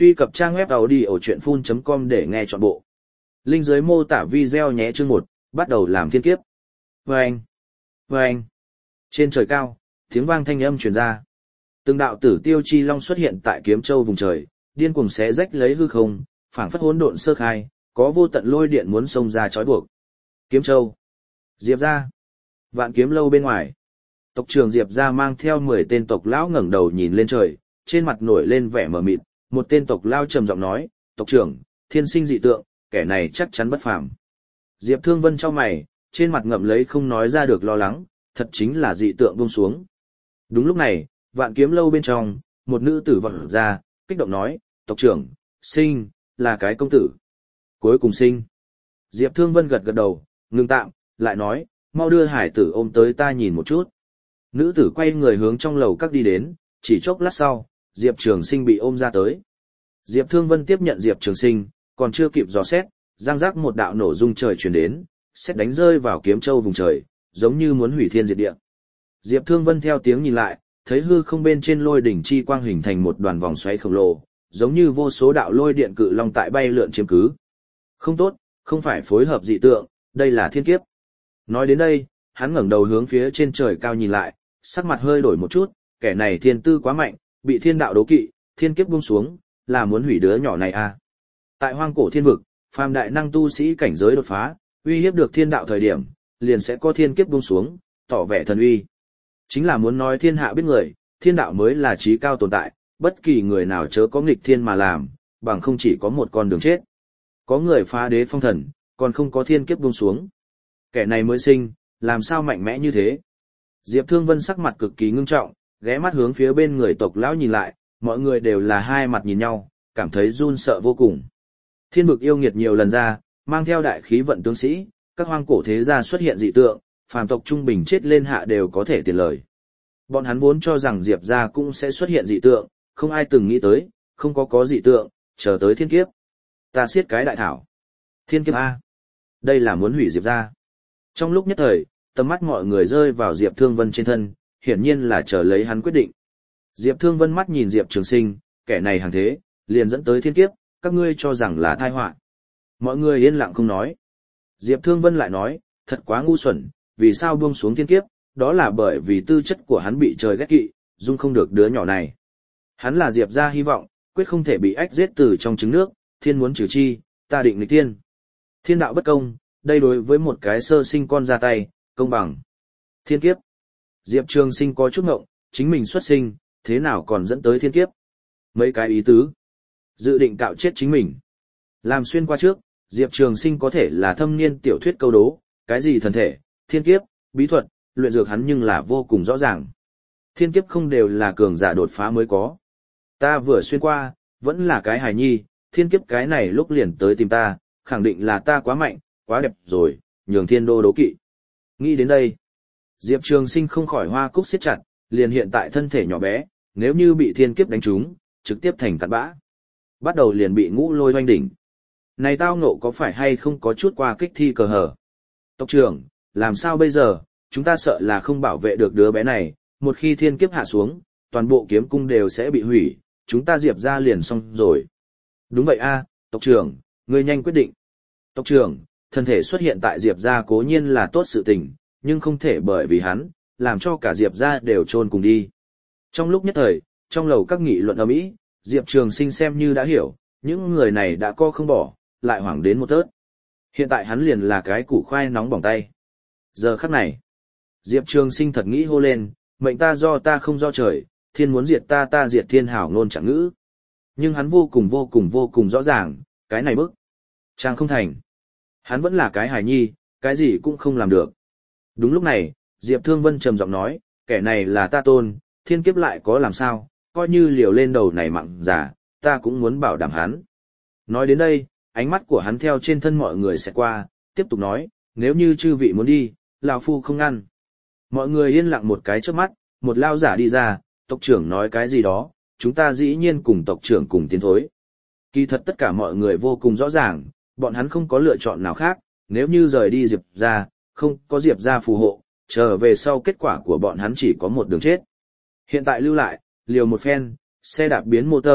Truy cập trang web audiochuyenphun.com để nghe trọn bộ. Link dưới mô tả video nhé. Chương 1, bắt đầu làm thiên kiếp. Vâng! Vâng! Trên trời cao, tiếng vang thanh âm truyền ra. Từng đạo tử tiêu chi long xuất hiện tại Kiếm Châu vùng trời, điên cuồng xé rách lấy hư không, phảng phất hỗn độn sơ khai, có vô tận lôi điện muốn xông ra chói buộc. Kiếm Châu, Diệp gia, Vạn Kiếm lâu bên ngoài. Tộc trưởng Diệp gia mang theo 10 tên tộc lão ngẩng đầu nhìn lên trời, trên mặt nổi lên vẻ mờ mịt, một tên tộc lão trầm giọng nói, "Tộc trưởng, thiên sinh dị tượng, kẻ này chắc chắn bất phàm." Diệp Thương Vân chau mày, trên mặt ngậm lấy không nói ra được lo lắng, thật chính là dị tượng buông xuống. Đúng lúc này, Vạn Kiếm lâu bên trong, một nữ tử vọt ra, kích động nói, "Tộc trưởng, sinh, là cái công tử." Cuối cùng sinh. Diệp Thương Vân gật gật đầu, ngừng tạm, lại nói, "Mau đưa hải tử ôm tới ta nhìn một chút." Nữ tử quay người hướng trong lầu các đi đến, chỉ chốc lát sau, Diệp Trường Sinh bị ôm ra tới. Diệp Thương Vân tiếp nhận Diệp Trường Sinh, còn chưa kịp dò xét, giang giác một đạo nổ rung trời truyền đến, sét đánh rơi vào Kiếm Châu vùng trời, giống như muốn hủy thiên diệt địa. Diệp Thương Vân theo tiếng nhìn lại, thấy hư không bên trên lôi đỉnh chi quang hình thành một đoàn vòng xoáy khổng lồ, giống như vô số đạo lôi điện cự long tại bay lượn chiếm cứ. Không tốt, không phải phối hợp dị tượng, đây là thiên kiếp. Nói đến đây, hắn ngẩng đầu hướng phía trên trời cao nhìn lại, sắc mặt hơi đổi một chút, kẻ này thiên tư quá mạnh, bị thiên đạo đố kỵ, thiên kiếp buông xuống, là muốn hủy đứa nhỏ này à. Tại hoang cổ thiên vực, phàm đại năng tu sĩ cảnh giới đột phá, uy hiếp được thiên đạo thời điểm, liền sẽ có thiên kiếp buông xuống, tỏ vẻ thần uy. Chính là muốn nói thiên hạ biết người, thiên đạo mới là trí cao tồn tại, bất kỳ người nào chớ có nghịch thiên mà làm, bằng không chỉ có một con đường chết. Có người phá đế phong thần, còn không có thiên kiếp buông xuống. Kẻ này mới sinh, làm sao mạnh mẽ như thế? Diệp Thương Vân sắc mặt cực kỳ ngưng trọng, ghé mắt hướng phía bên người tộc lão nhìn lại, mọi người đều là hai mặt nhìn nhau, cảm thấy run sợ vô cùng. Thiên vực yêu nghiệt nhiều lần ra, mang theo đại khí vận tướng sĩ, các hoang cổ thế gia xuất hiện dị tượng, phàm tộc trung bình chết lên hạ đều có thể tiền lời. Bọn hắn vốn cho rằng Diệp gia cũng sẽ xuất hiện dị tượng, không ai từng nghĩ tới, không có dị tượng, chờ tới thiên kiếp. Ta siết cái đại thảo. Thiên kiếp A. Đây là muốn hủy Diệp gia. Trong lúc nhất thời, tầm mắt mọi người rơi vào Diệp Thương Vân trên thân, hiển nhiên là chờ lấy hắn quyết định. Diệp Thương Vân mắt nhìn Diệp Trường Sinh, kẻ này hàng thế, liền dẫn tới thiên kiếp, các ngươi cho rằng là tai họa. Mọi người yên lặng không nói. Diệp Thương Vân lại nói, thật quá ngu xuẩn, vì sao buông xuống thiên kiếp, đó là bởi vì tư chất của hắn bị trời ghét kỵ, dung không được đứa nhỏ này. Hắn là Diệp gia hy vọng, quyết không thể bị ách giết từ trong trứng nước, thiên muốn trừ chi, ta định nghịch thiên. Thiên đạo bất công, đây đối với một cái sơ sinh con ra tay, công bằng. Thiên kiếp. Diệp Trường Sinh có chút ngộng, chính mình xuất sinh, thế nào còn dẫn tới thiên kiếp? Mấy cái ý tứ. Dự định cạo chết chính mình. Làm xuyên qua trước, Diệp Trường Sinh có thể là thâm niên tiểu thuyết câu đố, cái gì thần thể, thiên kiếp, bí thuật, luyện dược hắn nhưng là vô cùng rõ ràng. Thiên kiếp không đều là cường giả đột phá mới có. Ta vừa xuyên qua, vẫn là cái hài nhi, thiên kiếp cái này lúc liền tới tìm ta, khẳng định là ta quá mạnh, quá đẹp rồi, nhường thiên đô đố kỵ. Nghĩ đến đây, Diệp Trường Sinh không khỏi hoa cúc siết chặt, liền hiện tại thân thể nhỏ bé, nếu như bị thiên kiếp đánh trúng, trực tiếp thành cặn bã. Bắt đầu liền bị ngũ lôi hoanh đỉnh. Này tao ngộ có phải hay không có chút qua kích thi cờ hở? Tộc trưởng, làm sao bây giờ, chúng ta sợ là không bảo vệ được đứa bé này, một khi thiên kiếp hạ xuống, toàn bộ kiếm cung đều sẽ bị hủy, chúng ta Diệp ra liền xong rồi. Đúng vậy a, tộc trưởng, ngươi nhanh quyết định. Tộc trưởng, thân thể xuất hiện tại Diệp gia cố nhiên là tốt sự tình, nhưng không thể bởi vì hắn, làm cho cả Diệp gia đều chôn cùng đi. Trong lúc nhất thời, trong lầu các nghị luận ầm ĩ, Diệp Trường Sinh xem như đã hiểu, những người này đã co không bỏ, lại hoảng đến một tớt. Hiện tại hắn liền là cái củ khoai nóng bỏng tay. Giờ khắc này, Diệp Trường Sinh thật nghĩ hô lên, mệnh ta do ta không do trời, thiên muốn diệt ta ta diệt thiên hảo ngôn chẳng ngữ. Nhưng hắn vô cùng rõ ràng, cái này bức. Trang không thành. Hắn vẫn là cái hài nhi, cái gì cũng không làm được. Đúng lúc này, Diệp Thương Vân trầm giọng nói, kẻ này là ta tôn, thiên kiếp lại có làm sao, coi như liều lên đầu này mặn giả, ta cũng muốn bảo đảm hắn. Nói đến đây, ánh mắt của hắn theo trên thân mọi người sẽ qua, tiếp tục nói, nếu như chư vị muốn đi, lão phu không ngăn. Mọi người yên lặng một cái trước mắt, một lao giả đi ra, tộc trưởng nói cái gì đó, chúng ta dĩ nhiên cùng tộc trưởng cùng tiến thối. Kỳ thật tất cả mọi người vô cùng rõ ràng, bọn hắn không có lựa chọn nào khác, nếu như rời đi Diệp ra, không có Diệp ra phù hộ, trở về sau kết quả của bọn hắn chỉ có một đường chết. Hiện tại lưu lại, liều một phen, xe đạp biến motor,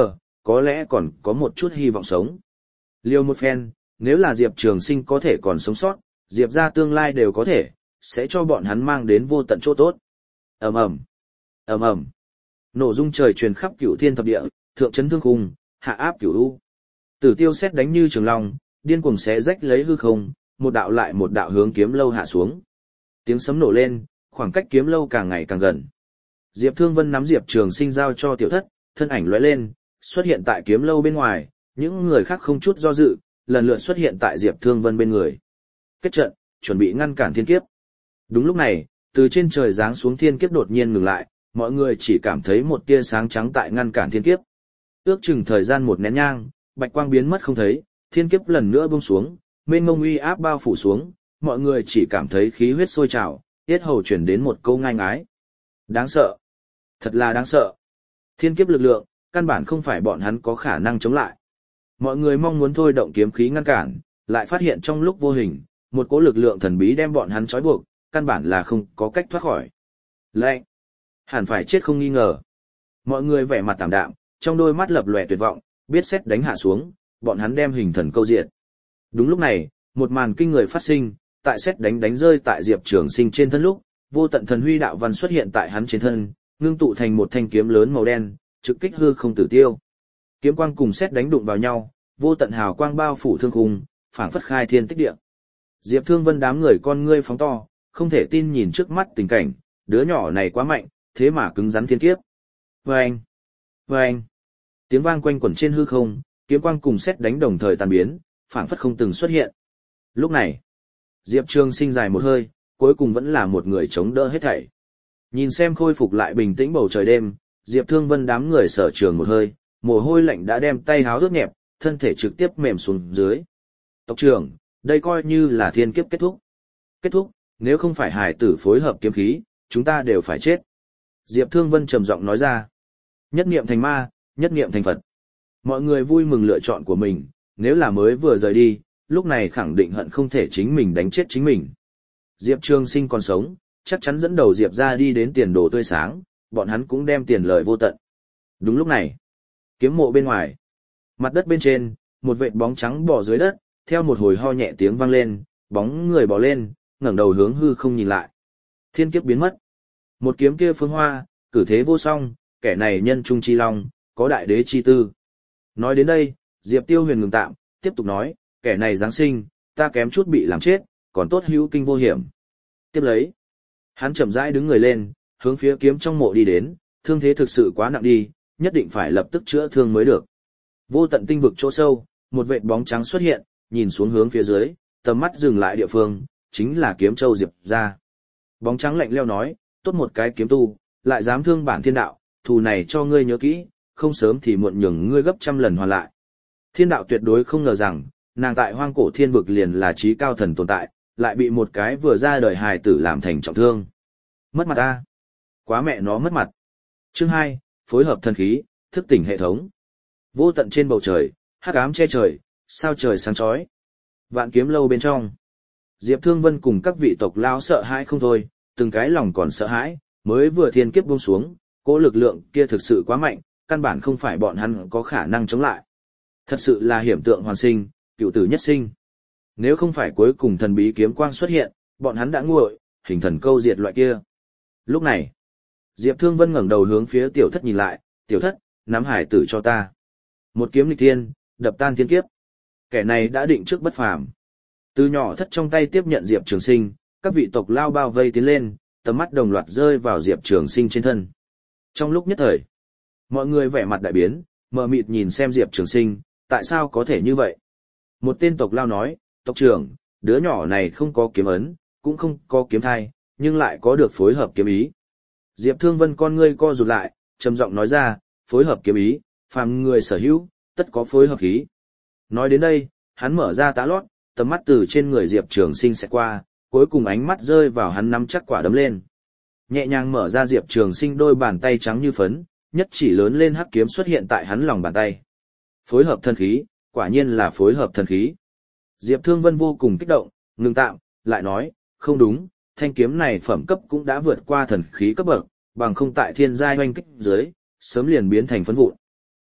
có lẽ còn có một chút hy vọng sống. Liêu một phen, nếu là Diệp Trường Sinh có thể còn sống sót, Diệp ra tương lai đều có thể, sẽ cho bọn hắn mang đến vô tận chỗ tốt. Ầm ầm, ầm ầm. Nổ rung trời truyền khắp cửu thiên thập địa, thượng chấn thương khung, hạ áp cửu u. Tử tiêu sét đánh như trường long, điên cuồng xé rách lấy hư không, một đạo lại một đạo hướng kiếm lâu hạ xuống. Tiếng sấm nổ lên, khoảng cách kiếm lâu càng ngày càng gần. Diệp Thương Vân nắm Diệp Trường Sinh giao cho tiểu thất, thân ảnh lóe lên, xuất hiện tại kiếm lâu bên ngoài, những người khác không chút do dự, lần lượt xuất hiện tại Diệp Thương Vân bên người. Kết trận, chuẩn bị ngăn cản thiên kiếp. Đúng lúc này, từ trên trời giáng xuống thiên kiếp đột nhiên ngừng lại, mọi người chỉ cảm thấy một tia sáng trắng tại ngăn cản thiên kiếp. Ước chừng thời gian một nén nhang, bạch quang biến mất không thấy, thiên kiếp lần nữa buông xuống, mênh mông uy áp bao phủ xuống, mọi người chỉ cảm thấy khí huyết sôi trào, tiết hầu chuyển đến một câu ngai ngái. Đáng sợ. Thật là đáng sợ. Thiên kiếp lực lượng, căn bản không phải bọn hắn có khả năng chống lại. Mọi người mong muốn thôi động kiếm khí ngăn cản, lại phát hiện trong lúc vô hình, một cỗ lực lượng thần bí đem bọn hắn trói buộc, căn bản là không có cách thoát khỏi. Lệnh. Hẳn phải chết không nghi ngờ. Mọi người vẻ mặt tạm đạm, trong đôi mắt lập lòe tuyệt vọng, biết sét đánh hạ xuống, bọn hắn đem hình thần câu diệt. Đúng lúc này, một màn kinh người phát sinh, tại sét đánh rơi tại Diệp Trường Sinh trên thân lúc, vô tận thần huy đạo văn xuất hiện tại hắn trên thân, ngưng tụ thành một thanh kiếm lớn màu đen, trực kích hư không tử tiêu. Kiếm quang cùng sét đánh đụng vào nhau, vô tận hào quang bao phủ thương khung, phảng phất khai thiên tích địa. Diệp Thương Vân đám người con ngươi phóng to, không thể tin nhìn trước mắt tình cảnh, đứa nhỏ này quá mạnh, thế mà cứng rắn thiên kiếp. Vâng! Vâng! Tiếng vang quanh quẩn trên hư không, kiếm quang cùng sét đánh đồng thời tan biến, phảng phất không từng xuất hiện. Lúc này, Diệp Trường Sinh dài một hơi, cuối cùng vẫn là một người chống đỡ hết thảy. Nhìn xem khôi phục lại bình tĩnh bầu trời đêm, Diệp Thương Vân đám người sở trường một hơi, mồ hôi lạnh đã đem tay háo ướt nhẹp, thân thể trực tiếp mềm xuống dưới. Tộc trưởng, đây coi như là thiên kiếp kết thúc. Kết thúc, nếu không phải hải tử phối hợp kiếm khí, chúng ta đều phải chết. Diệp Thương Vân trầm giọng nói ra. Nhất niệm thành ma, nhất niệm thành Phật. Mọi người vui mừng lựa chọn của mình, nếu là mới vừa rời đi, lúc này khẳng định hận không thể chính mình đánh chết chính mình. Diệp Trường Sinh còn sống, chắc chắn dẫn đầu Diệp ra đi đến tiền đồ tươi sáng, bọn hắn cũng đem tiền lời vô tận. Đúng lúc này, kiếm mộ bên ngoài, mặt đất bên trên, một vệt bóng trắng bò dưới đất, theo một hồi ho nhẹ tiếng vang lên, bóng người bò lên, ngẩng đầu hướng hư không nhìn lại. Thiên kiếp biến mất. Một kiếm kia phương hoa, cử thế vô song, kẻ này nhân trung chi long, có đại đế chi tư. Nói đến đây, Diệp Tiêu Huyền ngừng tạm, tiếp tục nói, kẻ này giáng sinh, ta kém chút bị làm chết, còn tốt hữu kinh vô hiểm. Tiếp lấy, hắn chậm rãi đứng người lên, hướng phía kiếm trong mộ đi đến, thương thế thực sự quá nặng đi, nhất định phải lập tức chữa thương mới được. Vô tận tinh vực chỗ sâu, một vệt bóng trắng xuất hiện, nhìn xuống hướng phía dưới, tầm mắt dừng lại địa phương, chính là kiếm châu Diệp ra. Bóng trắng lạnh lẽo nói, tốt một cái kiếm tu, lại dám thương bản thiên đạo, thù này cho ngươi nhớ kỹ, không sớm thì muộn nhường ngươi gấp trăm lần hoàn lại. Thiên đạo tuyệt đối không ngờ rằng, nàng tại hoang cổ thiên vực liền là trí cao thần tồn tại, lại bị một cái vừa ra đời hài tử làm thành trọng thương. Mất mặt ta. Quá mẹ nó mất mặt. Chương 2, phối hợp thần khí, thức tỉnh hệ thống. Vô tận trên bầu trời, hắc ám che trời, sao trời sáng chói. Vạn kiếm lâu bên trong. Diệp Thương Vân cùng các vị tộc lão sợ hãi không thôi, từng cái lòng còn sợ hãi, mới vừa thiên kiếp buông xuống, cỗ lực lượng kia thực sự quá mạnh, căn bản không phải bọn hắn có khả năng chống lại. Thật sự là hiểm tượng hoàn sinh, cựu tử nhất sinh. Nếu không phải cuối cùng thần bí kiếm quang xuất hiện, bọn hắn đã nguội, hình thần câu diệt loại kia. Lúc này, Diệp Thương Vân ngẩng đầu hướng phía tiểu thất nhìn lại, tiểu thất, nắm hải tử cho ta. Một kiếm nghịch thiên, đập tan thiên kiếp. Kẻ này đã định trước bất phàm. Từ nhỏ thất trong tay tiếp nhận Diệp Trường Sinh, các vị tộc lao bao vây tiến lên, tầm mắt đồng loạt rơi vào Diệp Trường Sinh trên thân. Trong lúc nhất thời, mọi người vẻ mặt đại biến, mờ mịt nhìn xem Diệp Trường Sinh, tại sao có thể như vậy? Một tên tộc lao nói, tộc trưởng, đứa nhỏ này không có kiếm ấn, cũng không có kiếm thai, nhưng lại có được phối hợp kiếm ý. Diệp Thương Vân con ngươi co rụt lại, trầm giọng nói ra, phối hợp kiếm ý, phàm người sở hữu, tất có phối hợp khí. Nói đến đây, hắn mở ra tá lót, tầm mắt từ trên người Diệp Trường Sinh sẽ qua, cuối cùng ánh mắt rơi vào hắn nắm chắc quả đấm lên. Nhẹ nhàng mở ra Diệp Trường Sinh đôi bàn tay trắng như phấn, nhất chỉ lớn lên hắc kiếm xuất hiện tại hắn lòng bàn tay. Phối hợp thần khí, quả nhiên là phối hợp thần khí. Diệp Thương Vân vô cùng kích động, ngừng tạm, lại nói, không đúng, thanh kiếm này phẩm cấp cũng đã vượt qua thần khí cấp bậc, bằng không tại thiên giai oanh kích dưới, sớm liền biến thành phấn vụn.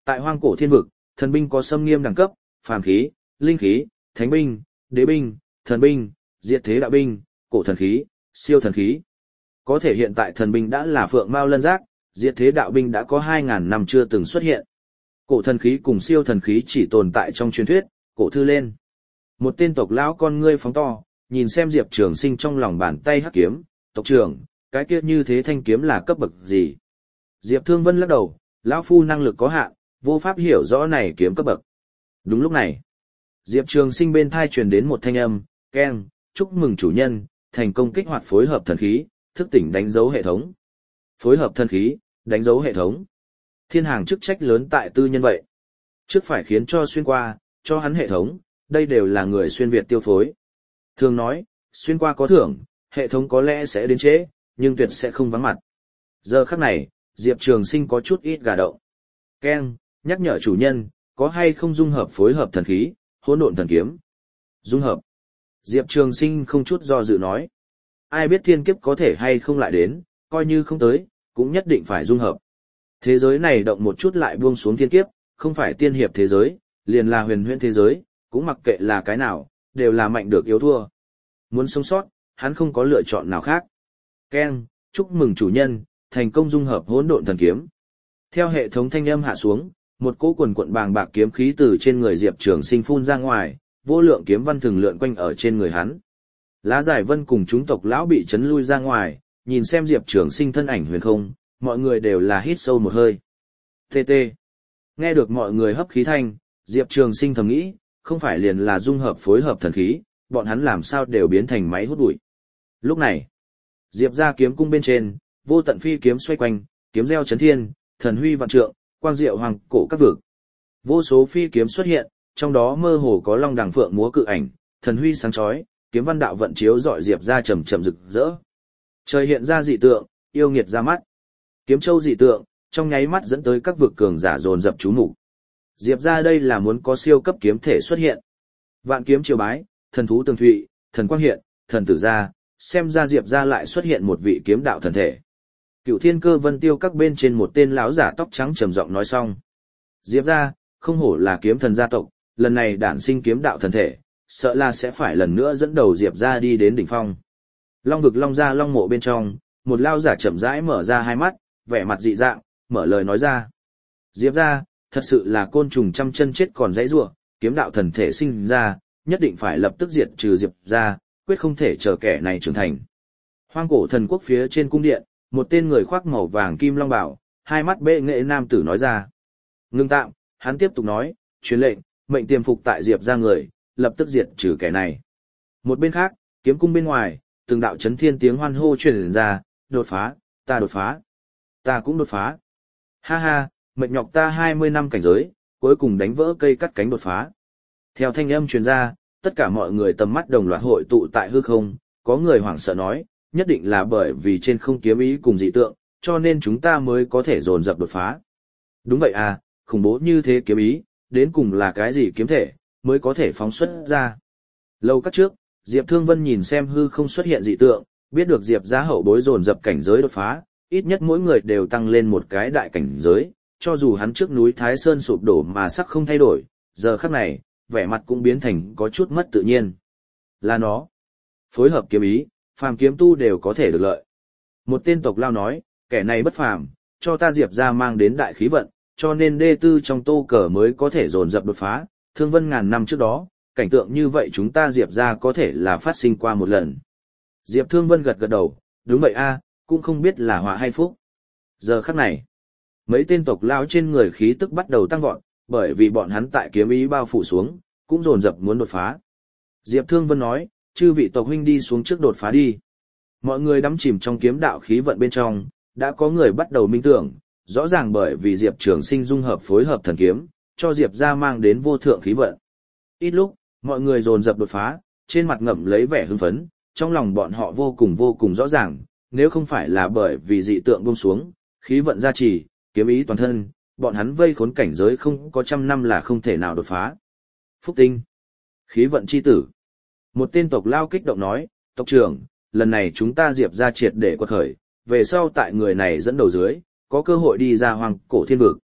Tại hoang cổ thiên vực, thần binh có xâm nghiêm đẳng cấp, phàm khí, linh khí, thánh binh, đế binh, thần binh, diệt thế đạo binh, cổ thần khí, siêu thần khí. Có thể hiện tại thần binh đã là phượng mao lân giác, diệt thế đạo binh đã có 2.000 năm chưa từng xuất hiện. Cổ thần khí cùng siêu thần khí chỉ tồn tại trong truyền thuyết, cổ thư lên. Một tên tộc lão con ngươi phóng to, nhìn xem Diệp Trường Sinh trong lòng bàn tay hắc kiếm, tộc trưởng, cái kia như thế thanh kiếm là cấp bậc gì? Diệp Thương Vân lắc đầu, lão phu năng lực có hạn, vô pháp hiểu rõ này kiếm cấp bậc. Đúng lúc này, Diệp Trường Sinh bên thai truyền đến một thanh âm, keng, chúc mừng chủ nhân, thành công kích hoạt phối hợp thần khí, thức tỉnh đánh dấu hệ thống. Phối hợp thần khí, đánh dấu hệ thống. Thiên hàng chức trách lớn tại tư nhân vậy. Trước phải khiến cho xuyên qua, cho hắn hệ thống, đây đều là người xuyên Việt tiêu phối. Thường nói, xuyên qua có thưởng, hệ thống có lẽ sẽ đến trễ, nhưng tuyệt sẽ không vắng mặt. Giờ khắc này, Diệp Trường Sinh có chút ít gà động. Keng, nhắc nhở chủ nhân, có hay không dung hợp phối hợp thần khí, hỗn độn thần kiếm. Dung hợp. Diệp Trường Sinh không chút do dự nói. Ai biết thiên kiếp có thể hay không lại đến, coi như không tới, cũng nhất định phải dung hợp. Thế giới này động một chút lại buông xuống thiên kiếp, không phải tiên hiệp thế giới, liền là huyền huyễn thế giới, cũng mặc kệ là cái nào, đều là mạnh được yếu thua. Muốn sống sót, hắn không có lựa chọn nào khác. Keng, chúc mừng chủ nhân, thành công dung hợp hỗn độn thần kiếm. Theo hệ thống thanh âm hạ xuống, một cỗ quần quận bàng bạc kiếm khí từ trên người Diệp Trường Sinh phun ra ngoài, vô lượng kiếm văn thường lượn quanh ở trên người hắn. Lá Giải Vân cùng chúng tộc lão bị chấn lui ra ngoài, nhìn xem Diệp Trường Sinh thân ảnh huyền không, mọi người đều là hít sâu một hơi. TT. Nghe được mọi người hấp khí thanh, Diệp Trường Sinh thầm nghĩ, không phải liền là dung hợp phối hợp thần khí, bọn hắn làm sao đều biến thành máy hút bụi. Lúc này, Diệp ra kiếm cung bên trên, vô tận phi kiếm xoay quanh, kiếm reo chấn thiên, thần huy vạn trượng, quang diệu hoàng cổ các vực. Vô số phi kiếm xuất hiện, trong đó mơ hồ có long đằng phượng múa cự ảnh, thần huy sáng chói, kiếm văn đạo vận chiếu dọi Diệp ra trầm trầm rực rỡ. Trời hiện ra dị tượng, yêu nghiệt ra mắt. Kiếm châu dị tượng, trong nháy mắt dẫn tới các vực cường giả dồn dập chú mục. Diệp ra đây là muốn có siêu cấp kiếm thể xuất hiện. Vạn kiếm triều bái, thần thú tường thụy, thần quang hiện, thần tử ra, xem ra Diệp ra lại xuất hiện một vị kiếm đạo thần thể. Cựu Thiên Cơ Vân Tiêu các bên trên một tên lão giả tóc trắng trầm giọng nói xong. Diệp ra, không hổ là kiếm thần gia tộc, lần này đản sinh kiếm đạo thần thể, sợ là sẽ phải lần nữa dẫn đầu Diệp ra đi đến đỉnh phong. Long vực long ra long mộ bên trong, một lão giả chậm rãi mở ra hai mắt, vẻ mặt dị dạng, mở lời nói ra. Diệp ra, thật sự là côn trùng trăm chân chết còn dãy rủa, kiếm đạo thần thể sinh ra, nhất định phải lập tức diệt trừ Diệp ra, quyết không thể chờ kẻ này trưởng thành. Hoang cổ thần quốc phía trên cung điện, một tên người khoác màu vàng kim long bào, hai mắt bệ nghệ nam tử nói ra. Ngưng tạm, hắn tiếp tục nói, truyền lệnh, mệnh tiềm phục tại Diệp ra người, lập tức diệt trừ kẻ này. Một bên khác, kiếm cung bên ngoài, từng đạo chấn thiên tiếng hoan hô truyền ra, đột phá, ta đột phá, ta cũng đột phá. Ha ha, mệt nhọc ta 20 năm cảnh giới, cuối cùng đánh vỡ cây cắt cánh đột phá. Theo thanh âm truyền ra, tất cả mọi người tầm mắt đồng loạt hội tụ tại hư không, có người hoảng sợ nói, nhất định là bởi vì trên không kiếm ý cùng dị tượng, cho nên chúng ta mới có thể dồn dập đột phá. Đúng vậy à, khủng bố như thế kiếm ý, đến cùng là cái gì kiếm thể, mới có thể phóng xuất ra. Lâu các trước, Diệp Thương Vân nhìn xem hư không xuất hiện dị tượng, biết được Diệp gia hậu bối dồn dập cảnh giới đột phá, ít nhất mỗi người đều tăng lên một cái đại cảnh giới, cho dù hắn trước núi Thái Sơn sụp đổ mà sắc không thay đổi, giờ khắc này, vẻ mặt cũng biến thành có chút mất tự nhiên. Là nó. Phối hợp kiếm ý, phàm kiếm tu đều có thể được lợi. Một tên tộc lao nói, kẻ này bất phàm, cho ta Diệp ra mang đến đại khí vận, cho nên đê tư trong tô cờ mới có thể dồn dập đột phá. Thương Vân ngàn năm trước đó, cảnh tượng như vậy chúng ta Diệp ra có thể là phát sinh qua một lần. Diệp Thương Vân gật gật đầu, đúng vậy a, cũng không biết là họa hay phúc. Giờ khắc này, mấy tên tộc lao trên người khí tức bắt đầu tăng vọt, bởi vì bọn hắn tại kiếm ý bao phủ xuống, cũng dồn dập muốn đột phá. Diệp Thương Vân nói, chư vị tộc huynh đi xuống trước đột phá đi. Mọi người đắm chìm trong kiếm đạo khí vận bên trong, đã có người bắt đầu minh tưởng, rõ ràng bởi vì Diệp Trường Sinh dung hợp phối hợp thần kiếm, cho Diệp ra mang đến vô thượng khí vận. Ít lúc, mọi người dồn dập đột phá, trên mặt ngậm lấy vẻ hưng phấn, trong lòng bọn họ vô cùng rõ ràng, nếu không phải là bởi vì dị tượng buông xuống, khí vận gia trì, kiếm ý toàn thân, bọn hắn vây khốn cảnh giới không có trăm năm là không thể nào đột phá. Phúc tinh, khí vận chi tử. Một tên tộc lao kích động nói, tộc trưởng, lần này chúng ta Diệp ra triệt để quật khởi, về sau tại người này dẫn đầu dưới, có cơ hội đi ra hoàng cổ thiên vực.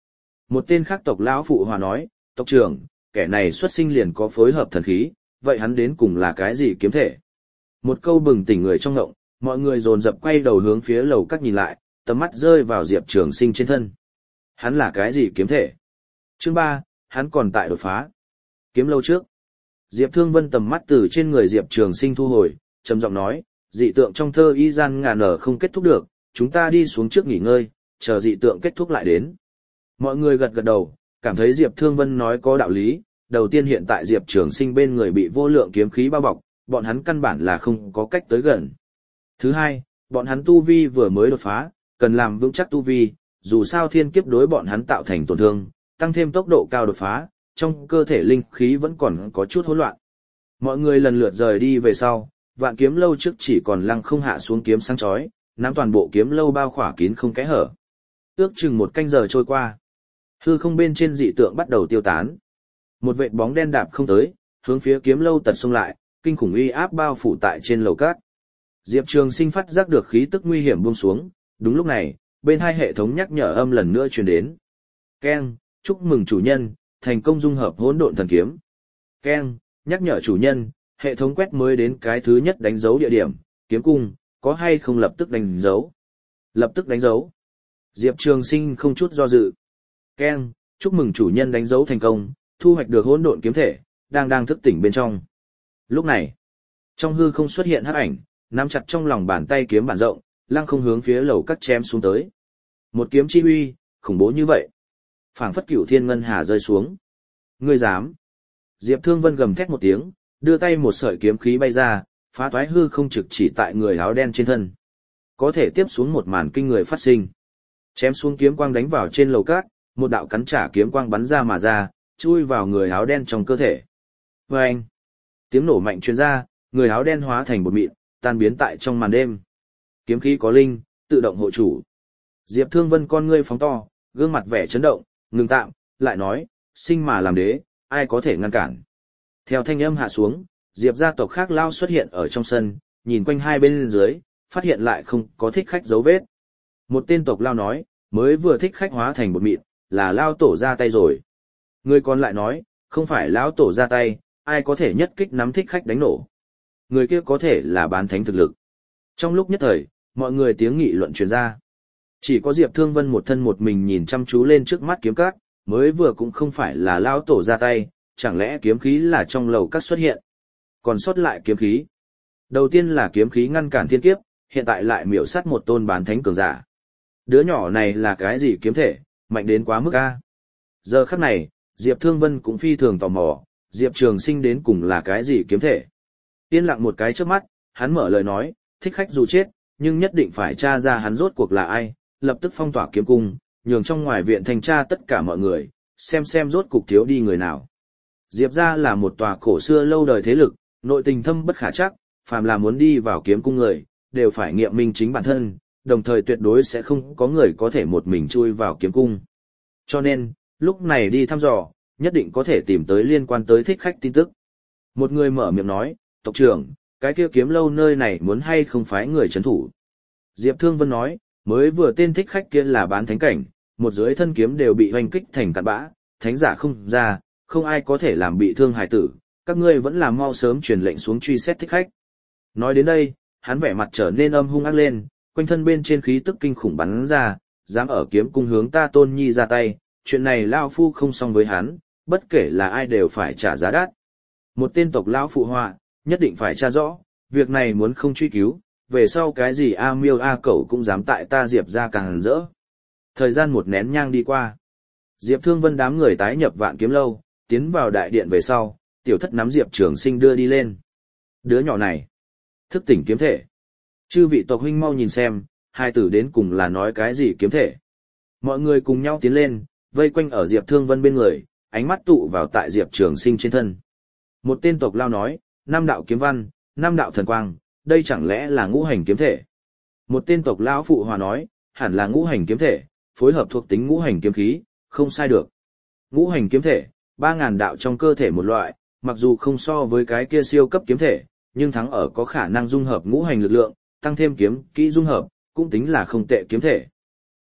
Một tên khác tộc lão phụ hòa nói, tộc trưởng, kẻ này xuất sinh liền có phối hợp thần khí, vậy hắn đến cùng là cái gì kiếm thể? Một câu bừng tỉnh người trong ngộng, mọi người dồn dập quay đầu hướng phía lầu các nhìn lại, tầm mắt rơi vào Diệp Trường Sinh trên thân. Hắn là cái gì kiếm thể? Chương 3, hắn còn tại đột phá. Kiếm lâu trước. Diệp Thương Vân tầm mắt từ trên người Diệp Trường Sinh thu hồi, trầm giọng nói, dị tượng trong thơ y gian ngàn nở không kết thúc được, chúng ta đi xuống trước nghỉ ngơi, chờ dị tượng kết thúc lại đến. Mọi người gật gật đầu, cảm thấy Diệp Thương Vân nói có đạo lý, đầu tiên hiện tại Diệp Trường Sinh bên người bị vô lượng kiếm khí bao bọc, bọn hắn căn bản là không có cách tới gần. Thứ hai, bọn hắn tu vi vừa mới đột phá, cần làm vững chắc tu vi, dù sao thiên kiếp đối bọn hắn tạo thành tổn thương, tăng thêm tốc độ cao đột phá, trong cơ thể linh khí vẫn còn có chút hỗn loạn. Mọi người lần lượt rời đi về sau, Vạn Kiếm lâu trước chỉ còn lăng không hạ xuống kiếm sáng chói, nắm toàn bộ kiếm lâu bao khỏa kín không kẽ hở. Ước chừng một canh giờ trôi qua, hư không bên trên dị tượng bắt đầu tiêu tán. Một vệt bóng đen đạp không tới, hướng phía kiếm lâu tật xông lại, kinh khủng uy áp bao phủ tại trên lầu cát. Diệp Trường Sinh phát giác được khí tức nguy hiểm buông xuống, đúng lúc này, bên hai hệ thống nhắc nhở âm lần nữa truyền đến. Keng, chúc mừng chủ nhân, thành công dung hợp hỗn độn thần kiếm. Keng, nhắc nhở chủ nhân, hệ thống quét mới đến cái thứ nhất đánh dấu địa điểm, kiếm cung, có hay không lập tức đánh dấu? Lập tức đánh dấu. Diệp Trường Sinh không chút do dự. Keng, chúc mừng chủ nhân đánh dấu thành công, thu hoạch được hỗn độn kiếm thể, đang thức tỉnh bên trong. Lúc này, trong hư không xuất hiện hắc ảnh, nắm chặt trong lòng bàn tay kiếm bản rộng, lăng không hướng phía lầu cắt chém xuống tới. Một kiếm chi uy, khủng bố như vậy. Phảng phất cửu thiên ngân hà rơi xuống. Ngươi dám? Diệp Thương Vân gầm thét một tiếng, đưa tay một sợi kiếm khí bay ra, phá toái hư không trực chỉ tại người áo đen trên thân. Có thể tiếp xuống một màn kinh người phát sinh. Chém xuống kiếm quang đánh vào trên lầu cát, một đạo cắn trả kiếm quang bắn ra mà ra, chui vào người áo đen trong cơ thể. Vâng! Tiếng nổ mạnh truyền ra, người áo đen hóa thành bột mịn, tan biến tại trong màn đêm. Kiếm khí có linh, tự động hộ chủ. Diệp Thương Vân con ngươi phóng to, gương mặt vẻ chấn động, ngừng tạm, lại nói, sinh mà làm đế, ai có thể ngăn cản. Theo thanh âm hạ xuống, Diệp gia tộc khác lao xuất hiện ở trong sân, nhìn quanh hai bên dưới, phát hiện lại không có thích khách dấu vết. Một tên tộc lao nói, mới vừa thích khách hóa thành bột mịn, là lao tổ ra tay rồi. Người còn lại nói, không phải lão tổ ra tay, ai có thể nhất kích nắm thích khách đánh nổ. Người kia có thể là bán thánh thực lực. Trong lúc nhất thời, mọi người tiếng nghị luận truyền ra. Chỉ có Diệp Thương Vân một thân một mình nhìn chăm chú lên trước mắt kiếm các, mới vừa cũng không phải là lão tổ ra tay, chẳng lẽ kiếm khí là trong lầu các xuất hiện. Còn sót lại kiếm khí. Đầu tiên là kiếm khí ngăn cản thiên kiếp, hiện tại lại miểu sát một tôn bán thánh cường giả. Đứa nhỏ này là cái gì kiếm thể, mạnh đến quá mức a. Giờ khắc này, Diệp Thương Vân cũng phi thường tò mò, Diệp Trường Sinh đến cùng là cái gì kiếm thể. Yên lặng một cái trước mắt, hắn mở lời nói, thích khách dù chết, nhưng nhất định phải tra ra hắn rốt cuộc là ai, lập tức phong tỏa kiếm cung, nhường trong ngoài viện thanh tra tất cả mọi người, xem rốt cục thiếu đi người nào. Diệp gia là một tòa cổ xưa lâu đời thế lực, nội tình thâm bất khả trắc, phàm là muốn đi vào kiếm cung người, đều phải nghiệm minh chính bản thân, đồng thời tuyệt đối sẽ không có người có thể một mình chui vào kiếm cung. Cho nên, lúc này đi thăm dò, nhất định có thể tìm tới liên quan tới thích khách tin tức. Một người mở miệng nói, tộc trưởng, cái kia kiếm lâu nơi này muốn hay không phái người trấn thủ. Diệp Thương Vân nói, mới vừa tên thích khách kia là bán thánh cảnh, một dưới thân kiếm đều bị hoành kích thành cát bã, thánh giả không ra, không ai có thể làm bị thương hải tử, các ngươi vẫn là mau sớm truyền lệnh xuống truy xét thích khách. Nói đến đây, hắn vẻ mặt trở nên âm hung ác lên, quanh thân bên trên khí tức kinh khủng bắn ra, dám ở kiếm cung hướng ta Tôn Nhi ra tay, chuyện này lão phu không xong với hắn, bất kể là ai đều phải trả giá đắt. Một tên tộc lão phụ họa, nhất định phải tra rõ, việc này muốn không truy cứu, về sau cái gì A Miêu A Cẩu cũng dám tại ta Diệp ra càng rỡ. Thời gian một nén nhang đi qua. Diệp Thương Vân đám người tái nhập Vạn Kiếm lâu, tiến vào đại điện về sau, tiểu thất nắm Diệp Trường Sinh đưa đi lên. Đứa nhỏ này, thức tỉnh kiếm thể. Chư vị tộc huynh mau nhìn xem, hai tử đến cùng là nói cái gì kiếm thể. Mọi người cùng nhau tiến lên, vây quanh ở Diệp Thương Vân bên người, ánh mắt tụ vào tại Diệp Trường Sinh trên thân. Một tên tộc lao nói, 5 đạo kiếm văn, 5 đạo thần quang, đây chẳng lẽ là ngũ hành kiếm thể. Một tên tộc lão phụ hòa nói, hẳn là ngũ hành kiếm thể, phối hợp thuộc tính ngũ hành kiếm khí, không sai được. Ngũ hành kiếm thể, 3.000 đạo trong cơ thể một loại, mặc dù không so với cái kia siêu cấp kiếm thể, nhưng thắng ở có khả năng dung hợp ngũ hành lực lượng, tăng thêm kiếm kỹ dung hợp, cũng tính là không tệ kiếm thể.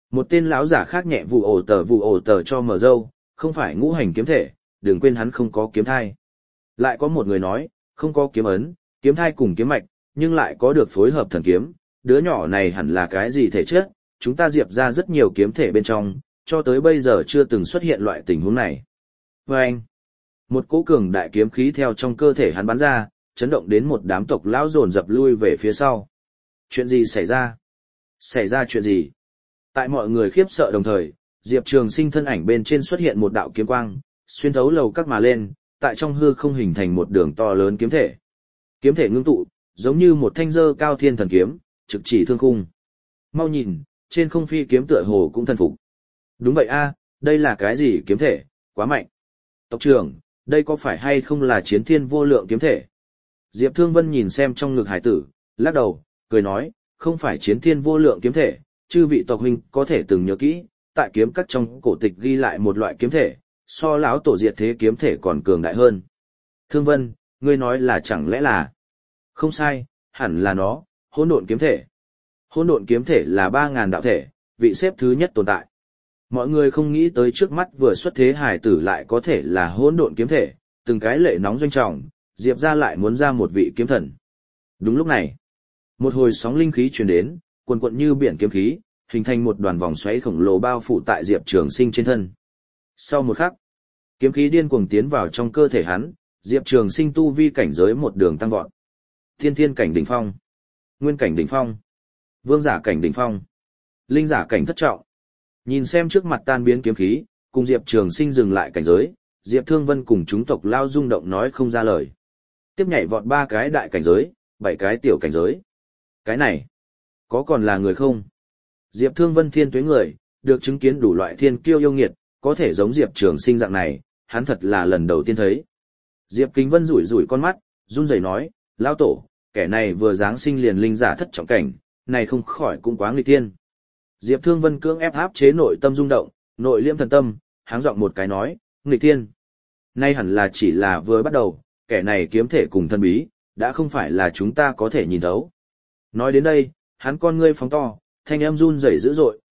Một tên lão giả khác nhẹ vụ ổ tờ cho mở dâu, không phải ngũ hành kiếm thể, đừng quên hắn không có kiếm thai. Lại có một người nói, không có kiếm ấn, kiếm thai cùng kiếm mạch, nhưng lại có được phối hợp thần kiếm, đứa nhỏ này hẳn là cái gì thể chất, chúng ta diệp ra rất nhiều kiếm thể bên trong, cho tới bây giờ chưa từng xuất hiện loại tình huống này. Và anh, một cỗ cường đại kiếm khí theo trong cơ thể hắn bắn ra, chấn động đến một đám tộc lão dồn dập lui về phía sau. Chuyện gì xảy ra? Xảy ra chuyện gì? Tại mọi người khiếp sợ đồng thời, Diệp Trường Sinh thân ảnh bên trên xuất hiện một đạo kiếm quang, xuyên thấu lầu các mà lên, tại trong hư không hình thành một đường to lớn kiếm thể. Kiếm thể ngưng tụ, giống như một thanh dơ cao thiên thần kiếm, trực chỉ thương khung. Mau nhìn, trên không phi kiếm tựa hồ cũng thần phục. Đúng vậy a, đây là cái gì kiếm thể, quá mạnh. Tộc trưởng, đây có phải hay không là chiến thiên vô lượng kiếm thể? Diệp Thương Vân nhìn xem trong ngực hải tử, lắc đầu, cười nói, không phải chiến thiên vô lượng kiếm thể, chư vị tộc huynh có thể từng nhớ kỹ, tại kiếm các trong cổ tịch ghi lại một loại kiếm thể, so lão tổ diệt thế kiếm thể còn cường đại hơn. Thương Vân, ngươi nói là chẳng lẽ là... Không sai, hẳn là nó, hỗn độn kiếm thể. Hỗn độn kiếm thể là 3.000 đạo thể, vị xếp thứ nhất tồn tại. Mọi người không nghĩ tới trước mắt vừa xuất thế hải tử lại có thể là hỗn độn kiếm thể, từng cái lệ nóng doanh trọng, Diệp ra lại muốn ra một vị kiếm thần. Đúng lúc này, một hồi sóng linh khí truyền đến, cuồn cuộn như biển kiếm khí, hình thành một đoàn vòng xoáy khổng lồ bao phủ tại Diệp Trường Sinh trên thân. Sau một khắc, kiếm khí điên cuồng tiến vào trong cơ thể hắn, Diệp Trường Sinh tu vi cảnh giới một đường tăng vọt. Thiên thiên cảnh đỉnh phong, nguyên cảnh đỉnh phong, vương giả cảnh đỉnh phong, linh giả cảnh thất trọng. Nhìn xem trước mặt tan biến kiếm khí, cùng Diệp Trường Sinh dừng lại cảnh giới, Diệp Thương Vân cùng chúng tộc lao rung động nói không ra lời. Tiếp nhảy vọt 3 cái đại cảnh giới, 7 cái tiểu cảnh giới. Cái này, có còn là người không? Diệp Thương Vân thiên tuế người, được chứng kiến đủ loại thiên kiêu yêu nghiệt, có thể giống Diệp Trường Sinh dạng này, hắn thật là lần đầu tiên thấy. Diệp Kính Vân rủi rủi con mắt, run rẩy nói, lao tổ, kẻ này vừa giáng sinh liền linh giả thất trọng cảnh, này không khỏi cũng quá nghịch thiên. Diệp Thương Vân cưỡng ép áp chế nội tâm rung động, nội liễm thần tâm, háng giọng một cái nói, nghịch thiên. Nay hẳn là chỉ là vừa bắt đầu, kẻ này kiếm thể cùng thân bí, đã không phải là chúng ta có thể nhìn thấu. Nói đến đây, hắn con ngươi phóng to, thanh âm run rẩy dữ dội,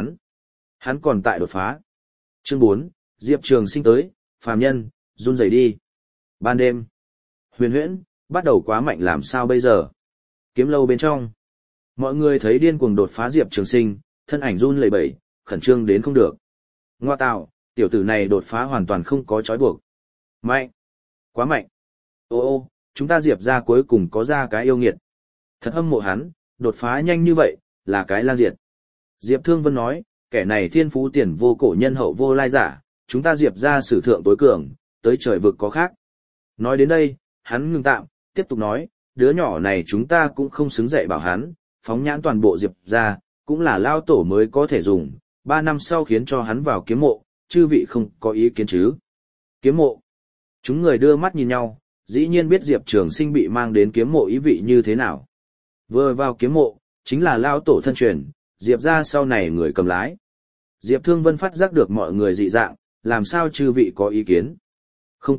hắn còn tại đột phá. Chương 4, Diệp Trường Sinh tới, phàm nhân, run rẩy đi. Ban đêm, huyền huyễn, bắt đầu quá mạnh làm sao bây giờ? Kiếm lâu bên trong, mọi người thấy điên cuồng đột phá Diệp Trường Sinh, thân ảnh run lẩy bẩy, khẩn trương đến không được. Ngoa tạo, tiểu tử này đột phá hoàn toàn không có trói buộc. Mạnh, quá mạnh. Ô, chúng ta Diệp ra cuối cùng có ra cái yêu nghiệt. Thật hâm mộ hắn, đột phá nhanh như vậy, là cái lang diệt. Diệp Thương Vân nói, kẻ này thiên phú tiền vô cổ nhân hậu vô lai giả, chúng ta Diệp ra sử thượng tối cường, tới trời vực có khác. Nói đến đây, hắn ngừng tạm, tiếp tục nói, đứa nhỏ này chúng ta cũng không xứng dạy bảo hắn, phóng nhãn toàn bộ Diệp ra, cũng là lao tổ mới có thể dùng, 3 năm sau khiến cho hắn vào kiếm mộ, chư vị không có ý kiến chứ. Kiếm mộ. Chúng người đưa mắt nhìn nhau, dĩ nhiên biết Diệp Trường Sinh bị mang đến kiếm mộ ý vị như thế nào. Vừa vào kiếm mộ, chính là lao tổ thân truyền, Diệp ra sau này người cầm lái. Diệp Thương Vân phát giác được mọi người dị dạng, làm sao chư vị có ý kiến? Không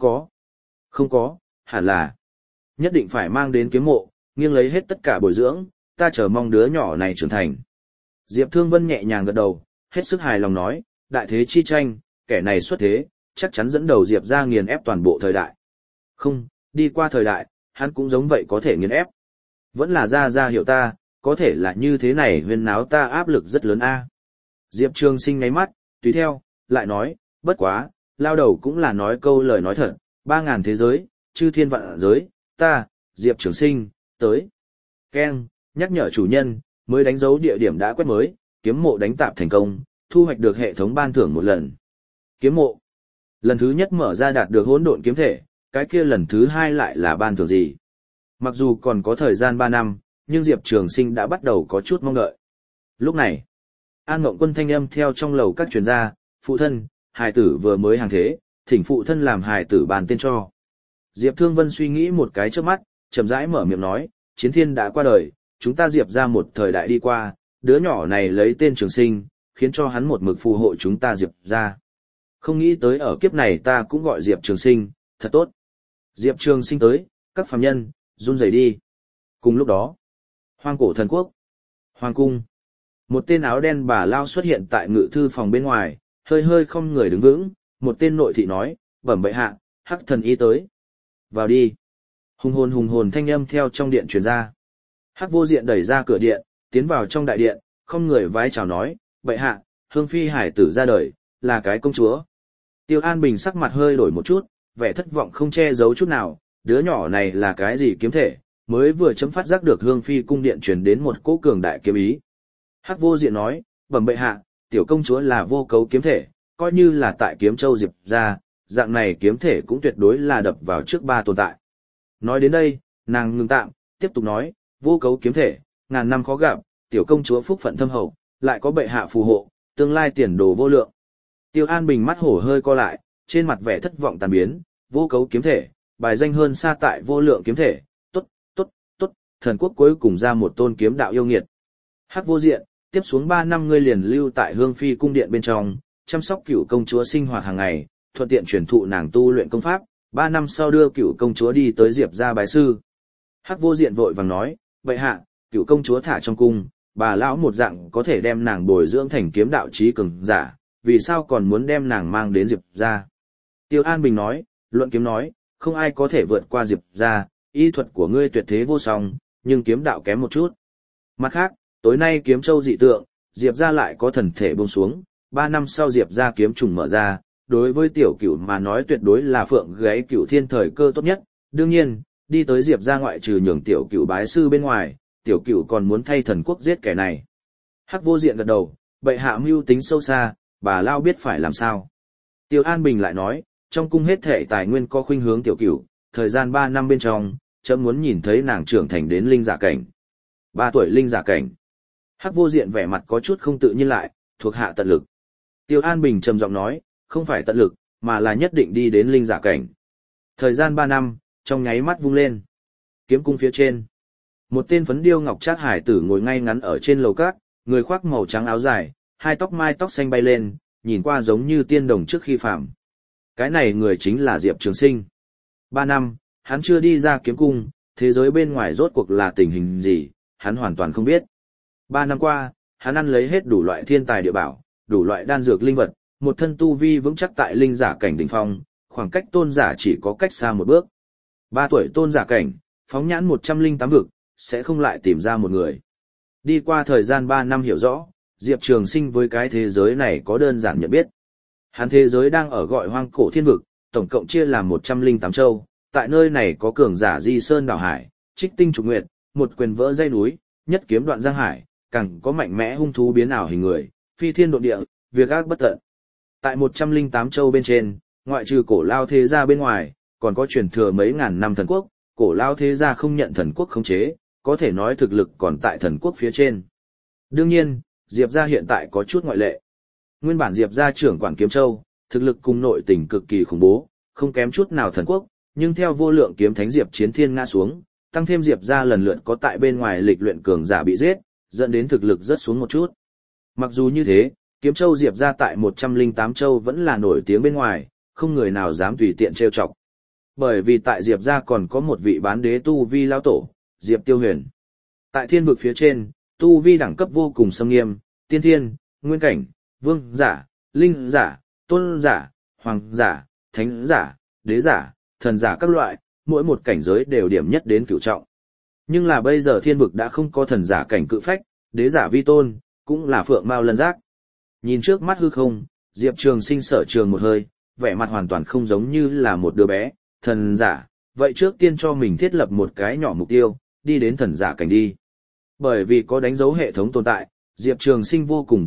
có, hẳn là nhất định phải mang đến kiếm mộ, nghiêng lấy hết tất cả bồi dưỡng, ta chờ mong đứa nhỏ này trưởng thành. Diệp Thương Vân nhẹ nhàng gật đầu, hết sức hài lòng nói, đại thế chi tranh, kẻ này xuất thế, chắc chắn dẫn đầu Diệp ra nghiền ép toàn bộ thời đại. Không, đi qua thời đại, hắn cũng giống vậy có thể nghiền ép. Vẫn là ra hiểu ta, có thể là như thế này huyên náo ta áp lực rất lớn a. Diệp Trường Sinh ngáy mắt, tùy theo, lại nói, bất quá, lao đầu cũng là nói câu lời nói thật, 3.000 thế giới, chư thiên vạn giới, ta, Diệp Trường Sinh, tới. Keng, nhắc nhở chủ nhân, mới đánh dấu địa điểm đã quét mới, kiếm mộ đánh tạp thành công, thu hoạch được hệ thống ban thưởng một lần. Kiếm mộ. Lần thứ nhất mở ra đạt được hỗn độn kiếm thể, cái kia lần thứ hai lại là ban thưởng gì? Mặc dù còn có thời gian 3 năm, nhưng Diệp Trường Sinh đã bắt đầu có chút mong đợi. Lúc này, An Mộng Quân thanh âm theo trong lầu các truyền gia, phụ thân, hài tử vừa mới hàng thế, thỉnh phụ thân làm hài tử bàn tên cho. Diệp Thương Vân suy nghĩ một cái trước mắt, chậm rãi mở miệng nói, chiến thiên đã qua đời, chúng ta Diệp ra một thời đại đi qua, đứa nhỏ này lấy tên Trường Sinh, khiến cho hắn một mực phù hộ chúng ta Diệp ra. Không nghĩ tới ở kiếp này ta cũng gọi Diệp Trường Sinh, thật tốt. Diệp Trường Sinh tới, các phàm nhân, run rẩy đi. Cùng lúc đó, Hoang Cổ Thần Quốc, Hoàng Cung. Một tên áo đen bà lao xuất hiện tại ngự thư phòng bên ngoài, hơi hơi không người đứng vững, một tên nội thị nói, bẩm bệ hạ, Hắc thần y tới. Vào đi. Hùng hồn thanh âm theo trong điện truyền ra. Hắc vô diện đẩy ra cửa điện, tiến vào trong đại điện, không người vái chào nói, bệ hạ, Hương Phi hải tử ra đời, là cái công chúa. Tiêu An Bình sắc mặt hơi đổi một chút, vẻ thất vọng không che giấu chút nào, đứa nhỏ này là cái gì kiếm thể, mới vừa chấm phát giác được Hương Phi cung điện truyền đến một cỗ cường đại kiếm ý. Hắc vô diện nói, bẩm bệ hạ, tiểu công chúa là vô cấu kiếm thể, coi như là tại kiếm châu Diệp ra, dạng này kiếm thể cũng tuyệt đối là đập vào trước ba tồn tại. Nói đến đây, nàng ngừng tạm, tiếp tục nói, vô cấu kiếm thể, ngàn năm khó gặp, tiểu công chúa phúc phận thâm hậu, lại có bệ hạ phù hộ, tương lai tiền đồ vô lượng. Tiêu An Bình mắt hổ hơi co lại, trên mặt vẻ thất vọng tàn biến, vô cấu kiếm thể, bài danh hơn xa tại vô lượng kiếm thể, tốt, thần quốc cuối cùng ra một tôn kiếm đạo yêu nghiệt. Hắc vô diện, tiếp xuống 3 năm ngươi liền lưu tại Hương Phi cung điện bên trong, chăm sóc cửu công chúa sinh hoạt hàng ngày, thuận tiện truyền thụ nàng tu luyện công pháp, 3 năm sau đưa cửu công chúa đi tới Diệp gia bái sư. Hắc vô diện vội vàng nói, vậy hạ, cửu công chúa thả trong cung, bà lão một dạng có thể đem nàng bồi dưỡng thành kiếm đạo trí cường giả, vì sao còn muốn đem nàng mang đến Diệp gia? Tiêu An Bình nói, luận kiếm nói, không ai có thể vượt qua Diệp gia, y thuật của ngươi tuyệt thế vô song, nhưng kiếm đạo kém một chút. Mặt khác, tối nay kiếm châu dị tượng, Diệp gia lại có thần thể buông xuống, 3 năm sau Diệp gia kiếm trùng mở ra, đối với tiểu cửu mà nói tuyệt đối là phượng gáy cửu thiên thời cơ tốt nhất. Đương nhiên, đi tới Diệp gia ngoại trừ nhường tiểu cửu bái sư bên ngoài, tiểu cửu còn muốn thay thần quốc giết kẻ này. Hắc vô diện gật đầu, bệ hạ mưu tính sâu xa, bà lao biết phải làm sao. Tiêu An Bình lại nói, trong cung hết thể tài nguyên có khuynh hướng tiểu cửu, thời gian 3 năm bên trong, chấm muốn nhìn thấy nàng trưởng thành đến linh giả cảnh. 3 tuổi linh giả cảnh. Hắc vô diện vẻ mặt có chút không tự nhiên lại, thuộc hạ tận lực. Tiêu An Bình trầm giọng nói, không phải tận lực, mà là nhất định đi đến linh giả cảnh. Thời gian 3 năm, trong nháy mắt vung lên. Kiếm cung phía trên. Một tên phấn điêu ngọc trác hải tử ngồi ngay ngắn ở trên lầu cát, người khoác màu trắng áo dài, hai tóc mai tóc xanh bay lên, nhìn qua giống như tiên đồng trước khi phạm. Cái này người chính là Diệp Trường Sinh. 3 năm, hắn chưa đi ra kiếm cung, thế giới bên ngoài rốt cuộc là tình hình gì, hắn hoàn toàn không biết. 3 năm qua, hắn ăn lấy hết đủ loại thiên tài địa bảo, đủ loại đan dược linh vật, một thân tu vi vững chắc tại linh giả cảnh đỉnh phong, khoảng cách tôn giả chỉ có cách xa một bước. 3 tuổi tôn giả cảnh, phóng nhãn 108 vực, sẽ không lại tìm ra một người. Đi qua thời gian 3 năm hiểu rõ, Diệp Trường Sinh với cái thế giới này có đơn giản nhận biết. Hắn thế giới đang ở gọi hoang cổ thiên vực, tổng cộng chia làm 108 châu, tại nơi này có cường giả di sơn đảo hải, trích tinh trục nguyệt, một quyền vỡ dây núi, nhất kiếm đoạn giang hải, càng có mạnh mẽ hung thú biến ảo hình người, phi thiên độ địa, việc ác bất tận. Tại 108 châu bên trên, ngoại trừ cổ lao thế gia bên ngoài, còn có truyền thừa mấy ngàn năm thần quốc, cổ lao thế gia không nhận thần quốc khống chế, có thể nói thực lực còn tại thần quốc phía trên. Đương nhiên, Diệp gia hiện tại có chút ngoại lệ. Nguyên bản Diệp gia trưởng quản Kiếm Châu, thực lực cùng nội tình cực kỳ khủng bố, không kém chút nào thần quốc, nhưng theo vô lượng kiếm thánh Diệp Chiến Thiên ngã xuống, tăng thêm Diệp gia lần lượt có tại bên ngoài lịch luyện cường giả bị giết, dẫn đến thực lực rất xuống một chút. Mặc dù như thế, Kiếm Châu Diệp gia tại 108 châu vẫn là nổi tiếng bên ngoài, không người nào dám tùy tiện trêu chọc. Bởi vì tại Diệp gia còn có một vị bán đế tu vi lão tổ, Diệp Tiêu Huyền. Tại thiên vực phía trên, tu vi đẳng cấp vô cùng xâm nghiêm, tiên thiên, nguyên cảnh, vương giả, linh giả, tôn giả, hoàng giả, thánh giả, đế giả, thần giả các loại, mỗi một cảnh giới đều điểm nhất đến cửu trọng. Nhưng là bây giờ thiên vực đã không có thần giả cảnh cự phách, đế giả vi tôn, cũng là phượng mao lân giác. Nhìn trước mắt hư không, Diệp Trường Sinh sở trường một hơi, vẻ mặt hoàn toàn không giống như là một đứa bé, thần giả, vậy trước tiên cho mình thiết lập một cái nhỏ mục tiêu, đi đến thần giả cảnh đi. Bởi vì có đánh dấu hệ thống tồn tại, Diệp Trường Sinh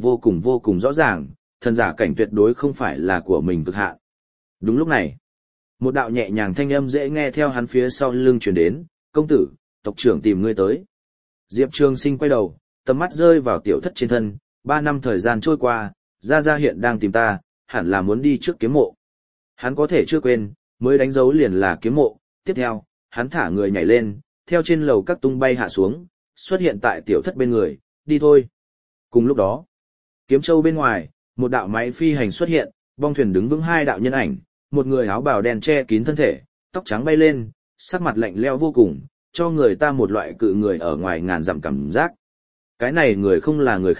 vô cùng rõ ràng, thần giả cảnh tuyệt đối không phải là của mình cực hạn. Đúng lúc này, một đạo nhẹ nhàng thanh âm dễ nghe theo hắn phía sau lưng truyền đến, công tử, tộc trưởng tìm ngươi tới. Diệp Trường Sinh quay đầu, tầm mắt rơi vào tiểu thất trên thân, 3 năm thời gian trôi qua, Gia Gia hiện đang tìm ta, hẳn là muốn đi trước kiếm mộ. Hắn có thể chưa quên, mới đánh dấu liền là kiếm mộ, tiếp theo, hắn thả người nhảy lên, theo trên lầu các tung bay hạ xuống, xuất hiện tại tiểu thất bên người, đi thôi. Cùng lúc đó, Kiếm Châu bên ngoài, một đạo máy phi hành xuất hiện, bong thuyền đứng vững 2 đạo nhân ảnh, một người áo bào đen che kín thân thể, tóc trắng bay lên, sắc mặt lạnh lẽo vô cùng, cho người ta một loại cự người ở ngoài ngàn dặm cảm giác. Cái này người không là người khác,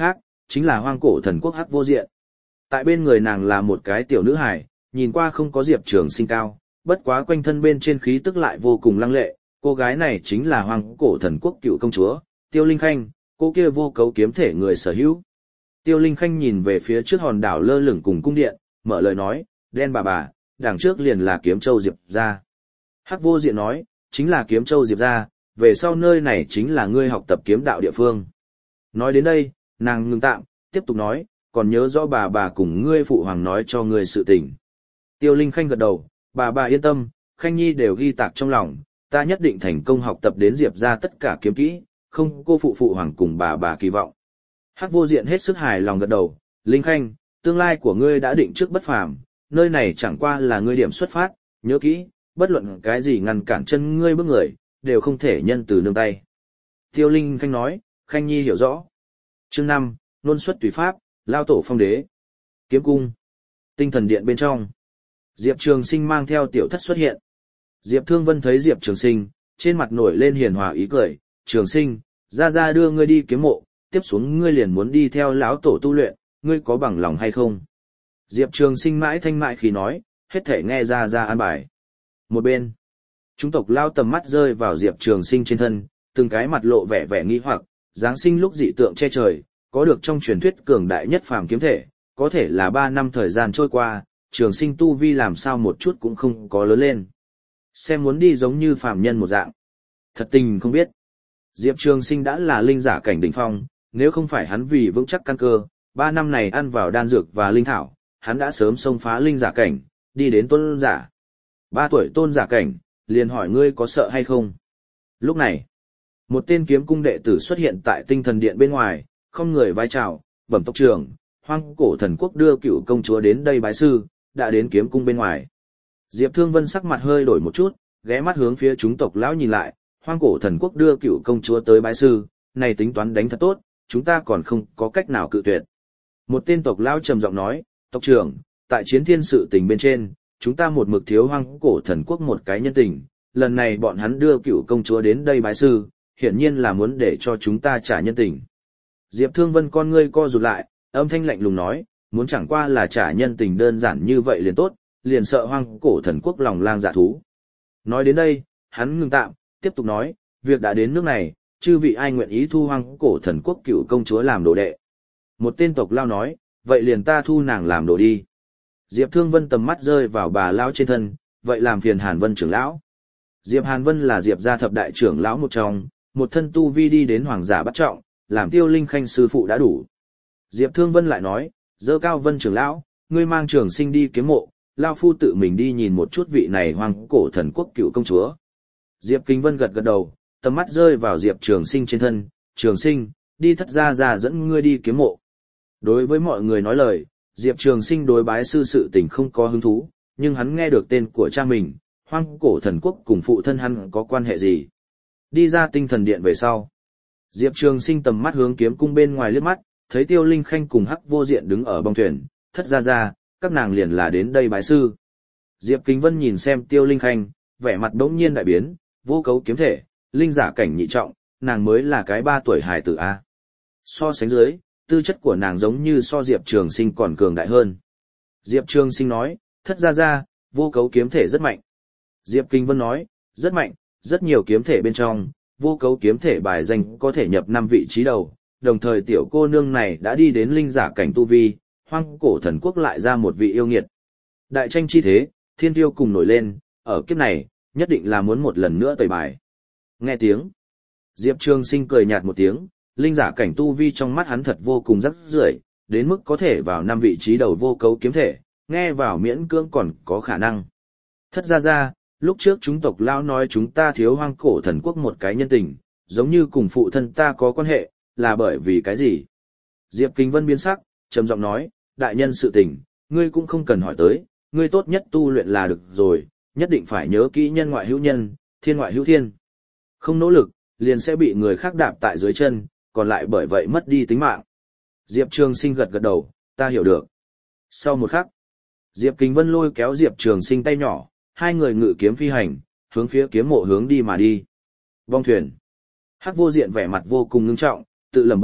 chính là hoang cổ thần quốc Hắc Vô Diện. Tại bên người nàng là một cái tiểu nữ hài, nhìn qua không có Diệp Trường Sinh cao, bất quá quanh thân bên trên khí tức lại vô cùng lăng lệ, cô gái này chính là hoang cổ thần quốc cựu công chúa, Tiêu Linh Khanh, cô kia vô cấu kiếm thể người sở hữu. Tiêu Linh Khanh nhìn về phía trước hòn đảo lơ lửng cùng cung điện, mở lời nói, đen bà, đằng trước liền là Kiếm Châu Diệp gia. Hắc Vô Diện nói, chính là Kiếm Châu Diệp gia, về sau nơi này chính là ngươi học tập kiếm đạo địa phương. Nói đến đây, nàng ngừng tạm, tiếp tục nói, còn nhớ rõ bà cùng ngươi phụ hoàng nói cho ngươi sự tình. Tiêu Linh Khanh gật đầu, bà yên tâm, Khanh Nhi đều ghi tạc trong lòng, ta nhất định thành công học tập đến Diệp ra tất cả kiếm kỹ, không cô phụ hoàng cùng bà kỳ vọng. Hắc Vô Diện hết sức hài lòng gật đầu, Linh Khanh, tương lai của ngươi đã định trước bất phàm, nơi này chẳng qua là ngươi điểm xuất phát, nhớ kỹ, bất luận cái gì ngăn cản chân ngươi bước người, đều không thể nhân từ nương tay. Tiêu Linh Khanh nói, Khanh Nhi hiểu rõ. Chương 5, Nôn xuất tùy pháp, lao tổ phong đế. Kiếm cung. Tinh thần điện bên trong. Diệp Trường Sinh mang theo tiểu thất xuất hiện. Diệp Thương Vân thấy Diệp Trường Sinh, trên mặt nổi lên hiền hòa ý cười, Trường Sinh, ra đưa ngươi đi kiếm mộ, tiếp xuống ngươi liền muốn đi theo lão tổ tu luyện, ngươi có bằng lòng hay không? Diệp Trường Sinh mãi thanh mại khi nói, hết thể nghe ra an bài. Một bên, chúng tộc lao tầm mắt rơi vào Diệp Trường Sinh trên thân, từng cái mặt lộ vẻ nghi hoặc, Giáng sinh lúc dị tượng che trời, có được trong truyền thuyết cường đại nhất phàm kiếm thể, có thể là 3 năm thời gian trôi qua, Trường Sinh tu vi làm sao một chút cũng không có lớn lên. Xem muốn đi giống như phàm nhân một dạng. Thật tình không biết. Diệp Trường Sinh đã là linh giả cảnh đỉnh phong, nếu không phải hắn vì vững chắc căn cơ, 3 năm này ăn vào đan dược và linh thảo, hắn đã sớm xông phá linh giả cảnh, đi đến tôn giả. 3 tuổi tôn giả cảnh, liền hỏi ngươi có sợ hay không? Lúc này, một tên kiếm cung đệ tử xuất hiện tại tinh thần điện bên ngoài, không người vái chào, bẩm tộc trưởng, hoang cổ thần quốc đưa cựu công chúa đến đây bái sư, đã đến kiếm cung bên ngoài. Diệp Thương Vân sắc mặt hơi đổi một chút, ghé mắt hướng phía chúng tộc lão nhìn lại, hoang cổ thần quốc đưa cựu công chúa tới bái sư, này tính toán đánh thật tốt, chúng ta còn không có cách nào cự tuyệt. Một tên tộc lão trầm giọng nói, tộc trưởng, tại chiến thiên sự tình bên trên, chúng ta một mực thiếu hoang cổ thần quốc một cái nhân tình, lần này bọn hắn đưa cựu công chúa đến đây bái sư, hiển nhiên là muốn để cho chúng ta trả nhân tình. Diệp Thương Vân con ngươi co rụt lại, âm thanh lạnh lùng nói, muốn chẳng qua là trả nhân tình đơn giản như vậy liền tốt, liền sợ hoang cổ thần quốc lòng lang dạ thú. Nói đến đây, hắn ngừng tạm, tiếp tục nói, việc đã đến nước này, chư vị ai nguyện ý thu hoang cổ thần quốc cựu công chúa làm đồ đệ. Một tên tộc lao nói, vậy liền ta thu nàng làm đồ đi. Diệp Thương Vân tầm mắt rơi vào bà lão trên thân, vậy làm phiền Hàn Vân trưởng lão. Diệp Hàn Vân là Diệp gia thập đại trưởng lão một trong, một thân tu vi đi đến hoàng giả bắt trọng, làm Tiêu Linh Khanh sư phụ đã đủ. Diệp Thương Vân lại nói, dơ cao Vân trưởng lão, ngươi mang Trường Sinh đi kiếm mộ, lao phu tự mình đi nhìn một chút vị này hoang cổ thần quốc cựu công chúa. Diệp Kinh Vân gật đầu, tầm mắt rơi vào Diệp Trường Sinh trên thân, Trường Sinh, đi thất gia dẫn ngươi đi kiếm mộ. Đối với mọi người nói lời, Diệp Trường Sinh đối bái sư sự tình không có hứng thú, nhưng hắn nghe được tên của cha mình, hoang cổ thần quốc cùng phụ thân hắn có quan hệ gì. Đi ra tinh thần điện về sau, Diệp Trường Sinh tầm mắt hướng kiếm cung bên ngoài liếc mắt, thấy Tiêu Linh Khanh cùng Hắc Vô Diện đứng ở bong thuyền, thất gia, các nàng liền là đến đây bái sư. Diệp Kính Vân nhìn xem Tiêu Linh Khanh, vẻ mặt bỗng nhiên đại biến, vô cấu kiếm thể, linh giả cảnh nhị trọng, nàng mới là cái 3 tuổi hài tử a. So sánh dưới, tư chất của nàng giống như so Diệp Trường Sinh còn cường đại hơn. Diệp Trường Sinh nói, thất gia, vô cấu kiếm thể rất mạnh. Diệp Kính Vân nói, rất mạnh, rất nhiều kiếm thể bên trong, vô cấu kiếm thể bài danh có thể nhập 5 vị trí đầu, đồng thời tiểu cô nương này đã đi đến linh giả cảnh tu vi, hoang cổ thần quốc lại ra một vị yêu nghiệt. Đại tranh chi thế, thiên tiêu cùng nổi lên, ở kiếp này, nhất định là muốn một lần nữa tẩy bài. Nghe tiếng, Diệp Trường Sinh cười nhạt một tiếng, linh giả cảnh tu vi trong mắt hắn thật vô cùng rắc rưởi, đến mức có thể vào 5 vị trí đầu vô cấu kiếm thể, nghe vào miễn cưỡng còn có khả năng. Thất gia, lúc trước chúng tộc lão nói chúng ta thiếu hoang cổ thần quốc một cái nhân tình, giống như cùng phụ thân ta có quan hệ, là bởi vì cái gì? Diệp Kính Vân biến sắc, trầm giọng nói, đại nhân sự tình, ngươi cũng không cần hỏi tới, ngươi tốt nhất tu luyện là được rồi, nhất định phải nhớ kỹ nhân ngoại hữu nhân, thiên ngoại hữu thiên. Không nỗ lực, liền sẽ bị người khác đạp tại dưới chân, còn lại bởi vậy mất đi tính mạng. Diệp Trường Sinh gật đầu, ta hiểu được. Sau một khắc, Diệp Kính Vân lôi kéo Diệp Trường Sinh tay nhỏ, hai người ngự kiếm phi hành, hướng phía kiếm mộ hướng đi mà đi. Vong thuyền. Hắc Vô Diện vẻ mặt vô cùng ngưng trọng, tự lẩm bẩm,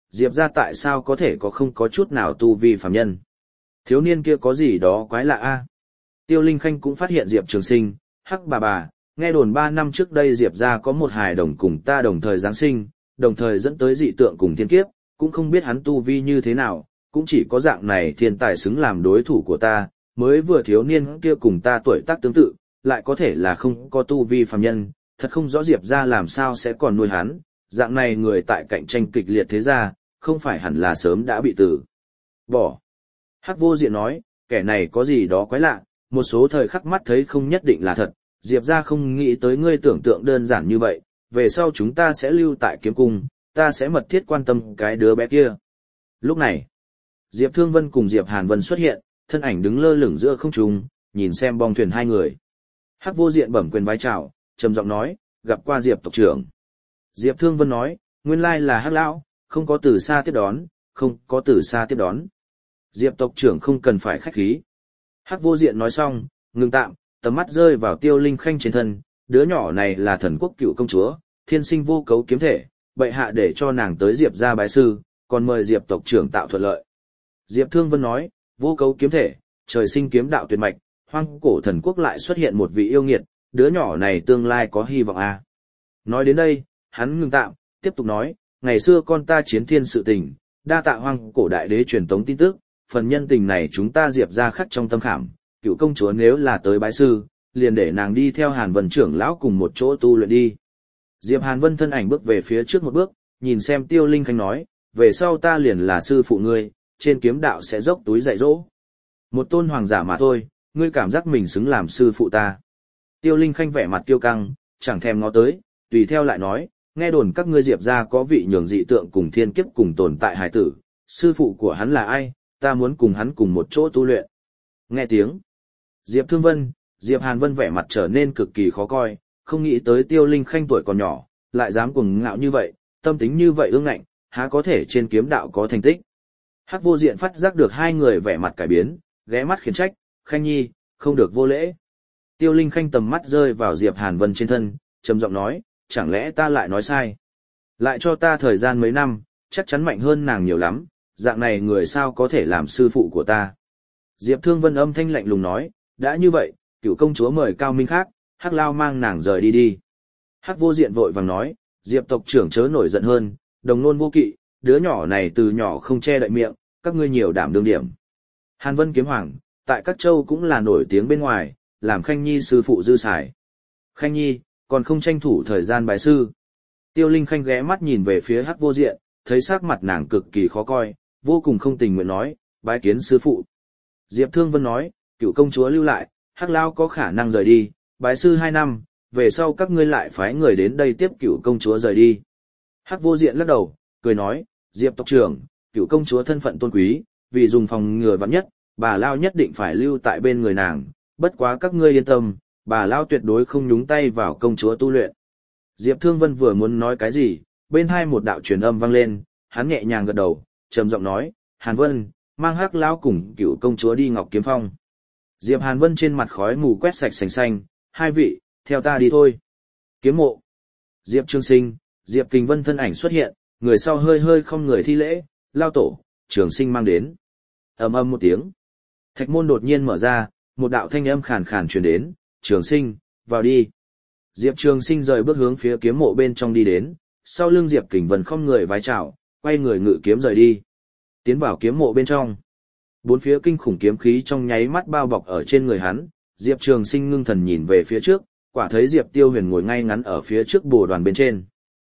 Diệp ra tại sao có thể không có chút nào tu vi phàm nhân. Thiếu niên kia có gì đó quái lạ a. Tiêu Linh Khanh cũng phát hiện Diệp Trường Sinh, hắc bà, nghe đồn 3 năm trước đây Diệp ra có một hài đồng cùng ta đồng thời Giáng sinh, đồng thời dẫn tới dị tượng cùng thiên kiếp, cũng không biết hắn tu vi như thế nào, cũng chỉ có dạng này thiên tài xứng làm đối thủ của ta, mới vừa thiếu niên kia cùng ta tuổi tác tương tự, lại có thể là không có tu vi phàm nhân, thật không rõ Diệp ra làm sao sẽ còn nuôi hắn, dạng này người tại cạnh tranh kịch liệt thế ra, không phải hẳn là sớm đã bị tử bỏ. Hắc Vô Diện nói, kẻ này có gì đó quái lạ, một số thời khắc mắt thấy không nhất định là thật, Diệp ra không nghĩ tới ngươi tưởng tượng đơn giản như vậy, về sau chúng ta sẽ lưu tại kiếm cung, ta sẽ mật thiết quan tâm cái đứa bé kia. Lúc này, Diệp Thương Vân cùng Diệp Hàn Vân xuất hiện, thân ảnh đứng lơ lửng giữa không trung, nhìn xem bong thuyền hai người. Hắc Vô Diện bẩm quyền vái chào, trầm giọng nói, gặp qua Diệp tộc trưởng. Diệp Thương Vân nói, nguyên lai là Hắc lão, không có từ xa tiếp đón, không có từ xa tiếp đón. Diệp tộc trưởng không cần phải khách khí. Hắc Vô Diện nói xong, ngừng tạm, tầm mắt rơi vào Tiêu Linh Khanh trên thân, đứa nhỏ này là thần quốc cựu công chúa, thiên sinh vô cấu kiếm thể, bệ hạ để cho nàng tới Diệp gia bái sư, còn mời Diệp tộc trưởng tạo thuận lợi. Diệp Thương Vân nói, vô cấu kiếm thể, trời sinh kiếm đạo tuyệt mạch, hoang cổ thần quốc lại xuất hiện một vị yêu nghiệt, đứa nhỏ này tương lai có hy vọng à. Nói đến đây, hắn ngừng tạm, tiếp tục nói, ngày xưa con ta chiến thiên sự tình, đa tạ hoang cổ đại đế truyền tống tin tức, phần nhân tình này chúng ta Diệp ra khắc trong tâm khảm, cựu công chúa nếu là tới bái sư, liền để nàng đi theo Hàn Vân trưởng lão cùng một chỗ tu luyện đi. Diệp Hàn Vân thân ảnh bước về phía trước một bước, nhìn xem Tiêu Linh Khanh nói, về sau ta liền là sư phụ ngươi, trên kiếm đạo sẽ dốc túi dạy dỗ. Một tôn hoàng giả mà thôi, ngươi cảm giác mình xứng làm sư phụ ta. Tiêu Linh Khanh vẻ mặt kiêu căng, chẳng thèm ngó tới, tùy theo lại nói, nghe đồn các ngươi Diệp ra có vị nhường dị tượng cùng thiên kiếp cùng tồn tại hài tử, sư phụ của hắn là ai, ta muốn cùng hắn cùng một chỗ tu luyện. Nghe tiếng, Diệp Thương Vân, Diệp Hàn Vân vẻ mặt trở nên cực kỳ khó coi, không nghĩ tới Tiêu Linh Khanh tuổi còn nhỏ, lại dám cuồng ngạo như vậy, tâm tính như vậy ương ngạnh, há có thể trên kiếm đạo có thành tích. Hắc Vô Diện phát giác được hai người vẻ mặt cải biến, ghé mắt khiển trách, Khanh Nhi, không được vô lễ. Tiêu Linh Khanh tầm mắt rơi vào Diệp Hàn Vân trên thân, trầm giọng nói, chẳng lẽ ta lại nói sai? Lại cho ta thời gian mấy năm, chắc chắn mạnh hơn nàng nhiều lắm, dạng này người sao có thể làm sư phụ của ta. Diệp Thương Vân âm thanh lạnh lùng nói, đã như vậy, cựu công chúa mời Cao Minh khác, Hắc Lao mang nàng rời đi đi. Hắc Vô Diện vội vàng nói, Diệp tộc trưởng chớ nổi giận hơn, đồng nôn vô kỵ, đứa nhỏ này từ nhỏ không che đậy miệng, các ngươi nhiều đảm đương điểm. Hàn Vân kiếm hoàng, tại các châu cũng là nổi tiếng bên ngoài, làm Khanh Nhi sư phụ dư xài. Khanh Nhi, còn không tranh thủ thời gian bái sư. Tiêu Linh Khanh ghé mắt nhìn về phía Hắc Vô Diện, thấy sắc mặt nàng cực kỳ khó coi, vô cùng không tình nguyện nói, bái kiến sư phụ. Diệp Thương Vân nói, cựu công chúa lưu lại, Hắc Lao có khả năng rời đi, bái sư 2 năm, về sau các ngươi lại phái người đến đây tiếp cựu công chúa rời đi. Hắc Vô Diện lắc đầu, cười nói, Diệp tộc trưởng, cựu công chúa thân phận tôn quý, vì dùng phòng ngừa vạn nhất, bà Lao nhất định phải lưu tại bên người nàng, bất quá các ngươi yên tâm, bà Lao tuyệt đối không nhúng tay vào công chúa tu luyện. Diệp Thương Vân vừa muốn nói cái gì, bên hai một đạo truyền âm vang lên, hắn nhẹ nhàng gật đầu, trầm giọng nói, Hàn Vân, mang Hắc Lão cùng cựu công chúa đi Ngọc Kiếm Phong. Diệp Hàn Vân trên mặt khói mù quét sạch sành xanh, hai vị, theo ta đi thôi. Kiếm mộ. Diệp Trường Sinh, Diệp Kình Vân thân ảnh xuất hiện, người sau hơi hơi không người thi lễ, Lao tổ, Trường Sinh mang đến. Ầm ầm một tiếng. Thạch môn đột nhiên mở ra, một đạo thanh âm khàn khàn truyền đến, Trường Sinh, vào đi. Diệp Trường Sinh rời bước hướng phía kiếm mộ bên trong đi đến, sau lưng Diệp Kình Vân không người vái chào, quay người ngự kiếm rời đi. Tiến vào kiếm mộ bên trong. Bốn phía kinh khủng kiếm khí trong nháy mắt bao bọc ở trên người hắn, Diệp Trường Sinh ngưng thần nhìn về phía trước, quả thấy Diệp Tiêu Huyền ngồi ngay ngắn ở phía trước bồ đoàn bên trên.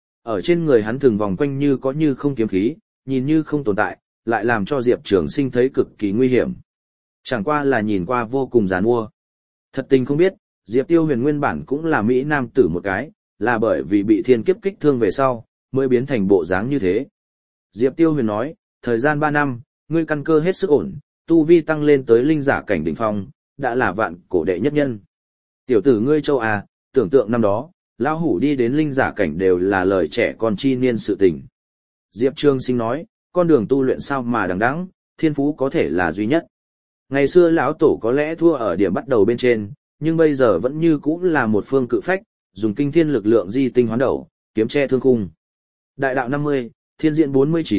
Ở trên người hắn thường vòng quanh như có như không kiếm khí, nhìn như không tồn tại, lại làm cho Diệp Trường Sinh thấy cực kỳ nguy hiểm. Chẳng qua là nhìn qua vô cùng giàn mua. Thật tình không biết, Diệp Tiêu Huyền nguyên bản cũng là mỹ nam tử một cái, là bởi vì bị thiên kiếp kích thương về sau, mới biến thành bộ dáng như thế. Diệp Tiêu Huyền nói, thời gian 3 năm, ngươi căn cơ hết sức ổn, tu vi tăng lên tới linh giả cảnh đỉnh phong, đã là vạn cổ đệ nhất nhân. Tiểu tử ngươi châu à, tưởng tượng năm đó, lão hủ đi đến linh giả cảnh đều là lời trẻ con chi niên sự tình. Diệp Trường Sinh nói, con đường tu luyện sao mà đằng đẵng, thiên phú có thể là duy nhất. Ngày xưa lão tổ có lẽ thua ở điểm bắt đầu bên trên, nhưng bây giờ vẫn như cũ là một phương cự phách, dùng kinh thiên lực lượng di tinh hoán đầu, kiếm che thương khung. Đại đạo 50, thiên diện 49,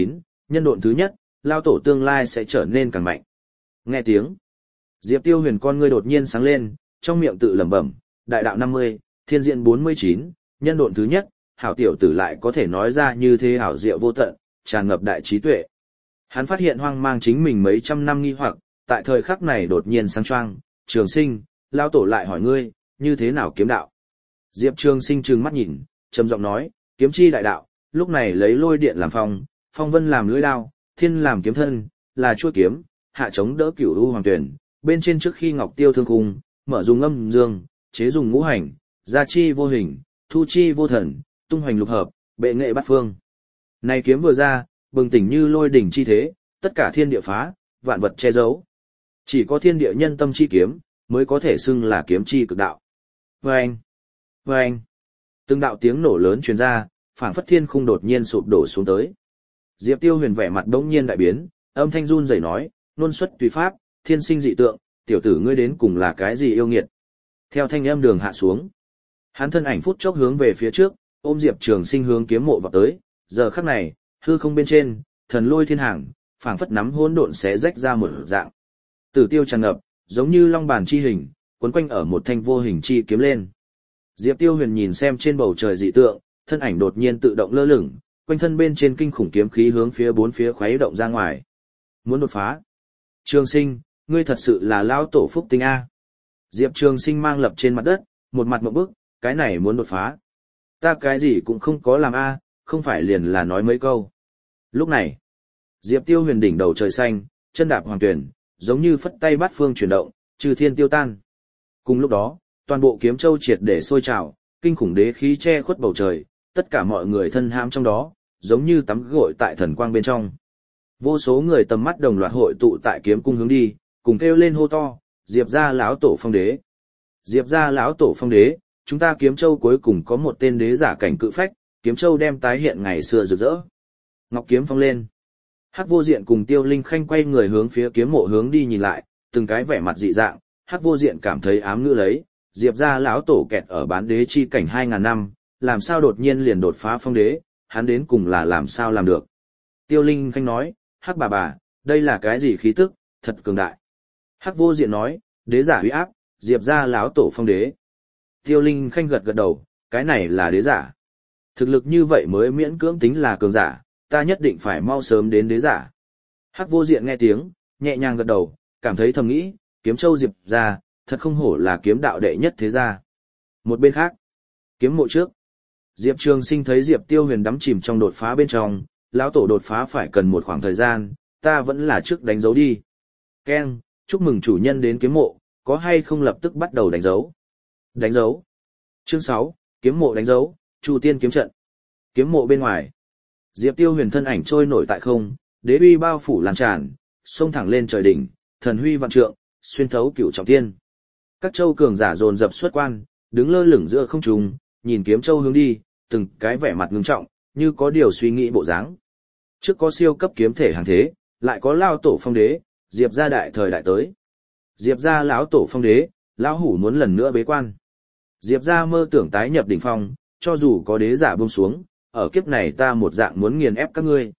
nhân độn thứ nhất, lao tổ tương lai sẽ trở nên càng mạnh. Nghe tiếng, Diệp Tiêu Huyền con ngươi đột nhiên sáng lên, trong miệng tự lẩm bẩm, đại đạo 50, thiên diện 49, nhân độn thứ nhất, hảo tiểu tử lại có thể nói ra như thế hảo diệu vô tận, tràn ngập đại trí tuệ. Hắn phát hiện hoang mang chính mình mấy trăm năm nghi hoặc, tại thời khắc này đột nhiên sáng choang, Trường Sinh, lao tổ lại hỏi ngươi, như thế nào kiếm đạo? Diệp Trường Sinh trừng mắt nhìn, trầm giọng nói, kiếm chi đại đạo, lúc này lấy lôi điện làm phong, phong vân làm lưỡi đao, thiên làm kiếm thân, là chuôi kiếm, hạ chống đỡ cửu u hoàng tuyển, bên trên trước khi ngọc tiêu thương khung, mở dùng âm dương, chế dùng ngũ hành, gia chi vô hình, thu chi vô thần, tung hoành lục hợp, bệ nghệ bát phương. Này kiếm vừa ra, bừng tỉnh như lôi đỉnh chi thế, tất cả thiên địa phá, vạn vật che giấu. Chỉ có thiên địa nhân tâm chi kiếm, mới có thể xưng là kiếm chi cực đạo. Vâng! Vâng! Từng đạo tiếng nổ lớn truyền ra, phảng phất thiên khung đột nhiên sụp đổ xuống tới. Diệp Tiêu Huyền vẻ mặt đống nhiên đại biến, âm thanh run rẩy nói, nôn xuất tùy pháp, thiên sinh dị tượng, tiểu tử ngươi đến cùng là cái gì yêu nghiệt. Theo thanh âm đường hạ xuống, hắn thân ảnh phút chốc hướng về phía trước, ôm Diệp Trường Sinh hướng kiếm mộ vào tới, giờ khắc này, hư không bên trên, thần lôi thiên hàng, phảng phất nắm hỗn độn xé rách ra một dạng. Tử tiêu tràn ngập, giống như long bàn chi hình, quấn quanh ở một thanh vô hình chi kiếm lên. Diệp Tiêu Huyền nhìn xem trên bầu trời dị tượng, thân ảnh đột nhiên tự động lơ lửng, quanh thân bên trên kinh khủng kiếm khí hướng phía bốn phía khuấy động ra ngoài. Muốn đột phá. Trường Sinh, ngươi thật sự là lao tổ phúc tinh A. Diệp Trường Sinh mang lập trên mặt đất, một mặt mộng bức, cái này muốn đột phá. Ta cái gì cũng không có làm A, không phải liền là nói mấy câu. Lúc này, Diệp Tiêu Huyền đỉnh đầu trời xanh, chân đạp hoàng tuyển, giống như phất tay bát phương chuyển động, trừ thiên tiêu tan. Cùng lúc đó, toàn bộ kiếm châu triệt để sôi trào, kinh khủng đế khí che khuất bầu trời, tất cả mọi người thân hãm trong đó, giống như tắm gội tại thần quang bên trong. Vô số người tầm mắt đồng loạt hội tụ tại kiếm cung hướng đi, cùng kêu lên hô to, Diệp gia lão tổ phong đế. Diệp gia lão tổ phong đế, chúng ta kiếm châu cuối cùng có một tên đế giả cảnh cự phách, kiếm châu đem tái hiện ngày xưa rực rỡ. Ngọc kiếm phong lên. Hắc Vô Diện cùng Tiêu Linh Khanh quay người hướng phía kiếm mộ hướng đi nhìn lại, từng cái vẻ mặt dị dạng, Hắc Vô Diện cảm thấy ám ngữ lấy, Diệp gia lão tổ kẹt ở bán đế chi cảnh 2000 năm, làm sao đột nhiên liền đột phá phong đế, hắn đến cùng là làm sao làm được. Tiêu Linh Khanh nói, Hắc bà, đây là cái gì khí tức, thật cường đại. Hắc Vô Diện nói, đế giả uy áp, Diệp gia lão tổ phong đế. Tiêu Linh Khanh gật gật đầu, cái này là đế giả. Thực lực như vậy mới miễn cưỡng tính là cường giả, ta nhất định phải mau sớm đến đế giả. Hắc Vô Diện nghe tiếng, nhẹ nhàng gật đầu, cảm thấy thầm nghĩ, kiếm châu Diệp gia, thật không hổ là kiếm đạo đệ nhất thế gia. Một bên khác, kiếm mộ trước, Diệp Trường Sinh thấy Diệp Tiêu Huyền đắm chìm trong đột phá bên trong, lão tổ đột phá phải cần một khoảng thời gian, ta vẫn là trước đánh dấu đi. Keng, chúc mừng chủ nhân đến kiếm mộ, có hay không lập tức bắt đầu đánh dấu? Đánh dấu. Chương 6, kiếm mộ đánh dấu, Chu Tiên kiếm trận. Kiếm mộ bên ngoài, Diệp Tiêu Huyền thân ảnh trôi nổi tại không, đế uy bao phủ lan tràn, xông thẳng lên trời đỉnh, thần huy vạn trượng, xuyên thấu cửu trọng thiên. Các châu cường giả dồn dập xuất quan, đứng lơ lửng giữa không trung, nhìn kiếm châu hướng đi, từng cái vẻ mặt ngưng trọng, như có điều suy nghĩ bộ dáng. Trước có siêu cấp kiếm thể hàng thế, lại có lao tổ phong đế, Diệp gia đại thời đại tới. Diệp gia lão tổ phong đế, lão hủ muốn lần nữa bế quan. Diệp gia mơ tưởng tái nhập đỉnh phong, cho dù có đế giả buông xuống, ở kiếp này ta một dạng muốn nghiền ép các ngươi.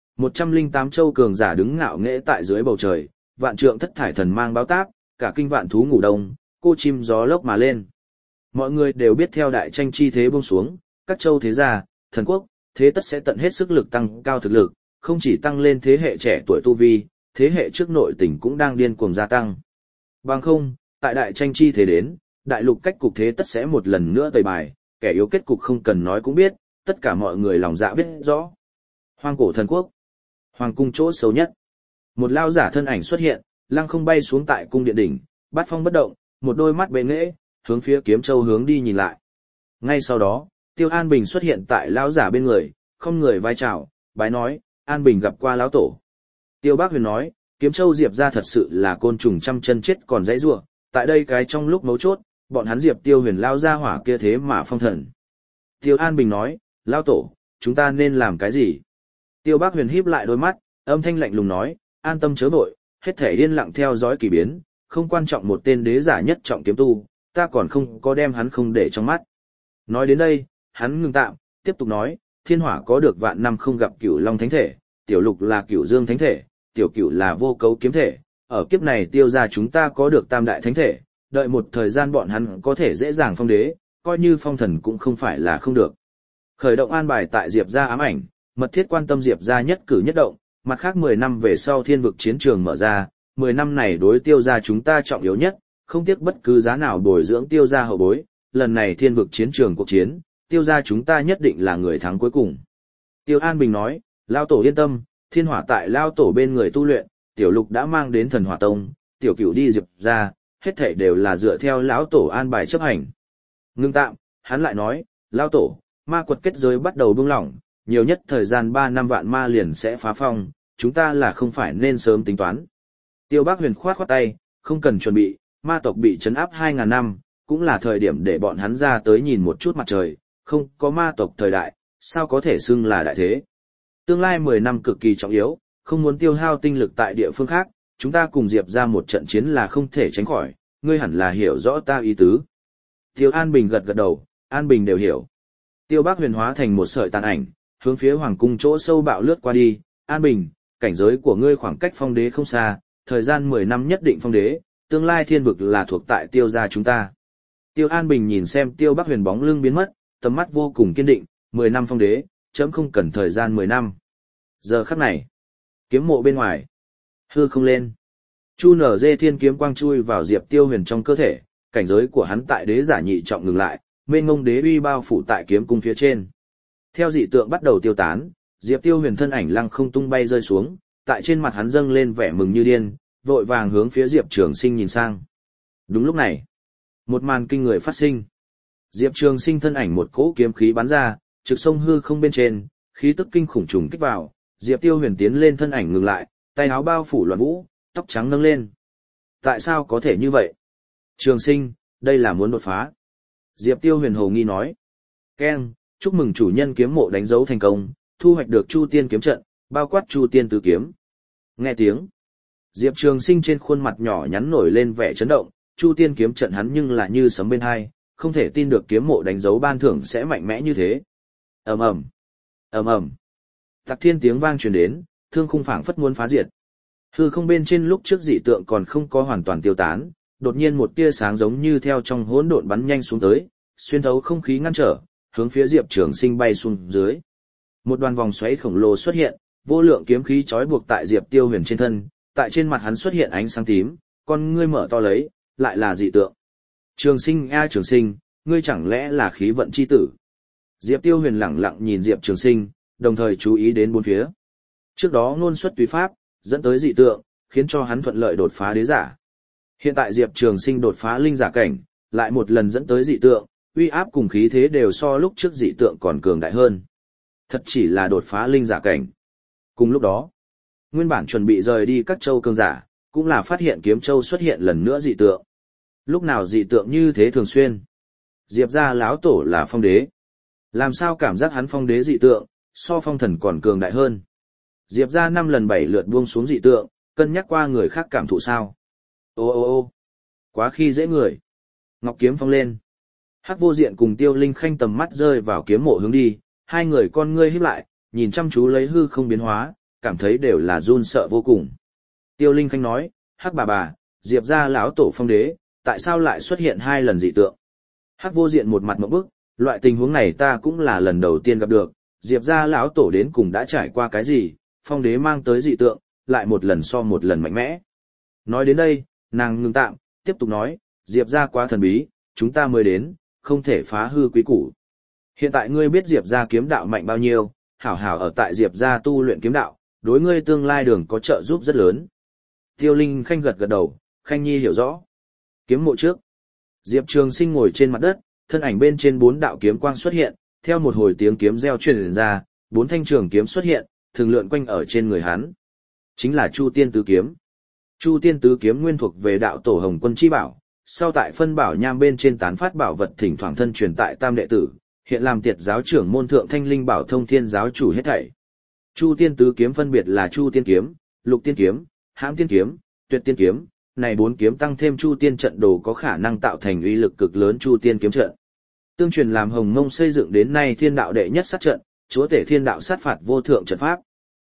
108 châu cường giả đứng ngạo nghễ tại dưới bầu trời, vạn trượng thất thải thần mang báo táp, cả kinh vạn thú ngủ đông, cô chim gió lốc mà lên. Mọi người đều biết theo đại tranh chi thế buông xuống, các châu thế gia, thần quốc, thế tất sẽ tận hết sức lực tăng cao thực lực, không chỉ tăng lên thế hệ trẻ tuổi tu vi, thế hệ trước nội tình cũng đang điên cuồng gia tăng. Bằng không, tại đại tranh chi thế đến, đại lục cách cục thế tất sẽ một lần nữa tẩy bài, kẻ yếu kết cục không cần nói cũng biết, tất cả mọi người lòng dạ biết rõ. Hoang cổ thần quốc, hoàng cung chỗ xấu nhất. Một lao giả thân ảnh xuất hiện, lăng không bay xuống tại cung điện đỉnh, bát phong bất động, một đôi mắt bệ nghệ, hướng phía kiếm châu hướng đi nhìn lại. Ngay sau đó, Tiêu An Bình xuất hiện tại lão giả bên người, không người vai chào, bái nói, An Bình gặp qua lão tổ. Tiêu Bác Huyền nói, kiếm châu Diệp ra thật sự là côn trùng trăm chân chết còn dãy rủa, tại đây cái trong lúc mấu chốt, bọn hắn Diệp Tiêu Huyền lao ra hỏa kia thế mà phong thần. Tiêu An Bình nói, lão tổ, chúng ta nên làm cái gì? Tiêu Bác Huyền híp lại đôi mắt, âm thanh lạnh lùng nói, an tâm chớ vội, hết thể yên lặng theo dõi kỳ biến, không quan trọng một tên đế giả nhất trọng kiếm tu, ta còn không có đem hắn không để trong mắt. Nói đến đây, hắn ngừng tạm, tiếp tục nói, thiên hỏa có được vạn năm không gặp cửu long thánh thể, tiểu lục là Cửu Dương thánh thể, tiểu cửu là Vô Cấu kiếm thể, ở kiếp này Tiêu gia chúng ta có được tam đại thánh thể, đợi một thời gian bọn hắn có thể dễ dàng phong đế, coi như phong thần cũng không phải là không được. Khởi động an bài tại Diệp gia ám ảnh, mật thiết quan tâm Diệp gia nhất cử nhất động, mặt khác 10 năm về sau thiên vực chiến trường mở ra, 10 năm này đối Tiêu gia chúng ta trọng yếu nhất, không tiếc bất cứ giá nào bồi dưỡng Tiêu gia hậu bối, lần này thiên vực chiến trường cuộc chiến, Tiêu gia chúng ta nhất định là người thắng cuối cùng. Tiêu An Bình nói, Lao Tổ yên tâm, thiên hỏa tại Lao Tổ bên người tu luyện, tiểu lục đã mang đến thần hỏa tông, tiểu cửu đi Diệp gia, hết thảy đều là dựa theo lão Tổ an bài chấp hành. Ngưng tạm, hắn lại nói, Lao Tổ, ma quật kết giới bắt đầu buông lỏng, nhiều nhất thời gian 3 năm vạn ma liền sẽ phá phong, chúng ta là không phải nên sớm tính toán. Tiêu Bác Huyền khoát tay, không cần chuẩn bị, ma tộc bị trấn áp 2.000 năm, cũng là thời điểm để bọn hắn ra tới nhìn một chút mặt trời, không có ma tộc thời đại, sao có thể xưng là đại thế. Tương lai 10 năm cực kỳ trọng yếu, không muốn tiêu hao tinh lực tại địa phương khác, chúng ta cùng Diệp ra một trận chiến là không thể tránh khỏi, ngươi hẳn là hiểu rõ ta ý tứ. Tiêu An Bình gật gật đầu, An Bình đều hiểu. Tiêu Bác Huyền hóa thành một sợi tàn ảnh, hướng phía hoàng cung chỗ sâu bạo lướt qua đi, An Bình, cảnh giới của ngươi khoảng cách phong đế không xa, thời gian 10 năm nhất định phong đế, tương lai thiên vực là thuộc tại Tiêu gia chúng ta. Tiêu An Bình nhìn xem Tiêu Bác Huyền bóng lưng biến mất, tầm mắt vô cùng kiên định, 10 năm phong đế, chấm không cần thời gian 10 năm. Giờ khắc này, kiếm mộ bên ngoài, hư không lên. Chu nở dê thiên kiếm quang chui vào Diệp Tiêu Huyền trong cơ thể, cảnh giới của hắn tại đế giả nhị trọng ngừng lại, mênh ngông đế uy bao phủ tại kiếm cung phía trên. Theo dị tượng bắt đầu tiêu tán, Diệp Tiêu Huyền thân ảnh lăng không tung bay rơi xuống, tại trên mặt hắn dâng lên vẻ mừng như điên, vội vàng hướng phía Diệp Trường Sinh nhìn sang. Đúng lúc này, một màn kinh người phát sinh. Diệp Trường Sinh thân ảnh một cỗ kiếm khí bắn ra, trực sông hư không bên trên, khí tức kinh khủng trùng kích vào, Diệp Tiêu Huyền tiến lên thân ảnh ngừng lại, tay áo bao phủ loạn vũ, tóc trắng nâng lên. Tại sao có thể như vậy? Trường Sinh, đây là muốn đột phá. Diệp Tiêu Huyền hồ nghi nói. Keng, chúc mừng chủ nhân kiếm mộ đánh dấu thành công, thu hoạch được Chu Tiên kiếm trận, bao quát Chu Tiên tứ kiếm. Nghe tiếng, Diệp Trường Sinh trên khuôn mặt nhỏ nhắn nổi lên vẻ chấn động, Chu Tiên kiếm trận hắn nhưng là như sấm bên hai, không thể tin được kiếm mộ đánh dấu ban thưởng sẽ mạnh mẽ như thế. Ầm ầm, ầm ầm. Tạc thiên tiếng vang truyền đến, thương khung phảng phất muốn phá diệt. Hư không bên trên lúc trước dị tượng còn không có hoàn toàn tiêu tán, đột nhiên một tia sáng giống như theo trong hỗn độn bắn nhanh xuống tới, xuyên thấu không khí ngăn trở, hướng phía Diệp Trường Sinh bay xuống dưới. Một đoàn vòng xoáy khổng lồ xuất hiện, vô lượng kiếm khí trói buộc tại Diệp Tiêu Huyền trên thân, tại trên mặt hắn xuất hiện ánh sáng tím, con ngươi mở to lấy, lại là dị tượng. Trường Sinh a Trường Sinh, ngươi chẳng lẽ là khí vận chi tử? Diệp Tiêu Huyền lẳng lặng nhìn Diệp Trường Sinh, đồng thời chú ý đến bốn phía. Trước đó ngôn xuất tùy pháp, dẫn tới dị tượng, khiến cho hắn thuận lợi đột phá đế giả. Hiện tại Diệp Trường Sinh đột phá linh giả cảnh, lại một lần dẫn tới dị tượng, uy áp cùng khí thế đều so lúc trước dị tượng còn cường đại hơn. Thật chỉ là đột phá linh giả cảnh. Cùng lúc đó, nguyên bản chuẩn bị rời đi các châu cường giả, cũng là phát hiện kiếm châu xuất hiện lần nữa dị tượng. Lúc nào dị tượng như thế thường xuyên? Diệp gia lão tổ là phong đế. Làm sao cảm giác hắn phong đế dị tượng, so phong thần còn cường đại hơn? Diệp gia 5 lần 7 lượt buông xuống dị tượng, cân nhắc qua người khác cảm thụ sao? Ô ô ô, quá khi dễ người. Ngọc kiếm phong lên. Hắc Vô Diện cùng Tiêu Linh Khanh tầm mắt rơi vào kiếm mộ hướng đi, hai người con ngươi híp lại, nhìn chăm chú lấy hư không biến hóa, cảm thấy đều là run sợ vô cùng. Tiêu Linh Khanh nói, Hắc bà, Diệp gia lão tổ phong đế, tại sao lại xuất hiện 2 lần dị tượng? Hắc Vô Diện một mặt ngộp bức, loại tình huống này ta cũng là lần đầu tiên gặp được, Diệp gia lão tổ đến cùng đã trải qua cái gì, phong đế mang tới dị tượng, lại một lần so một lần mạnh mẽ. Nói đến đây, nàng ngừng tạm, tiếp tục nói, Diệp gia quá thần bí, chúng ta mới đến, không thể phá hư quý củ. Hiện tại ngươi biết Diệp gia kiếm đạo mạnh bao nhiêu, hảo hảo ở tại Diệp gia tu luyện kiếm đạo, đối ngươi tương lai đường có trợ giúp rất lớn. Tiêu Linh Khanh gật gật đầu, Khanh Nhi hiểu rõ. Kiếm mộ trước, Diệp Trường Sinh ngồi trên mặt đất, thân ảnh bên trên 4 đạo kiếm quang xuất hiện, theo một hồi tiếng kiếm reo truyền ra, 4 thanh trường kiếm xuất hiện, thường lượn quanh ở trên người hắn. Chính là Chu Tiên tứ kiếm. Chu Tiên tứ kiếm nguyên thuộc về đạo tổ Hồng Quân chi bảo, sau tại phân bảo nham bên trên tán phát bảo vật thỉnh thoảng thân truyền tại tam đệ tử, hiện làm tiệt giáo trưởng môn thượng thanh linh bảo thông thiên giáo chủ hết thảy. Chu Tiên tứ kiếm phân biệt là Chu Tiên kiếm, Lục Tiên kiếm, Hãm Tiên kiếm, Tuyệt Tiên kiếm, này 4 kiếm tăng thêm Chu Tiên trận đồ có khả năng tạo thành uy lực cực lớn Chu Tiên kiếm trận. Tương truyền làm Hồng Mông xây dựng đến nay thiên đạo đệ nhất sát trận, chúa tể thiên đạo sát phạt vô thượng trận pháp.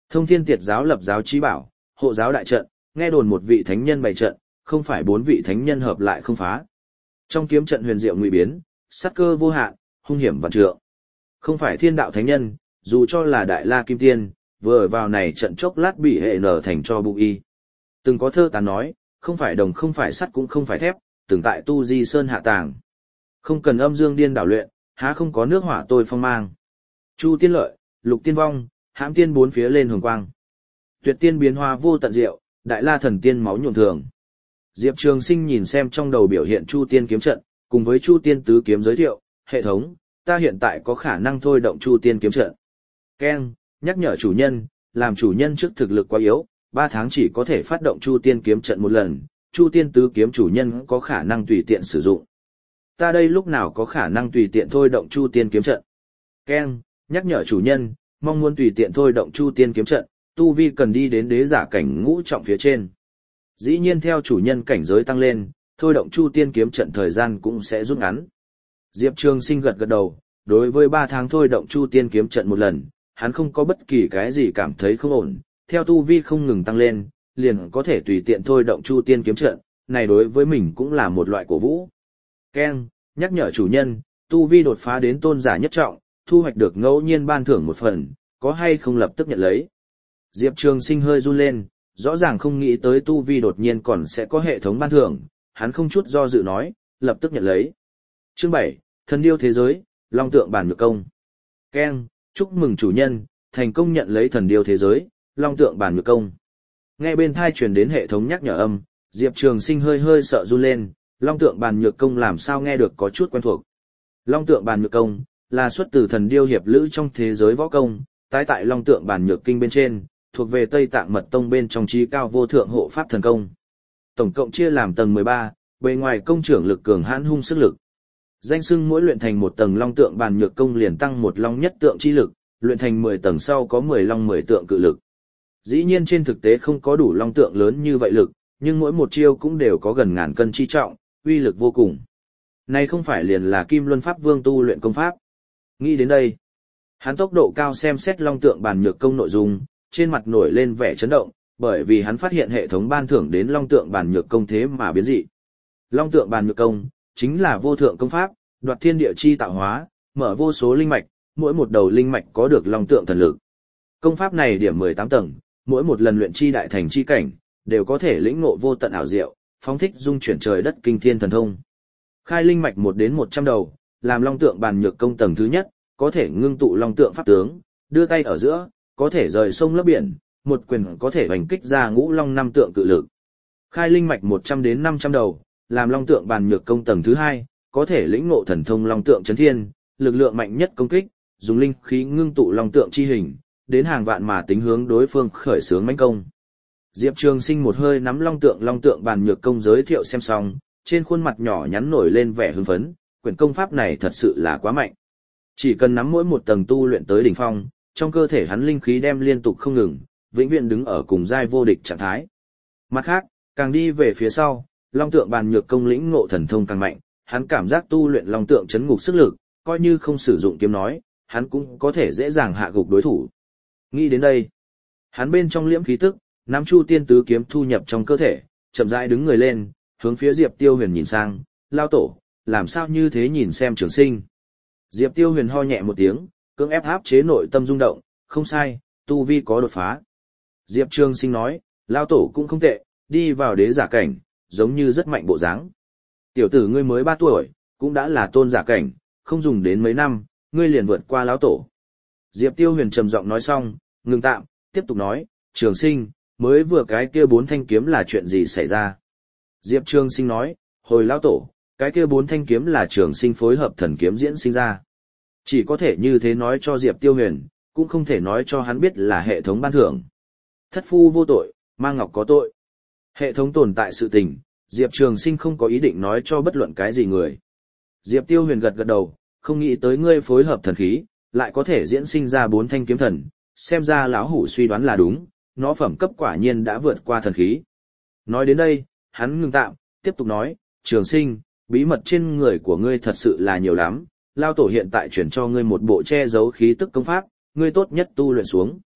Thông Thiên Tiệt giáo lập giáo chí bảo, hộ giáo đại trận, nghe đồn một vị thánh nhân bày trận, không phải bốn vị thánh nhân hợp lại không phá. Trong kiếm trận huyền diệu ngụy biến, sát cơ vô hạn, hung hiểm vạn trượng. Không phải thiên đạo thánh nhân, dù cho là đại la kim tiên, vừa ở vào này trận chốc lát bị hệ nở thành cho bụng y. Từng có thơ tán nói, không phải đồng không phải sắt cũng không phải thép, từng tại tu di sơn hạ tàng. Không cần âm dương điên đảo luyện, há không có nước hỏa tôi phong mang. Chu tiên lợi, lục tiên vong, hãm tiên bốn phía lên hồng quang. Tuyệt tiên biến hóa vô tận diệu, đại la thần tiên máu nhuộm thường. Diệp Trường Sinh nhìn xem trong đầu biểu hiện Chu tiên kiếm trận, cùng với Chu tiên tứ kiếm giới thiệu, hệ thống, ta hiện tại có khả năng thôi động Chu tiên kiếm trận. Keng, nhắc nhở chủ nhân, làm chủ nhân trước thực lực quá yếu, 3 tháng chỉ có thể phát động Chu tiên kiếm trận một lần, Chu tiên tứ kiếm chủ nhân có khả năng tùy tiện sử dụng. Ta đây lúc nào có khả năng tùy tiện thôi động Chu tiên kiếm trận. Keng, nhắc nhở chủ nhân, mong muốn tùy tiện thôi động Chu tiên kiếm trận, tu vi cần đi đến đế giả cảnh ngũ trọng phía trên. Dĩ nhiên theo chủ nhân cảnh giới tăng lên, thôi động Chu tiên kiếm trận thời gian cũng sẽ rút ngắn. Diệp Trường Sinh gật gật đầu, đối với 3 tháng thôi động Chu tiên kiếm trận một lần, hắn không có bất kỳ cái gì cảm thấy không ổn, theo tu vi không ngừng tăng lên, liền có thể tùy tiện thôi động Chu tiên kiếm trận, này đối với mình cũng là một loại cổ vũ. Keng, nhắc nhở chủ nhân, tu vi đột phá đến tôn giả nhất trọng, thu hoạch được ngẫu nhiên ban thưởng một phần, có hay không lập tức nhận lấy. Diệp Trường Sinh hơi run lên, rõ ràng không nghĩ tới tu vi đột nhiên còn sẽ có hệ thống ban thưởng, hắn không chút do dự nói, lập tức nhận lấy. Chương 7, Thần điêu thế giới, Long tượng bản nhược công. Keng, chúc mừng chủ nhân, thành công nhận lấy thần điêu thế giới, Long tượng bản nhược công. Nghe bên tai truyền đến hệ thống nhắc nhở âm, Diệp Trường Sinh hơi sợ run lên, Long tượng bản nhược công làm sao nghe được có chút quen thuộc. Long tượng bản nhược công là xuất từ thần điêu hiệp lữ trong thế giới võ công, tái tại Long tượng bản nhược kinh bên trên, thuộc về Tây Tạng Mật Tông bên trong chí cao vô thượng hộ pháp thần công. Tổng cộng chia làm tầng 13, bề ngoài công trưởng lực cường hãn hung sức lực. Danh xưng mỗi luyện thành một tầng long tượng bàn nhược công liền tăng một long nhất tượng chi lực, luyện thành 10 tầng sau có 10 long 10 tượng cự lực. Dĩ nhiên trên thực tế không có đủ long tượng lớn như vậy lực, nhưng mỗi một chiêu cũng đều có gần ngàn cân chi trọng, uy lực vô cùng. Này không phải liền là Kim Luân Pháp Vương tu luyện công pháp. Nghĩ đến đây, hắn tốc độ cao xem xét long tượng bàn nhược công nội dung, trên mặt nổi lên vẻ chấn động, bởi vì hắn phát hiện hệ thống ban thưởng đến long tượng bàn nhược công thế mà biến dị. Long tượng bàn nhược công chính là vô thượng công pháp, đoạt thiên địa chi tạo hóa, mở vô số linh mạch, mỗi một đầu linh mạch có được long tượng thần lực. Công pháp này điểm 18 tầng, mỗi một lần luyện chi đại thành chi cảnh, đều có thể lĩnh ngộ vô tận ảo diệu, phóng thích dung chuyển trời đất kinh thiên thần thông. Khai linh mạch 1 đến 100 đầu, làm long tượng bàn nhược công tầng thứ nhất, có thể ngưng tụ long tượng pháp tướng, đưa tay ở giữa, có thể rời sông lấp biển, một quyền có thể hoành kích ra ngũ long năm tượng cự lực. Khai linh mạch 100 đến 500 đầu, làm long tượng bàn nhược công tầng thứ hai, có thể lĩnh ngộ thần thông long tượng chấn thiên, lực lượng mạnh nhất công kích, dùng linh khí ngưng tụ long tượng chi hình, đến hàng vạn mà tính hướng đối phương khởi xướng mãnh công. Diệp Trường Sinh một hơi nắm long tượng bàn nhược công giới thiệu xem xong, trên khuôn mặt nhỏ nhắn nổi lên vẻ hưng phấn, quyển công pháp này thật sự là quá mạnh. Chỉ cần nắm mỗi một tầng tu luyện tới đỉnh phong, trong cơ thể hắn linh khí đem liên tục không ngừng, vĩnh viễn đứng ở cùng giai vô địch trạng thái. Mặt khác, càng đi về phía sau, long tượng bàn nhược công lĩnh ngộ thần thông càng mạnh, hắn cảm giác tu luyện long tượng chấn ngục sức lực, coi như không sử dụng kiếm nói, hắn cũng có thể dễ dàng hạ gục đối thủ. Nghĩ đến đây, hắn bên trong liễm khí tức, nắm Chu tiên tứ kiếm thu nhập trong cơ thể, chậm rãi đứng người lên, hướng phía Diệp Tiêu Huyền nhìn sang, lao tổ, làm sao như thế nhìn xem Trường Sinh. Diệp Tiêu Huyền ho nhẹ một tiếng, cưỡng ép áp chế nội tâm rung động, không sai, tu vi có đột phá. Diệp Trường Sinh nói, lao tổ cũng không tệ, đi vào đế giả cảnh, giống như rất mạnh bộ dáng. Tiểu tử ngươi mới 3 tuổi, cũng đã là tôn giả cảnh, không dùng đến mấy năm, ngươi liền vượt qua lão tổ. Diệp Tiêu Huyền trầm giọng nói xong, ngừng tạm, tiếp tục nói, Trường Sinh, mới vừa cái kia 4 thanh kiếm là chuyện gì xảy ra? Diệp Trường Sinh nói, hồi lão tổ, cái kia 4 thanh kiếm là Trường Sinh phối hợp thần kiếm diễn sinh ra. Chỉ có thể như thế nói cho Diệp Tiêu Huyền, cũng không thể nói cho hắn biết là hệ thống ban thưởng. Thất phu vô tội, mang ngọc có tội. Hệ thống tồn tại sự tình, Diệp Trường Sinh không có ý định nói cho bất luận cái gì người. Diệp Tiêu Huyền gật gật đầu, không nghĩ tới ngươi phối hợp thần khí, lại có thể diễn sinh ra 4 thanh kiếm thần, xem ra lão hủ suy đoán là đúng, nó phẩm cấp quả nhiên đã vượt qua thần khí. Nói đến đây, hắn ngừng tạm, tiếp tục nói, Trường Sinh, bí mật trên người của ngươi thật sự là nhiều lắm, lao tổ hiện tại chuyển cho ngươi một bộ che giấu khí tức công pháp, ngươi tốt nhất tu luyện xuống.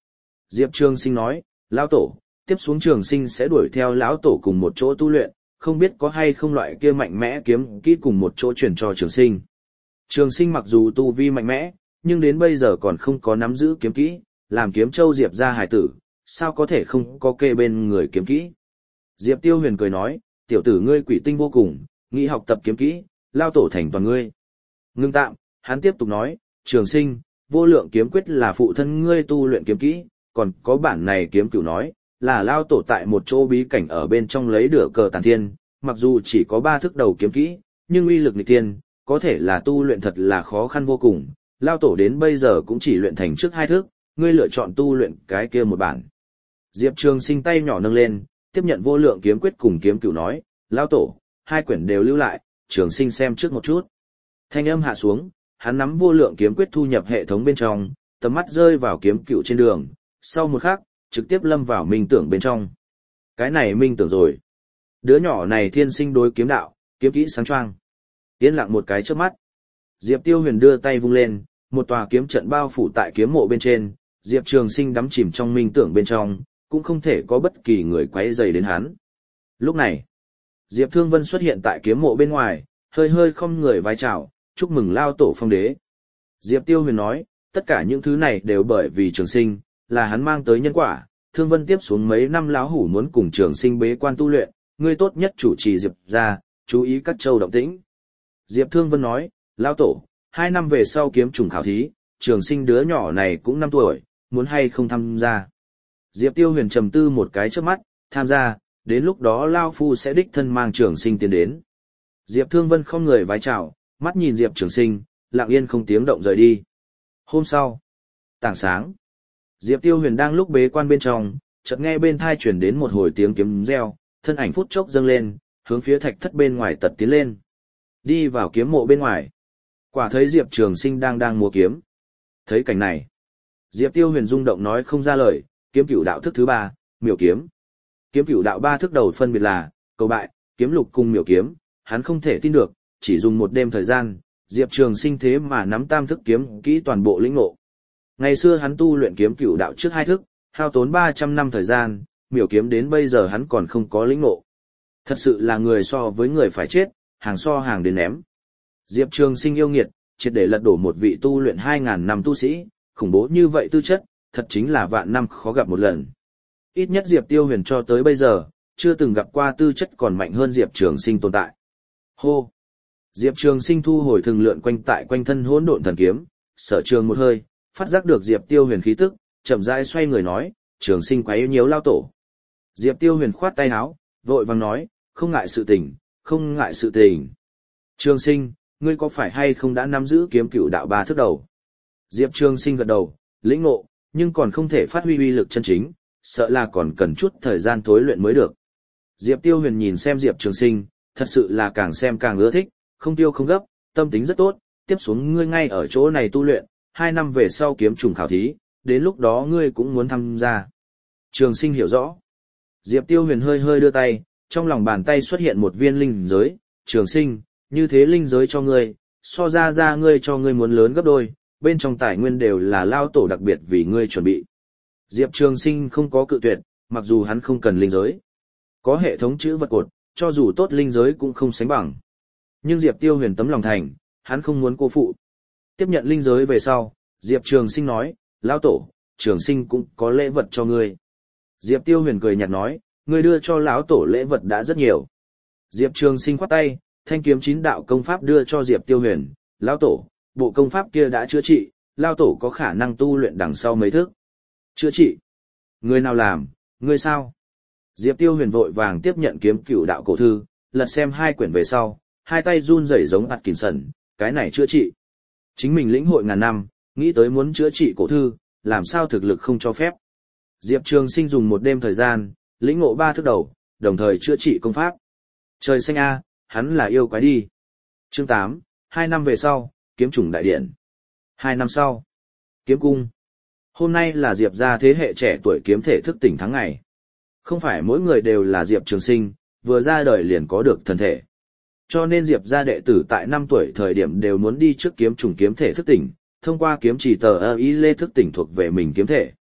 Diệp Trường Sinh nói, lão tổ, tiếp xuống Trường Sinh sẽ đuổi theo lão tổ cùng một chỗ tu luyện, không biết có hay không loại kia mạnh mẽ kiếm kỹ cùng một chỗ truyền cho Trường Sinh. Trường Sinh mặc dù tu vi mạnh mẽ, nhưng đến bây giờ còn không có nắm giữ kiếm kỹ, làm kiếm châu Diệp gia hải tử, sao có thể không có kê bên người kiếm kỹ. Diệp Tiêu Huyền cười nói, tiểu tử ngươi quỷ tinh vô cùng, nghĩ học tập kiếm kỹ, lao tổ thành toàn ngươi. Ngưng tạm, hắn tiếp tục nói, Trường Sinh, vô lượng kiếm quyết là phụ thân ngươi tu luyện kiếm kỹ, còn có bản này kiếm cửu nói, là lao tổ tại một chỗ bí cảnh ở bên trong lấy được cờ tàn thiên, mặc dù chỉ có 3 thức đầu kiếm kỹ, nhưng uy lực nghịch thiên, có thể là tu luyện thật là khó khăn vô cùng, lao tổ đến bây giờ cũng chỉ luyện thành trước 2 thức, ngươi lựa chọn tu luyện cái kia một bản. Diệp Trường Sinh tay nhỏ nâng lên, tiếp nhận vô lượng kiếm quyết cùng kiếm cửu nói, lao tổ, 2 quyển đều lưu lại, Trường Sinh xem trước một chút. Thanh âm hạ xuống, hắn nắm vô lượng kiếm quyết thu nhập hệ thống bên trong, tầm mắt rơi vào kiếm cửu trên đường, sau một khắc, trực tiếp lâm vào minh tưởng bên trong. Cái này minh tưởng rồi. Đứa nhỏ này thiên sinh đối kiếm đạo, kiếm kỹ sáng choang. Yên lặng một cái chớp mắt. Diệp Tiêu Huyền đưa tay vung lên, một tòa kiếm trận bao phủ tại kiếm mộ bên trên, Diệp Trường Sinh đắm chìm trong minh tưởng bên trong, cũng không thể có bất kỳ người quấy rầy đến hắn. Lúc này, Diệp Thương Vân xuất hiện tại kiếm mộ bên ngoài, hơi hơi không người vái chào, chúc mừng lao tổ phong đế. Diệp Tiêu Huyền nói, tất cả những thứ này đều bởi vì Trường Sinh, là hắn mang tới nhân quả. Thương Vân tiếp xuống mấy năm lão hủ muốn cùng Trường Sinh bế quan tu luyện, ngươi tốt nhất chủ trì Diệp gia, chú ý các châu động tĩnh. Diệp Thương Vân nói, lao tổ, 2 năm về sau kiếm trùng khảo thí, Trường Sinh đứa nhỏ này cũng 5 tuổi, muốn hay không tham gia. Diệp Tiêu Huyền trầm tư một cái trước mắt, tham gia, đến lúc đó lao phu sẽ đích thân mang Trường Sinh tiến đến. Diệp Thương Vân không người vái chào, mắt nhìn Diệp Trường Sinh, lặng yên không tiếng động rời đi. Hôm sau, tảng sáng, Diệp Tiêu Huyền đang lúc bế quan bên trong, chợt nghe bên tai truyền đến một hồi tiếng kiếm reo, thân ảnh phút chốc dâng lên, hướng phía thạch thất bên ngoài tật tiến lên. Đi vào kiếm mộ bên ngoài, quả thấy Diệp Trường Sinh đang múa kiếm. Thấy cảnh này, Diệp Tiêu Huyền rung động nói không ra lời, kiếm cửu đạo thức thứ 3, miểu kiếm. Kiếm cửu đạo 3 thức đầu phân biệt là cầu bại, kiếm lục cùng miểu kiếm, hắn không thể tin được, chỉ dùng một đêm thời gian, Diệp Trường Sinh thế mà nắm tam thức kiếm kỹ toàn bộ lĩnh ngộ. Ngày xưa hắn tu luyện kiếm cửu đạo trước 2 thức, hao tốn 300 năm thời gian, miểu kiếm đến bây giờ hắn còn không có lĩnh ngộ. Thật sự là người so với người phải chết, hàng so hàng đến ném. Diệp Trường Sinh yêu nghiệt, triệt để lật đổ một vị tu luyện 2000 năm tu sĩ, khủng bố như vậy tư chất, thật chính là vạn năm khó gặp một lần. Ít nhất Diệp Tiêu Huyền cho tới bây giờ, chưa từng gặp qua tư chất còn mạnh hơn Diệp Trường Sinh tồn tại. Hô! Diệp Trường Sinh thu hồi thường lượn quanh tại quanh thân hỗn độn thần kiếm, sở trường một hơi, phát giác được Diệp Tiêu Huyền khí tức, chậm rãi xoay người nói, Trường Sinh quấy nhiễu lao tổ. Diệp Tiêu Huyền khoát tay áo, vội vàng nói, không ngại sự tình, không ngại sự tình. Trường Sinh, ngươi có phải hay không đã nắm giữ kiếm cửu đạo 3 thức đầu? Diệp Trường Sinh gật đầu, lĩnh ngộ, nhưng còn không thể phát huy uy lực chân chính, sợ là còn cần chút thời gian thối luyện mới được. Diệp Tiêu Huyền nhìn xem Diệp Trường Sinh, thật sự là càng xem càng ưa thích, không tiêu không gấp, tâm tính rất tốt, tiếp xuống ngươi ngay ở chỗ này tu luyện, 2 năm về sau kiếm trùng khảo thí, đến lúc đó ngươi cũng muốn tham gia. Trường Sinh hiểu rõ. Diệp Tiêu Huyền hơi hơi đưa tay, trong lòng bàn tay xuất hiện một viên linh giới, Trường Sinh, như thế linh giới cho ngươi, so ra ngươi cho ngươi muốn lớn gấp đôi, bên trong tài nguyên đều là lao tổ đặc biệt vì ngươi chuẩn bị. Diệp Trường Sinh không có cự tuyệt, mặc dù hắn không cần linh giới. Có hệ thống chữ vật cột, cho dù tốt linh giới cũng không sánh bằng. Nhưng Diệp Tiêu Huyền tấm lòng thành, hắn không muốn cô phụ. Tiếp nhận linh giới về sau, Diệp Trường Sinh nói, lao tổ, Trường Sinh cũng có lễ vật cho ngươi. Diệp Tiêu Huyền cười nhạt nói, ngươi đưa cho lão tổ lễ vật đã rất nhiều. Diệp Trường Sinh khoát tay, thanh kiếm 9 đạo công pháp đưa cho Diệp Tiêu Huyền, lão tổ, bộ công pháp kia đã chữa trị, lão tổ có khả năng tu luyện đằng sau mấy thức. Chữa trị? Người nào làm, ngươi sao? Diệp Tiêu Huyền vội vàng tiếp nhận kiếm cửu đạo cổ thư, lật xem 2 quyển về sau, hai tay run rẩy giống Atkinson, cái này chữa trị. Chính mình lĩnh hội ngàn năm, nghĩ tới muốn chữa trị cổ thư, làm sao thực lực không cho phép. Diệp Trường Sinh dùng một đêm thời gian, lĩnh ngộ 3 thức đầu, đồng thời chữa trị công pháp. Trời xanh a, hắn là yêu quái đi. Chương 8, 2 năm về sau, kiếm trùng đại điện. 2 năm sau, kiếm cung. Hôm nay là Diệp gia thế hệ trẻ tuổi kiếm thể thức tỉnh tháng ngày. Không phải mỗi người đều là Diệp Trường Sinh, vừa ra đời liền có được thần thể. Cho nên Diệp gia đệ tử tại 5 tuổi thời điểm đều muốn đi trước kiếm trùng kiếm thể thức tỉnh, thông qua kiếm chỉ tờ y lê thức tỉnh thuộc về mình kiếm thể.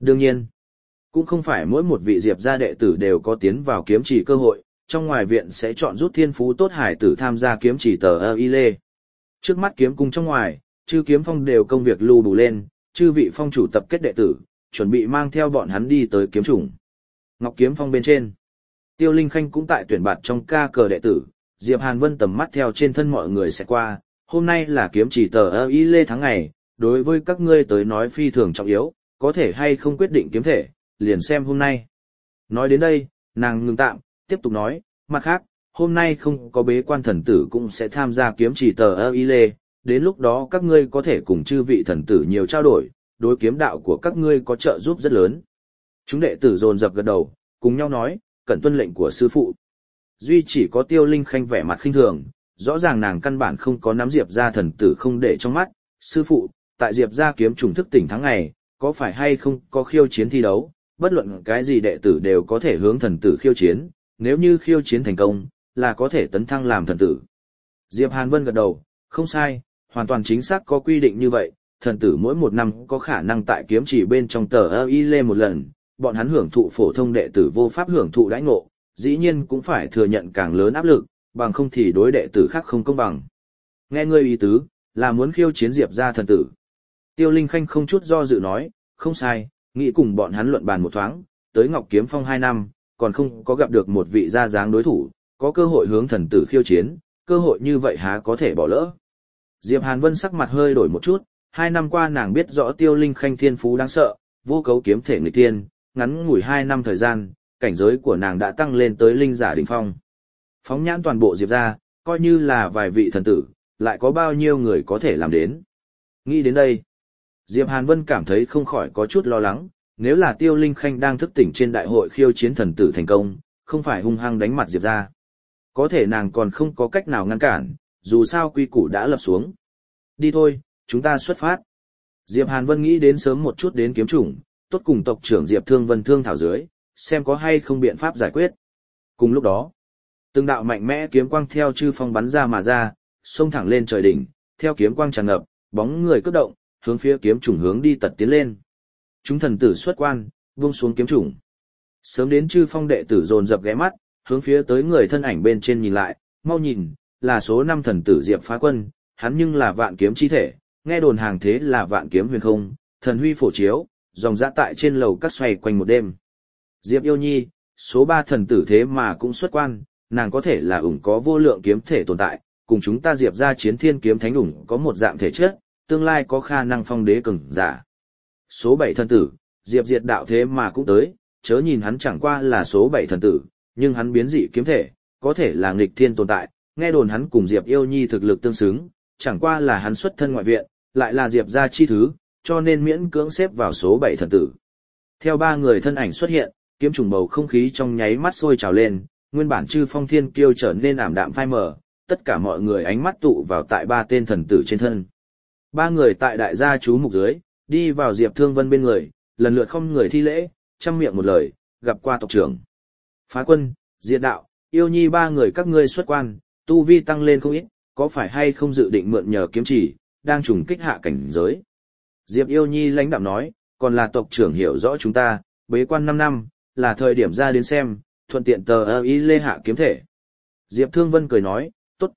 Đương nhiên, cũng không phải mỗi một vị Diệp gia đệ tử đều có tiến vào kiếm chỉ cơ hội, trong ngoài viện sẽ chọn rút thiên phú tốt hải tử tham gia kiếm chỉ tờ y lê. Trước mắt kiếm cung trong ngoài, chư kiếm phong đều công việc lưu đủ lên, chư vị phong chủ tập kết đệ tử, chuẩn bị mang theo bọn hắn đi tới kiếm chủng. Ngọc kiếm phong bên trên, Tiêu Linh Khanh cũng tại tuyển bạt trong ca cờ đệ tử, Diệp Hàn Vân tầm mắt theo trên thân mọi người sẽ qua, hôm nay là kiếm chỉ tờ y lê tháng ngày, đối với các ngươi tới nói phi thường trọng yếu, có thể hay không quyết định kiếm thể, liền xem hôm nay. Nói đến đây, nàng ngừng tạm, tiếp tục nói, mặt khác, hôm nay không có bế quan thần tử cũng sẽ tham gia kiếm chỉ tờ y lê, đến lúc đó các ngươi có thể cùng chư vị thần tử nhiều trao đổi, đối kiếm đạo của các ngươi có trợ giúp rất lớn. Chúng đệ tử dồn dập gật đầu, cùng nhau nói, cẩn tuân lệnh của sư phụ. Duy chỉ có Tiêu Linh Khanh vẻ mặt khinh thường, rõ ràng nàng căn bản không có nắm Diệp gia thần tử không để trong mắt. Sư phụ, tại Diệp gia kiếm trùng thức tỉnh tháng ngày, có phải hay không có khiêu chiến thi đấu, bất luận cái gì đệ tử đều có thể hướng thần tử khiêu chiến, nếu như khiêu chiến thành công, là có thể tấn thăng làm thần tử. Diệp Hàn Vân gật đầu, không sai, hoàn toàn chính xác có quy định như vậy, thần tử mỗi một năm có khả năng tại kiếm chỉ bên trong tờ y lê một lần, bọn hắn hưởng thụ phổ thông đệ tử vô pháp hưởng thụ đãi ngộ, dĩ nhiên cũng phải thừa nhận càng lớn áp lực, bằng không thì đối đệ tử khác không công bằng. Nghe ngươi ý tứ, là muốn khiêu chiến Diệp gia thần tử. Tiêu Linh Khanh không chút do dự nói, không sai, nghĩ cùng bọn hắn luận bàn một thoáng, tới Ngọc Kiếm Phong 2 năm, còn không có gặp được một vị gia dáng đối thủ, có cơ hội hướng thần tử khiêu chiến, cơ hội như vậy há có thể bỏ lỡ. Diệp Hàn Vân sắc mặt hơi đổi một chút, 2 năm qua nàng biết rõ Tiêu Linh Khanh thiên phú đáng sợ, vô cấu kiếm thể người tiên, ngắn ngủi 2 năm thời gian, cảnh giới của nàng đã tăng lên tới linh giả đỉnh phong. Phóng nhãn toàn bộ Diệp gia, coi như là vài vị thần tử, lại có bao nhiêu người có thể làm đến. Nghĩ đến đây, Diệp Hàn Vân cảm thấy không khỏi có chút lo lắng, nếu là Tiêu Linh Khanh đang thức tỉnh trên đại hội khiêu chiến thần tử thành công, không phải hung hăng đánh mặt Diệp gia. Có thể nàng còn không có cách nào ngăn cản, dù sao quy củ đã lập xuống. Đi thôi, chúng ta xuất phát. Diệp Hàn Vân nghĩ đến sớm một chút đến kiếm chủng, tốt cùng tộc trưởng Diệp Thương Vân thương thảo dưới, xem có hay không biện pháp giải quyết. Cùng lúc đó, từng đạo mạnh mẽ kiếm quang theo chư phong bắn ra mà ra, xông thẳng lên trời đỉnh, theo kiếm quang tràn ngập, bóng người cất động, hướng phía kiếm chủng hướng đi tật tiến lên. Chúng thần tử xuất quan, buông xuống kiếm chủng. Sớm đến chư phong đệ tử dồn dập ghé mắt, hướng phía tới người thân ảnh bên trên nhìn lại, mau nhìn, là số 5 thần tử Diệp Phá Quân, hắn nhưng là vạn kiếm chi thể, nghe đồn hàng thế là vạn kiếm huyền không, thần huy phổ chiếu, dòng dã tại trên lầu các xoay quanh một đêm. Diệp Yêu Nhi, số 3 thần tử thế mà cũng xuất quan, nàng có thể là ủng có vô lượng kiếm thể tồn tại, cùng chúng ta Diệp gia chiến thiên kiếm thánh ủng có một dạng thể chất, tương lai có khả năng phong đế cường giả. Số 7 thần tử, Diệp Diệt đạo thế mà cũng tới, chớ nhìn hắn chẳng qua là số 7 thần tử, nhưng hắn biến dị kiếm thể, có thể là nghịch thiên tồn tại, nghe đồn hắn cùng Diệp Yêu Nhi thực lực tương xứng, chẳng qua là hắn xuất thân ngoại viện, lại là Diệp gia chi thứ, cho nên miễn cưỡng xếp vào số 7 thần tử. Theo 3 người thân ảnh xuất hiện, kiếm trùng bầu không khí trong nháy mắt sôi trào lên, nguyên bản chư phong thiên kiêu trở nên ảm đạm phai mờ, tất cả mọi người ánh mắt tụ vào tại 3 tên thần tử trên thân. 3 người tại đại gia chú mục dưới, đi vào Diệp Thương Vân bên người, lần lượt không người thi lễ, trăm miệng một lời, gặp qua tộc trưởng. Phá Quân, Diệt đạo, Yêu Nhi 3 người các ngươi xuất quan, tu vi tăng lên không ít, có phải hay không dự định mượn nhờ kiếm chỉ, đang trùng kích hạ cảnh giới. Diệp Yêu Nhi lãnh đạm nói, còn là tộc trưởng hiểu rõ chúng ta, bế quan 5 năm, là thời điểm ra đến xem, thuận tiện tờ ý lê hạ kiếm thể. Diệp Thương Vân cười nói, tốt,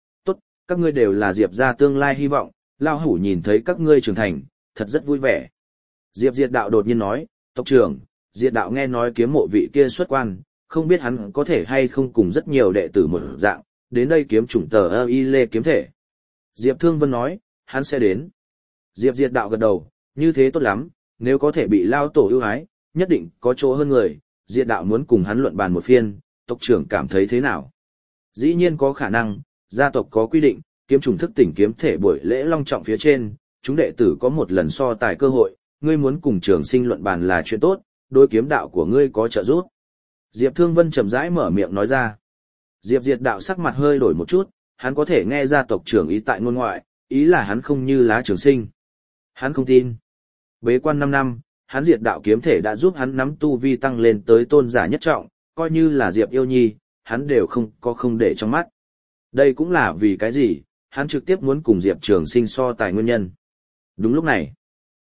các ngươi đều là Diệp gia tương lai hy vọng, lao hủ nhìn thấy các ngươi trưởng thành, thật rất vui vẻ. Diệp Diệt đạo đột nhiên nói, tộc trưởng, Diệt đạo nghe nói kiếm mộ vị kia xuất quan, không biết hắn có thể hay không cùng rất nhiều đệ tử một dạng, đến đây kiếm chủng tờ y lê kiếm thể. Diệp Thương Vân nói, hắn sẽ đến. Diệp Diệt đạo gật đầu, như thế tốt lắm, nếu có thể bị lao tổ ưu ái, nhất định có chỗ hơn người, Diệt đạo muốn cùng hắn luận bàn một phiên, tộc trưởng cảm thấy thế nào? Dĩ nhiên có khả năng, gia tộc có quy định, kiếm trùng thức tỉnh kiếm thể buổi lễ long trọng phía trên, chúng đệ tử có một lần so tài cơ hội, ngươi muốn cùng trường sinh luận bàn là chuyện tốt, đối kiếm đạo của ngươi có trợ giúp. Diệp Thương Vân chậm rãi mở miệng nói ra. Diệp Diệt đạo sắc mặt hơi đổi một chút, hắn có thể nghe ra tộc trưởng ý tại ngôn ngoại, ý là hắn không như lá trường sinh. Hắn không tin. Bế quan 5 năm, hắn Diệt đạo kiếm thể đã giúp hắn nắm tu vi tăng lên tới tôn giả nhất trọng, coi như là Diệp Yêu Nhi, hắn đều không để trong mắt. Đây cũng là vì cái gì, hắn trực tiếp muốn cùng Diệp Trường Sinh so tài nguyên nhân. Đúng lúc này,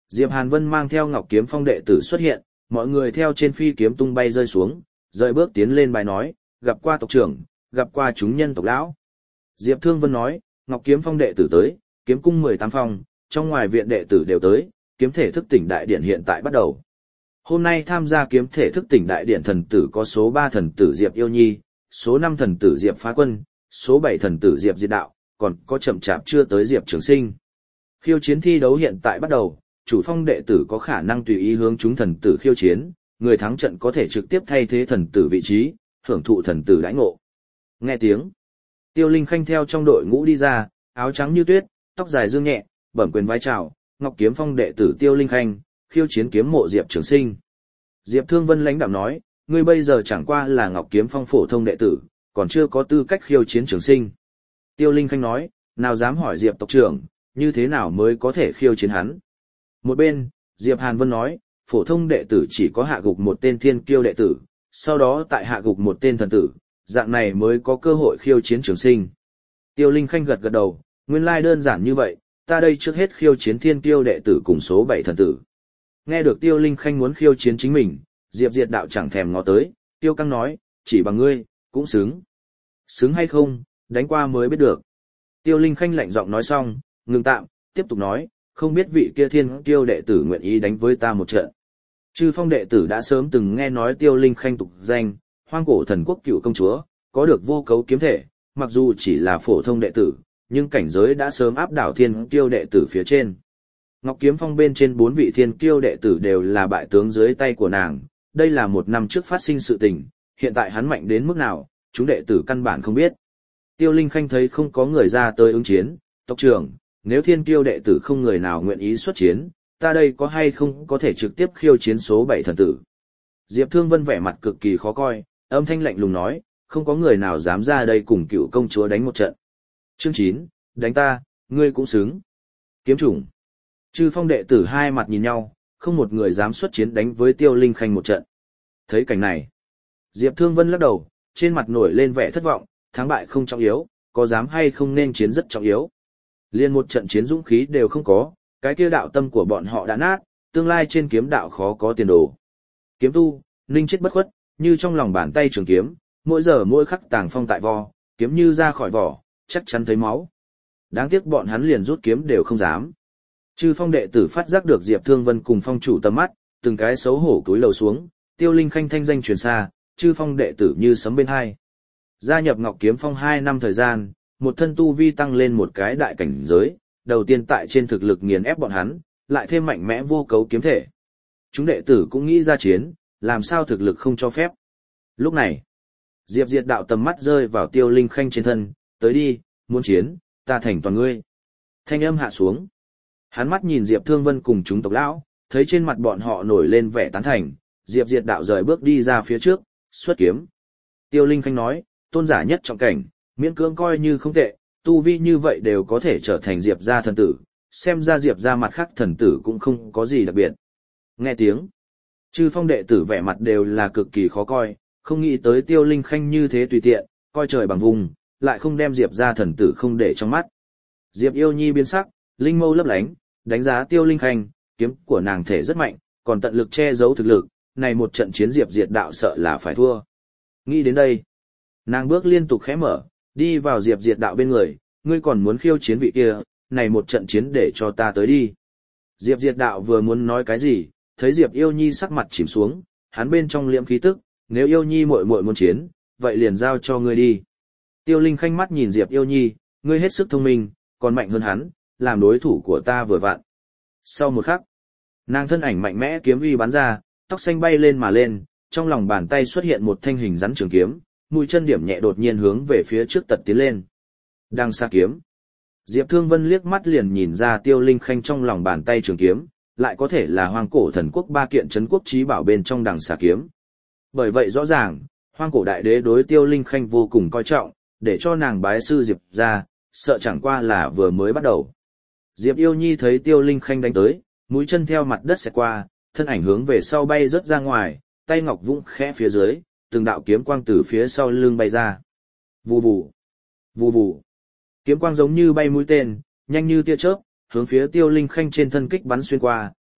Diệp Hàn Vân mang theo Ngọc Kiếm Phong đệ tử xuất hiện, mọi người theo trên phi kiếm tung bay rơi xuống, rời bước tiến lên bài nói, gặp qua tộc trưởng, gặp qua chúng nhân tộc lão. Diệp Thương Vân nói, Ngọc Kiếm Phong đệ tử tới, kiếm cung 18 phong, trong ngoài viện đệ tử đều tới, kiếm thể thức tỉnh đại điện hiện tại bắt đầu. Hôm nay tham gia kiếm thể thức tỉnh đại điện thần tử có số 3 thần tử Diệp Yêu Nhi, số 5 thần tử Diệp Phá Quân, số 7 thần tử Diệp Diệt Đạo, còn có chậm chạp chưa tới Diệp Trường Sinh. Khiêu chiến thi đấu hiện tại bắt đầu, chủ phong đệ tử có khả năng tùy ý hướng chúng thần tử khiêu chiến, người thắng trận có thể trực tiếp thay thế thần tử vị trí, hưởng thụ thần tử đãi ngộ. Nghe tiếng, Tiêu Linh Khanh theo trong đội ngũ đi ra, áo trắng như tuyết, tóc dài dương nhẹ, bẩm quyền vai chào, Ngọc Kiếm Phong đệ tử Tiêu Linh Khanh, khiêu chiến kiếm mộ Diệp Trường Sinh. Diệp Thương Vân lãnh đạm nói, ngươi bây giờ chẳng qua là Ngọc Kiếm Phong phổ thông đệ tử, còn chưa có tư cách khiêu chiến Trường Sinh. Tiêu Linh Khanh nói, nào dám hỏi Diệp tộc trưởng, như thế nào mới có thể khiêu chiến hắn. Một bên, Diệp Hàn Vân nói, phổ thông đệ tử chỉ có hạ gục một tên thiên kiêu đệ tử, sau đó tại hạ gục một tên thần tử, dạng này mới có cơ hội khiêu chiến Trường Sinh. Tiêu Linh Khanh gật gật đầu, nguyên lai đơn giản như vậy, ta đây trước hết khiêu chiến thiên kiêu đệ tử cùng số 7 thần tử. Nghe được Tiêu Linh Khanh muốn khiêu chiến chính mình, Diệp Diệt Đạo chẳng thèm ngó tới, Tiêu Căng nói, chỉ bằng ngươi, cũng xứng. Xứng hay không, đánh qua mới biết được. Tiêu Linh Khanh lạnh giọng nói xong, ngừng tạm, tiếp tục nói, không biết vị kia thiên kiêu đệ tử nguyện ý đánh với ta một trận. Chư Phong đệ tử đã sớm từng nghe nói Tiêu Linh Khanh tục danh, hoang cổ thần quốc cựu công chúa, có được vô cấu kiếm thể, mặc dù chỉ là phổ thông đệ tử, nhưng cảnh giới đã sớm áp đảo thiên kiêu đệ tử phía trên. Ngọc Kiếm Phong bên trên 4 vị thiên kiêu đệ tử đều là bại tướng dưới tay của nàng, đây là một năm trước phát sinh sự tình, hiện tại hắn mạnh đến mức nào, chúng đệ tử căn bản không biết. Tiêu Linh Khanh thấy không có người ra tới ứng chiến, tộc trưởng, nếu thiên kiêu đệ tử không người nào nguyện ý xuất chiến, ta đây có hay không có thể trực tiếp khiêu chiến số 7 thần tử. Diệp Thương Vân vẻ mặt cực kỳ khó coi, âm thanh lạnh lùng nói, không có người nào dám ra đây cùng cựu công chúa đánh một trận. Chương 9, đánh ta, ngươi cũng xứng. Kiếm chủng. Chư Phong đệ tử hai mặt nhìn nhau, không một người dám xuất chiến đánh với Tiêu Linh Khanh một trận. Thấy cảnh này, Diệp Thương Vân lắc đầu, trên mặt nổi lên vẻ thất vọng, thắng bại không trọng yếu, có dám hay không nên chiến rất trọng yếu. Liên một trận chiến dũng khí đều không có, cái kia đạo tâm của bọn họ đã nát, tương lai trên kiếm đạo khó có tiền đồ. Kiếm tu, ninh chết bất khuất, như trong lòng bàn tay trường kiếm, mỗi giờ mỗi khắc tàng phong tại vo, kiếm như ra khỏi vỏ, chắc chắn thấy máu. Đáng tiếc bọn hắn liền rút kiếm đều không dám. Chư Phong đệ tử phát giác được Diệp Thương Vân cùng phong chủ tầm mắt, từng cái xấu hổ cúi lầu xuống, Tiêu Linh Khanh thanh danh truyền xa, chư Phong đệ tử như sấm bên hai. Gia nhập Ngọc Kiếm Phong 2 năm thời gian, một thân tu vi tăng lên một cái đại cảnh giới, đầu tiên tại trên thực lực nghiền ép bọn hắn, lại thêm mạnh mẽ vô cấu kiếm thể. Chúng đệ tử cũng nghĩ ra chiến, làm sao thực lực không cho phép. Lúc này, Diệp Diệt Đạo tầm mắt rơi vào Tiêu Linh Khanh trên thân, tới đi, muốn chiến, ta thành toàn ngươi. Thanh âm hạ xuống. Hắn mắt nhìn Diệp Thương Vân cùng chúng tộc lão, thấy trên mặt bọn họ nổi lên vẻ tán thành, Diệp Diệt Đạo rời bước đi ra phía trước, xuất kiếm. Tiêu Linh Khanh nói, tôn giả nhất trọng cảnh, miễn cưỡng coi như không tệ, tu vi như vậy đều có thể trở thành Diệp gia thần tử, xem ra Diệp gia mặt khác thần tử cũng không có gì đặc biệt. Nghe tiếng, chư Phong đệ tử vẻ mặt đều là cực kỳ khó coi, không nghĩ tới Tiêu Linh Khanh như thế tùy tiện, coi trời bằng vùng, lại không đem Diệp gia thần tử không để trong mắt. Diệp Yêu Nhi biến sắc, linh mâu lấp lánh, đánh giá Tiêu Linh Khanh, kiếm của nàng thể rất mạnh, còn tận lực che giấu thực lực, này một trận chiến Diệp Diệt Đạo sợ là phải thua. Nghĩ đến đây, nàng bước liên tục khẽ mở, đi vào Diệp Diệt Đạo bên người, ngươi còn muốn khiêu chiến vị kia, này một trận chiến để cho ta tới đi. Diệp Diệt Đạo vừa muốn nói cái gì, thấy Diệp Yêu Nhi sắc mặt chìm xuống, hắn bên trong liễm khí tức, nếu Yêu Nhi muội muội muốn chiến, vậy liền giao cho ngươi đi. Tiêu Linh Khanh mắt nhìn Diệp Yêu Nhi, ngươi hết sức thông minh, còn mạnh hơn hắn, làm đối thủ của ta vừa vặn. Sau một khắc, nàng thân ảnh mạnh mẽ kiếm uy bắn ra, tóc xanh bay lên mà lên, trong lòng bàn tay xuất hiện một thanh hình rắn trường kiếm, mũi chân điểm nhẹ đột nhiên hướng về phía trước tật tiến lên. Đang xa kiếm. Diệp Thương Vân liếc mắt liền nhìn ra Tiêu Linh Khanh trong lòng bàn tay trường kiếm, lại có thể là hoang cổ thần quốc 3 kiện trấn quốc chí bảo bên trong đằng xà kiếm. Bởi vậy rõ ràng, hoang cổ đại đế đối Tiêu Linh Khanh vô cùng coi trọng, để cho nàng bái sư Diệp ra, sợ chẳng qua là vừa mới bắt đầu. Diệp Yêu Nhi thấy Tiêu Linh Khanh đánh tới, mũi chân theo mặt đất xẹt qua, thân ảnh hướng về sau bay rớt ra ngoài, tay ngọc vung khẽ phía dưới, từng đạo kiếm quang từ phía sau lưng bay ra. Vù vù, vù vù. Kiếm quang giống như bay mũi tên, nhanh như tia chớp, hướng phía Tiêu Linh Khanh trên thân kích bắn xuyên qua,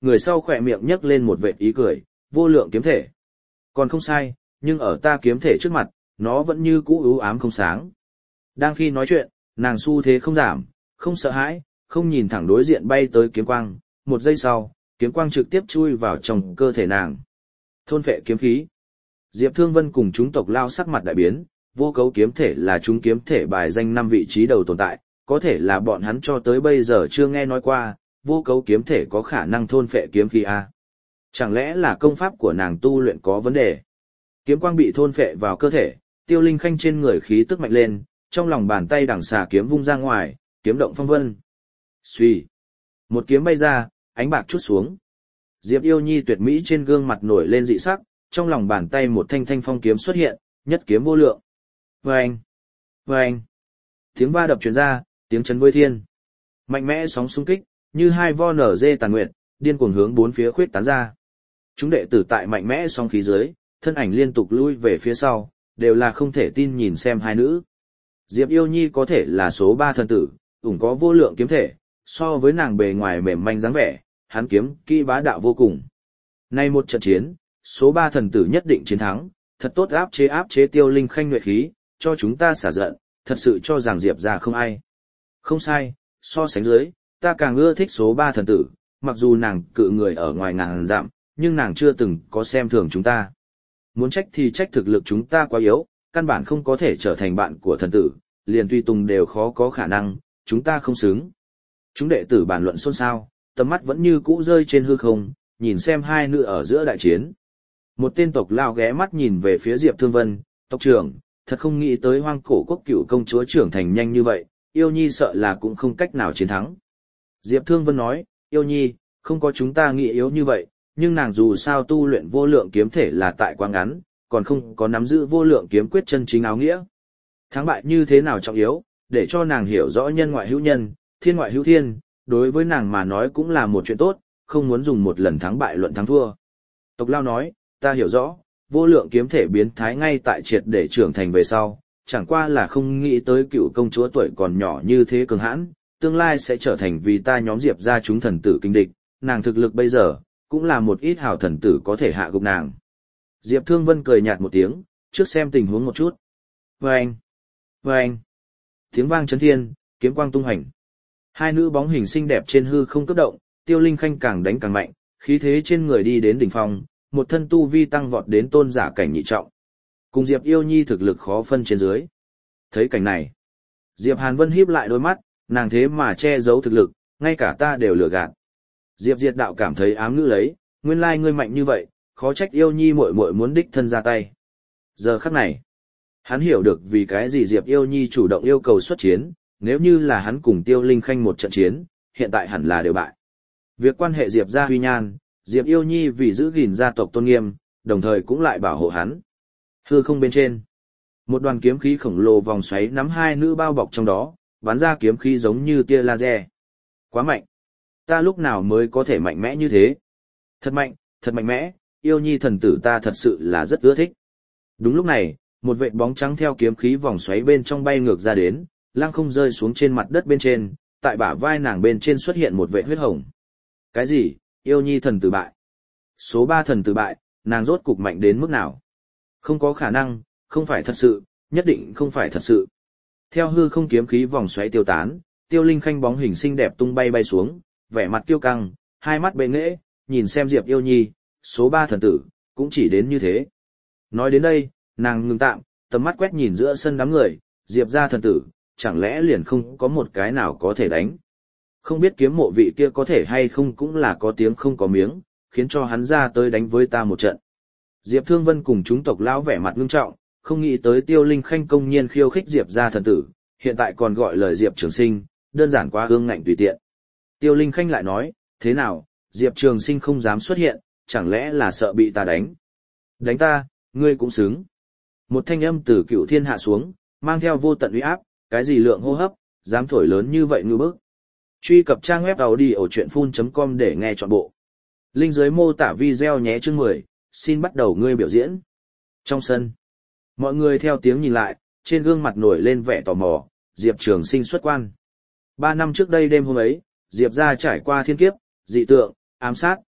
người sau khỏe miệng nhấc lên một vệt ý cười, vô lượng kiếm thể. Còn không sai, nhưng ở ta kiếm thể trước mặt, nó vẫn như cũ u ám không sáng. Đang khi nói chuyện, nàng xu thế không giảm, không sợ hãi, không nhìn thẳng đối diện bay tới kiếm quang, một giây sau, kiếm quang trực tiếp chui vào trong cơ thể nàng. Thôn phệ kiếm khí. Diệp Thương Vân cùng chúng tộc lao sắc mặt đại biến, vô cấu kiếm thể là chúng kiếm thể bài danh 5 vị trí đầu tồn tại, có thể là bọn hắn cho tới bây giờ chưa nghe nói qua, vô cấu kiếm thể có khả năng thôn phệ kiếm khí a. Chẳng lẽ là công pháp của nàng tu luyện có vấn đề? Kiếm quang bị thôn phệ vào cơ thể, Tiêu Linh Khanh trên người khí tức mạnh lên, trong lòng bàn tay đằng xà kiếm vung ra ngoài, kiếm động phong vân. Xuy, một kiếm bay ra, ánh bạc chút xuống. Diệp Yêu Nhi tuyệt mỹ trên gương mặt nổi lên dị sắc, trong lòng bàn tay một thanh thanh phong kiếm xuất hiện, nhất kiếm vô lượng. Vâng! Vâng! Tiếng va đập truyền ra, tiếng chấn với thiên. Mạnh mẽ sóng xung kích, như hai vo nở dê tàn nguyệt, điên cuồng hướng bốn phía khuyết tán ra. Chúng đệ tử tại mạnh mẽ sóng khí dưới, thân ảnh liên tục lui về phía sau, đều là không thể tin nhìn xem hai nữ. Diệp Yêu Nhi có thể là số 3 thần tử, ủng có vô lượng kiếm thể, so với nàng bề ngoài mềm manh dáng vẻ, hắn kiếm kỹ bá đạo vô cùng. Nay một trận chiến, số 3 thần tử nhất định chiến thắng, thật tốt áp chế Tiêu Linh Khanh nhuệ khí, cho chúng ta xả giận, thật sự cho rằng Diệp ra không ai. Không sai, so sánh dưới, ta càng ưa thích số 3 thần tử, mặc dù nàng cự người ở ngoài ngàn dặm, nhưng nàng chưa từng có xem thường chúng ta. Muốn trách thì trách thực lực chúng ta quá yếu, căn bản không có thể trở thành bạn của thần tử, liền tùy tùng đều khó có khả năng, chúng ta không xứng. Chúng đệ tử bàn luận xôn xao, tầm mắt vẫn như cũ rơi trên hư không, nhìn xem hai nữ ở giữa đại chiến. Một tên tộc lao ghé mắt nhìn về phía Diệp Thương Vân, tộc trưởng, thật không nghĩ tới hoang cổ quốc cựu công chúa trưởng thành nhanh như vậy, Yêu Nhi sợ là cũng không cách nào chiến thắng. Diệp Thương Vân nói, Yêu Nhi, không có chúng ta nghĩ yếu như vậy, nhưng nàng dù sao tu luyện vô lượng kiếm thể là tại quá ngắn, còn không có nắm giữ vô lượng kiếm quyết chân chính áo nghĩa. Thắng bại như thế nào trọng yếu, để cho nàng hiểu rõ nhân ngoại hữu nhân, thiên ngoại hữu thiên, đối với nàng mà nói cũng là một chuyện tốt, không muốn dùng một lần thắng bại luận thắng thua. Tộc Lao nói, ta hiểu rõ, vô lượng kiếm thể biến thái ngay tại triệt để trưởng thành về sau, chẳng qua là không nghĩ tới cựu công chúa tuổi còn nhỏ như thế cường hãn, tương lai sẽ trở thành vì ta nhóm Diệp ra chúng thần tử kinh địch, nàng thực lực bây giờ, cũng là một ít hào thần tử có thể hạ gục nàng. Diệp Thương Vân cười nhạt một tiếng, trước xem tình huống một chút. Vâng! Vâng! Tiếng vang chấn thiên, kiếm quang tung hành. Hai nữ bóng hình xinh đẹp trên hư không cấp động, Tiêu Linh Khanh càng đánh càng mạnh, khí thế trên người đi đến đỉnh phong, một thân tu vi tăng vọt đến tôn giả cảnh nhị trọng. Cùng Diệp Yêu Nhi thực lực khó phân trên dưới. Thấy cảnh này, Diệp Hàn Vân híp lại đôi mắt, nàng thế mà che giấu thực lực, ngay cả ta đều lừa gạt. Diệp Diệt Đạo cảm thấy ám ngữ lấy, nguyên lai ngươi mạnh như vậy, khó trách Yêu Nhi muội muội muốn đích thân ra tay. Giờ khắc này, hắn hiểu được vì cái gì Diệp Yêu Nhi chủ động yêu cầu xuất chiến, nếu như là hắn cùng Tiêu Linh Khanh một trận chiến, hiện tại hẳn là đều bại. Việc quan hệ Diệp gia huy nhan, Diệp Yêu Nhi vì giữ gìn gia tộc tôn nghiêm, đồng thời cũng lại bảo hộ hắn. Hư không bên trên, một đoàn kiếm khí khổng lồ vòng xoáy nắm hai nữ bao bọc trong đó, bắn ra kiếm khí giống như tia laser. Quá mạnh! Ta lúc nào mới có thể mạnh mẽ như thế? Thật mạnh mẽ, Yêu Nhi thần tử ta thật sự là rất ưa thích. Đúng lúc này, một vệt bóng trắng theo kiếm khí vòng xoáy bên trong bay ngược ra đến, lăng không rơi xuống trên mặt đất bên trên, tại bả vai nàng bên trên xuất hiện một vệt huyết hồng. Cái gì? Yêu Nhi thần tử bại? Số 3 thần tử bại, nàng rốt cục mạnh đến mức nào? Không có khả năng, không phải thật sự, nhất định không phải thật sự. Theo hư không kiếm khí vòng xoáy tiêu tán, Tiêu Linh Khanh bóng hình xinh đẹp tung bay bay xuống, vẻ mặt kiêu căng, hai mắt bệ nghễ, nhìn xem Diệp Yêu Nhi, số 3 thần tử, cũng chỉ đến như thế. Nói đến đây, nàng ngừng tạm, tầm mắt quét nhìn giữa sân đám người, Diệp gia thần tử, chẳng lẽ liền không có một cái nào có thể đánh. Không biết kiếm mộ vị kia có thể hay không cũng là có tiếng không có miếng, khiến cho hắn ra tới đánh với ta một trận. Diệp Thương Vân cùng chúng tộc lão vẻ mặt ngưng trọng, không nghĩ tới Tiêu Linh Khanh công nhiên khiêu khích Diệp gia thần tử, hiện tại còn gọi lời Diệp Trường Sinh, đơn giản quá ương ngạnh tùy tiện. Tiêu Linh Khanh lại nói, thế nào, Diệp Trường Sinh không dám xuất hiện, chẳng lẽ là sợ bị ta đánh? Đánh ta, ngươi cũng xứng. Một thanh âm từ cựu thiên hạ xuống, mang theo vô tận uy áp, cái gì lượng hô hấp, dám thổi lớn như vậy ngư bức. Truy cập trang web audio.full.com để nghe trọn bộ. Link dưới mô tả video nhé chương 10, xin bắt đầu ngươi biểu diễn. Trong sân, mọi người theo tiếng nhìn lại, trên gương mặt nổi lên vẻ tò mò, Diệp Trường Sinh xuất quan. 3 năm trước đây đêm hôm ấy, Diệp gia trải qua thiên kiếp, dị tượng, ám sát,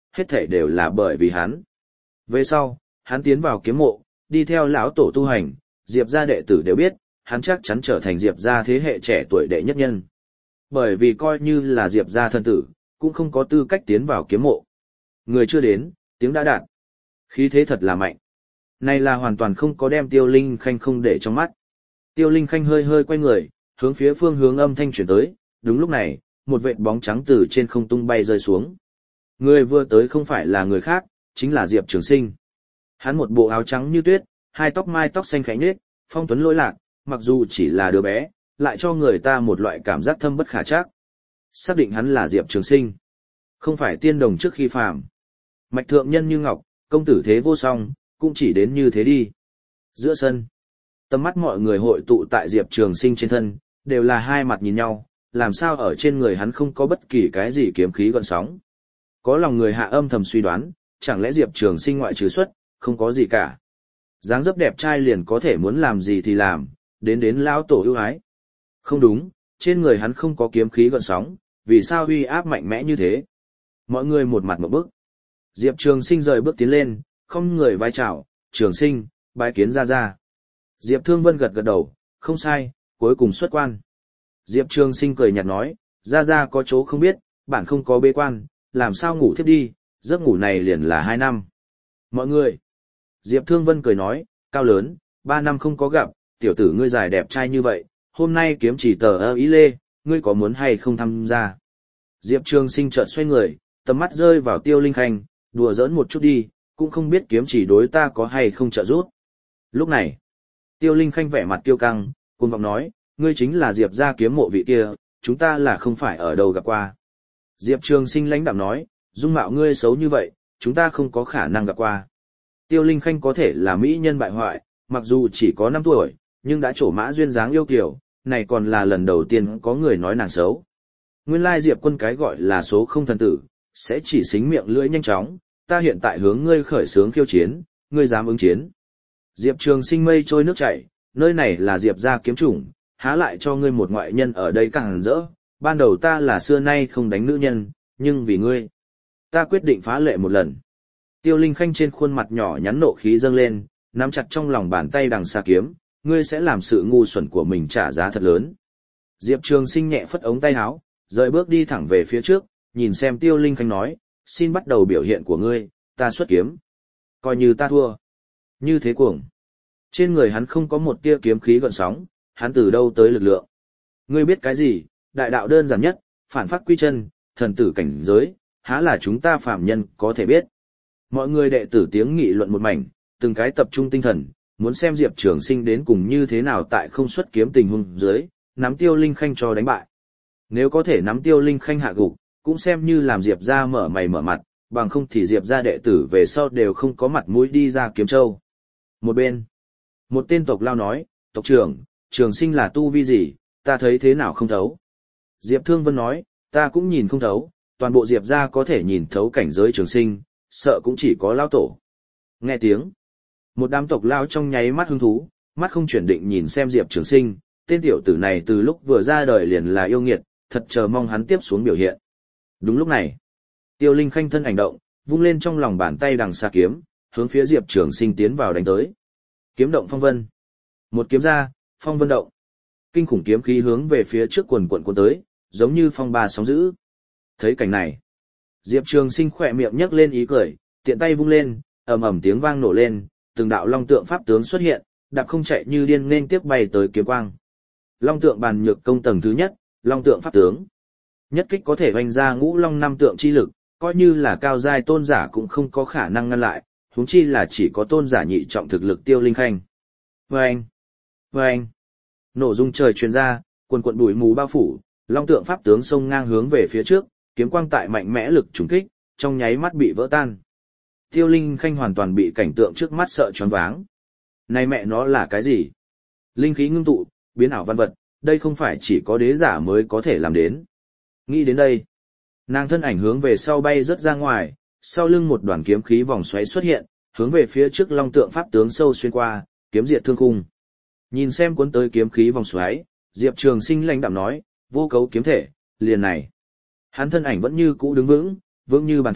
hết thảy đều là bởi vì hắn. Về sau, hắn tiến vào kiếm mộ, đi theo lão tổ tu hành, Diệp gia đệ tử đều biết, hắn chắc chắn trở thành Diệp gia thế hệ trẻ tuổi đệ nhất nhân. Bởi vì coi như là Diệp gia thân tử, cũng không có tư cách tiến vào kiếm mộ. Người chưa đến, tiếng đã đạt. Khí thế thật là mạnh. Này là hoàn toàn không có đem Tiêu Linh Khanh không để trong mắt. Tiêu Linh Khanh hơi hơi quay người, hướng phía phương hướng âm thanh chuyển tới, đúng lúc này, một vệt bóng trắng từ trên không tung bay rơi xuống. Người vừa tới không phải là người khác, chính là Diệp Trường Sinh. Hắn một bộ áo trắng như tuyết, hai tóc mai tóc xanh khẽ nhếch, phong tuấn lỗi lạc, mặc dù chỉ là đứa bé, lại cho người ta một loại cảm giác thâm bất khả trắc. Xác định hắn là Diệp Trường Sinh, không phải tiên đồng trước khi phàm. Mạch thượng nhân như ngọc, công tử thế vô song, cũng chỉ đến như thế đi. Giữa sân, tầm mắt mọi người hội tụ tại Diệp Trường Sinh trên thân, đều là hai mặt nhìn nhau, làm sao ở trên người hắn không có bất kỳ cái gì kiếm khí gợn sóng. Có lòng người hạ âm thầm suy đoán, chẳng lẽ Diệp Trường Sinh ngoại trừ xuất, không có gì cả. Dáng dấp đẹp trai liền có thể muốn làm gì thì làm, đến lão tổ ưu ái. Không đúng, trên người hắn không có kiếm khí gợn sóng, vì sao uy áp mạnh mẽ như thế? Mọi người một mặt một bức. Diệp Trường Sinh rời bước tiến lên, không người vai chào, Trường Sinh, bái kiến ra ra. Diệp Thương Vân gật gật đầu, không sai, cuối cùng xuất quan. Diệp Trường Sinh cười nhạt nói, ra ra có chỗ không biết, bản không có bế quan, làm sao ngủ thiếp đi, giấc ngủ này liền là 2 năm. Mọi người. Diệp Thương Vân cười nói, cao lớn, 3 năm không có gặp, tiểu tử ngươi dài đẹp trai như vậy, hôm nay kiếm chỉ tờ ơ ý lê, ngươi có muốn hay không tham gia? Diệp Trường Sinh chợt xoay người, tầm mắt rơi vào Tiêu Linh Khanh, đùa giỡn một chút đi, cũng không biết kiếm chỉ đối ta có hay không trợ giúp. Lúc này, Tiêu Linh Khanh vẻ mặt tiêu căng, cuồng vọng nói, ngươi chính là Diệp gia kiếm mộ vị kia, chúng ta là không phải ở đâu gặp qua. Diệp Trường Sinh lãnh đạm nói, dung mạo ngươi xấu như vậy, chúng ta không có khả năng gặp qua. Tiêu Linh Khanh có thể là mỹ nhân bại hoại, mặc dù chỉ có 5 tuổi, nhưng đã trổ mã duyên dáng yêu kiều, này còn là lần đầu tiên có người nói nàng xấu. Nguyên lai Diệp Quân cái gọi là số không thần tử, sẽ chỉ xính miệng lưỡi nhanh chóng, ta hiện tại hướng ngươi khởi xướng khiêu chiến, ngươi dám ứng chiến. Diệp Trường Sinh mây trôi nước chảy, nơi này là Diệp gia kiếm chủng, há lại cho ngươi một ngoại nhân ở đây càng rỡ, ban đầu ta là xưa nay không đánh nữ nhân, nhưng vì ngươi, ta quyết định phá lệ một lần. Tiêu Linh Khanh trên khuôn mặt nhỏ nhắn nộ khí dâng lên, nắm chặt trong lòng bàn tay đằng xa kiếm, ngươi sẽ làm sự ngu xuẩn của mình trả giá thật lớn. Diệp Trường Sinh nhẹ phất ống tay áo, rời bước đi thẳng về phía trước, nhìn xem Tiêu Linh Khanh nói, xin bắt đầu biểu hiện của ngươi, ta xuất kiếm. Coi như ta thua. Như thế cuồng. Trên người hắn không có một tia kiếm khí gợn sóng, hắn từ đâu tới lực lượng. Ngươi biết cái gì, đại đạo đơn giản nhất, phản pháp quy chân, thần tử cảnh giới, há là chúng ta phàm nhân có thể biết. Mọi người đệ tử tiếng nghị luận một mảnh, từng cái tập trung tinh thần, muốn xem Diệp Trường Sinh đến cùng như thế nào tại không xuất kiếm tình huống dưới, nắm Tiêu Linh Khanh cho đánh bại. Nếu có thể nắm Tiêu Linh Khanh hạ gục, cũng xem như làm Diệp gia mở mày mở mặt, bằng không thì Diệp gia đệ tử về sau đều không có mặt mũi đi ra kiếm châu. Một bên, một tên tộc lao nói, tộc trưởng, Trường Sinh là tu vi gì, ta thấy thế nào không thấu. Diệp Thương Vân nói, ta cũng nhìn không thấu, toàn bộ Diệp gia có thể nhìn thấu cảnh giới Trường Sinh, sợ cũng chỉ có lao tổ. Nghe tiếng, một đám tộc lao trong nháy mắt hứng thú, mắt không chuyển định nhìn xem Diệp Trường Sinh, tên tiểu tử này từ lúc vừa ra đời liền là yêu nghiệt, thật chờ mong hắn tiếp xuống biểu hiện. Đúng lúc này, Tiêu Linh Khanh thân ảnh động, vung lên trong lòng bàn tay đằng xa kiếm, hướng phía Diệp Trường Sinh tiến vào đánh tới. Kiếm động phong vân. Một kiếm ra, phong vân động. Kinh khủng kiếm khí hướng về phía trước quần quần cuốn tới, giống như phong ba sóng dữ. Thấy cảnh này, Diệp Trường Sinh khỏe miệng nhấc lên ý cười, tiện tay vung lên, ầm ầm tiếng vang nổ lên, từng đạo long tượng pháp tướng xuất hiện, đạp không chạy như điên nên tiếp bay tới kiếm quang. Long tượng bàn nhược công tầng thứ nhất, long tượng pháp tướng. Nhất kích có thể vành ra ngũ long năm tượng chi lực, coi như là cao giai tôn giả cũng không có khả năng ngăn lại, huống chi là chỉ có tôn giả nhị trọng thực lực Tiêu Linh Khanh. Vâng! Vâng! Nổ rung trời truyền ra, quần quần bụi mù bao phủ, long tượng pháp tướng xông ngang hướng về phía trước, kiếm quang tại mạnh mẽ lực trùng kích, trong nháy mắt bị vỡ tan. Tiêu Linh Khanh hoàn toàn bị cảnh tượng trước mắt sợ choáng váng. Này mẹ nó là cái gì? Linh khí ngưng tụ, biến ảo văn vật, đây không phải chỉ có đế giả mới có thể làm đến. Nghĩ đến đây, nàng thân ảnh hướng về sau bay rất ra ngoài, sau lưng một đoàn kiếm khí vòng xoáy xuất hiện, hướng về phía trước long tượng pháp tướng sâu xuyên qua, kiếm diệt thương khung. Nhìn xem cuốn tới kiếm khí vòng xoáy, Diệp Trường Sinh lãnh đạm nói, vô cấu kiếm thể, liền này. Hắn thân ảnh vẫn như cũ đứng vững, vững như bàn thạch,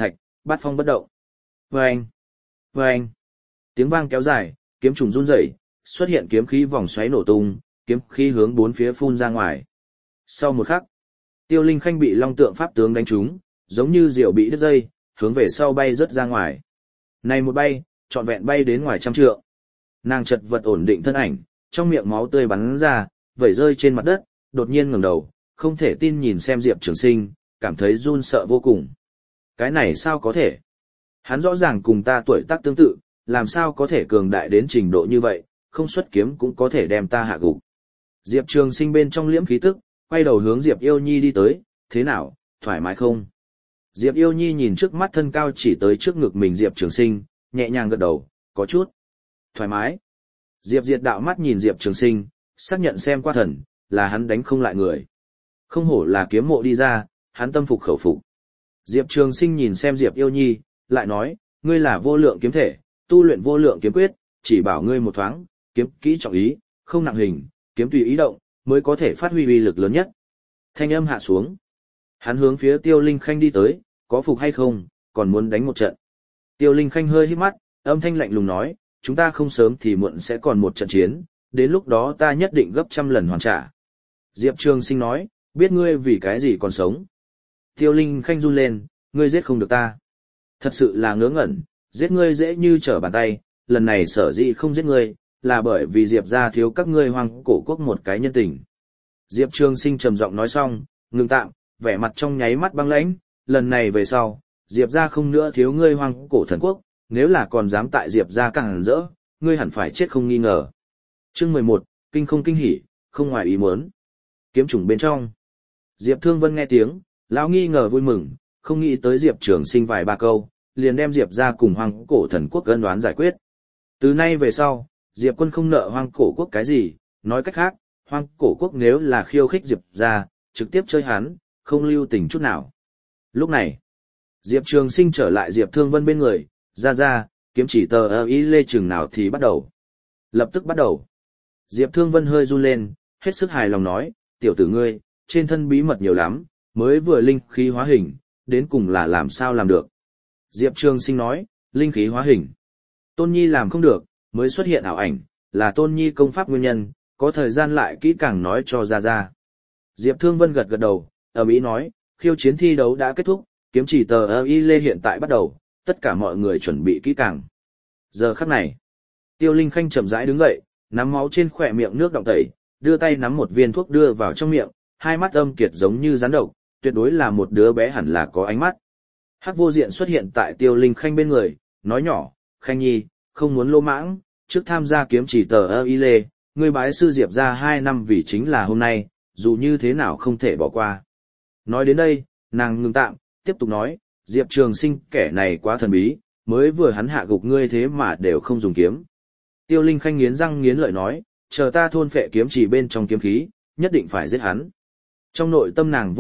bát phong bất động. Vâng! Vâng! Tiếng vang kéo dài, kiếm trùng run rẩy, xuất hiện kiếm khí vòng xoáy nổ tung, kiếm khí hướng bốn phía phun ra ngoài. Sau một khắc, Tiêu Linh Khanh bị Long Tượng Pháp tướng đánh trúng, giống như diều bị đứt dây, hướng về sau bay rất ra ngoài. Này một bay, trọn vẹn bay đến ngoài trăm trượng. Nàng chật vật ổn định thân ảnh, trong miệng máu tươi bắn ra, vẩy rơi trên mặt đất, đột nhiên ngẩng đầu, không thể tin nhìn xem Diệp Trường Sinh, cảm thấy run sợ vô cùng. Cái này sao có thể? Hắn rõ ràng cùng ta tuổi tác tương tự, làm sao có thể cường đại đến trình độ như vậy, không xuất kiếm cũng có thể đem ta hạ gục. Diệp Trường Sinh bên trong liễm khí tức, quay đầu hướng Diệp Yêu Nhi đi tới, thế nào, thoải mái không? Diệp Yêu Nhi nhìn trước mắt thân cao chỉ tới trước ngực mình Diệp Trường Sinh, nhẹ nhàng gật đầu, có chút thoải mái. Diệp Diệt đạo mắt nhìn Diệp Trường Sinh, xác nhận xem qua thần, là hắn đánh không lại người. Không hổ là kiếm mộ đi ra, hắn tâm phục khẩu phục. Diệp Trường Sinh nhìn xem Diệp Yêu Nhi, lại nói, ngươi là vô lượng kiếm thể, tu luyện vô lượng kiếm quyết, chỉ bảo ngươi một thoáng, kiếm kỹ trọng ý, không nặng hình, kiếm tùy ý động, mới có thể phát huy uy lực lớn nhất. Thanh âm hạ xuống. Hắn hướng phía Tiêu Linh Khanh đi tới, có phục hay không, còn muốn đánh một trận. Tiêu Linh Khanh hơi hít mắt, âm thanh lạnh lùng nói, chúng ta không sớm thì muộn sẽ còn một trận chiến, đến lúc đó ta nhất định gấp trăm lần hoàn trả. Diệp Trường Sinh nói, biết ngươi vì cái gì còn sống. Tiêu Linh Khanh run lên, ngươi giết không được ta. Thật sự là ngớ ngẩn, giết ngươi dễ như trở bàn tay, lần này sở dĩ không giết ngươi, là bởi vì Diệp gia thiếu các ngươi Hoang Cổ Quốc một cái nhân tình. Diệp Trường Sinh trầm giọng nói xong, ngừng tạm, vẻ mặt trong nháy mắt băng lãnh, lần này về sau, Diệp gia không nữa thiếu ngươi Hoang Cổ Thần Quốc, nếu là còn dám tại Diệp gia càng rỡ, ngươi hẳn phải chết không nghi ngờ. Chương 11, kinh không kinh hỉ, không ngoài ý muốn. Kiếm trùng bên trong. Diệp Thương Vân nghe tiếng, lão nghi ngờ vui mừng, không nghĩ tới Diệp Trường Sinh vài ba câu, liền đem Diệp gia cùng Hoang Cổ Thần Quốc ân oán giải quyết. Từ nay về sau, Diệp Quân không nợ Hoang Cổ Quốc cái gì, nói cách khác, Hoang Cổ Quốc nếu là khiêu khích Diệp gia, trực tiếp chơi hắn, không lưu tình chút nào. Lúc này, Diệp Trường Sinh trở lại Diệp Thương Vân bên người, ra, kiếm chỉ tờ y lê chừng nào thì bắt đầu. Lập tức bắt đầu. Diệp Thương Vân hơi run lên, hết sức hài lòng nói, tiểu tử ngươi, trên thân bí mật nhiều lắm, mới vừa linh khí hóa hình, đến cùng là làm sao làm được. Diệp Trường Sinh nói, linh khí hóa hình. Tôn Nhi làm không được, mới xuất hiện ảo ảnh, là Tôn Nhi công pháp nguyên nhân, có thời gian lại kỹ càng nói cho ra. Diệp Thương Vân gật gật đầu, ở Mỹ nói, khiêu chiến thi đấu đã kết thúc, kiếm chỉ tờ y lê hiện tại bắt đầu, tất cả mọi người chuẩn bị kỹ càng. Giờ khắc này, Tiêu Linh Khanh chậm rãi đứng dậy, nắm máu trên khỏe miệng nước đọng tẩy, đưa tay nắm một viên thuốc đưa vào trong miệng, hai mắt âm kiệt giống như rắn độc, tuyệt đối là một đứa bé hẳn là có ánh mắt. Hắc Vô Diện xuất hiện tại Tiêu Linh Khanh bên người, nói nhỏ, Khanh Nhi, không muốn lô mãng, trước tham gia kiếm chỉ tờ y lê, ngươi bái sư Diệp ra 2 năm vì chính là hôm nay, dù như thế nào không thể bỏ qua. Nói đến đây, nàng ngừng tạm, tiếp tục nói, Diệp Trường Sinh kẻ này quá thần bí, mới vừa hắn hạ gục ngươi thế mà đều không dùng kiếm. Tiêu Linh Khanh nghiến răng nghiến lợi nói, chờ ta thôn phệ kiếm chỉ bên trong kiếm khí, nhất định phải giết hắn. Trong nội tâm nàng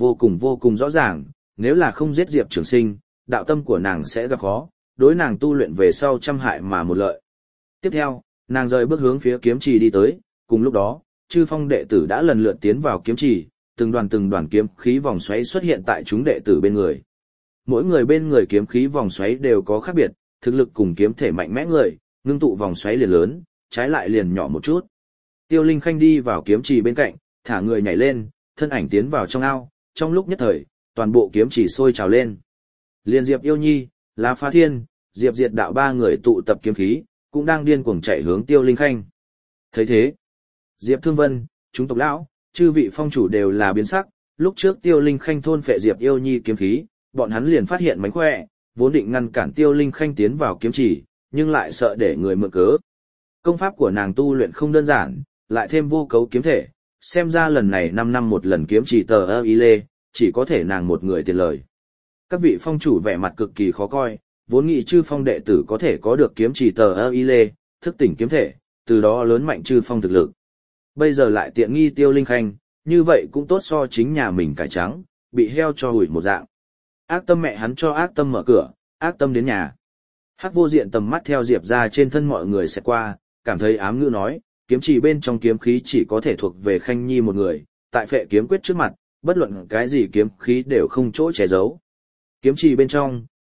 vô cùng rõ ràng, nếu là không giết Diệp Trường Sinh, đạo tâm của nàng sẽ gặp khó, đối nàng tu luyện về sau trăm hại mà một lợi. Tiếp theo, nàng rời bước hướng phía kiếm chỉ đi tới, cùng lúc đó, chư phong đệ tử đã lần lượt tiến vào kiếm chỉ, từng đoàn kiếm khí vòng xoáy xuất hiện tại chúng đệ tử bên người. Mỗi người bên người kiếm khí vòng xoáy đều có khác biệt, thực lực cùng kiếm thể mạnh mẽ người, ngưng tụ vòng xoáy liền lớn, trái lại liền nhỏ một chút. Tiêu Linh Khanh đi vào kiếm trì bên cạnh, thả người nhảy lên, thân ảnh tiến vào trong ao, trong lúc nhất thời, toàn bộ kiếm trì sôi trào lên. Liên Diệp Yêu Nhi, Lá Phá Thiên, Diệp Diệt đạo 3 người tụ tập kiếm khí, cũng đang điên cuồng chạy hướng Tiêu Linh Khanh. Thấy thế, Diệp Thương Vân, chúng tộc lão, chư vị phong chủ đều là biến sắc, lúc trước Tiêu Linh Khanh thôn phệ Diệp Yêu Nhi kiếm khí, bọn hắn liền phát hiện mánh khỏe, vốn định ngăn cản Tiêu Linh Khanh tiến vào kiếm chỉ, nhưng lại sợ để người mượn cớ. Công pháp của nàng tu luyện không đơn giản, lại thêm vô cấu kiếm thể, xem ra lần này 5 năm một lần kiếm chỉ tờ y lê, chỉ có thể nàng một người tiền lời. Các vị phong chủ vẻ mặt cực kỳ khó coi, vốn nghĩ chư phong đệ tử có thể có được kiếm chỉ tờ y lê, thức tỉnh kiếm thể, từ đó lớn mạnh chư phong thực lực. Bây giờ lại tiện nghi Tiêu Linh Khanh, như vậy cũng tốt so chính nhà mình cải trắng, bị heo cho hủi một dạng. Ác tâm mẹ hắn cho ác tâm mở cửa, ác tâm đến nhà. Hắc Vô Diện tầm mắt theo Diệp ra trên thân mọi người sẽ qua, cảm thấy ám ngữ nói, kiếm chỉ bên trong kiếm khí chỉ có thể thuộc về Khanh Nhi một người, tại phệ kiếm quyết trước mặt, bất luận cái gì kiếm khí đều không chỗ che giấu. Kiếm chỉ bên trong,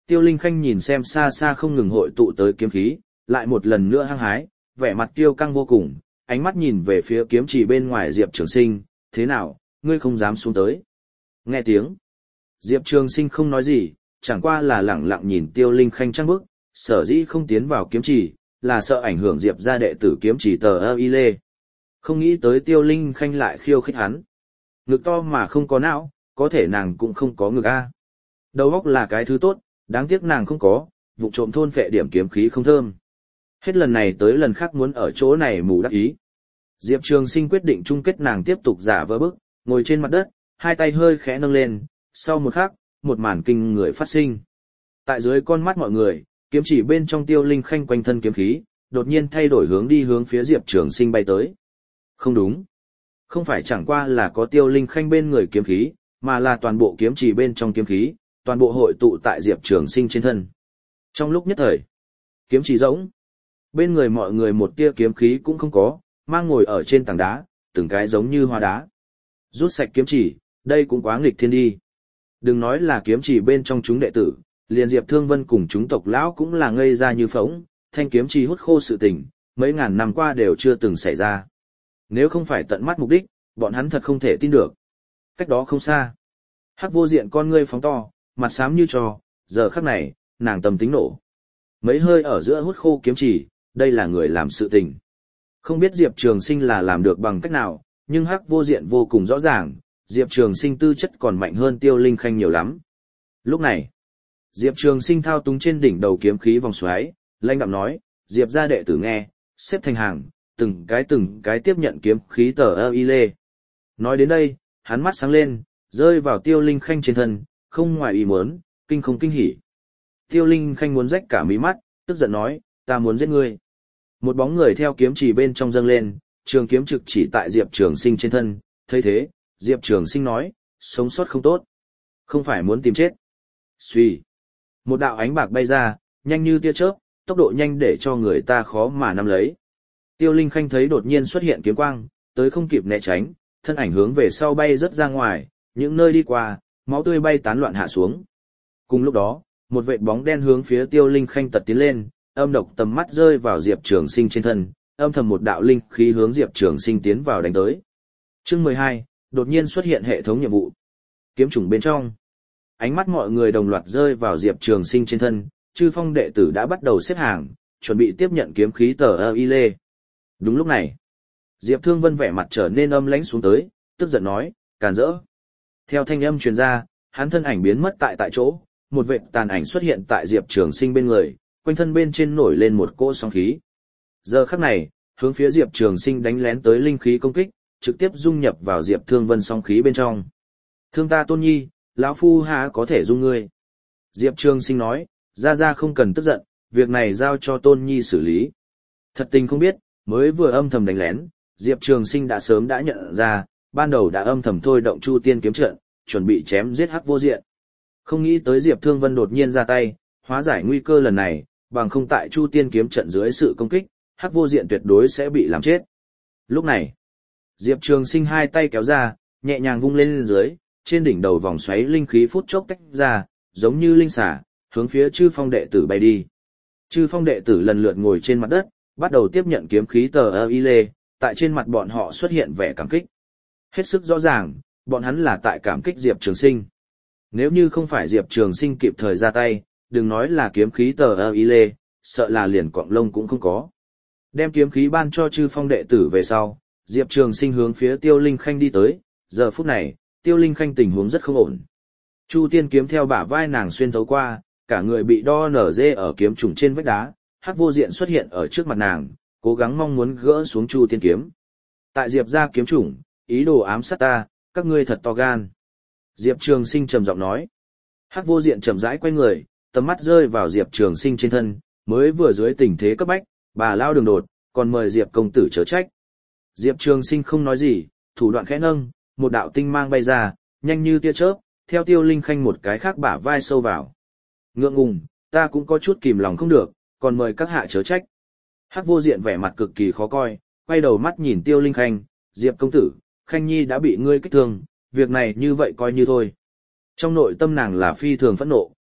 Tiêu Linh Khanh nhìn xem xa xa không ngừng hội tụ tới kiếm khí, lại một lần nữa hăng hái, vẻ mặt kiêu căng vô cùng, ánh mắt nhìn về phía kiếm chỉ bên ngoài Diệp Trường Sinh, thế nào, ngươi không dám xuống tới. Nghe tiếng, Diệp Trường Sinh không nói gì, chẳng qua là lẳng lặng nhìn Tiêu Linh Khanh trăng bước, sở dĩ không tiến vào kiếm chỉ, là sợ ảnh hưởng Diệp gia đệ tử kiếm chỉ tờ ơ y lê. Không nghĩ tới Tiêu Linh Khanh lại khiêu khích hắn. Ngực to mà không có não, có thể nàng cũng không có ngực a. Đầu óc là cái thứ tốt, đáng tiếc nàng không có, vụ trộm thôn phệ điểm kiếm khí không thơm. Hết lần này tới lần khác muốn ở chỗ này mù đắc ý. Diệp Trường Sinh quyết định chung kết nàng tiếp tục giả vờ bức, ngồi trên mặt đất, hai tay hơi khẽ nâng lên, sau một khắc, một màn kinh người phát sinh. Tại dưới con mắt mọi người, kiếm chỉ bên trong Tiêu Linh Khanh quanh thân kiếm khí, đột nhiên thay đổi hướng đi hướng phía Diệp Trường Sinh bay tới. Không đúng. Không phải chẳng qua là có Tiêu Linh Khanh bên người kiếm khí, mà là toàn bộ kiếm chỉ bên trong kiếm khí, toàn bộ hội tụ tại Diệp Trường Sinh trên thân. Trong lúc nhất thời, kiếm chỉ rỗng. Bên người mọi người một tia kiếm khí cũng không có, mang ngồi ở trên tảng đá, từng cái giống như hoa đá. Rút sạch kiếm chỉ, đây cũng quá nghịch thiên đi. Đừng nói là kiếm chỉ bên trong chúng đệ tử, liền Diệp Thương Vân cùng chúng tộc lão cũng là ngây ra như phỗng, thanh kiếm chỉ hút khô sự tình, mấy ngàn năm qua đều chưa từng xảy ra. Nếu không phải tận mắt mục đích, bọn hắn thật không thể tin được. Cách đó không xa, Hắc Vô Diện con ngươi phóng to, mặt xám như trò, giờ khắc này, nàng tâm tính nổ. Mấy hơi ở giữa hút khô kiếm chỉ, đây là người làm sự tình. Không biết Diệp Trường Sinh là làm được bằng cách nào, nhưng Hắc Vô Diện vô cùng rõ ràng, Diệp Trường Sinh tư chất còn mạnh hơn Tiêu Linh Khanh nhiều lắm. Lúc này, Diệp Trường Sinh thao túng trên đỉnh đầu kiếm khí vòng xoáy, lãnh đạm nói, Diệp gia đệ tử nghe, xếp thành hàng, từng cái tiếp nhận kiếm khí tờ ơ y lê. Nói đến đây, hắn mắt sáng lên, rơi vào Tiêu Linh Khanh trên thân, không ngoài ý muốn, kinh không kinh hỉ. Tiêu Linh Khanh muốn rách cả mí mắt, tức giận nói, ta muốn giết ngươi. Một bóng người theo kiếm chỉ bên trong dâng lên, trường kiếm trực chỉ tại Diệp Trường Sinh trên thân, thấy thế, Diệp Trường Sinh nói, sống sót không tốt, không phải muốn tìm chết. Xuy, một đạo ánh bạc bay ra, nhanh như tia chớp, tốc độ nhanh để cho người ta khó mà nắm lấy. Tiêu Linh Khanh thấy đột nhiên xuất hiện kiếm quang, tới không kịp né tránh, thân ảnh hướng về sau bay rất ra ngoài, những nơi đi qua, máu tươi bay tán loạn hạ xuống. Cùng lúc đó, một vệt bóng đen hướng phía Tiêu Linh Khanh tật tiến lên, âm độc tầm mắt rơi vào Diệp Trường Sinh trên thân, âm thầm một đạo linh khí hướng Diệp Trường Sinh tiến vào đánh tới. Chương 12, đột nhiên xuất hiện hệ thống nhiệm vụ. Kiếm trùng bên trong. Ánh mắt mọi người đồng loạt rơi vào Diệp Trường Sinh trên thân, Chư Phong đệ tử đã bắt đầu xếp hàng, chuẩn bị tiếp nhận kiếm khí tờ ơ y lê. Đúng lúc này, Diệp Thương Vân vẻ mặt trở nên âm lãnh xuống tới, tức giận nói, càn rỡ. Theo thanh âm truyền ra, hắn thân ảnh biến mất tại chỗ, một vệt tàn ảnh xuất hiện tại Diệp Trường Sinh bên người, quanh thân bên trên nổi lên một cỗ sóng khí. Giờ khắc này, hướng phía Diệp Trường Sinh đánh lén tới linh khí công kích, trực tiếp dung nhập vào Diệp Thương Vân sóng khí bên trong. Thương ta Tôn Nhi, lão phu há có thể dung ngươi. Diệp Trường Sinh nói, ra không cần tức giận, việc này giao cho Tôn Nhi xử lý. Thật tình không biết, mới vừa âm thầm đánh lén, Diệp Trường Sinh đã sớm đã nhận ra, ban đầu đã âm thầm thôi động Chu Tiên kiếm trận, chuẩn bị chém giết Hắc Vô Diện. Không nghĩ tới Diệp Thương Vân đột nhiên ra tay, hóa giải nguy cơ lần này, bằng không tại Chu Tiên kiếm trận dưới sự công kích, Hắc Vô Diện tuyệt đối sẽ bị làm chết. Lúc này, Diệp Trường Sinh hai tay kéo ra, nhẹ nhàng vung lên dưới, trên đỉnh đầu vòng xoáy linh khí phút chốc tách ra, giống như linh xả, hướng phía Chư Phong đệ tử bay đi. Chư Phong đệ tử lần lượt ngồi trên mặt đất, bắt đầu tiếp nhận kiếm khí tờ ơ y lê, tại trên mặt bọn họ xuất hiện vẻ cảm kích. Hết sức rõ ràng, bọn hắn là tại cảm kích Diệp Trường Sinh. Nếu như không phải Diệp Trường Sinh kịp thời ra tay, đừng nói là kiếm khí tờ ơ y lê, sợ là liền cọng lông cũng không có. Đem kiếm khí ban cho Chư Phong đệ tử về sau, Diệp Trường Sinh hướng phía Tiêu Linh Khanh đi tới, giờ phút này, Tiêu Linh Khanh tình huống rất không ổn. Chu Tiên kiếm theo bả vai nàng xuyên thấu qua, cả người bị đo nở dê ở kiếm trùng trên vách đá, Hắc Vô Diện xuất hiện ở trước mặt nàng, cố gắng mong muốn gỡ xuống Chu Tiên kiếm. Tại Diệp gia kiếm trùng, ý đồ ám sát ta, các ngươi thật to gan. Diệp Trường Sinh trầm giọng nói. Hắc Vô Diện chậm rãi quay người, tầm mắt rơi vào Diệp Trường Sinh trên thân, mới vừa dưới tình thế cấp bách, bà lao đường đột, còn mời Diệp công tử chớ trách. Diệp Trường Sinh không nói gì, thủ đoạn khẽ nâng, một đạo tinh mang bay ra, nhanh như tia chớp, theo Tiêu Linh Khanh một cái khác bả vai sâu vào. Ngượng ngùng, ta cũng có chút kìm lòng không được, còn mời các hạ chớ trách. Hắc Vô Diện vẻ mặt cực kỳ khó coi, quay đầu mắt nhìn Tiêu Linh Khanh, Diệp công tử, Khanh Nhi đã bị ngươi kích thương, việc này như vậy coi như thôi. Trong nội tâm nàng là phi thường phẫn nộ,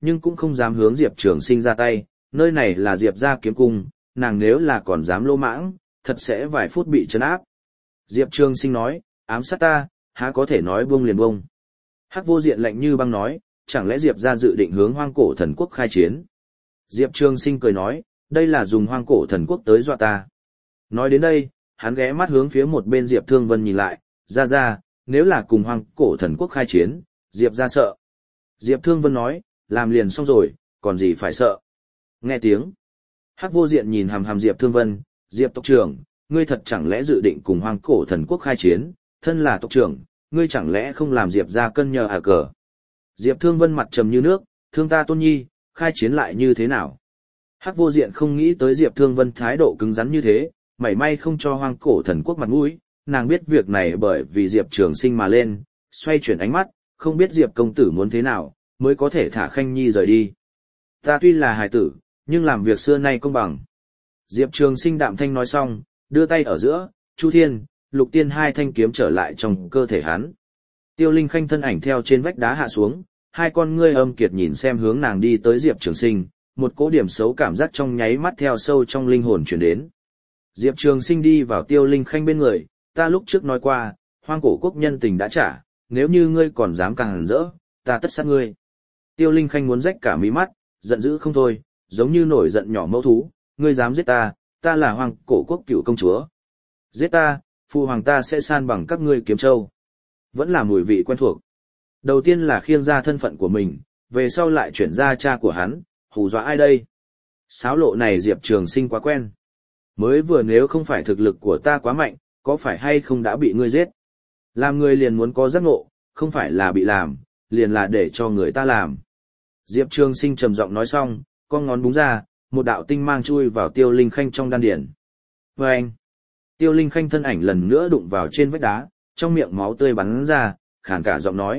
nhưng cũng không dám hướng Diệp Trường Sinh ra tay, nơi này là Diệp gia kiếm cung, nàng nếu là còn dám lô mãng, thật sẽ vài phút bị trấn áp. Diệp Trường Sinh nói, ám sát ta, há có thể nói buông liền buông. Hắc Vô Diện lạnh như băng nói, chẳng lẽ Diệp gia dự định hướng Hoang Cổ Thần Quốc khai chiến? Diệp Trường Sinh cười nói, đây là dùng Hoang Cổ Thần Quốc tới dọa ta. Nói đến đây, hắn ghé mắt hướng phía một bên Diệp Thương Vân nhìn lại, ra, nếu là cùng Hoang Cổ Thần Quốc khai chiến, Diệp gia sợ. Diệp Thương Vân nói, làm liền xong rồi, còn gì phải sợ. Nghe tiếng. Hắc Vô Diện nhìn hằm hằm Diệp Thương Vân, Diệp tộc trưởng, ngươi thật chẳng lẽ dự định cùng Hoang Cổ Thần Quốc khai chiến, thân là tộc trưởng, ngươi chẳng lẽ không làm Diệp gia cân nhờ à cờ. Diệp Thương Vân mặt trầm như nước, thương ta tôn nhi, khai chiến lại như thế nào. Hắc Vô Diện không nghĩ tới Diệp Thương Vân thái độ cứng rắn như thế, mảy may không cho Hoang Cổ Thần Quốc mặt mũi, nàng biết việc này bởi vì Diệp Trường Sinh mà lên, xoay chuyển ánh mắt, không biết Diệp công tử muốn thế nào, mới có thể thả Khanh Nhi rời đi. Ta tuy là hài tử, nhưng làm việc xưa nay công bằng. Diệp Trường Sinh đạm thanh nói xong, đưa tay ở giữa, Chu Thiên, Lục Tiên hai thanh kiếm trở lại trong cơ thể hắn. Tiêu Linh Khanh thân ảnh theo trên vách đá hạ xuống, hai con ngươi âm kiệt nhìn xem hướng nàng đi tới Diệp Trường Sinh, một cỗ điểm xấu cảm giác trong nháy mắt theo sâu trong linh hồn truyền đến. Diệp Trường Sinh đi vào Tiêu Linh Khanh bên người, ta lúc trước nói qua, Hoang Cổ Quốc nhân tình đã trả, nếu như ngươi còn dám càng hằn rỡ, ta tất sát ngươi. Tiêu Linh Khanh muốn rách cả mí mắt, giận dữ không thôi, giống như nổi giận nhỏ mẫu thú, ngươi dám giết ta, ta là Hoang Cổ Quốc cựu công chúa. Giết ta, phụ hoàng ta sẽ san bằng các ngươi Kiếm Châu. Vẫn là mùi vị quen thuộc. Đầu tiên là khiêng ra thân phận của mình, về sau lại chuyển ra cha của hắn, hù dọa ai đây? Sáo lộ này Diệp Trường Sinh quá quen. Mới vừa nếu không phải thực lực của ta quá mạnh, có phải hay không đã bị ngươi giết? Làm người liền muốn có giác ngộ, không phải là bị làm, liền là để cho người ta làm. Diệp Trường Sinh trầm giọng nói xong, con ngón búng ra, một đạo tinh mang chui vào Tiêu Linh Khanh trong đan điển. Vâng! Tiêu Linh Khanh thân ảnh lần nữa đụng vào trên vách đá, trong miệng máu tươi bắn ra, khàn cả giọng nói,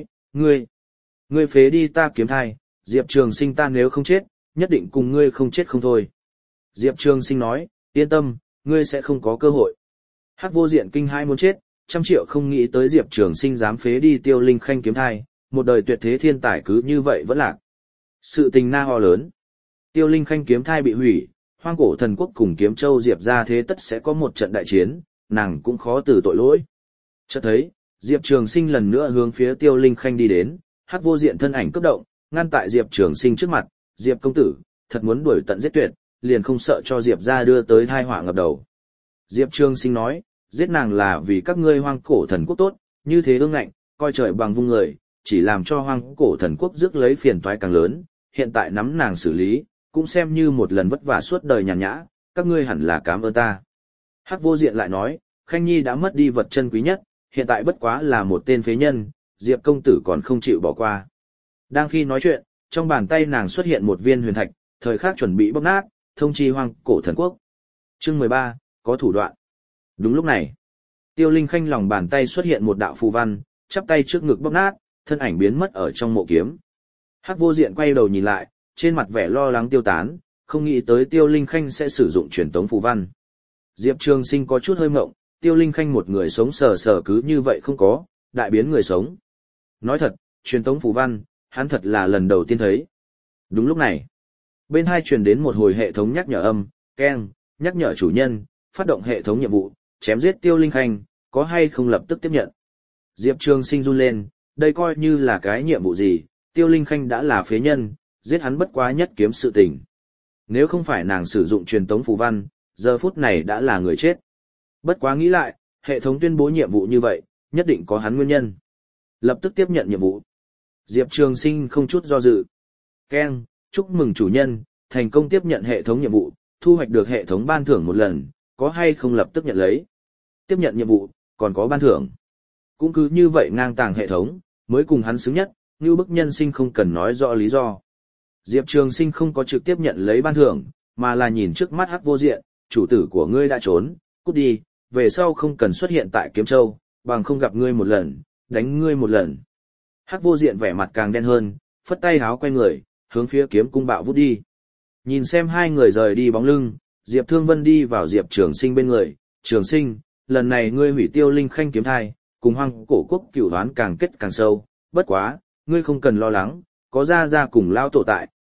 ngươi phế đi ta kiếm thai, Diệp Trường Sinh ta nếu không chết, nhất định cùng ngươi không chết không thôi. Diệp Trường Sinh nói, yên tâm, ngươi sẽ không có cơ hội. Hắc Vô Diện kinh hai muốn chết, 100 triệu không nghĩ tới Diệp Trường Sinh dám phế đi Tiêu Linh Khanh kiếm thai, một đời tuyệt thế thiên tài cứ như vậy vẫn lạc. Sự tình na ho lớn. Tiêu Linh Khanh kiếm thai bị hủy, Hoang Cổ Thần Quốc cùng Kiếm Châu Diệp ra thế tất sẽ có một trận đại chiến, nàng cũng khó từ tội lỗi. Chợt thấy, Diệp Trường Sinh lần nữa hướng phía Tiêu Linh Khanh đi đến, Hắc Vô Diện thân ảnh cấp động, ngăn tại Diệp Trường Sinh trước mặt, Diệp công tử, thật muốn đuổi tận giết tuyệt, liền không sợ cho Diệp ra đưa tới tai họa ngập đầu. Diệp Trường Sinh nói, giết nàng là vì các ngươi Hoang Cổ Thần Quốc tốt, như thế ương ngạnh, coi trời bằng vung người, chỉ làm cho Hoang Cổ Thần Quốc rước lấy phiền toái càng lớn, hiện tại nắm nàng xử lý, cũng xem như một lần vất vả suốt đời nhàn nhã, các ngươi hẳn là cảm ơn ta. Hắc Vô Diện lại nói, Khanh Nhi đã mất đi vật chân quý nhất, hiện tại bất quá là một tên phế nhân, Diệp công tử còn không chịu bỏ qua. Đang khi nói chuyện, trong bàn tay nàng xuất hiện một viên huyền thạch, thời khắc chuẩn bị bóc nát, thông chi Hoang Cổ Thần Quốc. Chương 13, có thủ đoạn. Đúng lúc này, Tiêu Linh Khanh lòng bàn tay xuất hiện một đạo phù văn, chắp tay trước ngực bóc nát, thân ảnh biến mất ở trong mộ kiếm. Hắc Vô Diện quay đầu nhìn lại, trên mặt vẻ lo lắng tiêu tán, không nghĩ tới Tiêu Linh Khanh sẽ sử dụng truyền tống phù văn. Diệp Trường Sinh có chút hơi ngộng, Tiêu Linh Khanh một người sống sờ sờ cứ như vậy không có, đại biến người sống. Nói thật, truyền tống phù văn, hắn thật là lần đầu tiên thấy. Đúng lúc này, bên hai truyền đến một hồi hệ thống nhắc nhở âm, keng, nhắc nhở chủ nhân, phát động hệ thống nhiệm vụ, chém giết Tiêu Linh Khanh, có hay không lập tức tiếp nhận. Diệp Trường Sinh run lên, đây coi như là cái nhiệm vụ gì, Tiêu Linh Khanh đã là phế nhân, giết hắn bất quá nhất kiếm sự tình. Nếu không phải nàng sử dụng truyền tống phù văn, giờ phút này đã là người chết. Bất quá nghĩ lại, hệ thống tuyên bố nhiệm vụ như vậy, nhất định có hắn nguyên nhân. Lập tức tiếp nhận nhiệm vụ. Diệp Trường Sinh không chút do dự. Keng, chúc mừng chủ nhân, thành công tiếp nhận hệ thống nhiệm vụ, thu hoạch được hệ thống ban thưởng một lần, có hay không lập tức nhận lấy. Tiếp nhận nhiệm vụ, còn có ban thưởng. Cũng cứ như vậy ngang tàng hệ thống, mới cùng hắn xứng nhất, như bức nhân sinh không cần nói rõ lý do. Diệp Trường Sinh không có trực tiếp nhận lấy ban thưởng, mà là nhìn trước mắt Hắc Vô Diện, chủ tử của ngươi đã trốn, cút đi, về sau không cần xuất hiện tại Kiếm Châu, bằng không gặp ngươi một lần, đánh ngươi một lần. Hắc Vô Diện vẻ mặt càng đen hơn, phất tay háo quay người, hướng phía kiếm cung bạo vút đi. Nhìn xem hai người rời đi bóng lưng, Diệp Thương Vân đi vào Diệp Trường Sinh bên người, Trường Sinh, lần này ngươi hủy Tiêu Linh Khanh kiếm thai, cùng Hoang Cổ Quốc cửu đoán càng kết càng sâu, bất quá, ngươi không cần lo lắng, có gia gia cùng lao tổ tại,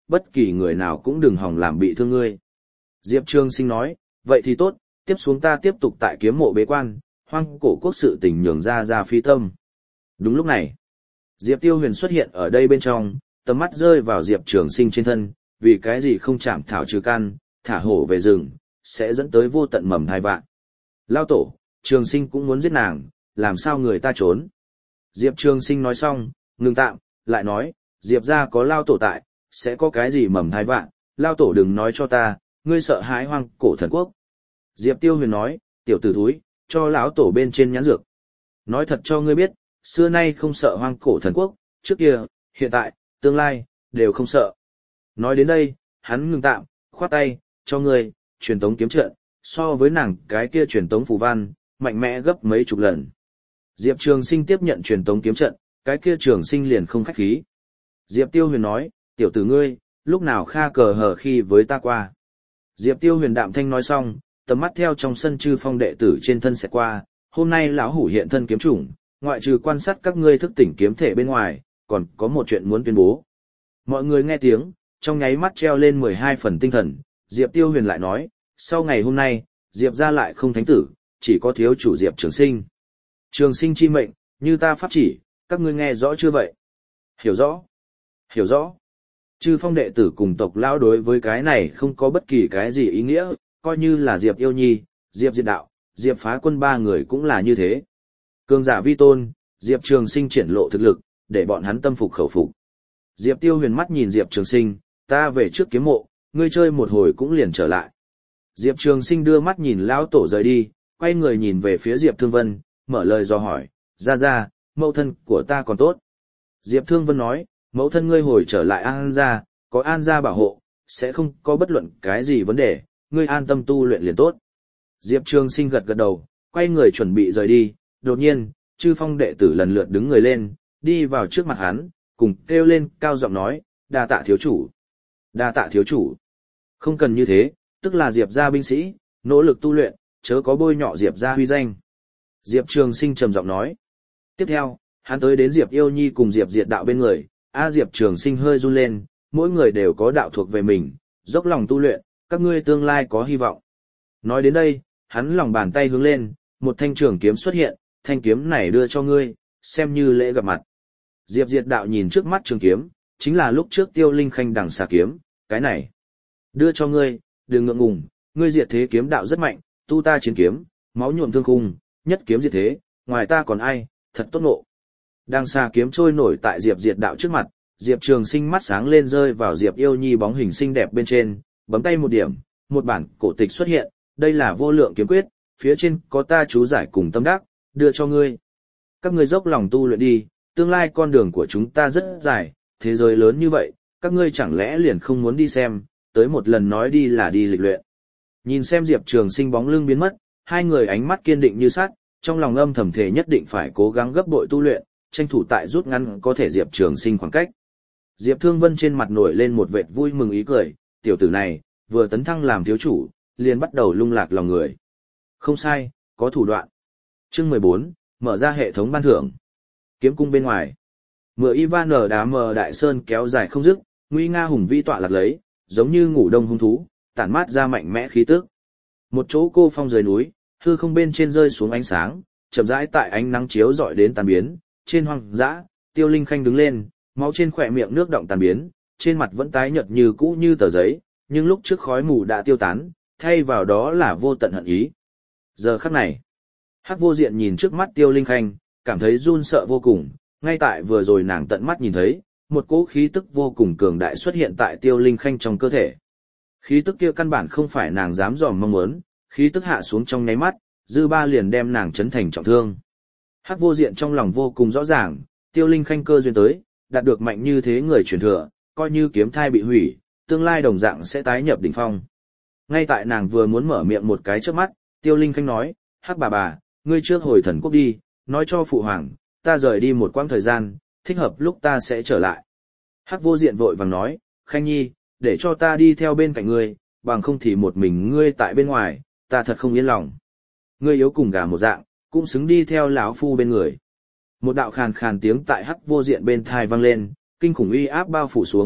bất kỳ người nào cũng đừng hòng làm bị thương ngươi. Diệp Trường Sinh nói, vậy thì tốt, tiếp xuống ta tiếp tục tại kiếm mộ bế quan, hoang cổ quốc sự tình nhường ra phi tâm. Đúng lúc này, Diệp Tiêu Huyền xuất hiện ở đây bên trong, tầm mắt rơi vào Diệp Trường Sinh trên thân, vì cái gì không chạm thảo trừ căn, thả hổ về rừng, sẽ dẫn tới vô tận mầm thai vạn. Lao tổ, Trường Sinh cũng muốn giết nàng, làm sao người ta trốn. Diệp Trường Sinh nói xong, ngừng tạm, lại nói, Diệp gia có Lao tổ tại, sẽ có cái gì mầm thai vạn, Lao tổ đừng nói cho ta, ngươi sợ hãi hoang cổ thần quốc. Diệp Tiêu Huyền nói, tiểu tử thúi, cho lão tổ bên trên nhãn dược. Nói thật cho ngươi biết, xưa nay không sợ hoang cổ thần quốc, trước kia, hiện tại, tương lai, đều không sợ. Nói đến đây, hắn ngừng tạm, khoát tay, cho ngươi, truyền tống kiếm trận, so với nàng cái kia truyền tống phù văn, mạnh mẽ gấp mấy chục lần. Diệp Trường Sinh tiếp nhận truyền tống kiếm trận, cái kia Trường Sinh liền không khách khí. Diệp Tiêu Huyền nói, tiểu tử ngươi, lúc nào kha cờ hở khi với ta qua. Diệp Tiêu Huyền đạm thanh nói xong, tầm mắt theo trong sân chư phong đệ tử trên thân sẽ qua, hôm nay lão hủ hiện thân kiếm chủng, ngoại trừ quan sát các ngươi thức tỉnh kiếm thể bên ngoài, còn có một chuyện muốn tuyên bố. Mọi người nghe tiếng, trong nháy mắt treo lên 12 phần tinh thần, Diệp Tiêu Huyền lại nói, sau ngày hôm nay, Diệp gia lại không thánh tử, chỉ có thiếu chủ Diệp Trường Sinh. Trường Sinh chi mệnh, như ta pháp chỉ, các ngươi nghe rõ chưa vậy? Hiểu rõ. Hiểu rõ. Chư phong đệ tử cùng tộc lão đối với cái này không có bất kỳ cái gì ý nghĩa, coi như là Diệp Yêu Nhi, Diệp Diệt Đạo, Diệp Phá Quân ba người cũng là như thế. Cường giả vi tôn, Diệp Trường Sinh triển lộ thực lực, để bọn hắn tâm phục khẩu phục. Diệp Tiêu Huyền mắt nhìn Diệp Trường Sinh, ta về trước kiếm mộ, ngươi chơi một hồi cũng liền trở lại. Diệp Trường Sinh đưa mắt nhìn lão tổ rời đi, quay người nhìn về phía Diệp Thương Vân, mở lời do hỏi, ra, mẫu thân của ta còn tốt. Diệp Thương Vân nói, mẫu thân ngươi hồi trở lại An gia, có An gia bảo hộ, sẽ không có bất luận cái gì vấn đề, ngươi an tâm tu luyện liền tốt. Diệp Trường Sinh gật đầu, quay người chuẩn bị rời đi, đột nhiên, chư phong đệ tử lần lượt đứng người lên, đi vào trước mặt hắn, cùng kêu lên cao giọng nói, đa tạ thiếu chủ. Đa tạ thiếu chủ. Không cần như thế, tức là Diệp gia binh sĩ, nỗ lực tu luyện, chớ có bôi nhọ Diệp gia huy danh. Diệp Trường Sinh trầm giọng nói. Tiếp theo, hắn tới đến Diệp Yêu Nhi cùng Diệp Diệt Đạo bên người, Diệp Trường Sinh hơi run lên, mỗi người đều có đạo thuộc về mình, dốc lòng tu luyện, các ngươi tương lai có hy vọng. Nói đến đây, hắn lòng bàn tay hướng lên, một thanh trường kiếm xuất hiện, thanh kiếm này đưa cho ngươi, xem như lễ gặp mặt. Diệp Diệt Đạo nhìn trước mắt trường kiếm, chính là lúc trước Tiêu Linh Khanh đằng xà kiếm, cái này. Đưa cho ngươi, đừng ngượng ngùng, ngươi diệt thế kiếm đạo rất mạnh, tu ta chiến kiếm, máu nhuộm thương khung, nhất kiếm diệt thế, ngoài ta còn ai, thật tốt nộ. Đằng xà kiếm trôi nổi tại Diệp Diệt Đạo trước mặt, Diệp Trường Sinh mắt sáng lên rơi vào Diệp Yêu Nhi bóng hình xinh đẹp bên trên, bấm tay một điểm, một bản cổ tịch xuất hiện, đây là vô lượng kiếm quyết, phía trên có ta chú giải cùng tâm đắc, đưa cho ngươi. Các ngươi dốc lòng tu luyện đi, tương lai con đường của chúng ta rất dài, thế giới lớn như vậy, các ngươi chẳng lẽ liền không muốn đi xem, tới một lần nói đi là đi lịch luyện. Nhìn xem Diệp Trường Sinh bóng lưng biến mất, hai người ánh mắt kiên định như sắt, trong lòng âm thầm thể nhất định phải cố gắng gấp bội tu luyện, tranh thủ tại rút ngắn có thể Diệp Trường Sinh khoảng cách. Diệp Thương Vân trên mặt nổi lên một vệt vui mừng ý cười, tiểu tử này, vừa tấn thăng làm thiếu chủ, liền bắt đầu lung lạc lòng người. Không sai, có thủ đoạn. Chương 14, mở ra hệ thống ban thưởng. Kiếm cung bên ngoài. Mưa Ivan ở đá mờ đại sơn kéo dài không dứt, nguy nga hùng vĩ tọa lạc lấy, giống như ngủ đông hung thú, tản mát ra mạnh mẽ khí tức. Một chỗ cô phong dưới núi, hư không bên trên rơi xuống ánh sáng, chậm rãi tại ánh nắng chiếu rọi đến tàn biến, trên hoang dã, Tiêu Linh Khanh đứng lên, máu trên khỏe miệng nước động tàn biến, trên mặt vẫn tái nhợt như cũ như tờ giấy, nhưng lúc trước khói mù đã tiêu tán, thay vào đó là vô tận hận ý. Giờ khắc này, Hắc Vô Diện nhìn trước mắt Tiêu Linh Khanh, cảm thấy run sợ vô cùng, ngay tại vừa rồi nàng tận mắt nhìn thấy, một cỗ khí tức vô cùng cường đại xuất hiện tại Tiêu Linh Khanh trong cơ thể. Khí tức kia căn bản không phải nàng dám dòm mong muốn, khí tức hạ xuống trong nháy mắt, dư ba liền đem nàng chấn thành trọng thương. Hắc Vô Diện trong lòng vô cùng rõ ràng, Tiêu Linh Khanh cơ duyên tới, đạt được mạnh như thế người truyền thừa, coi như kiếm thai bị hủy, tương lai đồng dạng sẽ tái nhập đỉnh phong. Ngay tại nàng vừa muốn mở miệng một cái trước mắt, Tiêu Linh Khanh nói, Hắc bà, ngươi trước hồi thần quốc đi, nói cho phụ hoàng, ta rời đi một quãng thời gian, thích hợp lúc ta sẽ trở lại. Hắc Vô Diện vội vàng nói, Khanh nhi, để cho ta đi theo bên cạnh ngươi, bằng không thì một mình ngươi tại bên ngoài, ta thật không yên lòng. Ngươi yếu cùng gà một dạng, cũng xứng đi theo lão phu bên người. Một đạo khàn khàn tiếng tại Hắc Vô Diện bên thai vang lên, kinh khủng uy áp bao phủ xuống,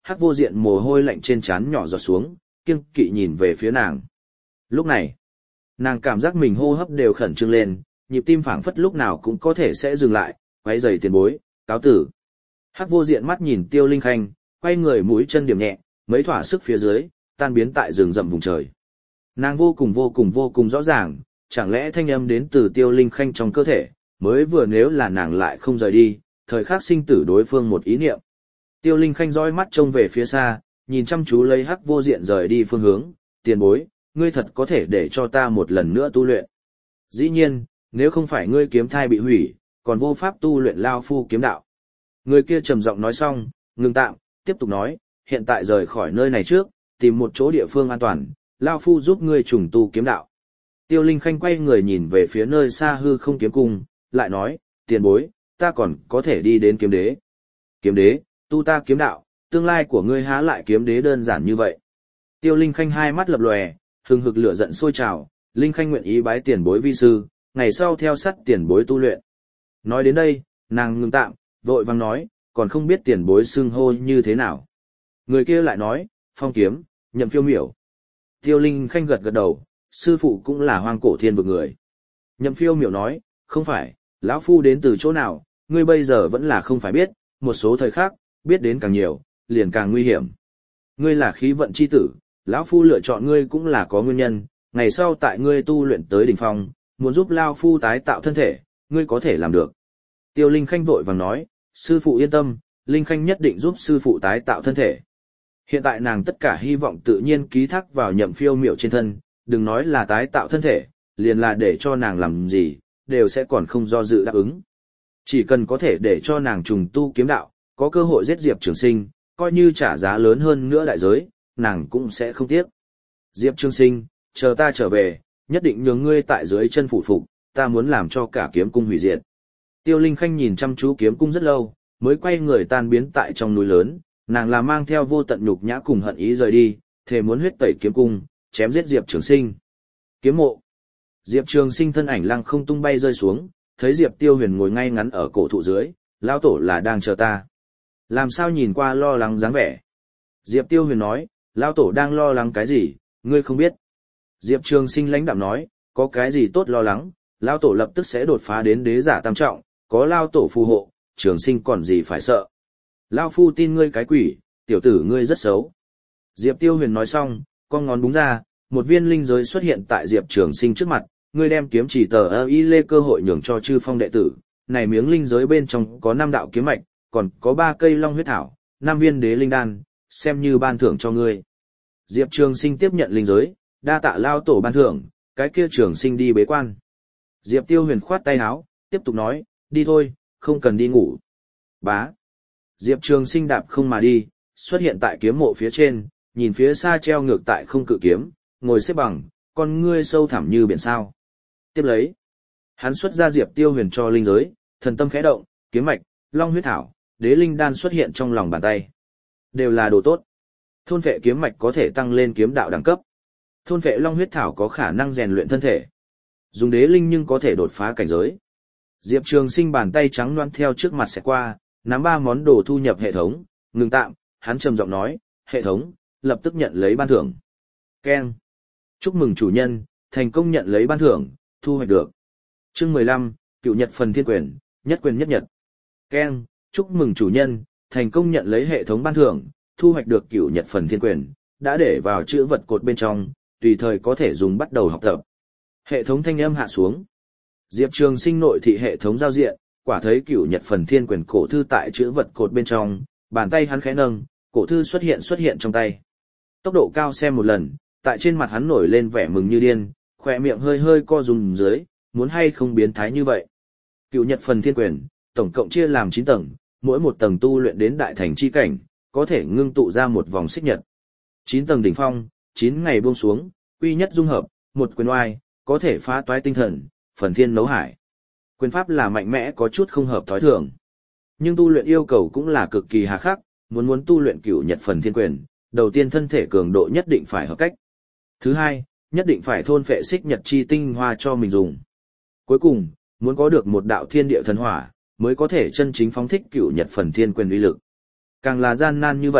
Hắc Vô Diện mồ hôi lạnh trên trán nhỏ giọt xuống, kiêng kỵ nhìn về phía nàng. Lúc này, nàng cảm giác mình hô hấp đều khẩn trương lên, nhịp tim phảng phất lúc nào cũng có thể sẽ dừng lại, quay giày tiền bối, cáo tử. Hắc Vô Diện mắt nhìn Tiêu Linh Khanh, quay người mũi chân điểm nhẹ, mấy thỏa sức phía dưới, tan biến tại rừng rậm vùng trời. Nàng vô cùng rõ ràng, chẳng lẽ thanh âm đến từ Tiêu Linh Khanh trong cơ thể, mới vừa nếu là nàng lại không rời đi, thời khắc sinh tử đối phương một ý niệm. Tiêu Linh Khanh dõi mắt trông về phía xa, nhìn chăm chú lấy Hắc Vô Diện rời đi phương hướng, tiền bối, ngươi thật có thể để cho ta một lần nữa tu luyện. Dĩ nhiên, nếu không phải ngươi kiếm thai bị hủy, còn vô pháp tu luyện Lao Phu kiếm đạo. Người kia trầm giọng nói xong, ngừng tạm, tiếp tục nói, hiện tại rời khỏi nơi này trước, tìm một chỗ địa phương an toàn, Lao Phu giúp ngươi trùng tu kiếm đạo. Tiêu Linh Khanh quay người nhìn về phía nơi xa hư không kiếm cung, lại nói, tiền bối, ta còn có thể đi đến kiếm đế. Kiếm đế, tu ta kiếm đạo, tương lai của ngươi há lại kiếm đế đơn giản như vậy. Tiêu Linh Khanh hai mắt lập lòe, hừng hực lửa giận sôi trào, Linh Khanh nguyện ý bái tiền bối vi sư, ngày sau theo sát tiền bối tu luyện. Nói đến đây, nàng ngừng tạm, vội vang nói, còn không biết tiền bối xưng hô như thế nào. Người kia lại nói, Phong Kiếm, Nhậm Phiêu Miểu. Tiêu Linh Khanh gật gật đầu, sư phụ cũng là Hoang Cổ Thiên vực người. Nhậm Phiêu Miểu nói, không phải, lão phu đến từ chỗ nào, ngươi bây giờ vẫn là không phải biết, một số thời khác, biết đến càng nhiều, liền càng nguy hiểm. Ngươi là khí vận chi tử, lão phu lựa chọn ngươi cũng là có nguyên nhân, ngày sau tại ngươi tu luyện tới đỉnh phong, muốn giúp lão phu tái tạo thân thể, ngươi có thể làm được. Tiêu Linh Khanh vội vàng nói, sư phụ yên tâm, Linh Khanh nhất định giúp sư phụ tái tạo thân thể. Hiện tại nàng tất cả hy vọng tự nhiên ký thác vào Nhậm Phiêu Miểu trên thân, đừng nói là tái tạo thân thể, liền là để cho nàng làm gì, đều sẽ còn không do dự đáp ứng. Chỉ cần có thể để cho nàng trùng tu kiếm đạo, có cơ hội giết Diệp Trường Sinh, coi như trả giá lớn hơn nữa đại giới, nàng cũng sẽ không tiếc. Diệp Trường Sinh, chờ ta trở về, nhất định nhường ngươi tại dưới chân phủ phục, ta muốn làm cho cả kiếm cung hủy diệt. Tiêu Linh Khanh nhìn chăm chú kiếm cung rất lâu, mới quay người tan biến tại trong núi lớn, nàng là mang theo vô tận nhục nhã cùng hận ý rời đi, thề muốn huyết tẩy kiếm cung, chém giết Diệp Trường Sinh. Kiếm mộ. Diệp Trường Sinh thân ảnh lăng không tung bay rơi xuống, thấy Diệp Tiêu Huyền ngồi ngay ngắn ở cổ thụ dưới, lão tổ là đang chờ ta. Làm sao nhìn qua lo lắng dáng vẻ? Diệp Tiêu Huyền nói, lão tổ đang lo lắng cái gì, ngươi không biết. Diệp Trường Sinh lãnh đạm nói, có cái gì tốt lo lắng, lão tổ lập tức sẽ đột phá đến đế giả tam trọng, có lão tổ phù hộ, Trường Sinh còn gì phải sợ. Lão phu tin ngươi cái quỷ, tiểu tử ngươi rất xấu. Diệp Tiêu Huyền nói xong, con ngón búng ra, một viên linh giới xuất hiện tại Diệp Trường Sinh trước mặt, ngươi đem kiếm chỉ tờ y lê cơ hội nhường cho chư phong đệ tử, này miếng linh giới bên trong có 5 đạo kiếm mạch, còn có 3 cây long huyết thảo, 5 viên đế linh đan, xem như ban thưởng cho ngươi. Diệp Trường Sinh tiếp nhận linh giới, đa tạ lao tổ ban thưởng, cái kia Trường Sinh đi bế quan. Diệp Tiêu Huyền khoát tay áo, tiếp tục nói, đi thôi, không cần đi ngủ. Bá. Diệp Trường Sinh đạp không mà đi, xuất hiện tại kiếm mộ phía trên, nhìn phía xa treo ngược tại không cự kiếm, ngồi xếp bằng, con ngươi sâu thẳm như biển sao. Tiếp lấy, hắn xuất ra Diệp Tiêu Huyền cho linh giới, thần tâm khẽ động, kiếm mạch, long huyết thảo, đế linh đan xuất hiện trong lòng bàn tay. Đều là đồ tốt. Thôn vệ kiếm mạch có thể tăng lên kiếm đạo đẳng cấp. Thôn vệ long huyết thảo có khả năng rèn luyện thân thể. Dùng đế linh nhưng có thể đột phá cảnh giới. Diệp Trường Sinh bàn tay trắng loãng theo trước mặt sẽ qua, nắm 3 món đồ thu nhập hệ thống, ngừng tạm, hắn trầm giọng nói, hệ thống, lập tức nhận lấy ban thưởng. Keng. Chúc mừng chủ nhân, thành công nhận lấy ban thưởng, thu hoạch được. Chương 15, Cựu Nhật Phần Thiên Quyền, nhất quyền nhất nhật. Keng. Chúc mừng chủ nhân, thành công nhận lấy hệ thống ban thưởng, thu hoạch được Cựu Nhật Phần Thiên Quyền, đã để vào chữ vật cột bên trong, tùy thời có thể dùng bắt đầu học tập. Hệ thống thanh âm hạ xuống. Diệp Trường Sinh nội thị hệ thống giao diện, quả thấy Cựu Nhật Phần Thiên Quyền cổ thư tại chữ vật cột bên trong, bàn tay hắn khẽ nâng, cổ thư xuất hiện trong tay. Tốc độ cao xem một lần, tại trên mặt hắn nổi lên vẻ mừng như điên, khỏe miệng hơi hơi co rúm dưới, muốn hay không biến thái như vậy. Cựu Nhật Phần Thiên Quyền, tổng cộng chia làm 9 tầng, mỗi một tầng tu luyện đến đại thành chi cảnh, có thể ngưng tụ ra một vòng xích nhật. 9 tầng đỉnh phong, 9 ngày buông xuống, quy nhất dung hợp, một quyền oai, có thể phá toái tinh thần, phần thiên nấu hải. Quyền pháp là mạnh mẽ có chút không hợp thói thường. Nhưng tu luyện yêu cầu cũng là cực kỳ hà khắc, muốn tu luyện Cựu Nhật Phần Thiên Quyền, đầu tiên thân thể cường độ nhất định phải hợp cách. Thứ hai, nhất định phải thôn phệ xích nhật chi tinh hoa cho mình dùng. Cuối cùng, muốn có được một đạo thiên địa thần hỏa, mới có thể chân chính phóng thích Cựu Nhật Phần Thiên Quyền uy lực. Càng là gian nan như vậy,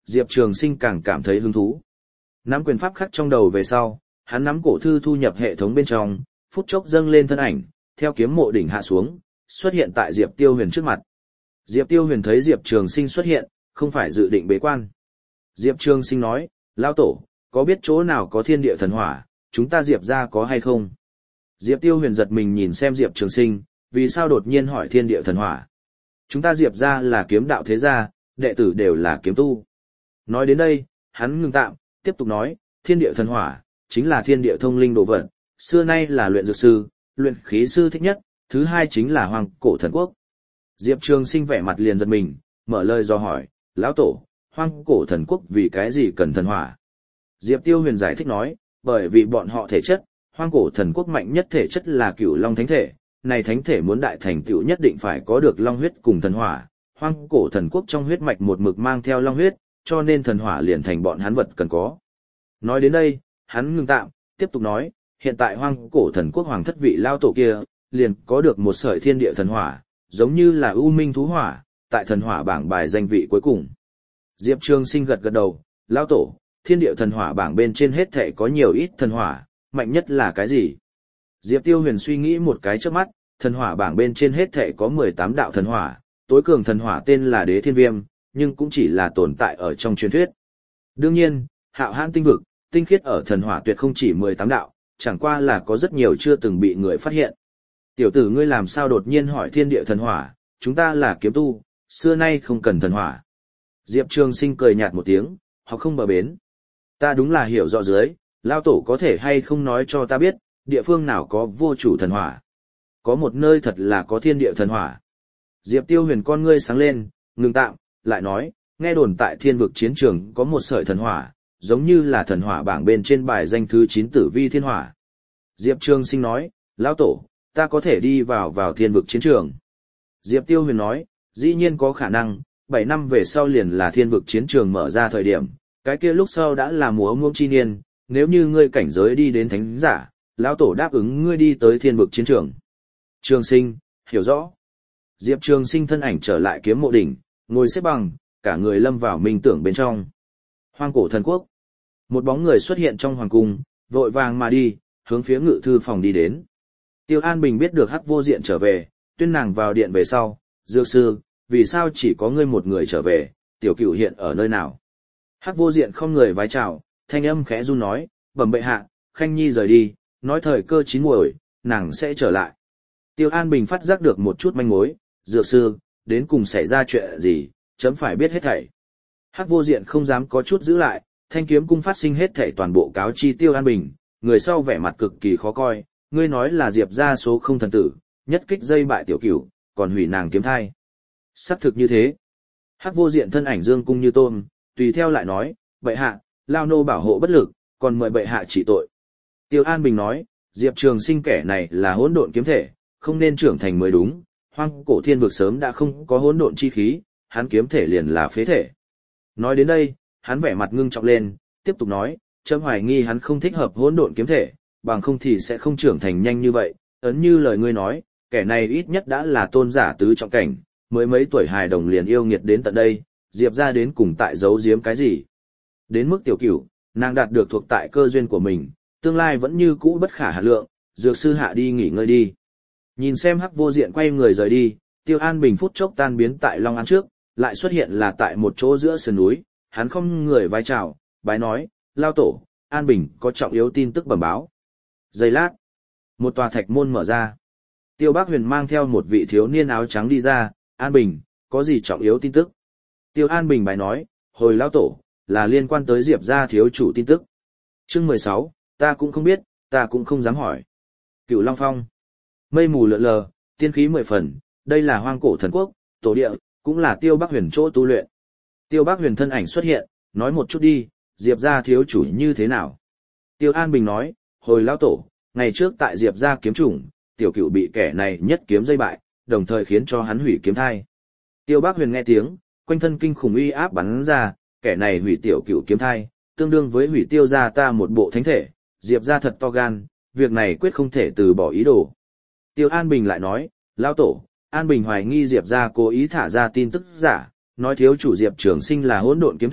Diệp Trường Sinh càng cảm thấy hứng thú. Nắm quyền pháp khắc trong đầu về sau, hắn nắm cổ thư thu nhập hệ thống bên trong, phút chốc dâng lên thân ảnh, theo kiếm mộ đỉnh hạ xuống, xuất hiện tại Diệp Tiêu Huyền trước mặt. Diệp Tiêu Huyền thấy Diệp Trường Sinh xuất hiện, không phải dự định bế quan. Diệp Trường Sinh nói, Lão Tổ, có biết chỗ nào có thiên địa thần hỏa, chúng ta Diệp ra có hay không? Diệp Tiêu Huyền giật mình nhìn xem Diệp Trường Sinh, vì sao đột nhiên hỏi thiên địa thần hỏa? Chúng ta Diệp ra là kiếm đạo thế gia, đệ tử đều là kiếm tu. Nói đến đây, hắn ngừng tạm, tiếp tục nói, thiên địa thần hỏa, chính là thiên địa thông linh đồ vật, xưa nay là luyện dược sư, luyện khí sư thích nhất, thứ hai chính là hoang cổ thần quốc. Diệp Trường Sinh vẻ mặt liền giật mình, mở lời do hỏi, Lão Tổ, hoang cổ thần quốc vì cái gì cần thần hỏa? Diệp Tiêu Huyền giải thích nói, bởi vì bọn họ thể chất, hoang cổ thần quốc mạnh nhất thể chất là Cửu Long Thánh Thể, này thánh thể muốn đại thành tựu nhất định phải có được long huyết cùng thần hỏa, hoang cổ thần quốc trong huyết mạch một mực mang theo long huyết, cho nên thần hỏa liền thành bọn hắn vật cần có. Nói đến đây, hắn ngừng tạm, tiếp tục nói, hiện tại hoang cổ thần quốc hoàng thất vị lao tổ kia, liền có được một sợi thiên địa thần hỏa, giống như là U Minh thú hỏa, tại thần hỏa bảng bài danh vị cuối cùng. Diệp Trường Sinh gật gật đầu, lao tổ, thiên địa thần hỏa bảng bên trên hết thảy có nhiều ít thần hỏa, mạnh nhất là cái gì? Diệp Tiêu Huyền suy nghĩ một cái trước mắt, thần hỏa bảng bên trên hết thảy có 18 đạo thần hỏa, tối cường thần hỏa tên là Đế Thiên Viêm, nhưng cũng chỉ là tồn tại ở trong truyền thuyết. Đương nhiên, Hạo Hãn tinh vực, tinh khiết ở thần hỏa tuyệt không chỉ 18 đạo, chẳng qua là có rất nhiều chưa từng bị người phát hiện. Tiểu tử ngươi làm sao đột nhiên hỏi thiên địa thần hỏa, chúng ta là kiếm tu, xưa nay không cần thần hỏa. Diệp Trường Sinh cười nhạt một tiếng, họ không bờ bến. Ta đúng là hiểu rõ dưới, lao tổ có thể hay không nói cho ta biết, địa phương nào có vô chủ thần hỏa. Có một nơi thật là có thiên địa thần hỏa. Diệp Tiêu Huyền con ngươi sáng lên, ngừng tạm, lại nói, nghe đồn tại thiên vực chiến trường có một sợi thần hỏa, giống như là thần hỏa bảng bên trên bài danh thứ 9 tử vi thiên hỏa. Diệp Trường Sinh nói, lão tổ, ta có thể đi vào thiên vực chiến trường. Diệp Tiêu Huyền nói, dĩ nhiên có khả năng, 7 năm về sau liền là thiên vực chiến trường mở ra thời điểm, cái kia lúc sau đã là mùa muông chi niên, nếu như ngươi cảnh giới đi đến thánh giả, lão tổ đáp ứng ngươi đi tới thiên vực chiến trường. Trường Sinh, hiểu rõ. Diệp Trường Sinh thân ảnh trở lại kiếm mộ đỉnh, ngồi xếp bằng, cả người lâm vào minh tưởng bên trong. Hoang cổ thần quốc. Một bóng người xuất hiện trong hoàng cung, vội vàng mà đi, hướng phía ngự thư phòng đi đến. Tiêu An Bình biết được Hắc Vô Diện trở về, tuyên nàng vào điện về sau, dược sư, vì sao chỉ có ngươi một người trở về, tiểu cửu hiện ở nơi nào? Hắc Vô Diện không người vái chào, thanh âm khẽ run nói, bẩm bệ hạ, Khanh Nhi rời đi, nói thời cơ chín muồi, nàng sẽ trở lại. Tiêu An Bình phát giác được một chút manh mối, dược sư, đến cùng xảy ra chuyện gì, chấm phải biết hết thảy. Hắc Vô Diện không dám có chút giữ lại, thanh kiếm cung phát sinh hết thảy toàn bộ cáo chi Tiêu An Bình, người sau vẻ mặt cực kỳ khó coi, ngươi nói là Diệp gia số không thần tử, nhất kích dây bại tiểu cửu, còn hủy nàng kiếm thai. Xác thực như thế. Hắc Vô Diện thân ảnh dương cung như tôm, tùy theo lại nói, bệ hạ, lao nô bảo hộ bất lực, còn mời bệ hạ trị tội. Tiêu An Bình nói, Diệp Trường Sinh kẻ này là hỗn độn kiếm thể, không nên trưởng thành mới đúng, hoang cổ thiên vực sớm đã không có hỗn độn chi khí, hắn kiếm thể liền là phế thể. Nói đến đây, hắn vẻ mặt ngưng trọng lên, tiếp tục nói, chấm hoài nghi hắn không thích hợp hỗn độn kiếm thể, bằng không thì sẽ không trưởng thành nhanh như vậy, ấn như lời ngươi nói, kẻ này ít nhất đã là tôn giả tứ trọng cảnh, mới mấy tuổi hài đồng liền yêu nghiệt đến tận đây, Diệp ra đến cùng tại giấu giếm cái gì. Đến mức tiểu cửu, nàng đạt được thuộc tại cơ duyên của mình, tương lai vẫn như cũ bất khả hạ lượng, dược sư hạ đi nghỉ ngơi đi. Nhìn xem Hắc Vô Diện quay người rời đi, Tiêu An Bình phút chốc tan biến tại Long Án trước, lại xuất hiện là tại một chỗ giữa sườn núi, hắn không người vái chào, bái nói, lao tổ, An Bình có trọng yếu tin tức bẩm báo. Giây lát, một tòa thạch môn mở ra. Tiêu Bác Huyền mang theo một vị thiếu niên áo trắng đi ra, An Bình, có gì trọng yếu tin tức? Tiêu An Bình bái nói, hồi lao tổ, là liên quan tới Diệp gia thiếu chủ tin tức. Chương 16, ta cũng không biết, ta cũng không dám hỏi. Cửu Long Phong. Mây mù lượn lờ, tiên khí 10 phần, đây là hoang cổ thần quốc, tổ địa, cũng là Tiêu Bác Huyền chỗ tu luyện. Tiêu Bác Huyền thân ảnh xuất hiện, nói một chút đi, Diệp gia thiếu chủ như thế nào? Tiêu An Bình nói, hồi lão tổ, ngày trước tại Diệp gia kiếm chủng, tiểu cửu bị kẻ này nhất kiếm dây bại, đồng thời khiến cho hắn hủy kiếm thai. Tiêu Bác Huyền nghe tiếng, quanh thân kinh khủng uy áp bắn ra, kẻ này hủy tiểu cửu kiếm thai, tương đương với hủy Tiêu gia ta một bộ thánh thể, Diệp gia thật to gan, việc này quyết không thể từ bỏ ý đồ. Tiêu An Bình lại nói, lão tổ, An Bình hoài nghi Diệp gia cố ý thả ra tin tức giả, nói thiếu chủ Diệp Trường Sinh là hỗn độn kiếm thể,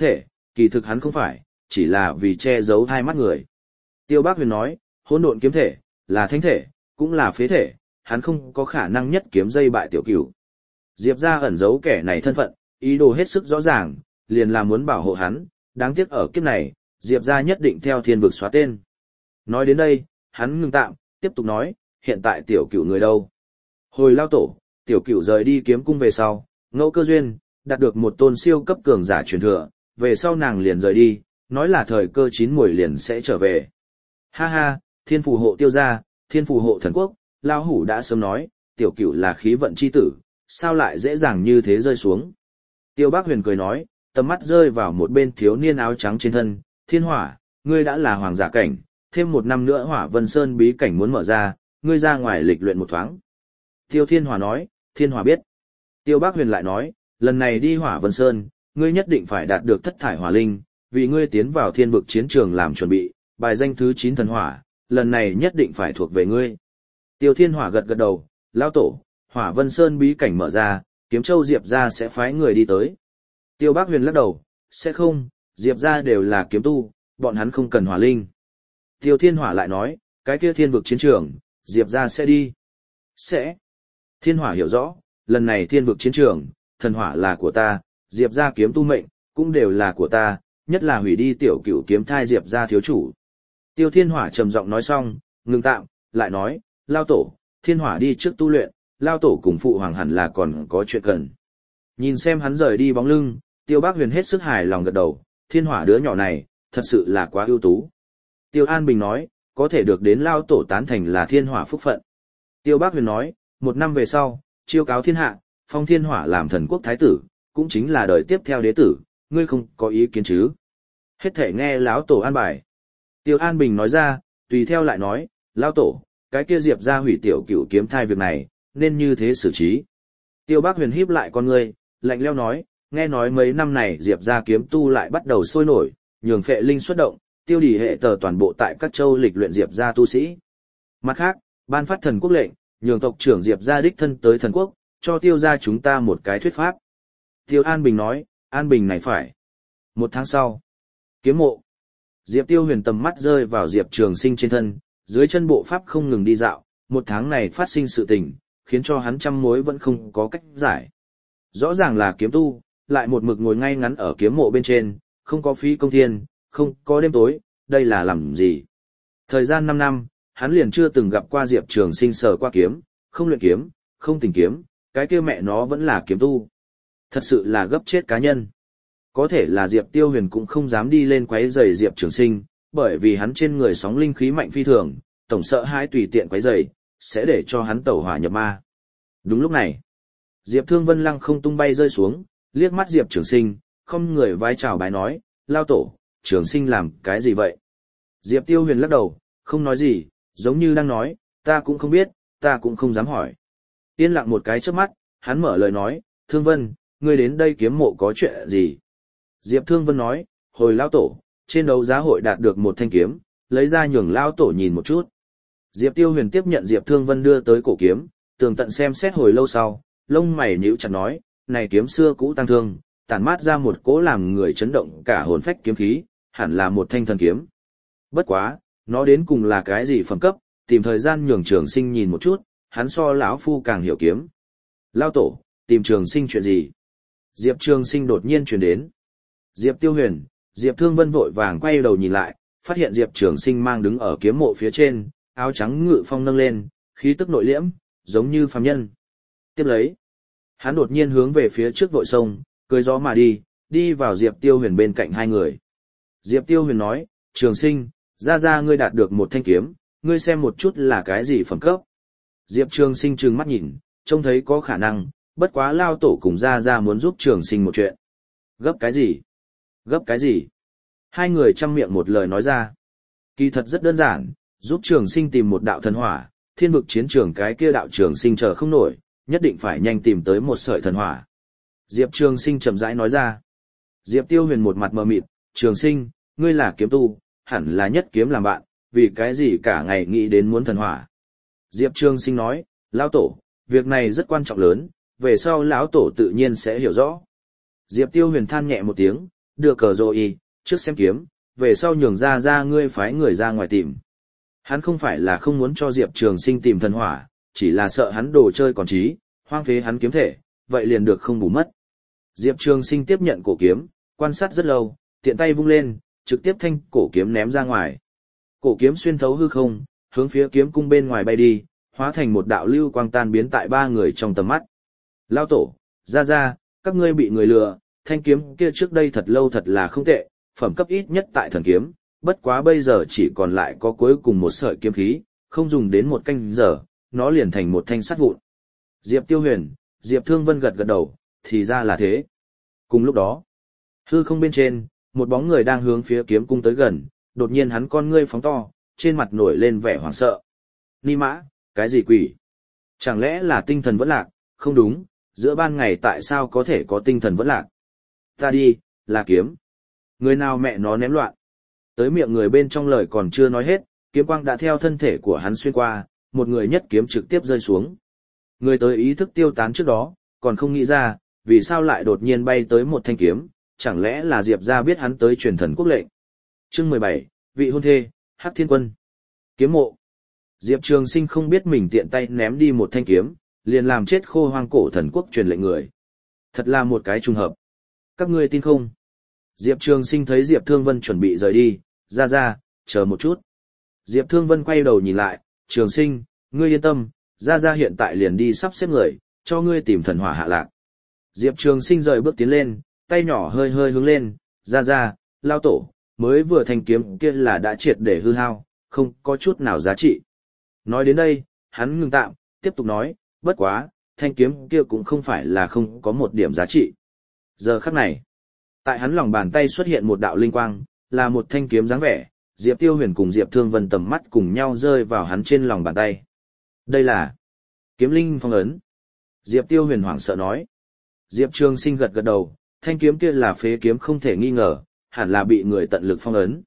kỳ thực hắn không phải, chỉ là vì che giấu hai mắt người. Tiêu Bác Huyền nói, hỗn độn kiếm thể, là thánh thể, cũng là phế thể, hắn không có khả năng nhất kiếm dây bại tiểu cửu. Diệp ra ẩn giấu kẻ này thân phận, ý đồ hết sức rõ ràng, liền là muốn bảo hộ hắn, đáng tiếc ở kiếp này, Diệp ra nhất định theo thiên vực xóa tên. Nói đến đây, hắn ngừng tạm, tiếp tục nói, hiện tại tiểu cửu người đâu? Hồi lao tổ, tiểu cửu rời đi kiếm cung về sau, ngẫu cơ duyên, đạt được một tôn siêu cấp cường giả truyền thừa, về sau nàng liền rời đi, nói là thời cơ chín muồi liền sẽ trở về. Ha ha, thiên phù hộ tiêu gia, thiên phù hộ thần quốc, lao hủ đã sớm nói, tiểu cửu là khí vận chi tử, sao lại dễ dàng như thế rơi xuống. Tiêu Bác Huyền cười nói, tầm mắt rơi vào một bên thiếu niên áo trắng trên thân, Thiên Hỏa, ngươi đã là hoàng giả cảnh, thêm một năm nữa Hỏa Vân Sơn bí cảnh muốn mở ra, ngươi ra ngoài lịch luyện một thoáng. Tiêu Thiên Hỏa nói, Thiên Hỏa biết. Tiêu Bác Huyền lại nói, lần này đi Hỏa Vân Sơn, ngươi nhất định phải đạt được thất thải hỏa linh, vì ngươi tiến vào thiên vực chiến trường làm chuẩn bị, bài danh thứ 9 thần hỏa, lần này nhất định phải thuộc về ngươi. Tiêu Thiên Hỏa gật gật đầu, lão tổ, Hỏa Vân Sơn bí cảnh mở ra, Kiếm Châu Diệp gia sẽ phái người đi tới. Tiêu Bác Huyền lắc đầu, sẽ không, Diệp gia đều là kiếm tu, bọn hắn không cần hỏa linh. Tiêu Thiên Hỏa lại nói, cái kia thiên vực chiến trường, Diệp gia sẽ đi. Sẽ. Thiên Hỏa hiểu rõ, lần này thiên vực chiến trường, thần hỏa là của ta, Diệp gia kiếm tu mệnh, cũng đều là của ta, nhất là hủy đi tiểu cửu kiếm thai Diệp gia thiếu chủ. Tiêu Thiên Hỏa trầm giọng nói xong, ngừng tạm, lại nói, lao tổ, Thiên Hỏa đi trước tu luyện, lao tổ cùng phụ hoàng hẳn là còn có chuyện cần. Nhìn xem hắn rời đi bóng lưng, Tiêu Bác Huyền hết sức hài lòng gật đầu, Thiên Hỏa đứa nhỏ này, thật sự là quá ưu tú. Tiêu An Bình nói, có thể được đến lao tổ tán thành là Thiên Hỏa phúc phận. Tiêu Bác Huyền nói, 1 năm về sau, chiêu cáo thiên hạ, phong Thiên Hỏa làm thần quốc thái tử, cũng chính là đời tiếp theo đế tử, ngươi không có ý kiến chứ? Hết thể nghe lão tổ an bài. Tiêu An Bình nói ra, tùy theo lại nói, lão tổ, cái kia Diệp gia hủy tiểu cửu kiếm thai việc này, nên như thế xử trí. Tiêu Bác Huyền híp lại con ngươi, lạnh lẽo nói, nghe nói mấy năm này Diệp gia kiếm tu lại bắt đầu sôi nổi, nhường phệ linh xuất động, tiêu đỉ hệ tờ toàn bộ tại các châu lịch luyện Diệp gia tu sĩ. Mặt khác, ban phát thần quốc lệnh, nhường tộc trưởng Diệp gia đích thân tới thần quốc, cho tiêu gia chúng ta một cái thuyết pháp. Tiêu An Bình nói, An Bình này phải. 1 tháng sau, kiếm mộ. Diệp Tiêu Huyền tầm mắt rơi vào Diệp Trường Sinh trên thân, dưới chân bộ pháp không ngừng đi dạo, 1 tháng này phát sinh sự tình, khiến cho hắn trăm mối vẫn không có cách giải. Rõ ràng là kiếm tu, lại một mực ngồi ngay ngắn ở kiếm mộ bên trên, không có phí công thiên, không có đêm tối, đây là làm gì? Thời gian 5 năm, hắn liền chưa từng gặp qua Diệp Trường Sinh sờ qua kiếm, không luyện kiếm, không tình kiếm, cái kia mẹ nó vẫn là kiếm tu. Thật sự là gấp chết cá nhân. Có thể là Diệp Tiêu Huyền cũng không dám đi lên quấy rầy Diệp Trường Sinh, bởi vì hắn trên người sóng linh khí mạnh phi thường, tổng sợ hai tùy tiện quấy rầy, sẽ để cho hắn tẩu hỏa nhập ma. Đúng lúc này, Diệp Thương Vân lăng không tung bay rơi xuống, liếc mắt Diệp Trường Sinh, không người vái chào bái nói, lao tổ, Trường Sinh làm cái gì vậy? Diệp Tiêu Huyền lắc đầu, không nói gì, giống như đang nói, ta cũng không biết, ta cũng không dám hỏi. Yên lặng một cái chớp mắt, hắn mở lời nói, Thương Vân, ngươi đến đây kiếm mộ có chuyện gì? Diệp Thương Vân nói, hồi lao tổ, trên đấu giá hội đạt được một thanh kiếm, lấy ra nhường lao tổ nhìn một chút. Diệp Tiêu Huyền tiếp nhận Diệp Thương Vân đưa tới cổ kiếm, tường tận xem xét hồi lâu sau, lông mày nhíu chặt nói, này kiếm xưa cũ tăng thương, tản mát ra một cỗ làm người chấn động cả hồn phách kiếm khí, hẳn là một thanh thần kiếm. Bất quá, nó đến cùng là cái gì phẩm cấp, tìm thời gian nhường Trường Sinh nhìn một chút, hắn so lão phu càng hiểu kiếm. Lao tổ, tìm Trường Sinh chuyện gì? Diệp Trường Sinh đột nhiên truyền đến. Diệp Tiêu Huyền, Diệp Thương Vân vội vàng quay đầu nhìn lại, phát hiện Diệp Trường Sinh mang đứng ở kiếm mộ phía trên, áo trắng ngự phong nâng lên, khí tức nội liễm, giống như phàm nhân. Tiếp lấy, hắn đột nhiên hướng về phía trước vội sông, cười gió mà đi vào Diệp Tiêu Huyền bên cạnh hai người. Diệp Tiêu Huyền nói, Trường Sinh, ra ngươi đạt được một thanh kiếm, ngươi xem một chút là cái gì phẩm cấp. Diệp Trường Sinh trừng mắt nhìn, trông thấy có khả năng, bất quá lao tổ cùng ra muốn giúp Trường Sinh một chuyện. Gấp cái gì? Gấp cái gì? Hai người chăm miệng một lời nói ra. Kỳ thật rất đơn giản, giúp Trường Sinh tìm một đạo thần hỏa, thiên vực chiến trường cái kia đạo Trường Sinh chờ không nổi, nhất định phải nhanh tìm tới một sợi thần hỏa. Diệp Trường Sinh chậm rãi nói ra. Diệp Tiêu Huyền một mặt mờ mịt, Trường Sinh, ngươi là kiếm tu, hẳn là nhất kiếm làm bạn, vì cái gì cả ngày nghĩ đến muốn thần hỏa. Diệp Trường Sinh nói, lão tổ, việc này rất quan trọng lớn, về sau lão tổ tự nhiên sẽ hiểu rõ. Diệp Tiêu Huyền than nhẹ một tiếng, đưa cờ rô y, trước xem kiếm, về sau nhường ra ngươi phái người ra ngoài tìm. Hắn không phải là không muốn cho Diệp Trường Sinh tìm thần hỏa, chỉ là sợ hắn đồ chơi còn trí, hoang phế hắn kiếm thể, vậy liền được không bù mất. Diệp Trường Sinh tiếp nhận cổ kiếm, quan sát rất lâu, tiện tay vung lên, trực tiếp thanh cổ kiếm ném ra ngoài. Cổ kiếm xuyên thấu hư không, hướng phía kiếm cung bên ngoài bay đi, hóa thành một đạo lưu quang tan biến tại ba người trong tầm mắt. Lao tổ, ra, các ngươi bị người lừa, thanh kiếm kia trước đây thật lâu thật là không tệ, phẩm cấp ít nhất tại thần kiếm, bất quá bây giờ chỉ còn lại có cuối cùng một sợi kiếm khí, không dùng đến một canh giờ, nó liền thành một thanh sắt vụn. Diệp Tiêu Huyền, Diệp Thương Vân gật đầu, thì ra là thế. Cùng lúc đó, hư không bên trên, một bóng người đang hướng phía kiếm cung tới gần, đột nhiên hắn con ngươi phóng to, trên mặt nổi lên vẻ hoảng sợ. Ni mã, cái gì quỷ? Chẳng lẽ là tinh thần vẫn lạc? Không đúng, giữa ban ngày tại sao có thể có tinh thần vẫn lạc? Ta đi, là kiếm. Người nào mẹ nó ném loạn? Tới miệng người bên trong lời còn chưa nói hết, kiếm quang đã theo thân thể của hắn xuyên qua, một người nhất kiếm trực tiếp rơi xuống. Người tới ý thức tiêu tán trước đó, còn không nghĩ ra, vì sao lại đột nhiên bay tới một thanh kiếm, chẳng lẽ là Diệp gia biết hắn tới truyền thần quốc lệnh. Chương 17, vị hôn thê, Hắc Thiên Quân. Kiếm mộ. Diệp Trường Sinh không biết mình tiện tay ném đi một thanh kiếm, liền làm chết Khô Hoang cổ thần quốc truyền lệnh người. Thật là một cái trùng hợp. Các ngươi tin không? Diệp Trường Sinh thấy Diệp Thương Vân chuẩn bị rời đi, ra, chờ một chút. Diệp Thương Vân quay đầu nhìn lại, Trường Sinh, ngươi yên tâm, ra hiện tại liền đi sắp xếp người, cho ngươi tìm thần hỏa hạ lạc. Diệp Trường Sinh rời bước tiến lên, tay nhỏ hơi hướng lên, ra, lao tổ, mới vừa thanh kiếm kia là đã triệt để hư hao, không có chút nào giá trị. Nói đến đây, hắn ngừng tạm, tiếp tục nói, bất quá, thanh kiếm kia cũng không phải là không có một điểm giá trị. Giờ khắc này, tại hắn lòng bàn tay xuất hiện một đạo linh quang, là một thanh kiếm dáng vẻ, Diệp Tiêu Huyền cùng Diệp Thương Vân tầm mắt cùng nhau rơi vào hắn trên lòng bàn tay. Đây là kiếm linh phong ấn. Diệp Tiêu Huyền hoảng sợ nói. Diệp Trường Sinh gật đầu, thanh kiếm kia là phế kiếm không thể nghi ngờ, hẳn là bị người tận lực phong ấn.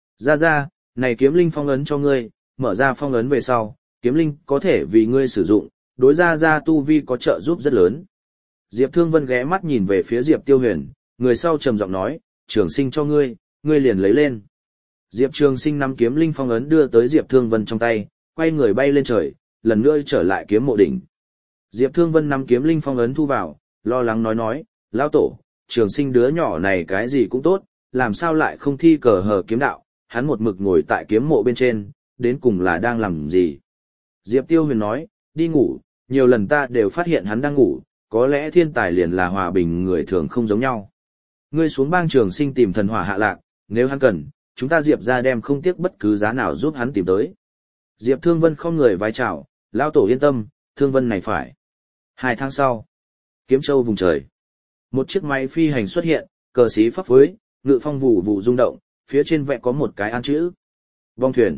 Ra, này kiếm linh phong ấn cho ngươi, mở ra phong ấn về sau, kiếm linh có thể vì ngươi sử dụng, đối ra tu vi có trợ giúp rất lớn. Diệp Thương Vân ghé mắt nhìn về phía Diệp Tiêu Huyền, người sau trầm giọng nói, Trường Sinh cho ngươi, ngươi liền lấy lên. Diệp Trường Sinh nắm kiếm linh phong ấn đưa tới Diệp Thương Vân trong tay, quay người bay lên trời, lần nữa trở lại kiếm mộ đỉnh. Diệp Thương Vân nắm kiếm linh phong ấn thu vào, lo lắng nói, lão tổ, Trường Sinh đứa nhỏ này cái gì cũng tốt, làm sao lại không thi cờ hờ kiếm đạo, hắn một mực ngồi tại kiếm mộ bên trên, đến cùng là đang làm gì? Diệp Tiêu Huyền nói, đi ngủ, nhiều lần ta đều phát hiện hắn đang ngủ, có lẽ thiên tài liền là hòa bình người thường không giống nhau. Ngươi xuống bang Trường Sinh tìm thần hỏa hạ lạc, nếu hắn cần, chúng ta Diệp ra đem không tiếc bất cứ giá nào giúp hắn tìm tới. Diệp Thương Vân không người vái chào, lão tổ yên tâm, Thương Vân này phải. 2 tháng sau, Kiếm Châu vùng trời. Một chiếc máy phi hành xuất hiện, cờ xí phấp phới, ngự phong vụ vụ rung động, phía trên vẽ có một cái an chữ. Bong thuyền.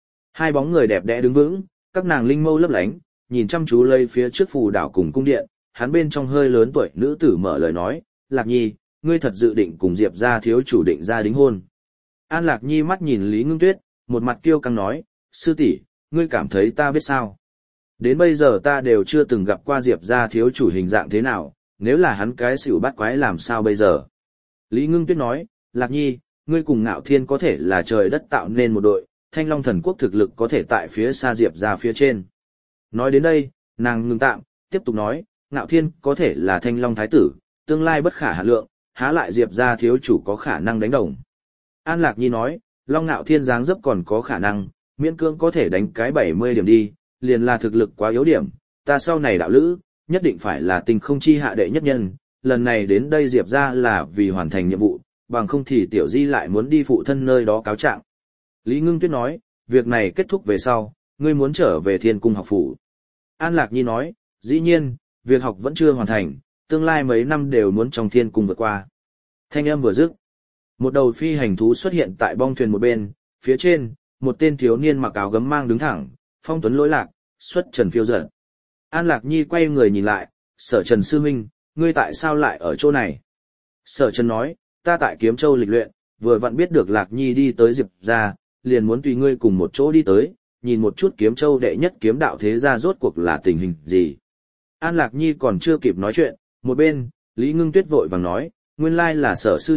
2 bóng người đẹp đẽ đứng vững, các nàng linh mâu lấp lánh, nhìn chăm chú lây phía trước phù đảo cùng cung điện, hắn bên trong hơi lớn tuổi nữ tử mở lời nói, Lạc Nhi, ngươi thật dự định cùng Diệp gia thiếu chủ định ra đính hôn. An Lạc Nhi mắt nhìn Lý Ngưng Tuyết, một mặt kiêu căng nói, sư tỷ, ngươi cảm thấy ta biết sao? Đến bây giờ ta đều chưa từng gặp qua Diệp gia thiếu chủ hình dạng thế nào, nếu là hắn cái xỉu bắt quái làm sao bây giờ? Lý Ngưng Tuyết nói, Lạc Nhi, ngươi cùng Ngạo Thiên có thể là trời đất tạo nên một đội, Thanh Long thần quốc thực lực có thể tại phía xa Diệp gia phía trên. Nói đến đây, nàng ngừng tạm, tiếp tục nói, Ngạo Thiên có thể là Thanh Long thái tử, tương lai bất khả hạn lượng, há lại Diệp gia thiếu chủ có khả năng đánh đồng. An Lạc Nhi nói, Long Ngạo Thiên dáng dấp còn có khả năng, miễn cưỡng có thể đánh cái 70 điểm đi, liền là thực lực quá yếu điểm, ta sau này đạo lữ, nhất định phải là tình không chi hạ đệ nhất nhân, lần này đến đây Diệp ra là vì hoàn thành nhiệm vụ, bằng không thì Tiểu Di lại muốn đi phụ thân nơi đó cáo trạng. Lý Ngưng Tuyết nói, việc này kết thúc về sau, ngươi muốn trở về Thiên Cung học phủ. An Lạc Nhi nói, dĩ nhiên, việc học vẫn chưa hoàn thành, tương lai mấy năm đều muốn trong Thiên Cung vượt qua. Thanh âm vừa dứt, một đầu phi hành thú xuất hiện tại bong thuyền một bên, phía trên, một tên thiếu niên mặc áo gấm mang đứng thẳng, phong tuấn lỗi lạc, xuất trần phiêu dật. An Lạc Nhi quay người nhìn lại, Sở Trần sư huynh, ngươi tại sao lại ở chỗ này? Sở Trần nói, ta tại Kiếm Châu lịch luyện, vừa vặn biết được Lạc Nhi đi tới Diệp gia, liền muốn tùy ngươi cùng một chỗ đi tới, nhìn một chút Kiếm Châu đệ nhất kiếm đạo thế gia rốt cuộc là tình hình gì. An Lạc Nhi còn chưa kịp nói chuyện, một bên, Lý Ngưng Tuyết vội vàng nói, nguyên lai là Sở sư đệ,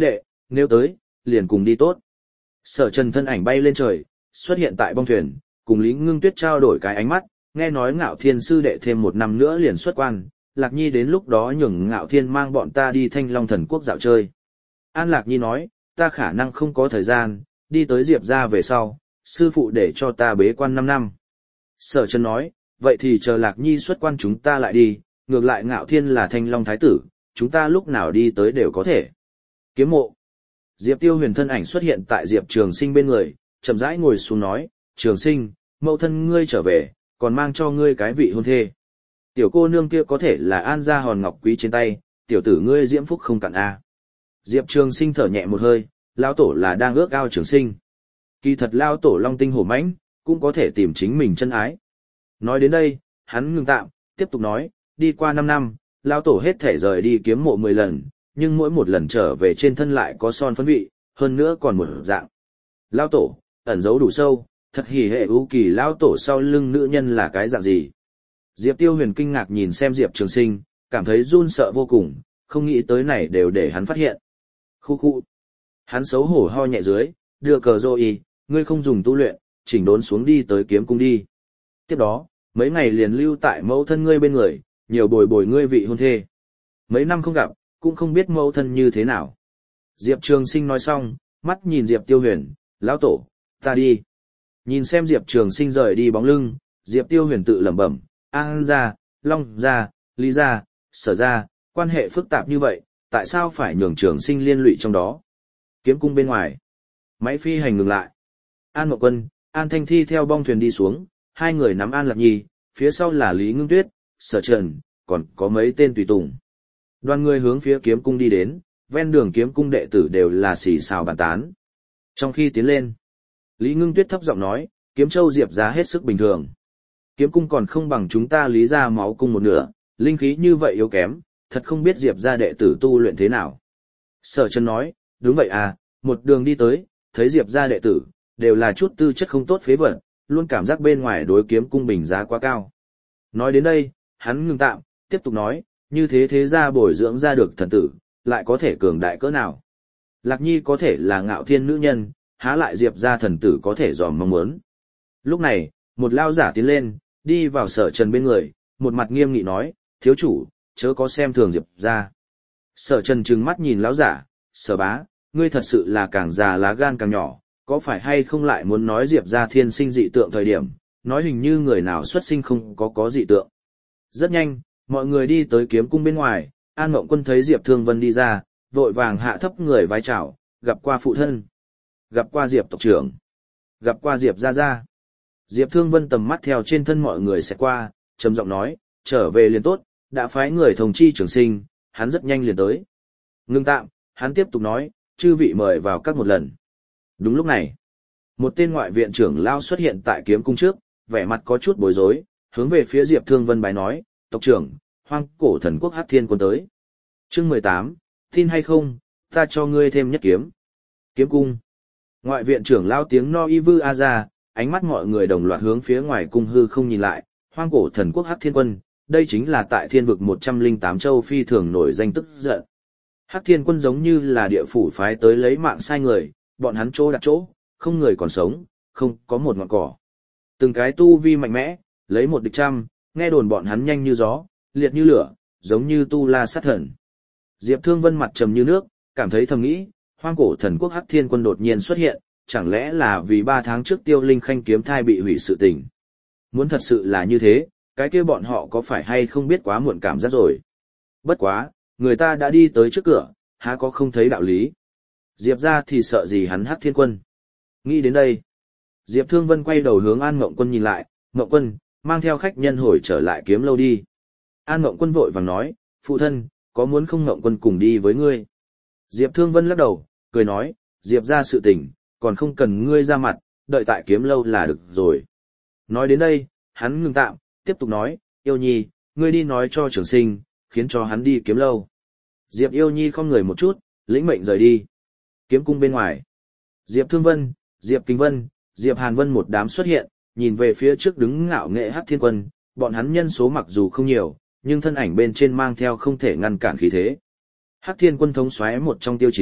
nếu tới, liền cùng đi tốt. Sở Trần thân ảnh bay lên trời, xuất hiện tại bong thuyền, cùng Lý Ngưng Tuyết trao đổi cái ánh mắt, nghe nói Ngạo Thiên sư đệ thêm 1 năm nữa liền xuất quan, Lạc Nhi đến lúc đó nhường Ngạo Thiên mang bọn ta đi Thanh Long Thần Quốc dạo chơi. An Lạc Nhi nói, ta khả năng không có thời gian, đi tới Diệp ra về sau, sư phụ để cho ta bế quan 5 năm. Sở Trần nói, vậy thì chờ Lạc Nhi xuất quan chúng ta lại đi, ngược lại Ngạo Thiên là Thanh Long Thái tử, chúng ta lúc nào đi tới đều có thể. Kiếm mộ. Diệp Tiêu Huyền thân ảnh xuất hiện tại Diệp Trường Sinh bên người, chậm rãi ngồi xuống nói, Trường Sinh, mẫu thân ngươi trở về, còn mang cho ngươi cái vị hôn thê. Tiểu cô nương kia có thể là An gia hòn ngọc quý trên tay, tiểu tử ngươi diễm phúc không cạn a. Diệp Trường Sinh thở nhẹ một hơi, lão tổ là đang ước ao Trường Sinh. Kỳ thật lão tổ long tinh hổ mãnh, cũng có thể tìm chính mình chân ái. Nói đến đây, hắn ngừng tạm, tiếp tục nói, đi qua 5 năm, lão tổ hết thể rời đi kiếm mộ 10 lần, nhưng mỗi một lần trở về trên thân lại có son phấn vị, hơn nữa còn một dạng. Lão tổ, ẩn giấu đủ sâu, thật hỉ hệ ưu kỳ lão tổ sau lưng nữ nhân là cái dạng gì. Diệp Tiêu Huyền kinh ngạc nhìn xem Diệp Trường Sinh, cảm thấy run sợ vô cùng, không nghĩ tới này đều để hắn phát hiện. Khu khu. Hắn xấu hổ ho nhẹ dưới, đưa cờ rô y, ngươi không dùng tu luyện, chỉnh đốn xuống đi tới kiếm cung đi. Tiếp đó, mấy ngày liền lưu tại mẫu thân ngươi bên người, nhiều bồi bồi ngươi vị hôn thê. Mấy năm không gặp, cũng không biết mẫu thân như thế nào. Diệp Trường Sinh nói xong, mắt nhìn Diệp Tiêu Huyền, lão tổ, ta đi. Nhìn xem Diệp Trường Sinh rời đi bóng lưng, Diệp Tiêu Huyền tự lẩm bẩm, An gia, Long gia, Lý gia, Sở gia, quan hệ phức tạp như vậy, tại sao phải nhường Trường Sinh liên lụy trong đó? Kiếm cung bên ngoài, máy phi hành ngừng lại. An Mộng Quân, An Thanh Thi theo bong thuyền đi xuống, hai người nắm An Lạc Nhi, phía sau là Lý Ngưng Tuyết, Sở Trần, còn có mấy tên tùy tùng. Đoàn người hướng phía kiếm cung đi đến, ven đường kiếm cung đệ tử đều là xì xào bàn tán. Trong khi tiến lên, Lý Ngưng Tuyết thấp giọng nói, kiếm châu Diệp ra hết sức bình thường. Kiếm cung còn không bằng chúng ta Lý ra máu cung một nửa, linh khí như vậy yếu kém, thật không biết Diệp ra đệ tử tu luyện thế nào. Sở Trần nói, đúng vậy à, một đường đi tới, thấy Diệp ra đệ tử, đều là chút tư chất không tốt phế vật, luôn cảm giác bên ngoài đối kiếm cung bình giá quá cao. Nói đến đây, hắn ngừng tạm, tiếp tục nói, như thế thế gia bồi dưỡng ra được thần tử, lại có thể cường đại cỡ nào. Lạc Nhi có thể là Ngạo Thiên nữ nhân, há lại Diệp ra thần tử có thể dòm mong muốn. Lúc này, một lao giả tiến lên, đi vào Sở Trần bên người, một mặt nghiêm nghị nói, thiếu chủ, chớ có xem thường Diệp ra. Sở Trần trừng mắt nhìn lão giả, Sở bá, ngươi thật sự là càng già lá gan càng nhỏ, có phải hay không lại muốn nói Diệp ra thiên sinh dị tượng thời điểm, nói hình như người nào xuất sinh không có dị tượng. Rất nhanh, mọi người đi tới kiếm cung bên ngoài, An Mộng Quân thấy Diệp Thương Vân đi ra, vội vàng hạ thấp người vái chào, gặp qua phụ thân, gặp qua Diệp tộc trưởng, gặp qua Diệp gia gia. Diệp Thương Vân tầm mắt theo trên thân mọi người sẽ qua, trầm giọng nói, trở về liền tốt, đã phái người thông chi Trường Sinh, hắn rất nhanh liền tới. Ngưng tạm, hắn tiếp tục nói, chư vị mời vào các một lần. Đúng lúc này, một tên ngoại viện trưởng lao xuất hiện tại kiếm cung trước, vẻ mặt có chút bối rối, hướng về phía Diệp Thương Vân bái nói, tộc trưởng, Hoang Cổ Thần Quốc Hắc Thiên Quân tới. Chương 18, tin hay không, ta cho ngươi thêm nhất kiếm. Kiếm cung. Ngoại viện trưởng lao tiếng no y vư a ra, ánh mắt mọi người đồng loạt hướng phía ngoài cung hư không nhìn lại, Hoang Cổ Thần Quốc Hắc Thiên Quân, đây chính là tại thiên vực 108 châu phi thường nổi danh tức giận. Hắc Thiên Quân giống như là địa phủ phái tới lấy mạng sai người, bọn hắn chỗ đặt chỗ, không người còn sống, không có một ngọn cỏ. Từng cái tu vi mạnh mẽ, lấy một địch trăm, nghe đồn bọn hắn nhanh như gió, liệt như lửa, giống như tu la sát thần. Diệp Thương Vân mặt trầm như nước, cảm thấy thầm nghĩ, Hoang Cổ Thần Quốc Hắc Thiên Quân đột nhiên xuất hiện, chẳng lẽ là vì 3 tháng trước Tiêu Linh Khanh kiếm thai bị hủy sự tình. Muốn thật sự là như thế, cái kia bọn họ có phải hay không biết quá muộn cảm giác rồi. Bất quá, người ta đã đi tới trước cửa, há có không thấy đạo lý. Diệp ra thì sợ gì hắn Hắc Thiên Quân. Nghĩ đến đây, Diệp Thương Vân quay đầu hướng An Mộng Quân nhìn lại, Mộng Quân, mang theo khách nhân hồi trở lại kiếm lâu đi. An Mộng Quân vội vàng nói, phụ thân, có muốn không Mộng Quân cùng đi với ngươi? Diệp Thương Vân lắc đầu, cười nói, Diệp ra sự tình, còn không cần ngươi ra mặt, đợi tại kiếm lâu là được rồi. Nói đến đây, hắn ngừng tạm, tiếp tục nói, Yêu Nhi, ngươi đi nói cho Trường Sinh, khiến cho hắn đi kiếm lâu. Diệp Yêu Nhi không người một chút, lĩnh mệnh rời đi. Kiếm cung bên ngoài, Diệp Thương Vân, Diệp Kinh Vân, Diệp Hàn Vân một đám xuất hiện, nhìn về phía trước đứng ngạo nghệ Hắc Thiên Quân, bọn hắn nhân số mặc dù không nhiều, nhưng thân ảnh bên trên mang theo không thể ngăn cản khí thế. Hắc Thiên Quân thống soái một trong tiêu chiến,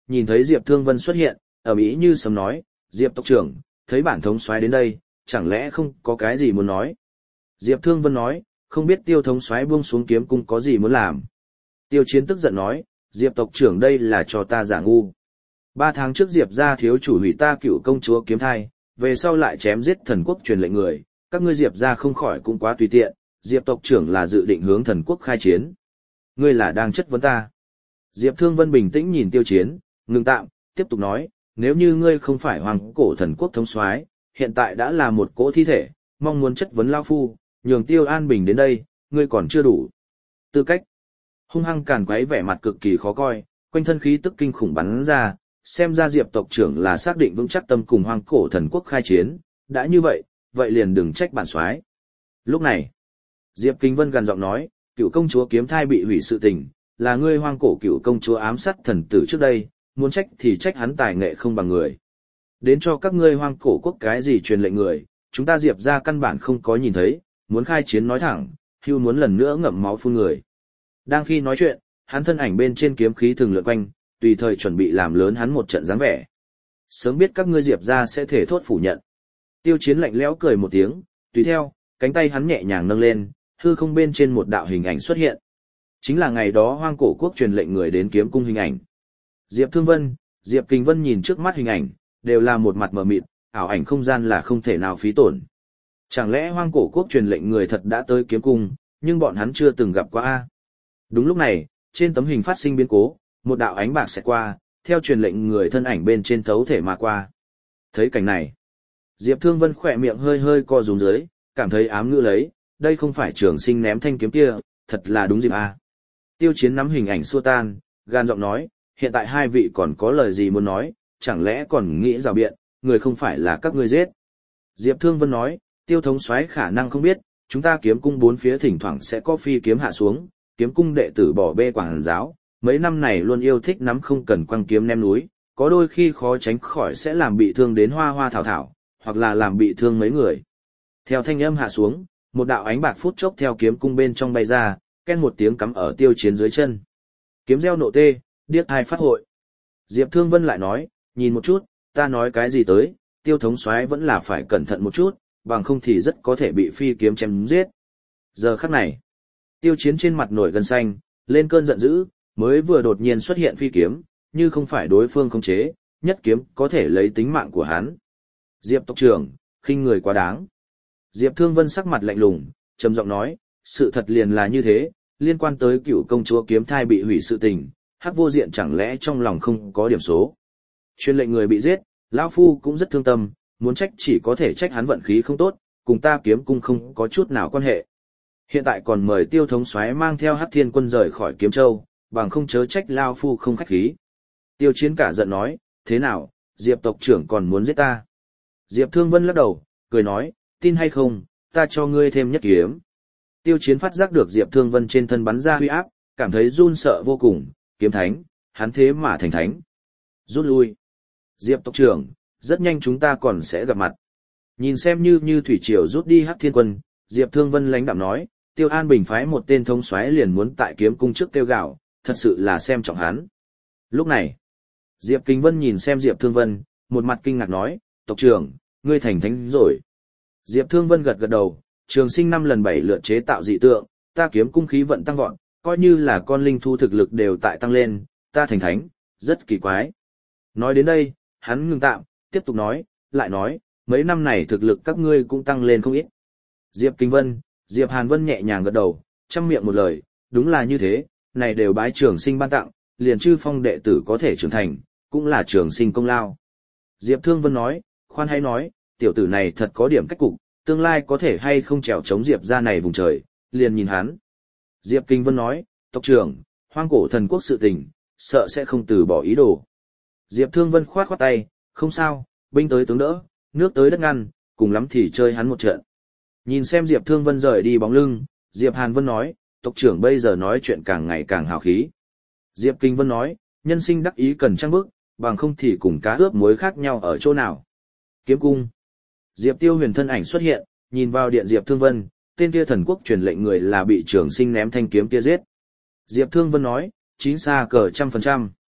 nhìn thấy Diệp Thương Vân xuất hiện, ầm ĩ như sấm nói, Diệp tộc trưởng, thấy bản thống soái đến đây, chẳng lẽ không có cái gì muốn nói. Diệp Thương Vân nói, không biết Tiêu thống soái buông xuống kiếm cung có gì muốn làm. Tiêu Chiến tức giận nói, Diệp tộc trưởng đây là cho ta giả ngu. 3 tháng trước Diệp gia thiếu chủ hủy ta cựu công chúa kiếm thai, về sau lại chém giết thần quốc truyền lệnh người, các ngươi Diệp gia không khỏi cũng quá tùy tiện, Diệp tộc trưởng là dự định hướng thần quốc khai chiến. Ngươi là đang chất vấn ta. Diệp Thương Vân bình tĩnh nhìn Tiêu Chiến, ngừng tạm, tiếp tục nói, nếu như ngươi không phải hoàng cổ thần quốc thống soái, hiện tại đã là một cỗ thi thể, mong muốn chất vấn lao phu, nhường Tiêu An Bình đến đây, ngươi còn chưa đủ tư cách. Hung hăng càn quấy vẻ mặt cực kỳ khó coi, quanh thân khí tức kinh khủng bắn ra, xem ra Diệp tộc trưởng là xác định vững chắc tâm cùng hoàng cổ thần quốc khai chiến, đã như vậy, vậy liền đừng trách bản soái. Lúc này, Diệp Kính Vân gằn giọng nói, cựu công chúa kiếm thai bị hủy sự tình, là ngươi hoang cổ cựu công chúa ám sát thần tử trước đây, muốn trách thì trách hắn tài nghệ không bằng người. Đến cho các ngươi hoang cổ quốc cái gì truyền lệnh người, chúng ta Diệp ra căn bản không có nhìn thấy, muốn khai chiến nói thẳng, hưu muốn lần nữa ngậm máu phun người. Đang khi nói chuyện, hắn thân ảnh bên trên kiếm khí thường lượn quanh, tùy thời chuẩn bị làm lớn hắn một trận dáng vẻ. Sớm biết các ngươi Diệp ra sẽ thể thốt phủ nhận. Tiêu Chiến lạnh lẽo cười một tiếng, tùy theo, cánh tay hắn nhẹ nhàng nâng lên, hư không bên trên một đạo hình ảnh xuất hiện. Chính là ngày đó hoang cổ quốc truyền lệnh người đến kiếm cung hình ảnh. Diệp Thương Vân, Diệp Kình Vân nhìn trước mắt hình ảnh, đều là một mặt mờ mịt, ảo ảnh không gian là không thể nào phí tổn. Chẳng lẽ hoang cổ quốc truyền lệnh người thật đã tới kiếm cung, nhưng bọn hắn chưa từng gặp qua a? Đúng lúc này, trên tấm hình phát sinh biến cố, một đạo ánh bạc xẹt qua, theo truyền lệnh người thân ảnh bên trên thấu thể mà qua. Thấy cảnh này, Diệp Thương Vân khỏe miệng hơi hơi co rúm dưới, cảm thấy ám ngữ lấy, đây không phải Trường Sinh ném thanh kiếm kia, thật là đúng dịp a. Tiêu Chiến nắm hình ảnh xua tan, gan giọng nói, hiện tại hai vị còn có lời gì muốn nói, chẳng lẽ còn nghĩ rào biện, người không phải là các ngươi giết. Diệp Thương Vân nói, Tiêu thống soái khả năng không biết, chúng ta kiếm cung bốn phía thỉnh thoảng sẽ có phi kiếm hạ xuống, kiếm cung đệ tử bỏ bê quảng giáo, mấy năm này luôn yêu thích nắm không cần quăng kiếm ném núi, có đôi khi khó tránh khỏi sẽ làm bị thương đến hoa hoa thảo thảo, hoặc là làm bị thương mấy người. Theo thanh âm hạ xuống, một đạo ánh bạc phút chốc theo kiếm cung bên trong bay ra, ken một tiếng cắm ở Tiêu Chiến dưới chân. Kiếm reo nộ tê, điếc tai phát hội. Diệp Thương Vân lại nói, nhìn một chút, ta nói cái gì tới, Tiêu thống soái vẫn là phải cẩn thận một chút, bằng không thì rất có thể bị phi kiếm chém giết. Giờ khắc này, Tiêu Chiến trên mặt nổi gân xanh, lên cơn giận dữ, mới vừa đột nhiên xuất hiện phi kiếm, như không phải đối phương khống chế, nhất kiếm có thể lấy tính mạng của hắn. Diệp tộc trưởng, khinh người quá đáng. Diệp Thương Vân sắc mặt lạnh lùng, trầm giọng nói, sự thật liền là như thế, liên quan tới cựu công chúa kiếm thai bị hủy sự tình, Hắc Vô Diện chẳng lẽ trong lòng không có điểm số. Truyền lệnh người bị giết, lão phu cũng rất thương tâm, muốn trách chỉ có thể trách hắn vận khí không tốt, cùng ta kiếm cung không có chút nào quan hệ. Hiện tại còn mời Tiêu thống soái mang theo Hắc Thiên quân rời khỏi Kiếm Châu, bằng không chớ trách lão phu không khách khí. Tiêu Chiến cả giận nói, thế nào, Diệp tộc trưởng còn muốn giết ta? Diệp Thương Vân lắc đầu, cười nói, tin hay không, ta cho ngươi thêm nhất kiếm. Tiêu Chiến phát giác được Diệp Thương Vân trên thân bắn ra huy áp, cảm thấy run sợ vô cùng, kiếm thánh, hắn thế mà thành thánh. Rút lui. Diệp tộc trưởng, rất nhanh chúng ta còn sẽ gặp mặt. Nhìn xem như thủy triều rút đi Hắc Thiên quân, Diệp Thương Vân lãnh đạm nói, Tiêu An Bình phái một tên thống soái liền muốn tại kiếm cung trước kêu gào, thật sự là xem trọng hắn. Lúc này, Diệp Kính Vân nhìn xem Diệp Thương Vân, một mặt kinh ngạc nói, tộc trưởng, ngươi thành thánh rồi. Diệp Thương Vân gật gật đầu, Trường Sinh 5 lần 7 lượt chế tạo dị tượng, ta kiếm cung khí vận tăng vọt, coi như là con linh thu thực lực đều tại tăng lên, ta thành thánh, rất kỳ quái. Nói đến đây, hắn ngừng tạm, tiếp tục nói, lại nói, mấy năm này thực lực các ngươi cũng tăng lên không ít. Diệp Kính Vân, Diệp Hàn Vân nhẹ nhàng gật đầu, trăm miệng một lời, đúng là như thế, này đều bái Trường Sinh ban tặng, liền chư phong đệ tử có thể trưởng thành, cũng là Trường Sinh công lao. Diệp Thương Vân nói, khoan hãy nói, tiểu tử này thật có điểm cách cục, tương lai có thể hay không trèo chống Diệp ra này vùng trời, liền nhìn hắn. Diệp Kinh Vân nói, tộc trưởng, hoang cổ thần quốc sự tình, sợ sẽ không từ bỏ ý đồ. Diệp Thương Vân khoát khoát tay, không sao, binh tới tướng đỡ, nước tới đất ngăn, cùng lắm thì chơi hắn một trận. Nhìn xem Diệp Thương Vân rời đi bóng lưng, Diệp Hàn Vân nói, tộc trưởng bây giờ nói chuyện càng ngày càng hào khí. Diệp Kinh Vân nói, nhân sinh đắc ý cần trăng bức, bằng không thì cùng cá ướp muối khác nhau ở chỗ nào. Kiếm cung. Diệp Tiêu Huyền thân ảnh xuất hiện, nhìn vào điện Diệp Thương Vân, tên kia thần quốc truyền lệnh người là bị Trường Sinh ném thanh kiếm kia giết. Diệp Thương Vân nói, chín xa cờ 100%.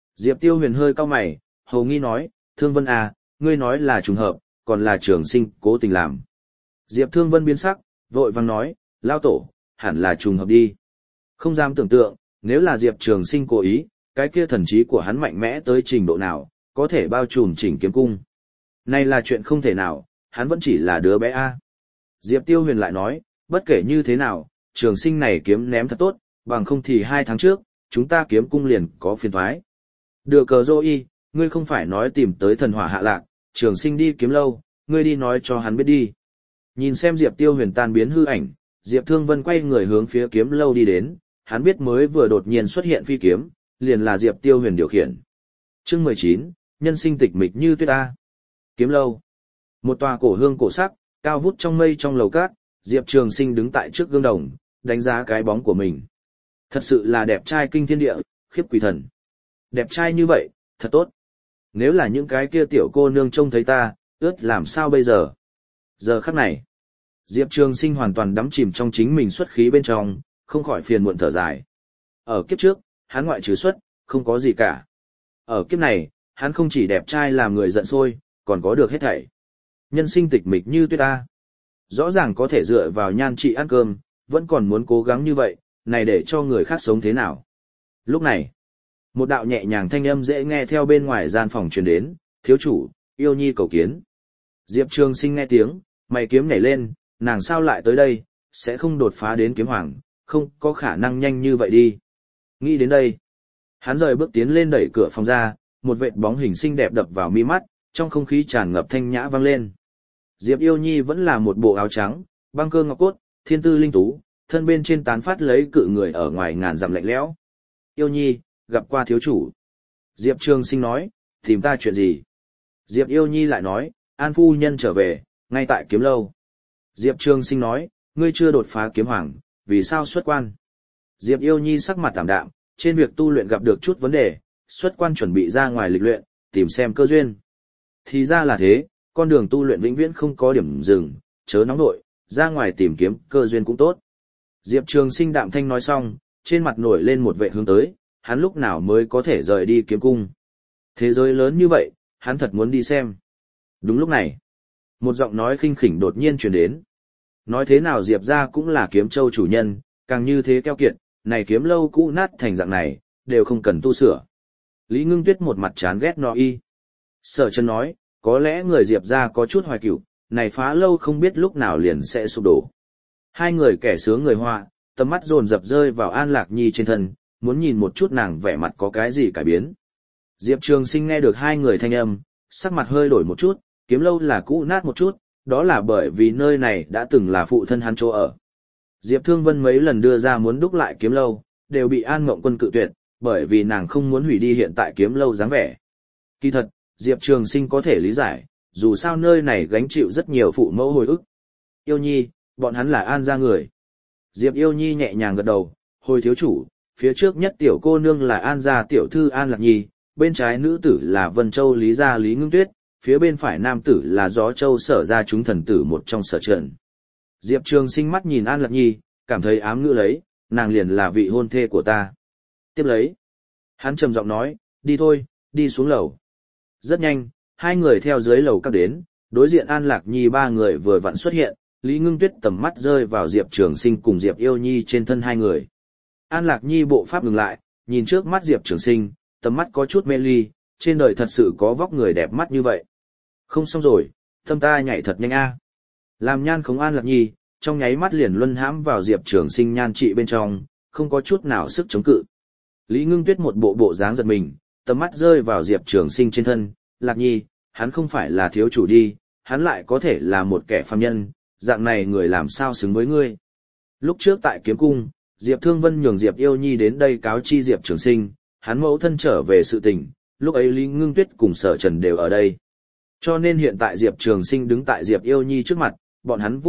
Diệp Tiêu Huyền hơi cau mày, hầu nghi nói, Thương Vân à, ngươi nói là trùng hợp, còn là Trường Sinh cố tình làm. Diệp Thương Vân biến sắc, vội vàng nói, lao tổ, hẳn là trùng hợp đi. Không dám tưởng tượng, nếu là Diệp Trường Sinh cố ý, cái kia thần trí của hắn mạnh mẽ tới trình độ nào, có thể bao trùm chỉnh kiếm cung. Này là chuyện không thể nào, hắn vẫn chỉ là đứa bé a. Diệp Tiêu Huyền lại nói, bất kể như thế nào, Trường Sinh này kiếm ném thật tốt, bằng không thì 2 tháng trước, chúng ta kiếm cung liền có phiền toái. Đưa cờ dô y, ngươi không phải nói tìm tới thần hỏa hạ lạc, Trường Sinh đi kiếm lâu, ngươi đi nói cho hắn biết đi. Nhìn xem Diệp Tiêu Huyền tan biến hư ảnh, Diệp Thương Vân quay người hướng phía kiếm lâu đi đến, hắn biết mới vừa đột nhiên xuất hiện phi kiếm, liền là Diệp Tiêu Huyền điều khiển. Chương 19, nhân sinh tịch mịch như tuyết a. Kiếm lâu. Một tòa cổ hương cổ sắc, cao vút trong mây trong lầu cát, Diệp Trường Sinh đứng tại trước gương đồng, đánh giá cái bóng của mình. Thật sự là đẹp trai kinh thiên địa, khiếp quỷ thần. Đẹp trai như vậy, thật tốt. Nếu là những cái kia tiểu cô nương trông thấy ta, ướt làm sao bây giờ? Giờ khắc này, Diệp Trường Sinh hoàn toàn đắm chìm trong chính mình xuất khí bên trong, không khỏi phiền muộn thở dài. Ở kiếp trước, hắn ngoại trừ xuất, không có gì cả. Ở kiếp này, hắn không chỉ đẹp trai làm người giận sôi, còn có được hết thảy. Nhân sinh tịch mịch như tuyết ta. Rõ ràng có thể dựa vào nhan trị ăn cơm, vẫn còn muốn cố gắng như vậy, này để cho người khác sống thế nào. Lúc này, một đạo nhẹ nhàng thanh âm dễ nghe theo bên ngoài gian phòng truyền đến, thiếu chủ, yêu nhi cầu kiến. Diệp Trường Sinh nghe tiếng, mày kiếm nhảy lên, nàng sao lại tới đây, sẽ không đột phá đến kiếm hoàng, không có khả năng nhanh như vậy đi. Nghĩ đến đây, hắn rời bước tiến lên đẩy cửa phòng ra, một vệt bóng hình xinh đẹp đập vào mi mắt, trong không khí tràn ngập thanh nhã vang lên. Diệp Yêu Nhi vẫn là một bộ áo trắng, băng cơ ngọc cốt, thiên tư linh tú, thân bên trên tán phát lấy cự người ở ngoài ngàn dặm lạnh lẽo. Yêu Nhi, gặp qua thiếu chủ. Diệp Trường Sinh nói, tìm ta chuyện gì? Diệp Yêu Nhi lại nói, An phu nhân trở về, ngay tại kiếm lâu. Diệp Trường Sinh nói, ngươi chưa đột phá kiếm hoàng, vì sao xuất quan? Diệp Yêu Nhi sắc mặt tạm đạm, trên việc tu luyện gặp được chút vấn đề, xuất quan chuẩn bị ra ngoài lịch luyện, tìm xem cơ duyên. Thì ra là thế, con đường tu luyện vĩnh viễn không có điểm dừng, chớ nóng nội, ra ngoài tìm kiếm cơ duyên cũng tốt. Diệp Trường Sinh đạm thanh nói xong, trên mặt nổi lên một vệ hướng tới, hắn lúc nào mới có thể rời đi kiếm cung. Thế giới lớn như vậy, hắn thật muốn đi xem. Đúng lúc này, một giọng nói khinh khỉnh đột nhiên truyền đến. Nói thế nào Diệp gia cũng là kiếm châu chủ nhân, càng như thế keo kiệt, này kiếm lâu cũ nát thành dạng này, đều không cần tu sửa. Lý Ngưng Tuyết một mặt chán ghét no y. Sở Chân nói, có lẽ người Diệp gia có chút hoài cửu, này phá lâu không biết lúc nào liền sẽ sụp đổ. Hai người kẻ sướng người họa, tầm mắt dồn dập rơi vào An Lạc Nhi trên thân, muốn nhìn một chút nàng vẻ mặt có cái gì cải biến. Diệp Trường Sinh nghe được hai người thanh âm, sắc mặt hơi đổi một chút, kiếm lâu là cũ nát một chút, đó là bởi vì nơi này đã từng là phụ thân hắn chỗ ở. Diệp Thương Vân mấy lần đưa ra muốn đúc lại kiếm lâu, đều bị An Ngộng Quân cự tuyệt, bởi vì nàng không muốn hủy đi hiện tại kiếm lâu dáng vẻ. Kỳ thật, Diệp Trường Sinh có thể lý giải, dù sao nơi này gánh chịu rất nhiều phụ mẫu hồi ức. Yêu Nhi, bọn hắn là An gia người. Diệp Yêu Nhi nhẹ nhàng gật đầu, hồi thiếu chủ, phía trước nhất tiểu cô nương là An gia tiểu thư An Lạc Nhi, bên trái nữ tử là Vân Châu Lý gia Lý Ngưng Tuyết, phía bên phải nam tử là Gió Châu Sở gia chúng thần tử một trong Sở Trần. Diệp Trường Sinh mắt nhìn An Lạc Nhi, cảm thấy ám ngữ lấy, nàng liền là vị hôn thê của ta. Tiếp lấy, hắn trầm giọng nói, đi thôi, đi xuống lầu. Rất nhanh, hai người theo dưới lầu các đến, đối diện An Lạc Nhi ba người vừa vặn xuất hiện, Lý Ngưng Tuyết tầm mắt rơi vào Diệp Trường Sinh cùng Diệp Yêu Nhi trên thân hai người. An Lạc Nhi bộ pháp ngừng lại, nhìn trước mắt Diệp Trường Sinh, tầm mắt có chút mê ly, trên đời thật sự có vóc người đẹp mắt như vậy. Không xong rồi, tâm ta nhảy thật nhanh a. Làm nhan không An Lạc Nhi, trong nháy mắt liền luân hãm vào Diệp Trường Sinh nhan trị bên trong, không có chút nào sức chống cự. Lý Ngưng Tuyết một bộ dáng giật mình, tầm mắt rơi vào Diệp Trường Sinh trên thân, Lạc Nhi, hắn không phải là thiếu chủ đi, hắn lại có thể là một kẻ phàm nhân, dạng này người làm sao xứng với ngươi. Lúc trước tại kiếm cung, Diệp Thương Vân nhường Diệp Yêu Nhi đến đây cáo chi Diệp Trường Sinh, hắn mẫu thân trở về sự tình, lúc ấy Lý Ngưng Tuyết cùng Sở Trần đều ở đây. Cho nên hiện tại Diệp Trường Sinh đứng tại Diệp Yêu Nhi trước mặt, bọn hắn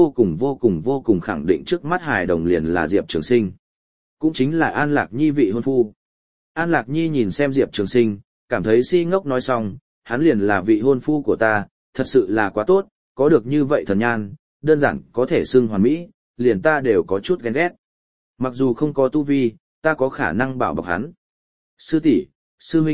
vô cùng khẳng định trước mắt hài đồng liền là Diệp Trường Sinh. Cũng chính là An Lạc Nhi vị hôn phu. An Lạc Nhi nhìn xem Diệp Trường Sinh, cảm thấy si ngốc nói xong, hắn liền là vị hôn phu của ta, thật sự là quá tốt, có được như vậy thần nhan, đơn giản có thể xưng hoàn mỹ, liền ta đều có chút ghen ghét. Mặc dù không có tu vi, ta có khả năng bảo bọc hắn. Sư tỷ, sư huynh,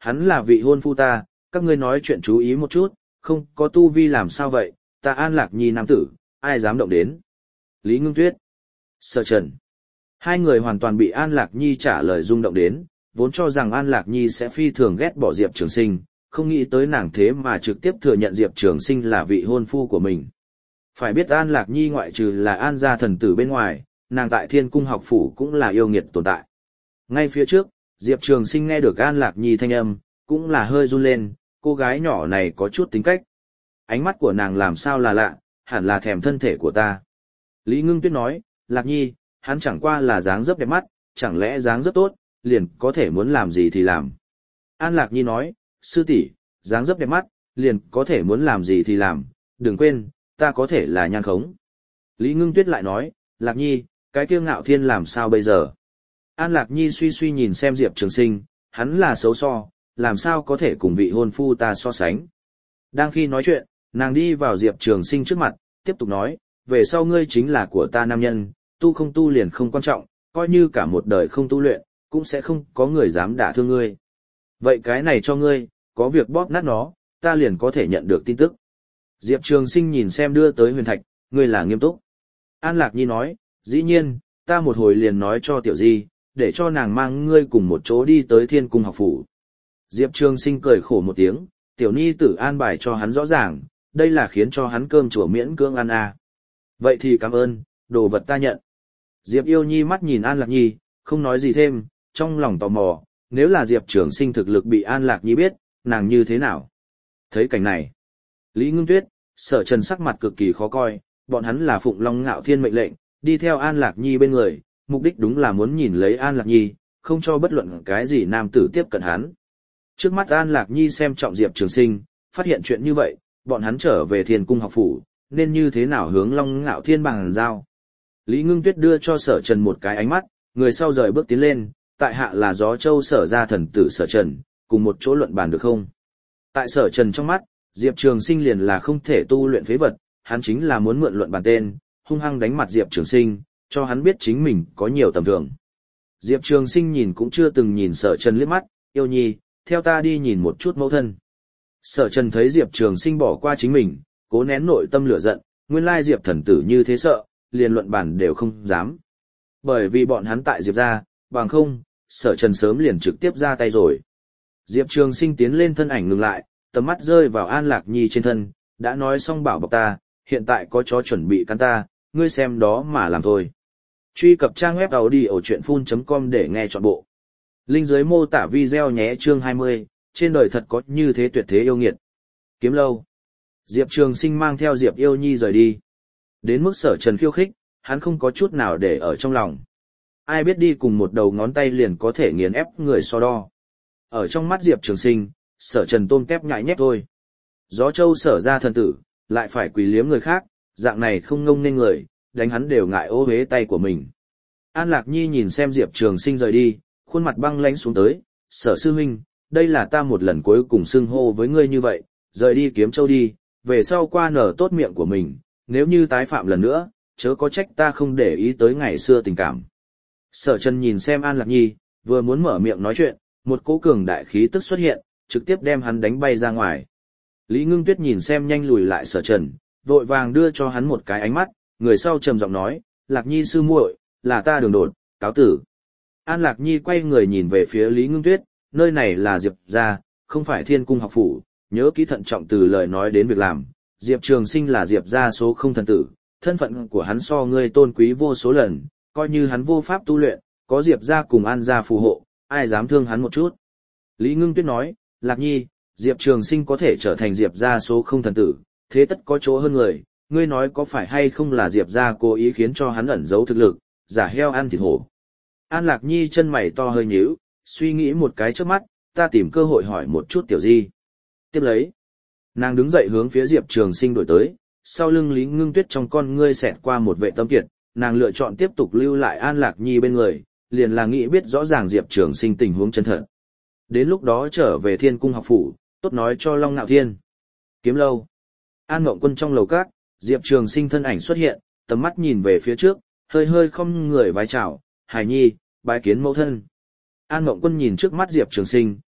hắn là vị hôn phu ta, các ngươi nói chuyện chú ý một chút, không có tu vi làm sao vậy, ta An Lạc Nhi nam tử, ai dám động đến. Lý Ngưng Tuyết, Sở Trần. Hai người hoàn toàn bị An Lạc Nhi trả lời rung động đến, vốn cho rằng An Lạc Nhi sẽ phi thường ghét bỏ Diệp Trường Sinh, không nghĩ tới nàng thế mà trực tiếp thừa nhận Diệp Trường Sinh là vị hôn phu của mình. Phải biết An Lạc Nhi ngoại trừ là An gia thần tử bên ngoài, nàng tại Thiên Cung học phủ cũng là yêu nghiệt tồn tại. Ngay phía trước, Diệp Trường Sinh nghe được An Lạc Nhi thanh âm, cũng là hơi run lên, cô gái nhỏ này có chút tính cách. Ánh mắt của nàng làm sao là lạ, hẳn là thèm thân thể của ta. Lý Ngưng Tuyết nói, Lạc Nhi, hắn chẳng qua là dáng dấp đẹp mắt, chẳng lẽ dáng dấp tốt, liền có thể muốn làm gì thì làm. An Lạc Nhi nói, sư tỷ, dáng dấp đẹp mắt, liền có thể muốn làm gì thì làm, đừng quên, ta có thể là nhan khống. Lý Ngưng Tuyết lại nói, Lạc Nhi, cái kiêu ngạo thiên làm sao bây giờ? An Lạc Nhi suy suy nhìn xem Diệp Trường Sinh, hắn là xấu so, làm sao có thể cùng vị hôn phu ta so sánh. Đang khi nói chuyện, nàng đi vào Diệp Trường Sinh trước mặt, tiếp tục nói, về sau ngươi chính là của ta nam nhân, tu không tu liền không quan trọng, coi như cả một đời không tu luyện, cũng sẽ không có người dám đả thương ngươi. Vậy cái này cho ngươi, có việc bóp nát nó, ta liền có thể nhận được tin tức. Diệp Trường Sinh nhìn xem đưa tới huyền thạch, ngươi là nghiêm túc. An Lạc Nhi nói, dĩ nhiên, ta một hồi liền nói cho Tiểu Di, để cho nàng mang ngươi cùng một chỗ đi tới Thiên Cung học phủ. Diệp Trường Sinh cười khổ một tiếng, Tiểu Nhi tử an bài cho hắn rõ ràng, đây là khiến cho hắn cơm chùa miễn cưỡng ăn à. Vậy thì cảm ơn, đồ vật ta nhận. Diệp Yêu Nhi mắt nhìn An Lạc Nhi, không nói gì thêm, trong lòng tò mò, nếu là Diệp Trường Sinh thực lực bị An Lạc Nhi biết, nàng như thế nào? Thấy cảnh này, Lý Ngưng Tuyết, Sở Trần sắc mặt cực kỳ khó coi, bọn hắn là Phụng Long Ngạo Thiên mệnh lệnh, đi theo An Lạc Nhi bên người, mục đích đúng là muốn nhìn lấy An Lạc Nhi, không cho bất luận cái gì nam tử tiếp cận hắn. Trước mắt An Lạc Nhi xem trọng Diệp Trường Sinh, phát hiện chuyện như vậy, bọn hắn trở về Thiên Cung học phủ, nên như thế nào hướng Long Ngạo Thiên bằng giao. Lý Ngưng Tuyết đưa cho Sở Trần một cái ánh mắt, người sau rời bước tiến lên, tại hạ là Gió Châu Sở gia thần tử Sở Trần, cùng một chỗ luận bàn được không? Tại Sở Trần trong mắt, Diệp Trường Sinh liền là không thể tu luyện phế vật, hắn chính là muốn mượn luận bàn tên, hung hăng đánh mặt Diệp Trường Sinh, cho hắn biết chính mình có nhiều tầm thường. Diệp Trường Sinh nhìn cũng chưa từng nhìn Sở Trần liếc mắt, Yêu Nhi, theo ta đi nhìn một chút mẫu thân. Sở Trần thấy Diệp Trường Sinh bỏ qua chính mình, cố nén nội tâm lửa giận, nguyên lai Diệp thần tử như thế sợ, liền luận bàn đều không dám. Bởi vì bọn hắn tại Diệp gia, bằng không, Sở Trần sớm liền trực tiếp ra tay rồi. Diệp Trường Sinh tiến lên thân ảnh ngừng lại, tầm mắt rơi vào An Lạc Nhi trên thân, đã nói xong bảo bọc ta, hiện tại có chó chuẩn bị cắn ta, ngươi xem đó mà làm thôi. Truy cập trang web audiochuyenphun.com để nghe trọn bộ. Link dưới mô tả video nhé. Chương 20, trên đời thật có như thế tuyệt thế yêu nghiệt. Kiếm lâu. Diệp Trường Sinh mang theo Diệp Yêu Nhi rời đi. Đến mức Sở Trần khiêu khích, hắn không có chút nào để ở trong lòng. Ai biết đi cùng một đầu ngón tay liền có thể nghiền ép người so đo. Ở trong mắt Diệp Trường Sinh, Sở Trần tôm tép nhại nhép thôi. Gió Châu Sở gia thần tử, lại phải quỳ liếm người khác, dạng này không ngông nên người, đánh hắn đều ngại ô uế tay của mình. An Lạc Nhi nhìn xem Diệp Trường Sinh rời đi, khuôn mặt băng lãnh xuống tới, Sở sư huynh, đây là ta một lần cuối cùng xưng hô với ngươi như vậy, rời đi Kiếm Châu đi, về sau qua nở tốt miệng của mình, nếu như tái phạm lần nữa, chớ có trách ta không để ý tới ngày xưa tình cảm. Sở Trần nhìn xem An Lạc Nhi, vừa muốn mở miệng nói chuyện, một cỗ cường đại khí tức xuất hiện, trực tiếp đem hắn đánh bay ra ngoài. Lý Ngưng Tuyết nhìn xem nhanh lùi lại Sở Trần, vội vàng đưa cho hắn một cái ánh mắt, người sau trầm giọng nói, Lạc Nhi sư muội, là ta đường đột, cáo tử. An Lạc Nhi quay người nhìn về phía Lý Ngưng Tuyết, nơi này là Diệp gia, không phải Thiên Cung học phủ, nhớ kỹ thận trọng từ lời nói đến việc làm. Diệp Trường Sinh là Diệp gia số không thần tử, thân phận của hắn so ngươi tôn quý vô số lần, coi như hắn vô pháp tu luyện, có Diệp gia cùng An gia phù hộ, ai dám thương hắn một chút. Lý Ngưng Tuyết nói, Lạc Nhi, Diệp Trường Sinh có thể trở thành Diệp gia số không thần tử, thế tất có chỗ hơn người, ngươi nói có phải hay không là Diệp gia cố ý khiến cho hắn ẩn giấu thực lực, giả heo ăn thịt hổ. An Lạc Nhi chân mày to hơi nhíu, suy nghĩ một cái trước mắt, ta tìm cơ hội hỏi một chút Tiểu Di. Tiếp lấy, nàng đứng dậy hướng phía Diệp Trường Sinh đổi tới, sau lưng Lý Ngưng Tuyết trong con ngươi xẹt qua một vệ tâm kiệt, nàng lựa chọn tiếp tục lưu lại An Lạc Nhi bên người, liền là nghĩ biết rõ ràng Diệp Trường Sinh tình huống chân thật. Đến lúc đó trở về Thiên Cung học phủ, tốt nói cho Long Nạo Thiên. Kiếm lâu. An Mộng Quân trong lầu các, Diệp Trường Sinh thân ảnh xuất hiện, tầm mắt nhìn về phía trước, hơi hơi không người vái chào, Hải Nhi, bái kiến mẫu thân. An Mộng Quân nhìn trước mắt Diệp Trường Sinh,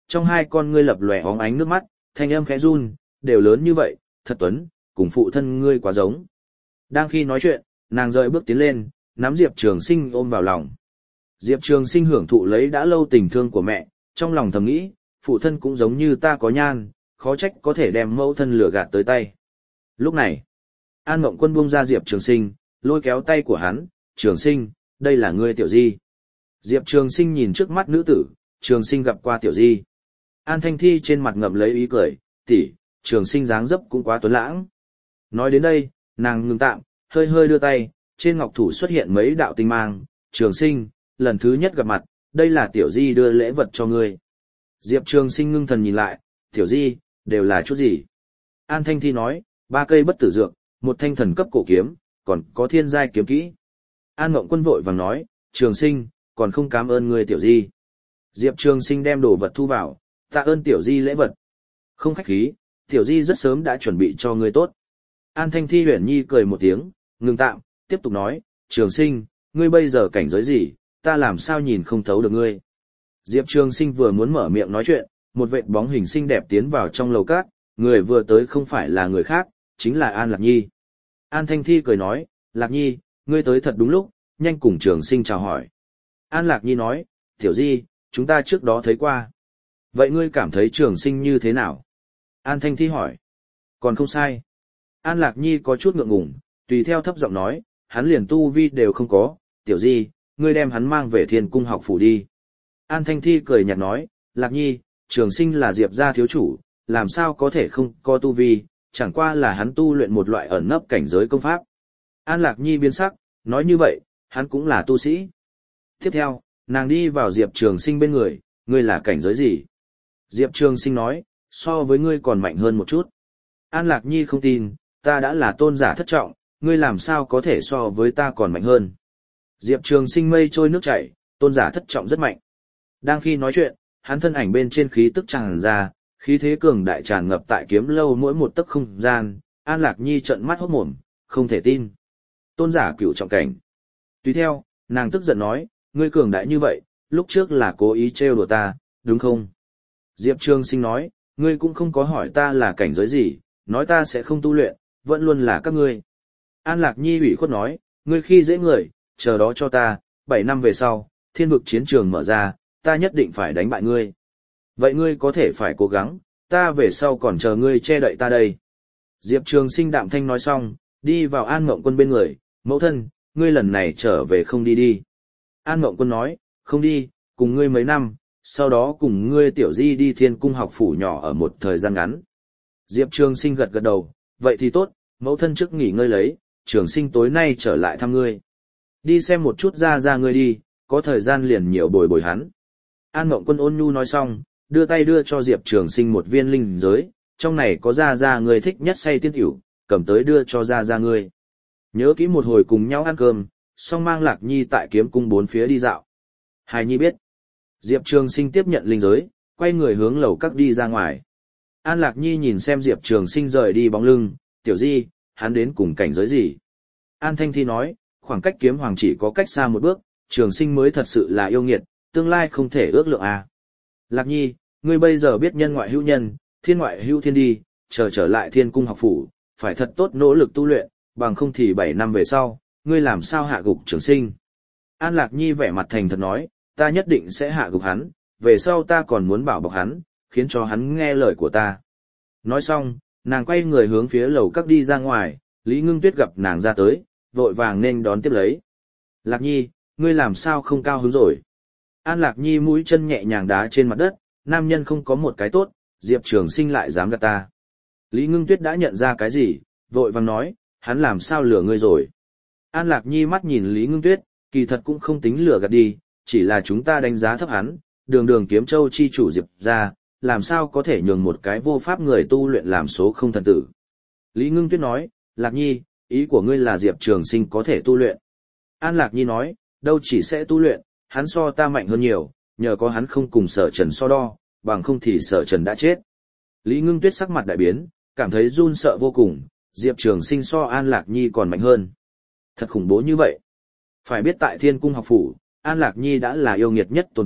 trong hai con ngươi lập lòe óng ánh nước mắt, thanh âm khẽ run, đều lớn như vậy, thật tuấn, cùng phụ thân ngươi quá giống. Đang khi nói chuyện, nàng rời bước tiến lên, nắm Diệp Trường Sinh ôm vào lòng. Diệp Trường Sinh hưởng thụ lấy đã lâu tình thương của mẹ, trong lòng thầm nghĩ, phụ thân cũng giống như ta có nhan, khó trách có thể đem mẫu thân lừa gạt tới tay. Lúc này, An Mộng Quân buông ra Diệp Trường Sinh, lôi kéo tay của hắn, Trường Sinh, đây là ngươi Tiểu Di. Diệp Trường Sinh nhìn trước mắt nữ tử, Trường Sinh gặp qua Tiểu Di. An Thanh Thi trên mặt ngậm lấy ý cười, tỷ, Trường Sinh dáng dấp cũng quá tuấn lãng. Nói đến đây, nàng ngừng tạm, hơi hơi đưa tay, trên ngọc thủ xuất hiện mấy đạo tinh mang, Trường Sinh, lần thứ nhất gặp mặt, đây là Tiểu Di đưa lễ vật cho ngươi. Diệp Trường Sinh ngưng thần nhìn lại, Tiểu Di, đều là chút gì? An Thanh Thi nói, 3 cây bất tử dược, 1 thanh thần cấp cổ kiếm, còn có thiên giai kiếm kỹ. An Mộng Quân vội vàng nói, Trường Sinh, còn không cảm ơn ngươi Tiểu Di. Diệp Trường Sinh đem đồ vật thu vào, tạ ơn Tiểu Di lễ vật. Không khách khí, Tiểu Di rất sớm đã chuẩn bị cho ngươi tốt. An Thanh Thi Huyền Nhi cười một tiếng, ngừng tạm, tiếp tục nói, Trường Sinh, ngươi bây giờ cảnh giới gì, ta làm sao nhìn không thấu được ngươi. Diệp Trường Sinh vừa muốn mở miệng nói chuyện, một vệt bóng hình xinh đẹp tiến vào trong lầu cát, người vừa tới không phải là người khác, chính là An Lạc Nhi. An Thanh Thi cười nói, Lạc Nhi, ngươi tới thật đúng lúc, nhanh cùng Trường Sinh chào hỏi. An Lạc Nhi nói, Tiểu Di, chúng ta trước đó thấy qua. Vậy ngươi cảm thấy Trường Sinh như thế nào? An Thanh Thi hỏi. Còn không sai. An Lạc Nhi có chút ngượng ngùng, tùy theo thấp giọng nói, hắn liền tu vi đều không có, Tiểu Di, ngươi đem hắn mang về Thiên Cung học phủ đi. An Thanh Thi cười nhạt nói, Lạc Nhi, Trường Sinh là Diệp gia thiếu chủ, làm sao có thể không có tu vi, chẳng qua là hắn tu luyện một loại ẩn nấp cảnh giới công pháp. An Lạc Nhi biến sắc, nói như vậy, hắn cũng là tu sĩ. Tiếp theo, nàng đi vào Diệp Trường Sinh bên người, ngươi là cảnh giới gì? Diệp Trường Sinh nói, so với ngươi còn mạnh hơn một chút. An Lạc Nhi không tin, ta đã là tôn giả thất trọng, ngươi làm sao có thể so với ta còn mạnh hơn. Diệp Trường Sinh mây trôi nước chảy, tôn giả thất trọng rất mạnh. Đang khi nói chuyện, hắn thân ảnh bên trên khí tức tràn ra, khí thế cường đại tràn ngập tại kiếm lâu mỗi một tấc không gian, An Lạc Nhi trợn mắt hốt mồm, không thể tin. Tôn giả cửu trọng cảnh. Tùy theo, nàng tức giận nói, ngươi cường đại như vậy, lúc trước là cố ý trêu đùa ta, đúng không? Diệp Trường Sinh nói, ngươi cũng không có hỏi ta là cảnh giới gì, nói ta sẽ không tu luyện, vẫn luôn là các ngươi. An Lạc Nhi ủy khuất nói, ngươi khi dễ người, chờ đó cho ta, 7 năm về sau, thiên vực chiến trường mở ra, ta nhất định phải đánh bại ngươi. Vậy ngươi có thể phải cố gắng, ta về sau còn chờ ngươi che đậy ta đây. Diệp Trường Sinh đạm thanh nói xong, đi vào An Mộng Quân bên người, mẫu thân, ngươi lần này trở về không đi đi. An Mộng Quân nói, không đi, cùng ngươi mấy năm, sau đó cùng ngươi Tiểu Di đi Thiên Cung học phủ nhỏ ở một thời gian ngắn. Diệp Trường Sinh gật gật đầu, vậy thì tốt, mẫu thân trước nghỉ ngơi lấy, Trường Sinh tối nay trở lại thăm ngươi. Đi xem một chút ra ngươi đi, có thời gian liền nhiều bồi bồi hắn. An Mộng Quân ôn nhu nói xong, đưa tay đưa cho Diệp Trường Sinh một viên linh giới, trong này có ra ngươi thích nhất say tiên tiểu, cầm tới đưa cho ra ngươi. Nhớ kỹ một hồi cùng nhau ăn cơm, xong mang Lạc Nhi tại kiếm cung 4 phía đi dạo. Hài Nhi biết. Diệp Trường Sinh tiếp nhận linh giới, quay người hướng lầu các đi ra ngoài. An Lạc Nhi nhìn xem Diệp Trường Sinh rời đi bóng lưng, Tiểu Di, hắn đến cùng cảnh giới gì? An Thanh Thi nói, khoảng cách kiếm hoàng chỉ có cách xa một bước, Trường Sinh mới thật sự là yêu nghiệt, tương lai không thể ước lượng à. Lạc Nhi, ngươi bây giờ biết nhân ngoại hữu nhân, thiên ngoại hữu thiên đi, trở lại Thiên Cung học phủ, phải thật tốt nỗ lực tu luyện, bằng không thì 7 năm về sau, ngươi làm sao hạ gục Trường Sinh. An Lạc Nhi vẻ mặt thành thật nói, ta nhất định sẽ hạ gục hắn, về sau ta còn muốn bảo bọc hắn, khiến cho hắn nghe lời của ta. Nói xong, nàng quay người hướng phía lầu các đi ra ngoài, Lý Ngưng Tuyết gặp nàng ra tới, vội vàng nên đón tiếp lấy. Lạc Nhi, ngươi làm sao không cao hứng rồi? An Lạc Nhi mũi chân nhẹ nhàng đá trên mặt đất, nam nhân không có một cái tốt, Diệp Trường Sinh lại dám gạt ta. Lý Ngưng Tuyết đã nhận ra cái gì, vội vàng nói, hắn làm sao lừa ngươi rồi? An Lạc Nhi mắt nhìn Lý Ngưng Tuyết, kỳ thật cũng không tính lừa gạt đi, chỉ là chúng ta đánh giá thấp hắn, đường kiếm châu chi chủ Diệp ra, làm sao có thể nhường một cái vô pháp người tu luyện làm số không thần tử. Lý Ngưng Tuyết nói, Lạc Nhi, ý của ngươi là Diệp Trường Sinh có thể tu luyện. An Lạc Nhi nói, đâu chỉ sẽ tu luyện, hắn so ta mạnh hơn nhiều, nhờ có hắn không cùng Sở Trần so đo, bằng không thì Sở Trần đã chết. Lý Ngưng Tuyết sắc mặt đại biến, cảm thấy run sợ vô cùng, Diệp Trường Sinh so An Lạc Nhi còn mạnh hơn. Thật khủng bố như vậy. Phải biết tại Thiên Cung học phủ, An Lạc Nhi đã là yêu nghiệt nhất tồn tại,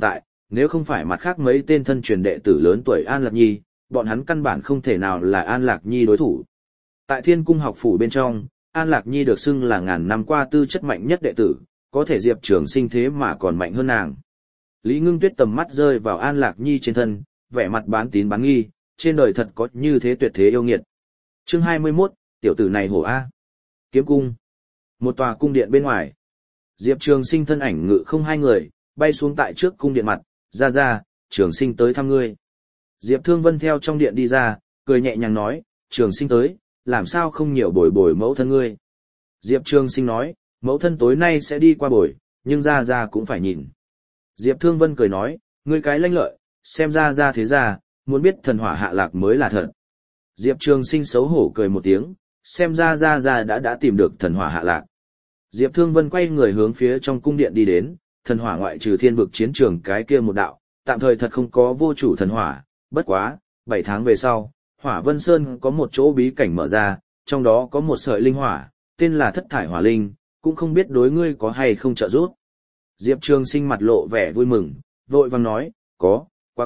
nếu không phải mặt khác mấy tên thân truyền đệ tử lớn tuổi An Lạc Nhi, bọn hắn căn bản không thể nào là An Lạc Nhi đối thủ. Tại Thiên Cung học phủ bên trong, An Lạc Nhi được xưng là ngàn năm qua tư chất mạnh nhất đệ tử, có thể Diệp Trường Sinh thế mà còn mạnh hơn nàng. Lý Ngưng Tuyết tầm mắt rơi vào An Lạc Nhi trên thân, vẻ mặt bán tín bán nghi, trên đời thật có như thế tuyệt thế yêu nghiệt. Chương 21, tiểu tử này hổ A. Kiếm cung. Một tòa cung điện bên ngoài. Diệp Trường Sinh thân ảnh ngự không hai người, bay xuống tại trước cung điện mặt, ra, Trường Sinh tới thăm ngươi. Diệp Thương Vân theo trong điện đi ra, cười nhẹ nhàng nói, Trường Sinh tới, làm sao không nhiều bồi bồi mẫu thân ngươi. Diệp Trường Sinh nói, mẫu thân tối nay sẽ đi qua bồi, nhưng ra cũng phải nhìn. Diệp Thương Vân cười nói, ngươi cái lanh lợi, xem ra thế ra, muốn biết thần hỏa hạ lạc mới là thật. Diệp Trường Sinh xấu hổ cười một tiếng, xem ra đã tìm được thần hỏa hạ lạc. Diệp Thương Vân quay người hướng phía trong cung điện đi đến, thần hỏa ngoại trừ thiên vực chiến trường cái kia một đạo, tạm thời thật không có vô chủ thần hỏa, bất quá, 7 tháng về sau, Hỏa Vân Sơn có một chỗ bí cảnh mở ra, trong đó có một sợi linh hỏa, tên là Thất Thải Hỏa Linh, cũng không biết đối ngươi có hay không trợ giúp. Diệp Trường Sinh mặt lộ vẻ vui mừng, vội vàng nói, có,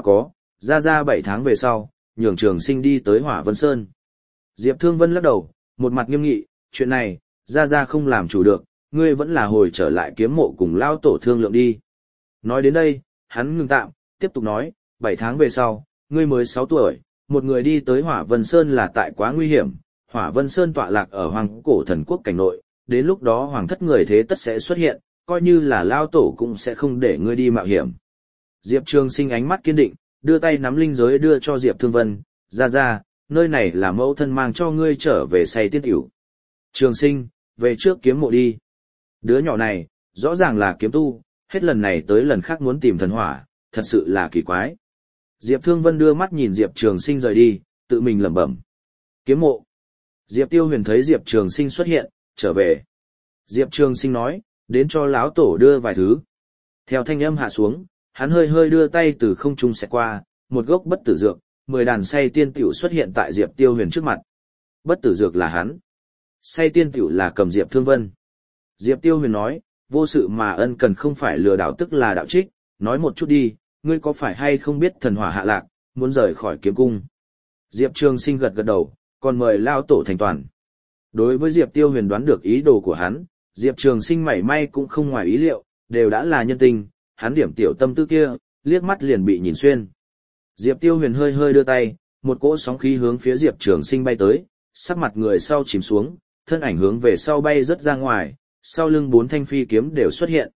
ra 7 tháng về sau, nhường Trường Sinh đi tới Hỏa Vân Sơn. Diệp Thương Vân lắc đầu, một mặt nghiêm nghị, chuyện này, ra không làm chủ được, ngươi vẫn là hồi trở lại kiếm mộ cùng lao tổ thương lượng đi. Nói đến đây, hắn ngừng tạm, tiếp tục nói, 7 tháng về sau, ngươi mới 6 tuổi, một người đi tới Hỏa Vân Sơn là tại quá nguy hiểm, Hỏa Vân Sơn tọa lạc ở Hoàng Cổ Thần Quốc cảnh nội, đến lúc đó hoàng thất người thế tất sẽ xuất hiện, coi như là lao tổ cũng sẽ không để ngươi đi mạo hiểm. Diệp Trường Sinh ánh mắt kiên định, đưa tay nắm linh giới đưa cho Diệp Thương Vân, ra, nơi này là mẫu thân mang cho ngươi trở về say tiết tiểu. Trường Sinh, về trước kiếm mộ đi. Đứa nhỏ này, rõ ràng là kiếm tu, hết lần này tới lần khác muốn tìm thần hỏa, thật sự là kỳ quái. Diệp Thương Vân đưa mắt nhìn Diệp Trường Sinh rời đi, tự mình lẩm bẩm. Kiếm mộ. Diệp Tiêu Huyền thấy Diệp Trường Sinh xuất hiện, trở về. Diệp Trường Sinh nói, đến cho lão tổ đưa vài thứ. Theo thanh âm hạ xuống, hắn hơi đưa tay từ không trung xẹt qua, một gốc bất tử dược, 10 đàn say tiên tiểu xuất hiện tại Diệp Tiêu Huyền trước mặt. Bất tử dược là hắn, say tiên tiểu là cầm Diệp Thương Vân. Diệp Tiêu Huyền nói, vô sự mà ân cần không phải lừa đảo tức là đạo trích, nói một chút đi, ngươi có phải hay không biết thần hỏa hạ lạc, muốn rời khỏi kiếm cung. Diệp Trường Sinh gật đầu, còn mời lao tổ thành toàn. Đối với Diệp Tiêu Huyền đoán được ý đồ của hắn, Diệp Trường Sinh mảy may cũng không ngoài ý liệu, đều đã là nhân tình, hắn điểm tiểu tâm tư kia, liếc mắt liền bị nhìn xuyên. Diệp Tiêu Huyền hơi đưa tay, một cỗ sóng khí hướng phía Diệp Trường Sinh bay tới, sắc mặt người sau chìm xuống, thân ảnh hướng về sau bay rất ra ngoài, sau lưng 4 thanh phi kiếm đều xuất hiện.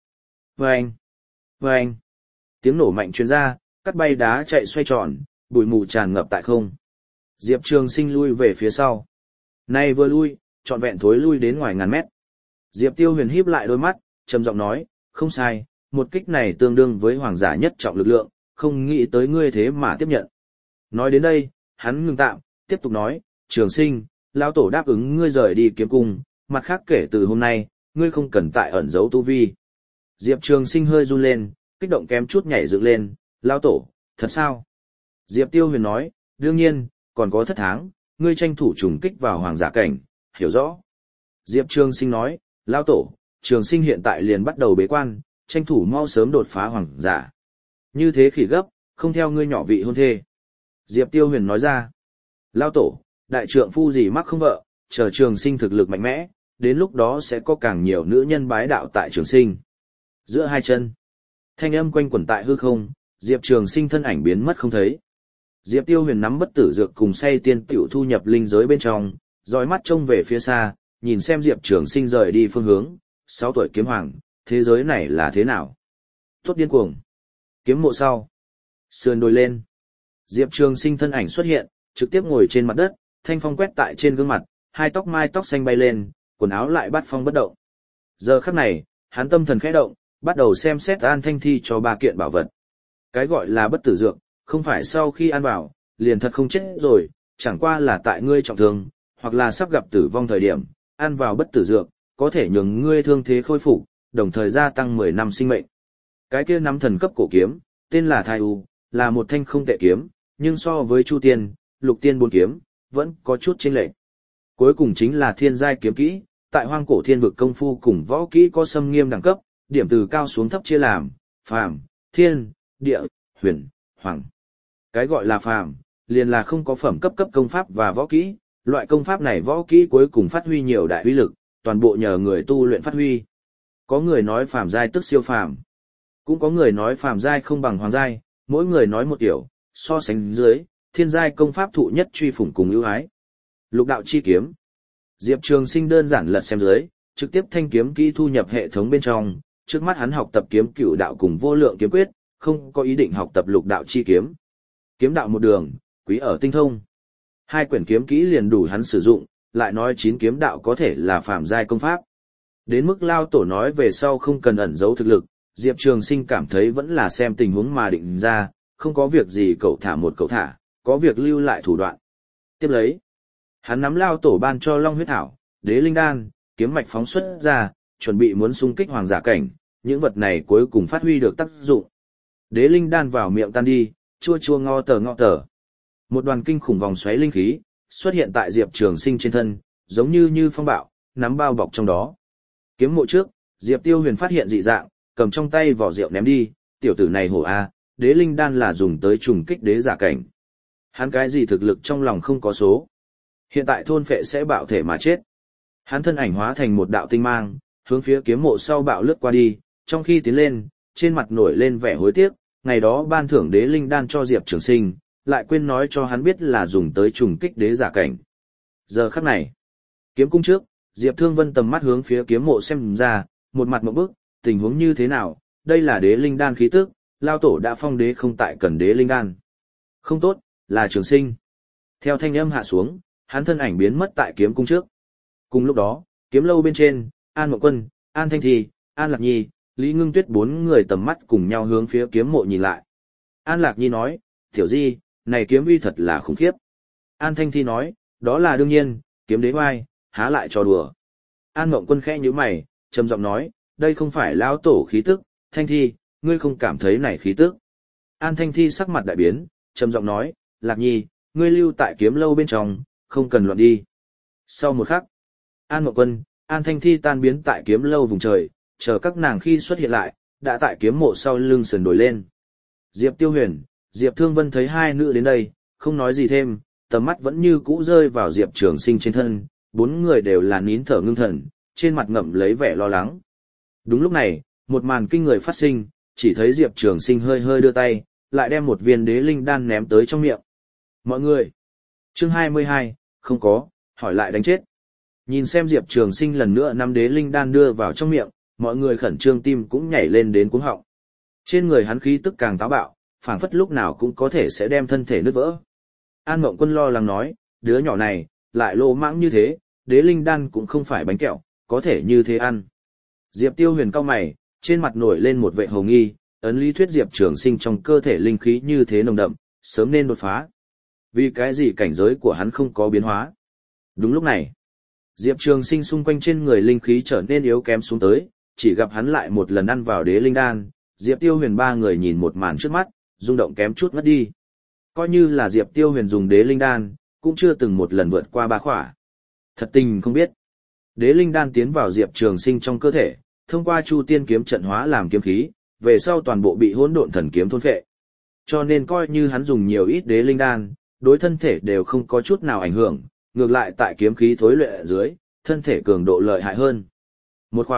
Vâng! Tiếng nổ mạnh truyền ra, cắt bay đá chạy xoay tròn, bụi mù tràn ngập tại không. Diệp Trường Sinh lui về phía sau. Nay vừa lui, trọn vẹn thối lui đến ngoài ngàn mét. Diệp Tiêu Huyền híp lại đôi mắt, trầm giọng nói, không sai, một kích này tương đương với hoàng giả nhất trọng lực lượng, không nghĩ tới ngươi thế mà tiếp nhận. Nói đến đây, hắn ngừng tạm, tiếp tục nói, Trường Sinh, lão tổ đáp ứng ngươi rời đi kiếm cung, mặt khác kể từ hôm nay, ngươi không cần tại ẩn giấu tu vi. Diệp Trường Sinh hơi run lên, kích động kém chút nhảy dựng lên, lão tổ, thật sao? Diệp Tiêu Huyền nói, đương nhiên, còn có thất tháng, ngươi tranh thủ trùng kích vào hoàng giả cảnh, hiểu rõ. Diệp Trường Sinh nói, lão tổ, Trường Sinh hiện tại liền bắt đầu bế quan, tranh thủ mau sớm đột phá hoàng giả. Như thế khỉ gấp, không theo ngươi nhỏ vị hôn thê. Diệp Tiêu Huyền nói ra, lão tổ, đại trượng phu gì mắc không vợ, chờ Trường Sinh thực lực mạnh mẽ, đến lúc đó sẽ có càng nhiều nữ nhân bái đạo tại Trường Sinh. Giữa hai chân, thanh âm quanh quẩn tại hư không, Diệp Trường Sinh thân ảnh biến mất không thấy. Diệp Tiêu Huyền nắm bất tử dược cùng say tiên tiểu thu nhập linh giới bên trong, dõi mắt trông về phía xa, nhìn xem Diệp Trường Sinh rời đi phương hướng, 6 tuổi kiếm hoàng, thế giới này là thế nào? Tốt điên cuồng. Kiếm mộ sau. Sườn đồi lên. Diệp Trường Sinh thân ảnh xuất hiện, trực tiếp ngồi trên mặt đất, thanh phong quét tại trên gương mặt, hai tóc mai tóc xanh bay lên, quần áo lại bắt phong bất động. Giờ khắc này, hắn tâm thần khẽ động, bắt đầu xem xét an thanh thi cho 3 kiện bảo vật. Cái gọi là bất tử dược, không phải sau khi ăn vào, liền thật không chết rồi, chẳng qua là tại ngươi trọng thương, hoặc là sắp gặp tử vong thời điểm, ăn vào bất tử dược, có thể nhường ngươi thương thế khôi phục, đồng thời gia tăng 10 năm sinh mệnh. Cái kia nắm thần cấp cổ kiếm, tên là Thai U, là một thanh không tệ kiếm, nhưng so với Chu Tiên, Lục Tiên 4 kiếm, vẫn có chút chênh lệch. Cuối cùng chính là thiên giai kiếm kỹ, tại hoang cổ thiên vực công phu cùng võ kỹ có xâm nghiêm đẳng cấp, điểm từ cao xuống thấp chia làm phàm, thiên, địa, huyền, hoàng. Cái gọi là phàm, liền là không có phẩm cấp công pháp và võ kỹ, loại công pháp này võ kỹ cuối cùng phát huy nhiều đại uy lực, toàn bộ nhờ người tu luyện phát huy. Có người nói phàm giai tức siêu phàm, cũng có người nói phàm giai không bằng hoàng giai, mỗi người nói một kiểu, so sánh dưới, thiên giai công pháp thụ nhất truy phủng cùng ưu ái. Lục đạo chi kiếm. Diệp Trường Sinh đơn giản lật xem dưới, trực tiếp thanh kiếm kỹ thu nhập hệ thống bên trong, trước mắt hắn học tập kiếm cửu đạo cùng vô lượng kiếm quyết, không có ý định học tập lục đạo chi kiếm. Kiếm đạo một đường, quý ở tinh thông. Hai quyển kiếm kỹ liền đủ hắn sử dụng, lại nói 9 kiếm đạo có thể là phàm giai công pháp. Đến mức Lao Tổ nói về sau không cần ẩn giấu thực lực, Diệp Trường Sinh cảm thấy vẫn là xem tình huống mà định ra, không có việc gì cậu thả một cậu thả, có việc lưu lại thủ đoạn. Tiếp lấy, hắn nắm Lao Tổ ban cho Long huyết thảo, Đế linh đan, kiếm mạch phóng xuất ra, chuẩn bị muốn xung kích hoàng giả cảnh, những vật này cuối cùng phát huy được tác dụng. Đế linh đan vào miệng tan đi, chua chua ngọ tờ. Một đoàn kinh khủng vòng xoáy linh khí xuất hiện tại Diệp Trường Sinh trên thân, giống như phong bạo, nắm bao bọc trong đó. Kiếm mộ trước, Diệp Tiêu Huyền phát hiện dị dạng, cầm trong tay vỏ rượu ném đi, tiểu tử này hổ a, đế linh đan là dùng tới trùng kích đế giả cảnh. Hắn cái gì thực lực trong lòng không có số. Hiện tại thôn phệ sẽ bạo thể mà chết. Hắn thân ảnh hóa thành một đạo tinh mang, hướng phía kiếm mộ sau bạo lướt qua đi, trong khi tiến lên, trên mặt nổi lên vẻ hối tiếc, ngày đó ban thưởng đế linh đan cho Diệp Trường Sinh, lại quên nói cho hắn biết là dùng tới trùng kích đế giả cảnh. Giờ khắc này, kiếm cung trước, Diệp Thương Vân tầm mắt hướng phía kiếm mộ xem ra, một mặt ngộp bức, tình huống như thế nào, đây là đế linh đan khí tức, Lao Tổ đã phong đế không tại cần đế linh đan. Không tốt, là Trường Sinh. Theo thanh âm hạ xuống, hắn thân ảnh biến mất tại kiếm cung trước. Cùng lúc đó, kiếm lâu bên trên, An Mộng Quân, An Thanh Thi, An Lạc Nhi, Lý Ngưng Tuyết 4 người tầm mắt cùng nhau hướng phía kiếm mộ nhìn lại. An Lạc Nhi nói, tiểu di, này kiếm uy thật là khủng khiếp. An Thanh Thi nói, đó là đương nhiên, kiếm đế oai, há lại trò đùa. An Mộng Quân khẽ nhíu mày, trầm giọng nói, đây không phải lão tổ khí tức, Thanh Thi, ngươi không cảm thấy này khí tức. An Thanh Thi sắc mặt đại biến, trầm giọng nói, Lạc Nhi, ngươi lưu tại kiếm lâu bên trong, không cần loạn đi. Sau một khắc, An Mộng Quân, An Thanh Thi tan biến tại kiếm lâu vùng trời, chờ các nàng khi xuất hiện lại, đã tại kiếm mộ sau lưng sườn đổi lên. Diệp Tiêu Huyền, Diệp Thương Vân thấy hai nữ đến đây, không nói gì thêm, tầm mắt vẫn như cũ rơi vào Diệp Trường Sinh trên thân, 4 người đều là nín thở ngưng thần, trên mặt ngậm lấy vẻ lo lắng. Đúng lúc này, một màn kinh người phát sinh, chỉ thấy Diệp Trường Sinh hơi hơi đưa tay, lại đem một viên đế linh đan ném tới trong miệng. Mọi người! Chương 22, không có, hỏi lại đánh chết. Nhìn xem Diệp Trường Sinh lần nữa nắm đế linh đan đưa vào trong miệng, mọi người khẩn trương tim cũng nhảy lên đến cuống họng. Trên người hắn khí tức càng táo bạo, phảng phất lúc nào cũng có thể sẽ đem thân thể nứt vỡ. An Mộng Quân lo lắng nói, đứa nhỏ này, lại lô mãng như thế, đế linh đan cũng không phải bánh kẹo, có thể như thế ăn. Diệp Tiêu Huyền cau mày, trên mặt nổi lên một vẻ hồ nghi, ấn lý thuyết Diệp Trường Sinh trong cơ thể linh khí như thế nồng đậm, sớm nên đột phá. Vì cái gì cảnh giới của hắn không có biến hóa? Đúng lúc này, Diệp Trường Sinh xung quanh trên người linh khí trở nên yếu kém xuống tới, chỉ gặp hắn lại một lần ăn vào đế linh đan, Diệp Tiêu Huyền 3 người nhìn một màn trước mắt, rung động kém chút ngất đi. Coi như là Diệp Tiêu Huyền dùng đế linh đan, cũng chưa từng một lần vượt qua 3 khỏa. Thật tình không biết. Đế linh đan tiến vào Diệp Trường Sinh trong cơ thể, thông qua Chu Tiên kiếm trận hóa làm kiếm khí, về sau toàn bộ bị Hỗn Độn Thần kiếm thôn phệ. Cho nên coi như hắn dùng nhiều ít đế linh đan, đối thân thể đều không có chút nào ảnh hưởng, ngược lại tại kiếm khí thối luyện ở dưới, thân thể cường độ lợi hại hơn. Một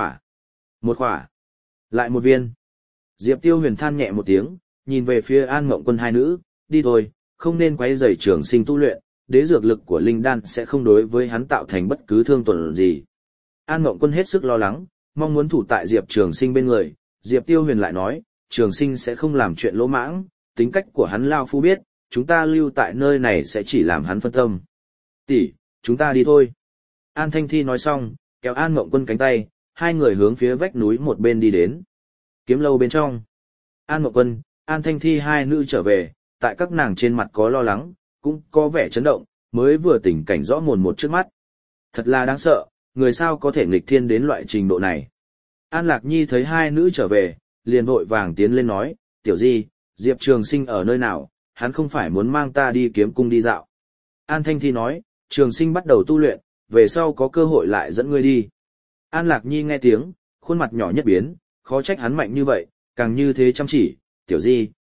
khỏa, lại một viên. Diệp Tiêu Huyền than nhẹ một tiếng, nhìn về phía An Mộng Quân hai nữ, đi thôi, không nên quấy rầy Trường Sinh tu luyện, đế dược lực của linh đan sẽ không đối với hắn tạo thành bất cứ thương tổn gì. An Mộng Quân hết sức lo lắng, mong muốn thủ tại Diệp Trường Sinh bên người, Diệp Tiêu Huyền lại nói, Trường Sinh sẽ không làm chuyện lỗ mãng, tính cách của hắn lao phu biết, chúng ta lưu tại nơi này sẽ chỉ làm hắn phân tâm. Tỷ, chúng ta đi thôi. An Thanh Thi nói xong, kéo An Mộng Quân cánh tay, hai người hướng phía vách núi một bên đi đến. Kiếm lâu bên trong, An Mộng Quân, An Thanh Thi hai nữ trở về, tại các nàng trên mặt có lo lắng, cũng có vẻ chấn động, mới vừa tỉnh cảnh rõ mồn một trước mắt. Thật là đáng sợ, người sao có thể nghịch thiên đến loại trình độ này. An Lạc Nhi thấy hai nữ trở về, liền vội vàng tiến lên nói, tiểu di, Diệp Trường Sinh ở nơi nào, hắn không phải muốn mang ta đi kiếm cung đi dạo. An Thanh Thi nói, Trường Sinh bắt đầu tu luyện, về sau có cơ hội lại dẫn ngươi đi. An Lạc Nhi nghe tiếng, khuôn mặt nhỏ nhất biến, khó trách hắn mạnh như vậy, càng như thế chăm chỉ, tiểu di,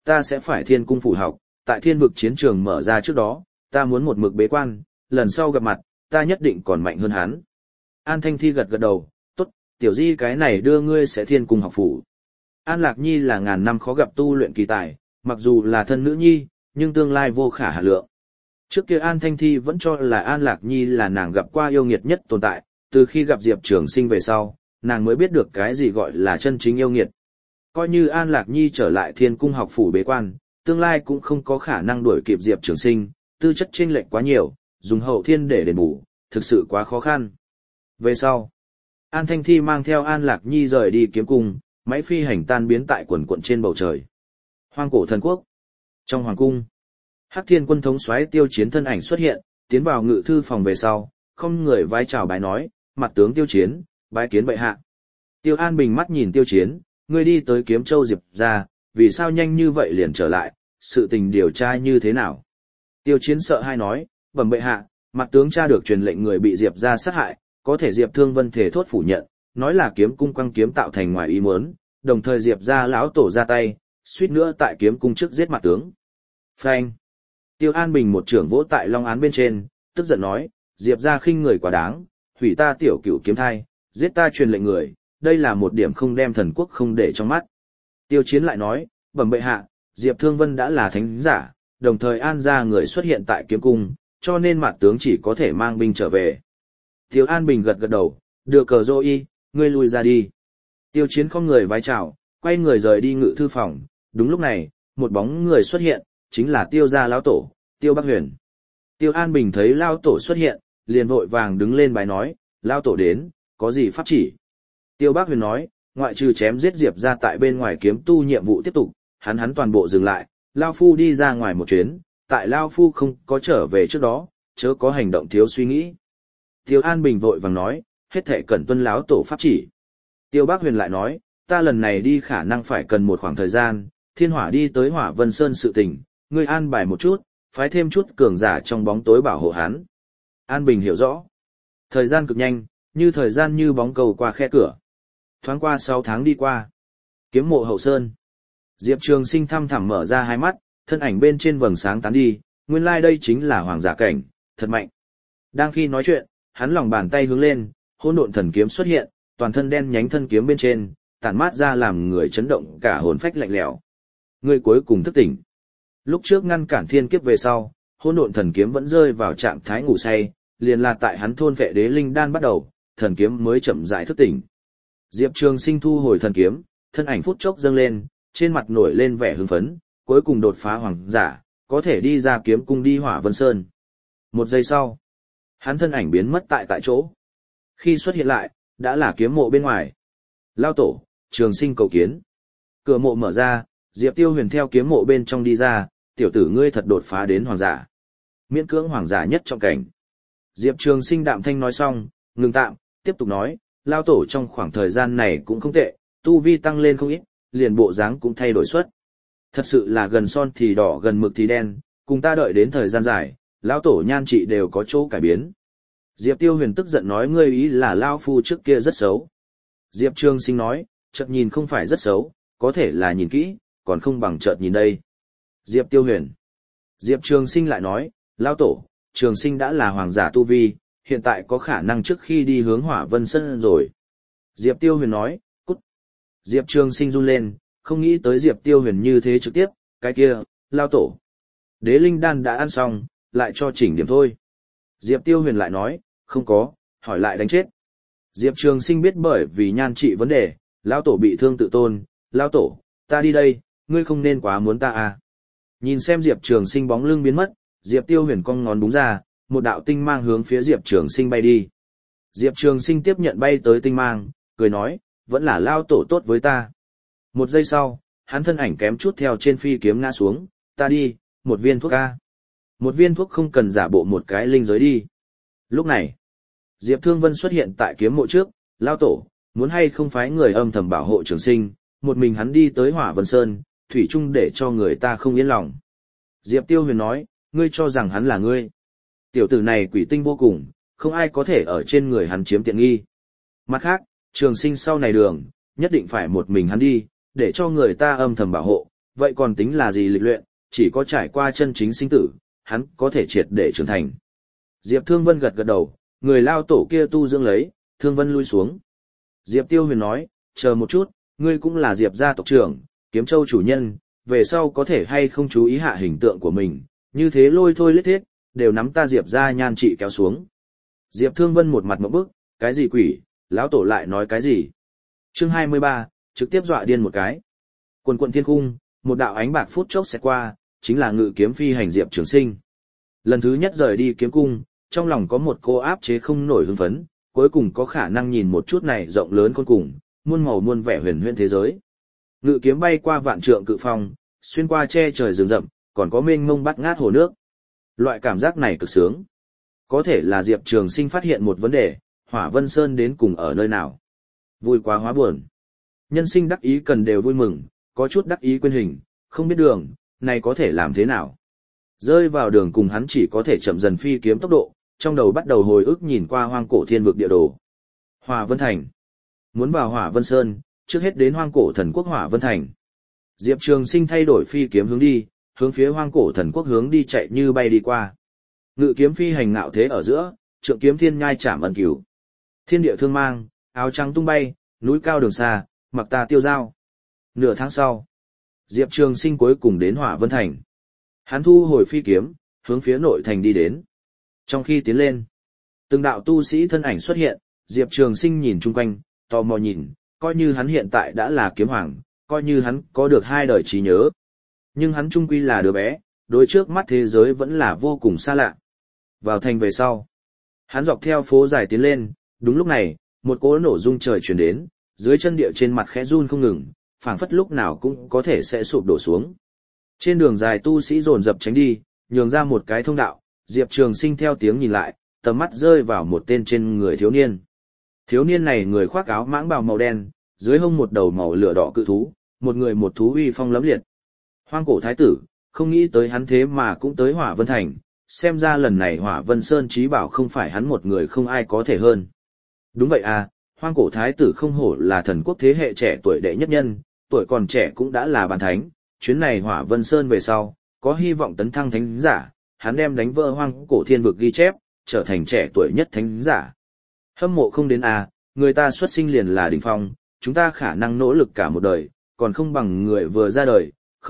ta sẽ phải thiên cung phủ học, tại thiên vực chiến trường mở ra trước đó, ta muốn một mực bế quan, lần sau gặp mặt, ta nhất định còn mạnh hơn hắn. An Thanh Thi gật gật đầu, tốt, tiểu di cái này đưa ngươi sẽ thiên cung học phủ. An Lạc Nhi là ngàn năm khó gặp tu luyện kỳ tài, mặc dù là thân nữ nhi, nhưng tương lai vô khả hạn lượng. Trước kia An Thanh Thi vẫn cho là An Lạc Nhi là nàng gặp qua yêu nghiệt nhất tồn tại, từ khi gặp Diệp Trường Sinh về sau, nàng mới biết được cái gì gọi là chân chính yêu nghiệt. Coi như An Lạc Nhi trở lại thiên cung học phủ bế quan, tương lai cũng không có khả năng đuổi kịp Diệp Trường Sinh, tư chất chênh lệch quá nhiều, dùng hậu thiên để đền bù, thực sự quá khó khăn. Về sau, An Thanh Thi mang theo An Lạc Nhi rời đi kiếm cung, máy phi hành tan biến tại quần quận trên bầu trời. Hoang cổ thần quốc. Trong hoàng cung, Hắc Thiên Quân thống soái Tiêu Chiến thân ảnh xuất hiện, tiến vào ngự thư phòng về sau, không người vái chào bái nói, mặt tướng Tiêu Chiến, bái kiến bệ hạ. Tiêu An Bình mắt nhìn Tiêu Chiến, ngươi đi tới Kiếm Châu Diệp ra, vì sao nhanh như vậy liền trở lại, sự tình điều tra như thế nào? Tiêu Chiến sợ hai nói, bẩm bệ hạ, mặt tướng tra được truyền lệnh người bị Diệp ra sát hại, có thể Diệp Thương Vân thể thốt phủ nhận, nói là kiếm cung quăng kiếm tạo thành ngoài ý muốn, đồng thời Diệp ra lão tổ ra tay, suýt nữa tại kiếm cung trước giết mặt tướng. Phanh. Tiêu An Bình một trưởng vỗ tại long án bên trên, tức giận nói, Diệp ra khinh người quá đáng, hủy ta tiểu cửu kiếm thai, giết ta truyền lệnh người, đây là một điểm không đem thần quốc không để trong mắt. Tiêu Chiến lại nói, bẩm bệ hạ, Diệp Thương Vân đã là thánh giả, đồng thời An ra người xuất hiện tại kiếm cung, cho nên mặt tướng chỉ có thể mang binh trở về. Tiêu An Bình gật gật đầu, đưa cờ dô y, ngươi lui ra đi. Tiêu Chiến không người vái chào, quay người rời đi ngự thư phòng, đúng lúc này, một bóng người xuất hiện, chính là Tiêu gia lão tổ, Tiêu Bắc Huyền. Tiêu An Bình thấy lão tổ xuất hiện, liền vội vàng đứng lên bài nói, lão tổ đến, có gì pháp chỉ? Tiêu Bắc Huyền nói, ngoại trừ chém giết Diệp ra tại bên ngoài kiếm tu nhiệm vụ tiếp tục, hắn toàn bộ dừng lại, lão phu đi ra ngoài một chuyến, tại lão phu không có trở về trước đó, chớ có hành động thiếu suy nghĩ. Tiêu An Bình vội vàng nói, hết thảy cần tuân lão tổ pháp chỉ. Tiêu Bắc Huyền lại nói, ta lần này đi khả năng phải cần một khoảng thời gian, thiên hỏa đi tới Hỏa Vân Sơn sự tình, ngươi an bài một chút, phái thêm chút cường giả trong bóng tối bảo hộ hắn. An Bình hiểu rõ. Thời gian cực nhanh, như thời gian như bóng cầu qua khe cửa. Thoáng qua 6 tháng đi qua. Kiếm mộ hậu sơn. Diệp Trường Sinh thăm thẳm mở ra hai mắt, thân ảnh bên trên vầng sáng tán đi, nguyên lai đây chính là hoàng giả cảnh, thật mạnh. Đang khi nói chuyện, hắn lòng bàn tay hướng lên, hỗn độn thần kiếm xuất hiện, toàn thân đen nhánh thân kiếm bên trên, tản mát ra làm người chấn động cả hồn phách lạnh lẽo. Người cuối cùng thức tỉnh. Lúc trước ngăn cản thiên kiếp về sau, hỗn độn thần kiếm vẫn rơi vào trạng thái ngủ say, liền là tại hắn thôn vệ đế linh đan bắt đầu, thần kiếm mới chậm rãi thức tỉnh. Diệp Trường Sinh thu hồi thần kiếm, thân ảnh phút chốc dâng lên, trên mặt nổi lên vẻ hưng phấn, cuối cùng đột phá hoàng giả, có thể đi ra kiếm cung đi Hỏa Vân Sơn. Một giây sau, hắn thân ảnh biến mất tại chỗ. Khi xuất hiện lại, đã là kiếm mộ bên ngoài. Lao tổ, Trường Sinh cầu kiến. Cửa mộ mở ra, Diệp Tiêu Huyền theo kiếm mộ bên trong đi ra, tiểu tử ngươi thật đột phá đến hoàng giả. Miễn cưỡng hoàng giả nhất trọng cảnh. Diệp Trường Sinh đạm thanh nói xong, ngừng tạm, tiếp tục nói, Lao tổ trong khoảng thời gian này cũng không tệ, tu vi tăng lên không ít, liền bộ dáng cũng thay đổi suất. Thật sự là gần son thì đỏ gần mực thì đen, cùng ta đợi đến thời gian dài, Lão tổ nhan trị đều có chỗ cải biến. Diệp Tiêu Huyền tức giận nói ngươi ý là Lao phu trước kia rất xấu. Diệp Trường Sinh nói, chợt nhìn không phải rất xấu, có thể là nhìn kỹ, còn không bằng chợt nhìn đây. Diệp Tiêu Huyền. Diệp Trường Sinh lại nói, Lao tổ, Trường Sinh đã là hoàng giả tu vi, hiện tại có khả năng trước khi đi hướng Hỏa Vân Sơn rồi. Diệp Tiêu Huyền nói, cút. Diệp Trường Sinh run lên, không nghĩ tới Diệp Tiêu Huyền như thế trực tiếp, cái kia, Lao tổ. Đế linh đan đã ăn xong, lại cho chỉnh điểm thôi. Diệp Tiêu Huyền lại nói, không có, hỏi lại đánh chết. Diệp Trường Sinh biết bởi vì nhan trị vấn đề, Lao tổ bị thương tự tôn, Lao tổ, ta đi đây, ngươi không nên quá muốn ta à. Nhìn xem Diệp Trường Sinh bóng lưng biến mất, Diệp Tiêu Huyền cong ngón đúng ra, một đạo tinh mang hướng phía Diệp Trường Sinh bay đi. Diệp Trường Sinh tiếp nhận bay tới tinh mang, cười nói, vẫn là Lao tổ tốt với ta. Một giây sau, hắn thân ảnh kém chút theo trên phi kiếm ngã xuống, ta đi, một viên thuốc ca. Một viên thuốc không cần giả bộ một cái linh giới đi. Lúc này, Diệp Thương Vân xuất hiện tại kiếm mộ trước, Lao tổ, muốn hay không phái người âm thầm bảo hộ Trường Sinh, một mình hắn đi tới Hỏa Vân Sơn, thủy chung để cho người ta không yên lòng. Diệp Tiêu Huyền nói, ngươi cho rằng hắn là ngươi. Tiểu tử này quỷ tinh vô cùng, không ai có thể ở trên người hắn chiếm tiện nghi. Mặt khác, Trường Sinh sau này đường, nhất định phải một mình hắn đi, để cho người ta âm thầm bảo hộ, vậy còn tính là gì lịch luyện, chỉ có trải qua chân chính sinh tử, hắn có thể triệt để trưởng thành. Diệp Thương Vân gật gật đầu, người lao tổ kia tu dưỡng lấy, Thương Vân lui xuống. Diệp Tiêu Huyền nói, chờ một chút, ngươi cũng là Diệp gia tộc trưởng, Kiếm Châu chủ nhân, về sau có thể hay không chú ý hạ hình tượng của mình, như thế lôi thôi lết thiết, đều nắm ta Diệp gia nhan trị kéo xuống. Diệp Thương Vân một mặt ngộp bức, cái gì quỷ, lão tổ lại nói cái gì? Chương 23, trực tiếp dọa điên một cái. Quần quận thiên cung, một đạo ánh bạc phút chốc sẽ qua, chính là ngự kiếm phi hành Diệp Trường Sinh. Lần thứ nhất rời đi kiếm cung, trong lòng có một cô áp chế không nổi hưng phấn, cuối cùng có khả năng nhìn một chút này rộng lớn khôn cùng, muôn màu muôn vẻ huyền huyễn thế giới. Ngự kiếm bay qua vạn trượng cự phong, xuyên qua che trời rừng rậm, còn có mênh mông bắt ngát hồ nước. Loại cảm giác này cực sướng. Có thể là Diệp Trường Sinh phát hiện một vấn đề, Hỏa Vân Sơn đến cùng ở nơi nào. Vui quá hóa buồn. Nhân sinh đắc ý cần đều vui mừng, có chút đắc ý quên hình, không biết đường, này có thể làm thế nào. Rơi vào đường cùng hắn chỉ có thể chậm dần phi kiếm tốc độ, trong đầu bắt đầu hồi ức nhìn qua hoang cổ thiên vực địa đồ. Hỏa Vân Thành. Muốn vào Hỏa Vân Sơn, trước hết đến hoang cổ thần quốc Hỏa Vân Thành. Diệp Trường Sinh thay đổi phi kiếm hướng đi, hướng phía hoang cổ thần quốc hướng đi chạy như bay đi qua. Ngự kiếm phi hành ngạo thế ở giữa, trượng kiếm thiên nhai chạm ẩn cửu. Thiên địa thương mang, áo trắng tung bay, núi cao đường xa, mặc ta tiêu dao. Nửa tháng sau, Diệp Trường Sinh cuối cùng đến Hỏa Vân Thành. Hắn thu hồi phi kiếm, hướng phía nội thành đi đến. Trong khi tiến lên, từng đạo tu sĩ thân ảnh xuất hiện, Diệp Trường Sinh nhìn chung quanh, tò mò nhìn, coi như hắn hiện tại đã là kiếm hoàng, coi như hắn có được 2 đời trí nhớ. Nhưng hắn chung quy là đứa bé, đối trước mắt thế giới vẫn là vô cùng xa lạ. Vào thành về sau, hắn dọc theo phố dài tiến lên, đúng lúc này, một cỗ nổ rung trời truyền đến, dưới chân địa trên mặt khẽ run không ngừng, phảng phất lúc nào cũng có thể sẽ sụp đổ xuống. Trên đường dài tu sĩ dồn dập tránh đi, nhường ra một cái thông đạo, Diệp Trường Sinh theo tiếng nhìn lại, tầm mắt rơi vào một tên trên người thiếu niên. Thiếu niên này người khoác áo mãng bào màu đen, dưới hông một đầu màu lửa đỏ cự thú, một người một thú uy phong lẫm liệt. Hoang cổ thái tử, không nghĩ tới hắn thế mà cũng tới Hỏa Vân Thành, xem ra lần này Hỏa Vân Sơn chí bảo không phải hắn một người không ai có thể hơn. Đúng vậy à, hoang cổ thái tử không hổ là thần quốc thế hệ trẻ tuổi đệ nhất nhân, tuổi còn trẻ cũng đã là bàn thánh, chuyến này Hỏa Vân Sơn về sau, có hy vọng tấn thăng thánh giả, hắn đem đánh vỡ hoang cổ thiên vực ghi chép, trở thành trẻ tuổi nhất thánh giả. Hâm mộ không đến à, người ta xuất sinh liền là đỉnh phong, chúng ta khả năng nỗ lực cả một đời, còn không bằng người vừa ra đời,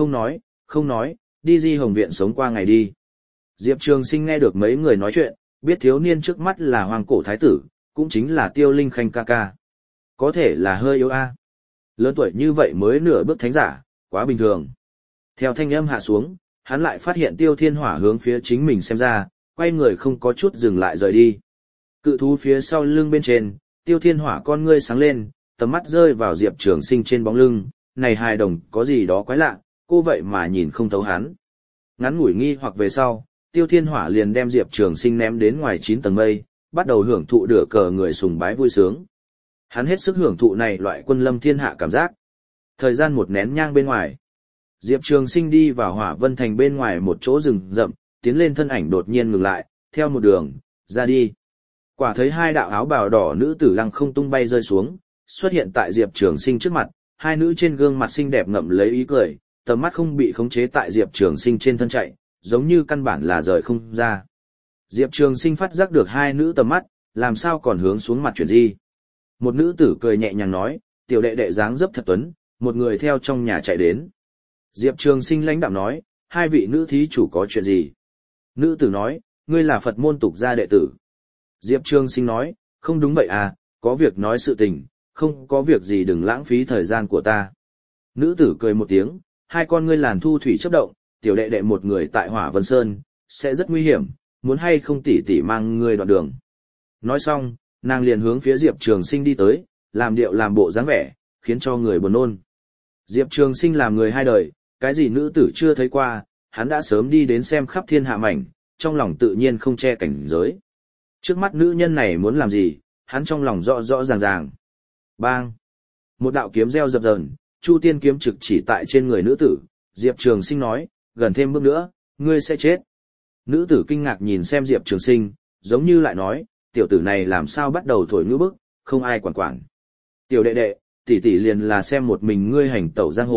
không nói, đi Di Hồng Viện sống qua ngày đi. Diệp Trường Sinh nghe được mấy người nói chuyện, biết thiếu niên trước mắt là hoang cổ thái tử, cũng chính là Tiêu Linh Khanh ca ca. Có thể là hơi yếu a. Lớn tuổi như vậy mới nửa bước thánh giả, quá bình thường. Theo thanh âm hạ xuống, hắn lại phát hiện Tiêu Thiên Hỏa hướng phía chính mình xem ra, quay người không có chút dừng lại rời đi. Cự thú phía sau lưng bên trên, Tiêu Thiên Hỏa con ngươi sáng lên, tầm mắt rơi vào Diệp Trường Sinh trên bóng lưng, này hài đồng có gì đó quái lạ, cô vậy mà nhìn không thấu hắn. Ngắn ngủi nghi hoặc về sau, Tiêu Thiên Hỏa liền đem Diệp Trường Sinh ném đến ngoài 9 tầng mây, bắt đầu hưởng thụ đửa cờ người sùng bái vui sướng. Hắn hết sức hưởng thụ này loại quân lâm thiên hạ cảm giác. Thời gian một nén nhang bên ngoài, Diệp Trường Sinh đi vào Hỏa Vân Thành bên ngoài một chỗ rừng rậm, tiến lên thân ảnh đột nhiên ngừng lại, theo một đường, ra đi. Quả thấy 2 đạo áo bào đỏ nữ tử lăng không tung bay rơi xuống, xuất hiện tại Diệp Trường Sinh trước mặt, 2 nữ trên gương mặt xinh đẹp ngậm lấy ý cười, tầm mắt không bị khống chế tại Diệp Trường Sinh trên thân chạy, giống như căn bản là rời không ra. Diệp Trường Sinh phát giác được 2 nữ tầm mắt, làm sao còn hướng xuống mặt chuyển gì. Một nữ tử cười nhẹ nhàng nói, tiểu đệ đệ dáng dấp thật tuấn, một người theo trong nhà chạy đến. Diệp Trường Sinh lãnh đạm nói, 2 vị nữ thí chủ có chuyện gì? Nữ tử nói, ngươi là Phật môn tục gia đệ tử. Diệp Trường Sinh nói, không đúng vậy à, có việc nói sự tình, không có việc gì đừng lãng phí thời gian của ta. Nữ tử cười một tiếng, 2 con ngươi làn thu thủy chớp động, tiểu đệ đệ một người tại Hỏa Vân Sơn, sẽ rất nguy hiểm, muốn hay không tỷ tỷ mang ngươi đoạn đường. Nói xong, nàng liền hướng phía Diệp Trường Sinh đi tới, làm điệu làm bộ dáng vẻ, khiến cho người buồn nôn. Diệp Trường Sinh làm người 2 đời, cái gì nữ tử chưa thấy qua, hắn đã sớm đi đến xem khắp thiên hạ mảnh, trong lòng tự nhiên không che cảnh giới. Trước mắt nữ nhân này muốn làm gì, hắn trong lòng rõ rõ ràng ràng. Bang! Một đạo kiếm reo dập dờn, Chu Tiên kiếm trực chỉ tại trên người nữ tử, Diệp Trường Sinh nói, gần thêm bước nữa, ngươi sẽ chết. Nữ tử kinh ngạc nhìn xem Diệp Trường Sinh, giống như lại nói, tiểu tử này làm sao bắt đầu thổi ngữ bức, không ai quản quản. Tiểu đệ đệ, tỷ tỷ liền là xem một mình ngươi hành tẩu giang hồ,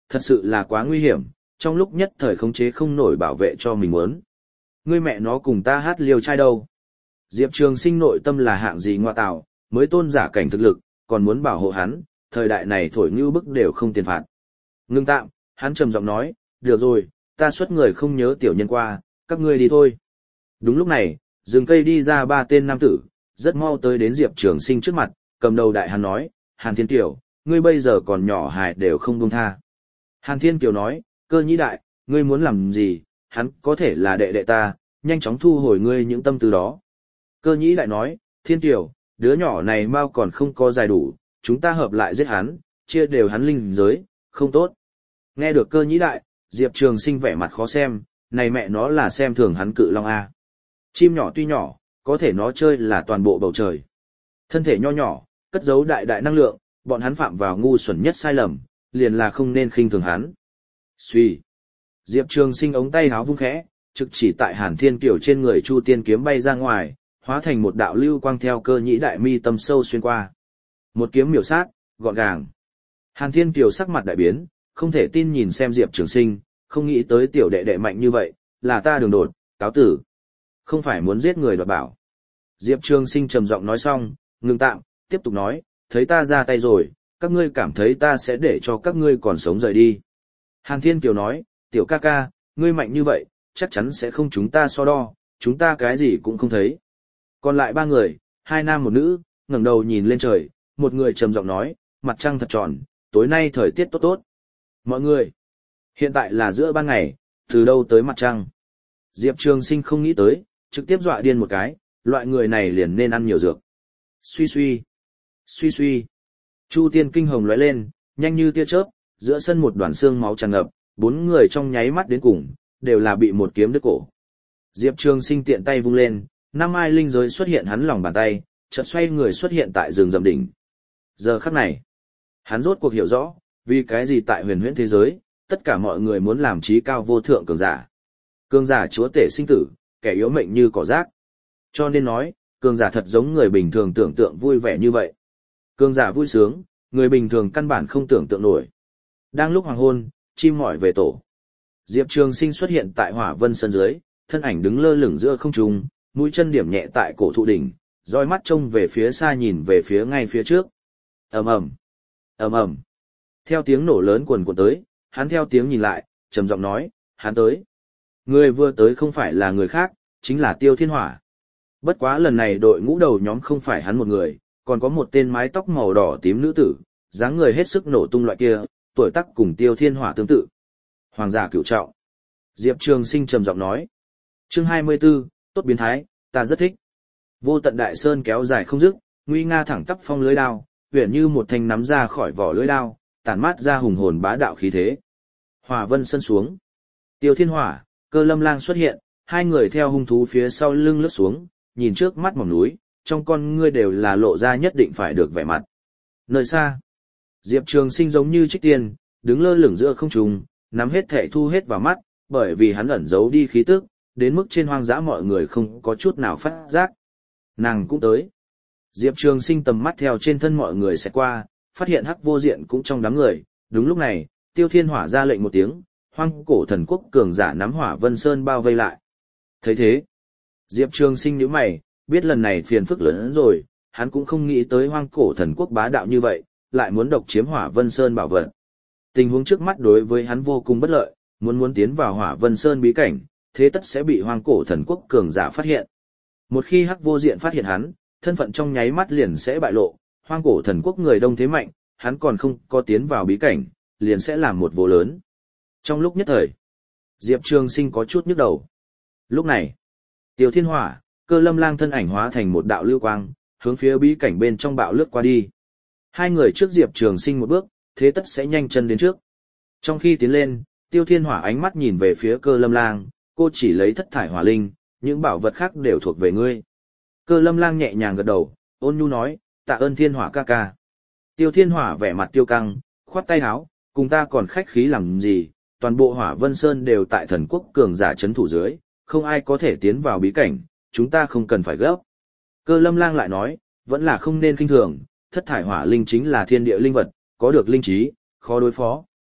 thật sự là quá nguy hiểm, trong lúc nhất thời khống chế không nổi bảo vệ cho mình muốn. Ngươi mẹ nó cùng ta hát liều trai đâu. Diệp Trường Sinh nội tâm là hạng gì ngoa tạo, mới tôn giả cảnh thực lực, còn muốn bảo hộ hắn, thời đại này thổi như bức đều không tiền phạt. Ngưng tạm, hắn trầm giọng nói, được rồi, ta xuất người không nhớ tiểu nhân qua, các ngươi đi thôi. Đúng lúc này, rừng cây đi ra 3 tên nam tử, rất mau tới đến Diệp Trường Sinh trước mặt, cầm đầu đại hắn nói, Hàn Thiên Kiều, ngươi bây giờ còn nhỏ hài đều không buông tha. Hàn Thiên Kiều nói, Cơ Nhĩ đại, ngươi muốn làm gì, hắn có thể là đệ đệ ta, nhanh chóng thu hồi ngươi những tâm tư đó. Cơ Nhĩ đại nói, Thiên Kiều, đứa nhỏ này mau còn không có dài đủ, chúng ta hợp lại giết hắn, chia đều hắn linh giới, không tốt. Nghe được Cơ Nhĩ đại, Diệp Trường Sinh vẻ mặt khó xem, này mẹ nó là xem thường hắn Cự Long A. Chim nhỏ tuy nhỏ, có thể nó chơi là toàn bộ bầu trời. Thân thể nho nhỏ, cất giấu đại đại năng lượng, bọn hắn phạm vào ngu xuẩn nhất sai lầm, liền là không nên khinh thường hắn. Xuy. Diệp Trường Sinh ống tay háo vung khẽ, trực chỉ tại Hàn Thiên Kiều trên người Chu Tiên kiếm bay ra ngoài, hóa thành một đạo lưu quang theo Cơ Nhĩ đại mi tâm sâu xuyên qua. Một kiếm miểu sát, gọn gàng. Hàn Thiên Kiều sắc mặt đại biến, không thể tin nhìn xem Diệp Trường Sinh, không nghĩ tới tiểu đệ đệ mạnh như vậy, là ta đường đột, cáo tử. Không phải muốn giết người đoạt bảo. Diệp Trường Sinh trầm giọng nói xong, ngừng tạm, tiếp tục nói, thấy ta ra tay rồi, các ngươi cảm thấy ta sẽ để cho các ngươi còn sống rời đi. Hàn Thiên Kiều nói, tiểu ca ca, ngươi mạnh như vậy, chắc chắn sẽ không chúng ta so đo, chúng ta cái gì cũng không thấy. Còn lại 3 người, 2 nam 1 nữ, ngẩng đầu nhìn lên trời, một người trầm giọng nói, mặt trăng thật tròn, tối nay thời tiết tốt tốt. Mọi người, hiện tại là giữa ban ngày, từ đâu tới mặt trăng? Diệp Trường Sinh không nghĩ tới, trực tiếp dọa điên một cái, loại người này liền nên ăn nhiều dược. Suy suy, suy suy. Chu Tiên kinh hồng lóe lên, nhanh như tia chớp, giữa sân một đoàn xương máu tràn ngập, 4 người trong nháy mắt đến cùng, đều là bị một kiếm đứt cổ. Diệp Trường Sinh tiện tay vung lên, 5 ai linh giới xuất hiện hắn lòng bàn tay, chợt xoay người xuất hiện tại rừng rậm đỉnh. Giờ khắc này, hắn rốt cuộc hiểu rõ, vì cái gì tại huyền huyễn thế giới, tất cả mọi người muốn làm trí cao vô thượng cường giả. Cường giả chúa tể sinh tử, kẻ yếu mệnh như cỏ rác. Cho nên nói, cường giả thật giống người bình thường tưởng tượng vui vẻ như vậy. Cường giả vui sướng, người bình thường căn bản không tưởng tượng nổi. Đang lúc hoàng hôn, chim mỏi về tổ. Diệp Trường Sinh xuất hiện tại Hỏa Vân Sơn dưới, thân ảnh đứng lơ lửng giữa không trung, mũi chân điểm nhẹ tại cổ thụ đỉnh, dõi mắt trông về phía xa nhìn về phía ngay phía trước. Ầm ầm, ầm ầm. Theo tiếng nổ lớn quần quật tới, hắn theo tiếng nhìn lại, trầm giọng nói, hắn tới. Người vừa tới không phải là người khác, chính là Tiêu Thiên Hỏa. Bất quá lần này đội ngũ đầu nhóm không phải hắn một người, còn có một tên mái tóc màu đỏ tím nữ tử, dáng người hết sức nổ tung loại kia, tuổi tác cùng Tiêu Thiên Hỏa tương tự. Hoàng giả cửu trọng. Diệp Trường Sinh trầm giọng nói. Chương 24, tốt biến thái, ta rất thích. Vô tận đại sơn kéo dài không dứt, nguy nga thẳng tắp phong lưới đao, huyền như một thanh nắm ra khỏi vỏ lưới đao, tản mát ra hùng hồn bá đạo khí thế. Hỏa Vân Sơn xuống. Tiêu Thiên Hỏa, Cơ Lâm Lang xuất hiện, 2 người theo hung thú phía sau lưng lướt xuống, nhìn trước mắt mỏm núi, trong con ngươi đều là lộ ra nhất định phải được vẻ mặt. Nơi xa, Diệp Trường Sinh giống như trích tiên, đứng lơ lửng giữa không trung, nắm hết thể thu hết vào mắt, bởi vì hắn ẩn giấu đi khí tức, đến mức trên hoang dã mọi người không có chút nào phát giác. Nàng cũng tới. Diệp Trường Sinh tầm mắt theo trên thân mọi người sẽ qua, phát hiện Hắc Vô Diện cũng trong đám người, đúng lúc này, Tiêu Thiên Hỏa ra lệnh một tiếng, Hoang Cổ Thần Quốc cường giả nắm Hỏa Vân Sơn bao vây lại. Thấy thế, Diệp Trường Sinh nhíu mày, biết lần này phiền phức lớn hơn rồi, hắn cũng không nghĩ tới Hoang Cổ Thần Quốc bá đạo như vậy, lại muốn độc chiếm Hỏa Vân Sơn bảo vật. Tình huống trước mắt đối với hắn vô cùng bất lợi, muốn tiến vào Hỏa Vân Sơn bí cảnh, thế tất sẽ bị Hoang Cổ Thần Quốc cường giả phát hiện. Một khi Hắc Vô Diện phát hiện hắn, thân phận trong nháy mắt liền sẽ bại lộ, Hoang Cổ Thần Quốc người đông thế mạnh, hắn còn không có tiến vào bí cảnh, liền sẽ làm một vô lớn. Trong lúc nhất thời, Diệp Trường Sinh có chút nhức đầu. Lúc này, Tiêu Thiên Hỏa, Cơ Lâm Lang thân ảnh hóa thành một đạo lưu quang, hướng phía bí cảnh bên trong bạo lướt qua đi. 2 người trước Diệp Trường Sinh một bước, thế tất sẽ nhanh chân đến trước. Trong khi tiến lên, Tiêu Thiên Hỏa ánh mắt nhìn về phía Cơ Lâm Lang, cô chỉ lấy thất thải hỏa linh, những bảo vật khác đều thuộc về ngươi. Cơ Lâm Lang nhẹ nhàng gật đầu, ôn nhu nói, tạ ơn Thiên Hỏa ca ca. Tiêu Thiên Hỏa vẻ mặt tiêu căng, khoát tay áo, cùng ta còn khách khí làm gì, toàn bộ Hỏa Vân Sơn đều tại thần quốc cường giả chấn thủ dưới, không ai có thể tiến vào bí cảnh, chúng ta không cần phải gấp. Cơ Lâm Lang lại nói, vẫn là không nên khinh thường, thất thải hỏa linh chính là thiên địa linh vật, có được linh trí, khó đối phó.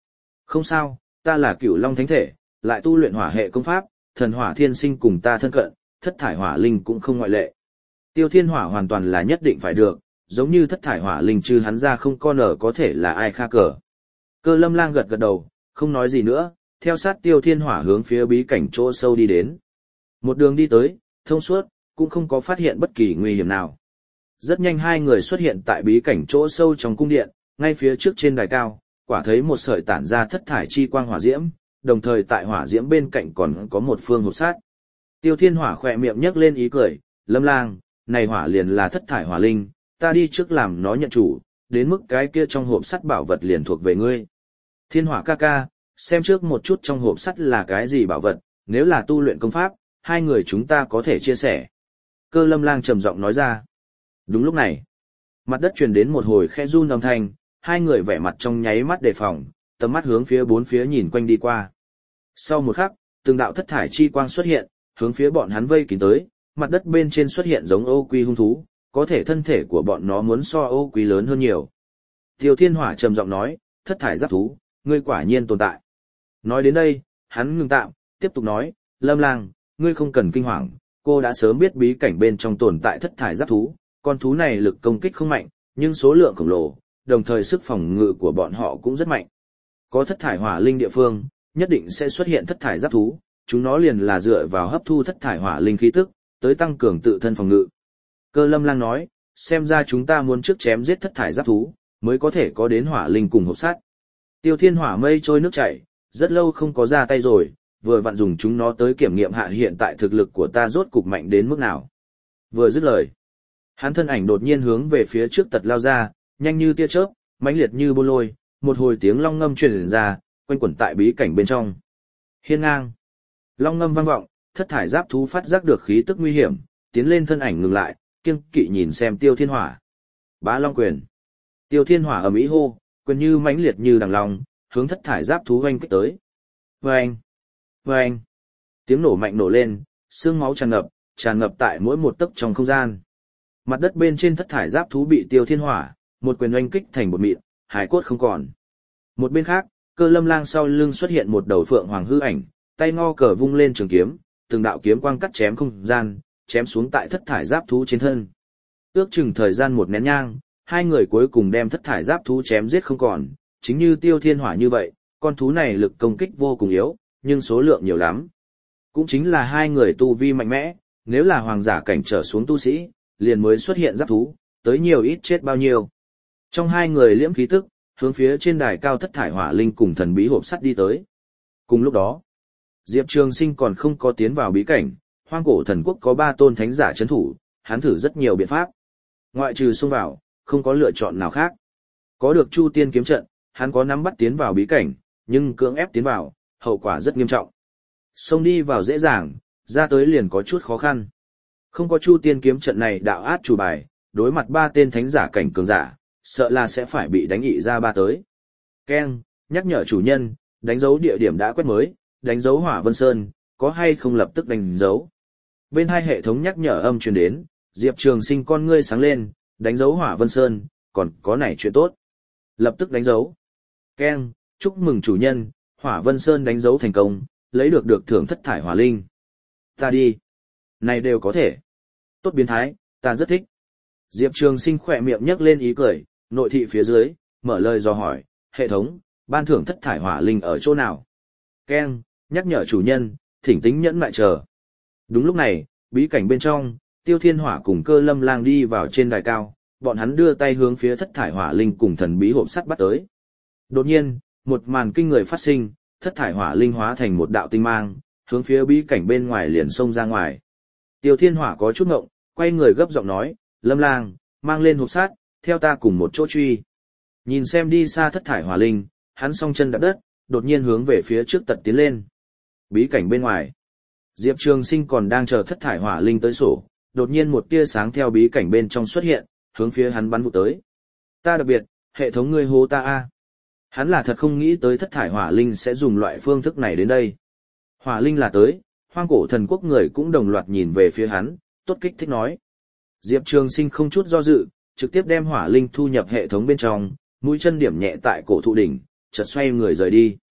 Không sao, ta là Cửu Long Thánh Thể, lại tu luyện hỏa hệ công pháp, thần hỏa thiên sinh cùng ta thân cận, thất thải hỏa linh cũng không ngoại lệ. Tiêu Thiên Hỏa hoàn toàn là nhất định phải được, giống như thất thải hỏa linh trừ hắn ra không con ở có thể là ai khác cờ. Cơ Lâm Lang gật gật đầu, không nói gì nữa, theo sát Tiêu Thiên Hỏa hướng phía bí cảnh chỗ sâu đi đến. Một đường đi tới, thông suốt, cũng không có phát hiện bất kỳ nguy hiểm nào. Rất nhanh hai người xuất hiện tại bí cảnh chỗ sâu trong cung điện, ngay phía trước trên đài cao, quả thấy một sợi tản ra thất thải chi quang hỏa diễm, đồng thời tại hỏa diễm bên cạnh còn có một phương hộp sắt. Tiêu Thiên Hỏa khỏe miệng nhếch lên ý cười, Lâm Lang, này hỏa liền là thất thải hỏa linh, ta đi trước làm nó nhận chủ, đến mức cái kia trong hộp sắt bảo vật liền thuộc về ngươi. Thiên Hỏa ca ca, xem trước một chút trong hộp sắt là cái gì bảo vật, nếu là tu luyện công pháp, hai người chúng ta có thể chia sẻ. Cơ Lâm Lang trầm giọng nói ra. Đúng lúc này, mặt đất truyền đến một hồi khẽ run âm thanh, hai người vẻ mặt trong nháy mắt đề phòng, tầm mắt hướng phía bốn phía nhìn quanh đi qua. Sau một khắc, từng đạo thất thải chi quang xuất hiện, hướng phía bọn hắn vây kín tới, mặt đất bên trên xuất hiện giống ô quy hung thú, có thể thân thể của bọn nó muốn so ô quy lớn hơn nhiều. Tiêu Thiên Hỏa trầm giọng nói, thất thải giáp thú, ngươi quả nhiên tồn tại. Nói đến đây, hắn ngừng tạm, tiếp tục nói, Lâm Lang, ngươi không cần kinh hoàng, cô đã sớm biết bí cảnh bên trong tồn tại thất thải giáp thú, con thú này lực công kích không mạnh, nhưng số lượng khổng lồ, đồng thời sức phòng ngự của bọn họ cũng rất mạnh. Có thất thải hỏa linh địa phương, nhất định sẽ xuất hiện thất thải giáp thú, chúng nó liền là dựa vào hấp thu thất thải hỏa linh khí tức, tới tăng cường tự thân phòng ngự. Cơ Lâm Lang nói, xem ra chúng ta muốn trước chém giết thất thải giáp thú, mới có thể có đến hỏa linh cùng hộp sắt. Tiêu Thiên Hỏa mây trôi nước chảy, rất lâu không có ra tay rồi, vừa vặn dùng chúng nó tới kiểm nghiệm hạ hiện tại thực lực của ta rốt cục mạnh đến mức nào. Vừa dứt lời, hắn thân ảnh đột nhiên hướng về phía trước tật lao ra, nhanh như tia chớp, mãnh liệt như bôn lôi, một hồi tiếng long ngâm truyền ra, quanh quẩn tại bí cảnh bên trong. Hiên ngang, long ngâm vang vọng, thất thải giáp thú phát giác được khí tức nguy hiểm, tiến lên thân ảnh ngừng lại, kiêng kỵ nhìn xem Tiêu Thiên Hỏa. Bá Long quyền. Tiêu Thiên Hỏa ầm ĩ hô, quyền như mãnh liệt như đằng long, hướng thất thải giáp thú oanh kích tới. Oanh, oanh. Tiếng nổ mạnh nổ lên, xương máu tràn ngập tại mỗi một tấc trong không gian. Mặt đất bên trên thất thải giáp thú bị Tiêu Thiên Hỏa một quyền oanh kích thành bột mịn, hải cốt không còn. Một bên khác, Cơ Lâm Lang sau lưng xuất hiện một đầu phượng hoàng hư ảnh, tay ngo cờ vung lên trường kiếm, từng đạo kiếm quang cắt chém không gian, chém xuống tại thất thải giáp thú trên thân. Ước chừng thời gian một nén nhang, hai người cuối cùng đem thất thải giáp thú chém giết không còn, chính như Tiêu Thiên Hỏa như vậy, con thú này lực công kích vô cùng yếu, nhưng số lượng nhiều lắm. Cũng chính là hai người tu vi mạnh mẽ, nếu là hoàng giả cảnh trở xuống tu sĩ, liền mới xuất hiện giáp thú, tới nhiều ít chết bao nhiêu. Trong hai người liễm khí tức, hướng phía trên đài cao thất thải hỏa linh cùng thần bí hộp sắt đi tới. Cùng lúc đó, Diệp Trường Sinh còn không có tiến vào bí cảnh, Hoang Cổ Thần Quốc có 3 tôn thánh giả trấn thủ, hắn thử rất nhiều biện pháp. Ngoại trừ xông vào, không có lựa chọn nào khác. Có được Chu Tiên kiếm trận, hắn có nắm bắt tiến vào bí cảnh, nhưng cưỡng ép tiến vào, hậu quả rất nghiêm trọng. Xông đi vào dễ dàng, ra tới liền có chút khó khăn. Không có Chu Tiên kiếm trận này đạo át chủ bài, đối mặt 3 tên thánh giả cảnh cường giả, sợ là sẽ phải bị đánh ị ra 3 tới. Keng, nhắc nhở chủ nhân, đánh dấu địa điểm đã quét mới, đánh dấu Hỏa Vân Sơn, có hay không lập tức đánh dấu. Bên hai hệ thống nhắc nhở âm truyền đến, Diệp Trường Sinh con ngươi sáng lên, đánh dấu Hỏa Vân Sơn, còn có này chuyện tốt. Lập tức đánh dấu. Keng, chúc mừng chủ nhân, Hỏa Vân Sơn đánh dấu thành công, lấy được thưởng thất thải hỏa linh. Ta đi. Này đều có thể. Tốt biến thái, ta rất thích. Diệp Trường Sinh khỏe miệng nhếch lên ý cười, nội thị phía dưới, mở lời dò hỏi, hệ thống, ban thưởng thất thải hỏa linh ở chỗ nào? Keng, nhắc nhở chủ nhân, thỉnh tính nhẫn nại chờ. Đúng lúc này, bí cảnh bên trong, Tiêu Thiên Hỏa cùng Cơ Lâm Lang đi vào trên đài cao, bọn hắn đưa tay hướng phía thất thải hỏa linh cùng thần bí hộp sắt bắt tới. Đột nhiên, một màn kinh người phát sinh, thất thải hỏa linh hóa thành một đạo tinh mang, hướng phía bí cảnh bên ngoài liền xông ra ngoài. Tiêu Thiên Hỏa có chút ngộng, quay người gấp giọng nói, Lâm Lang, mang lên hộp sắt, theo ta cùng một chỗ truy. Nhìn xem đi xa thất thải hỏa linh, hắn song chân đạp đất, đột nhiên hướng về phía trước tật tiến lên. Bí cảnh bên ngoài, Diệp Trường Sinh còn đang chờ thất thải hỏa linh tới sổ, đột nhiên một tia sáng theo bí cảnh bên trong xuất hiện, hướng phía hắn bắn vụ tới. Ta đặc biệt, hệ thống ngươi hô ta a. Hắn là thật không nghĩ tới thất thải hỏa linh sẽ dùng loại phương thức này đến đây. Hỏa linh là tới, Hoang Cổ Thần Quốc người cũng đồng loạt nhìn về phía hắn, tốt kích thích nói. Diệp Trường Sinh không chút do dự, trực tiếp đem hỏa linh thu nhập hệ thống bên trong, mũi chân điểm nhẹ tại cổ thụ đỉnh, chợt xoay người rời đi.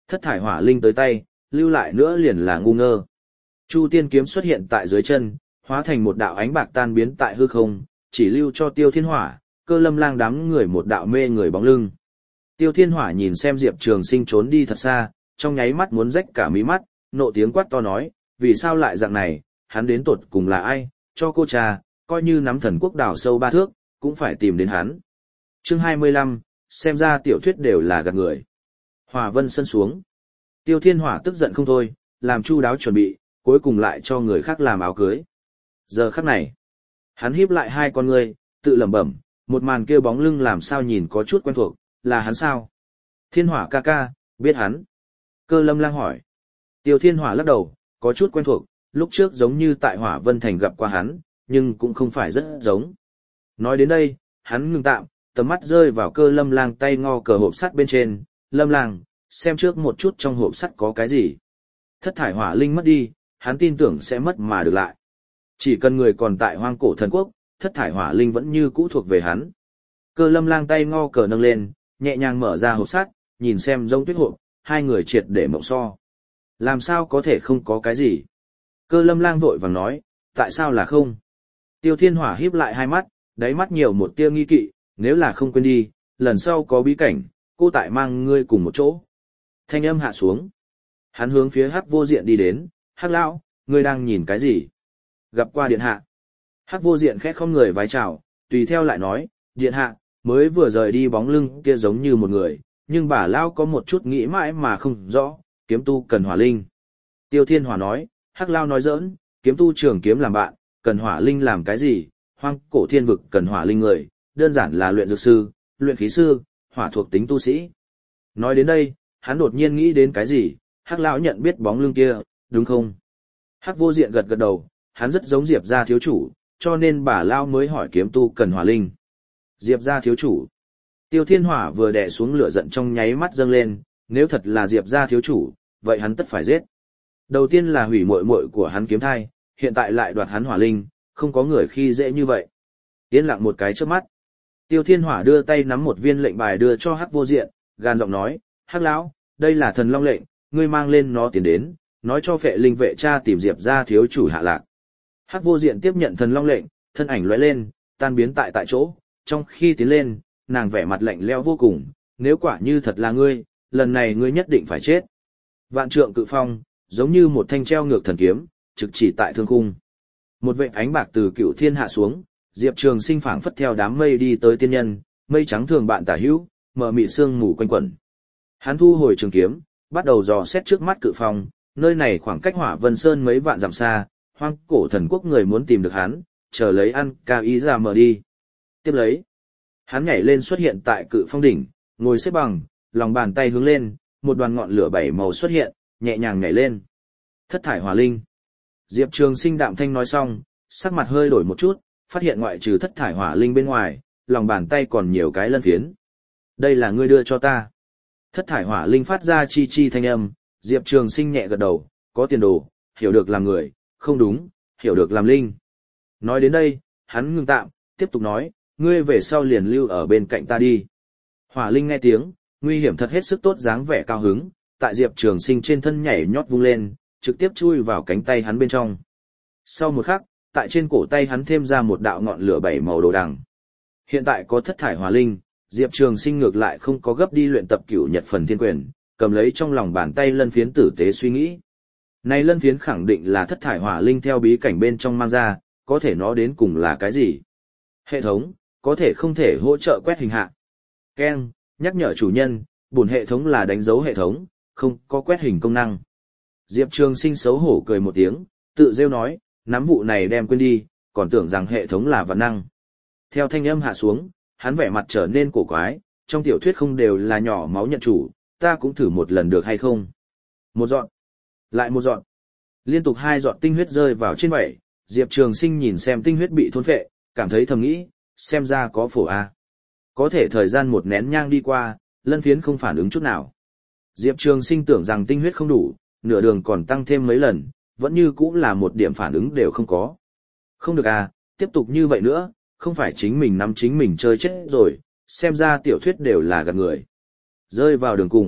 Thất thải hỏa linh tới tay, lưu lại nữa liền là ngu ngơ. Chu tiên kiếm xuất hiện tại dưới chân, hóa thành một đạo ánh bạc tan biến tại hư không, chỉ lưu cho Tiêu Thiên Hỏa, Cơ Lâm Lang đám người một đạo mê người bóng lưng. Tiêu Thiên Hỏa nhìn xem Diệp Trường Sinh trốn đi thật xa, trong nháy mắt muốn rách cả mí mắt, nộ tiếng quát to nói, vì sao lại dạng này, hắn đến tột cùng là ai, cho cô cha, coi như nắm thần quốc đảo sâu 3 thước, cũng phải tìm đến hắn. Chương 25, xem ra tiểu thuyết đều là gạt người. Hỏa vân sân xuống. Tiêu Thiên Hỏa tức giận không thôi, làm chu đáo chuẩn bị, cuối cùng lại cho người khác làm áo cưới. Giờ khắc này, hắn híp lại hai con ngươi, tự lẩm bẩm, một màn kia bóng lưng làm sao nhìn có chút quen thuộc, là hắn sao? Thiên Hỏa ca ca, biết hắn. Cơ Lâm Lang hỏi. Tiêu Thiên Hỏa lắc đầu, có chút quen thuộc, lúc trước giống như tại Hỏa Vân Thành gặp qua hắn, nhưng cũng không phải rất giống. Nói đến đây, hắn ngừng tạm, tầm mắt rơi vào Cơ Lâm Lang tay ngò cờ hộp sắt bên trên, Lâm Lang, xem trước một chút trong hộp sắt có cái gì. Thất thải hỏa linh mất đi, hắn tin tưởng sẽ mất mà được lại. Chỉ cần người còn tại hoang cổ thần quốc, thất thải hỏa linh vẫn như cũ thuộc về hắn. Cơ Lâm Lang tay ngò cờ nâng lên, nhẹ nhàng mở ra hộp sắt, nhìn xem giống tuyết hộp, hai người triệt để mộng so. Làm sao có thể không có cái gì? Cơ Lâm Lang vội vàng nói, tại sao là không? Tiêu Thiên Hỏa híp lại hai mắt, đáy mắt nhiều một tia nghi kỵ, nếu là không quên đi, lần sau có bí cảnh, cô tại mang ngươi cùng một chỗ. Thanh âm hạ xuống. Hắn hướng phía Hắc Vô Diện đi đến, Hắc lão, ngươi đang nhìn cái gì? Gặp qua điện hạ. Hắc Vô Diện khẽ không người vái chào, tùy theo lại nói, điện hạ, mới vừa rời đi bóng lưng kia giống như một người, nhưng bà lão có một chút nghĩ mãi mà không rõ, kiếm tu cần hỏa linh. Tiêu Thiên Hỏa nói, Hắc lão nói giỡn, kiếm tu trường kiếm làm bạn, cần hỏa linh làm cái gì? Hoang cổ thiên vực cần hỏa linh người, đơn giản là luyện dược sư, luyện khí sư, hỏa thuộc tính tu sĩ. Nói đến đây, hắn đột nhiên nghĩ đến cái gì, Hắc lão nhận biết bóng lưng kia, đúng không? Hắc Vô Diện gật gật đầu, hắn rất giống Diệp gia thiếu chủ, cho nên bà lão mới hỏi kiếm tu cần hỏa linh. Diệp gia thiếu chủ. Tiêu Thiên Hỏa vừa đè xuống lửa giận trong nháy mắt dâng lên, nếu thật là Diệp gia thiếu chủ, vậy hắn tất phải giết. Đầu tiên là hủy muội muội của hắn kiếm thai, hiện tại lại đoạt hắn hỏa linh, không có người khi dễ như vậy. Yên lặng một cái chớp mắt. Tiêu Thiên Hỏa đưa tay nắm một viên lệnh bài đưa cho Hắc Vô Diện, gan giọng nói, Hắc lão, đây là thần long lệnh, ngươi mang lên nó tiến đến, nói cho Phệ Linh vệ cha tìm Diệp gia thiếu chủ hạ lạc. Hắc Vô Diện tiếp nhận thần long lệnh, thân ảnh lóe lên, tan biến tại chỗ, trong khi tiến lên, nàng vẻ mặt lạnh lẽo vô cùng, nếu quả như thật là ngươi, lần này ngươi nhất định phải chết. Vạn trượng cự phong, giống như một thanh treo ngược thần kiếm, trực chỉ tại thương khung. Một vệt ánh bạc từ cựu thiên hạ xuống, Diệp Trường Sinh phảng phất theo đám mây đi tới tiên nhân, mây trắng thường bạn tả hữu, mờ mịt sương mù quanh quẩn. Hắn thu hồi trường kiếm, bắt đầu dò xét trước mắt cự phong, nơi này khoảng cách Hỏa Vân Sơn mấy vạn dặm xa, hoang cổ thần quốc người muốn tìm được hắn, chờ lấy ăn ca ý ra mở đi. Tiếp lấy, hắn nhảy lên xuất hiện tại cự phong đỉnh, ngồi xếp bằng, lòng bàn tay hướng lên, một đoàn ngọn lửa bảy màu xuất hiện, nhẹ nhàng nhảy lên. Thất thải hỏa linh. Diệp Trường Sinh đạm thanh nói xong, sắc mặt hơi đổi một chút, phát hiện ngoại trừ thất thải hỏa linh bên ngoài, lòng bàn tay còn nhiều cái lân phiến. Đây là ngươi đưa cho ta. Thất thải hỏa linh phát ra chi chi thanh âm, Diệp Trường Sinh nhẹ gật đầu, có tiền đồ, hiểu được làm người, không đúng, hiểu được làm linh. Nói đến đây, hắn ngừng tạm, tiếp tục nói, ngươi về sau liền lưu ở bên cạnh ta đi. Hỏa linh nghe tiếng, nguy hiểm thật hết sức tốt dáng vẻ cao hứng, tại Diệp Trường Sinh trên thân nhảy nhót vung lên, trực tiếp chui vào cánh tay hắn bên trong. Sau một khắc, tại trên cổ tay hắn thêm ra một đạo ngọn lửa bảy màu đồ đằng. Hiện tại có thất thải hỏa linh, Diệp Trường Sinh ngược lại không có gấp đi luyện tập Cửu Nhật Phần Thiên Quyền, cầm lấy trong lòng bàn tay lân phiến tử tế suy nghĩ. Này lân phiến khẳng định là thất thải hỏa linh theo bí cảnh bên trong mang ra, có thể nó đến cùng là cái gì? Hệ thống, có thể không thể hỗ trợ quét hình hạ. Keng, nhắc nhở chủ nhân, bổn hệ thống là đánh dấu hệ thống, không có quét hình công năng. Diệp Trường Sinh xấu hổ cười một tiếng, tự rêu nói, nắm vụ này đem quên đi, còn tưởng rằng hệ thống là vạn năng. Theo thanh âm hạ xuống, hắn vẻ mặt trở nên cổ quái, trong tiểu thuyết không đều là nhỏ máu nhận chủ, ta cũng thử một lần được hay không? Một giọt, lại một giọt. Liên tục 2 giọt tinh huyết rơi vào trên vảy, Diệp Trường Sinh nhìn xem tinh huyết bị thôn phệ, cảm thấy thầm nghĩ, xem ra có phổ a. Có thể thời gian một nén nhang đi qua, lân phiến không phản ứng chút nào. Diệp Trường Sinh tưởng rằng tinh huyết không đủ, nửa đường còn tăng thêm mấy lần, vẫn như cũng là một điểm phản ứng đều không có. Không được à, tiếp tục như vậy nữa, không phải chính mình nắm chính mình chơi chết rồi, xem ra tiểu thuyết đều là gạt người. Rơi vào đường cùng,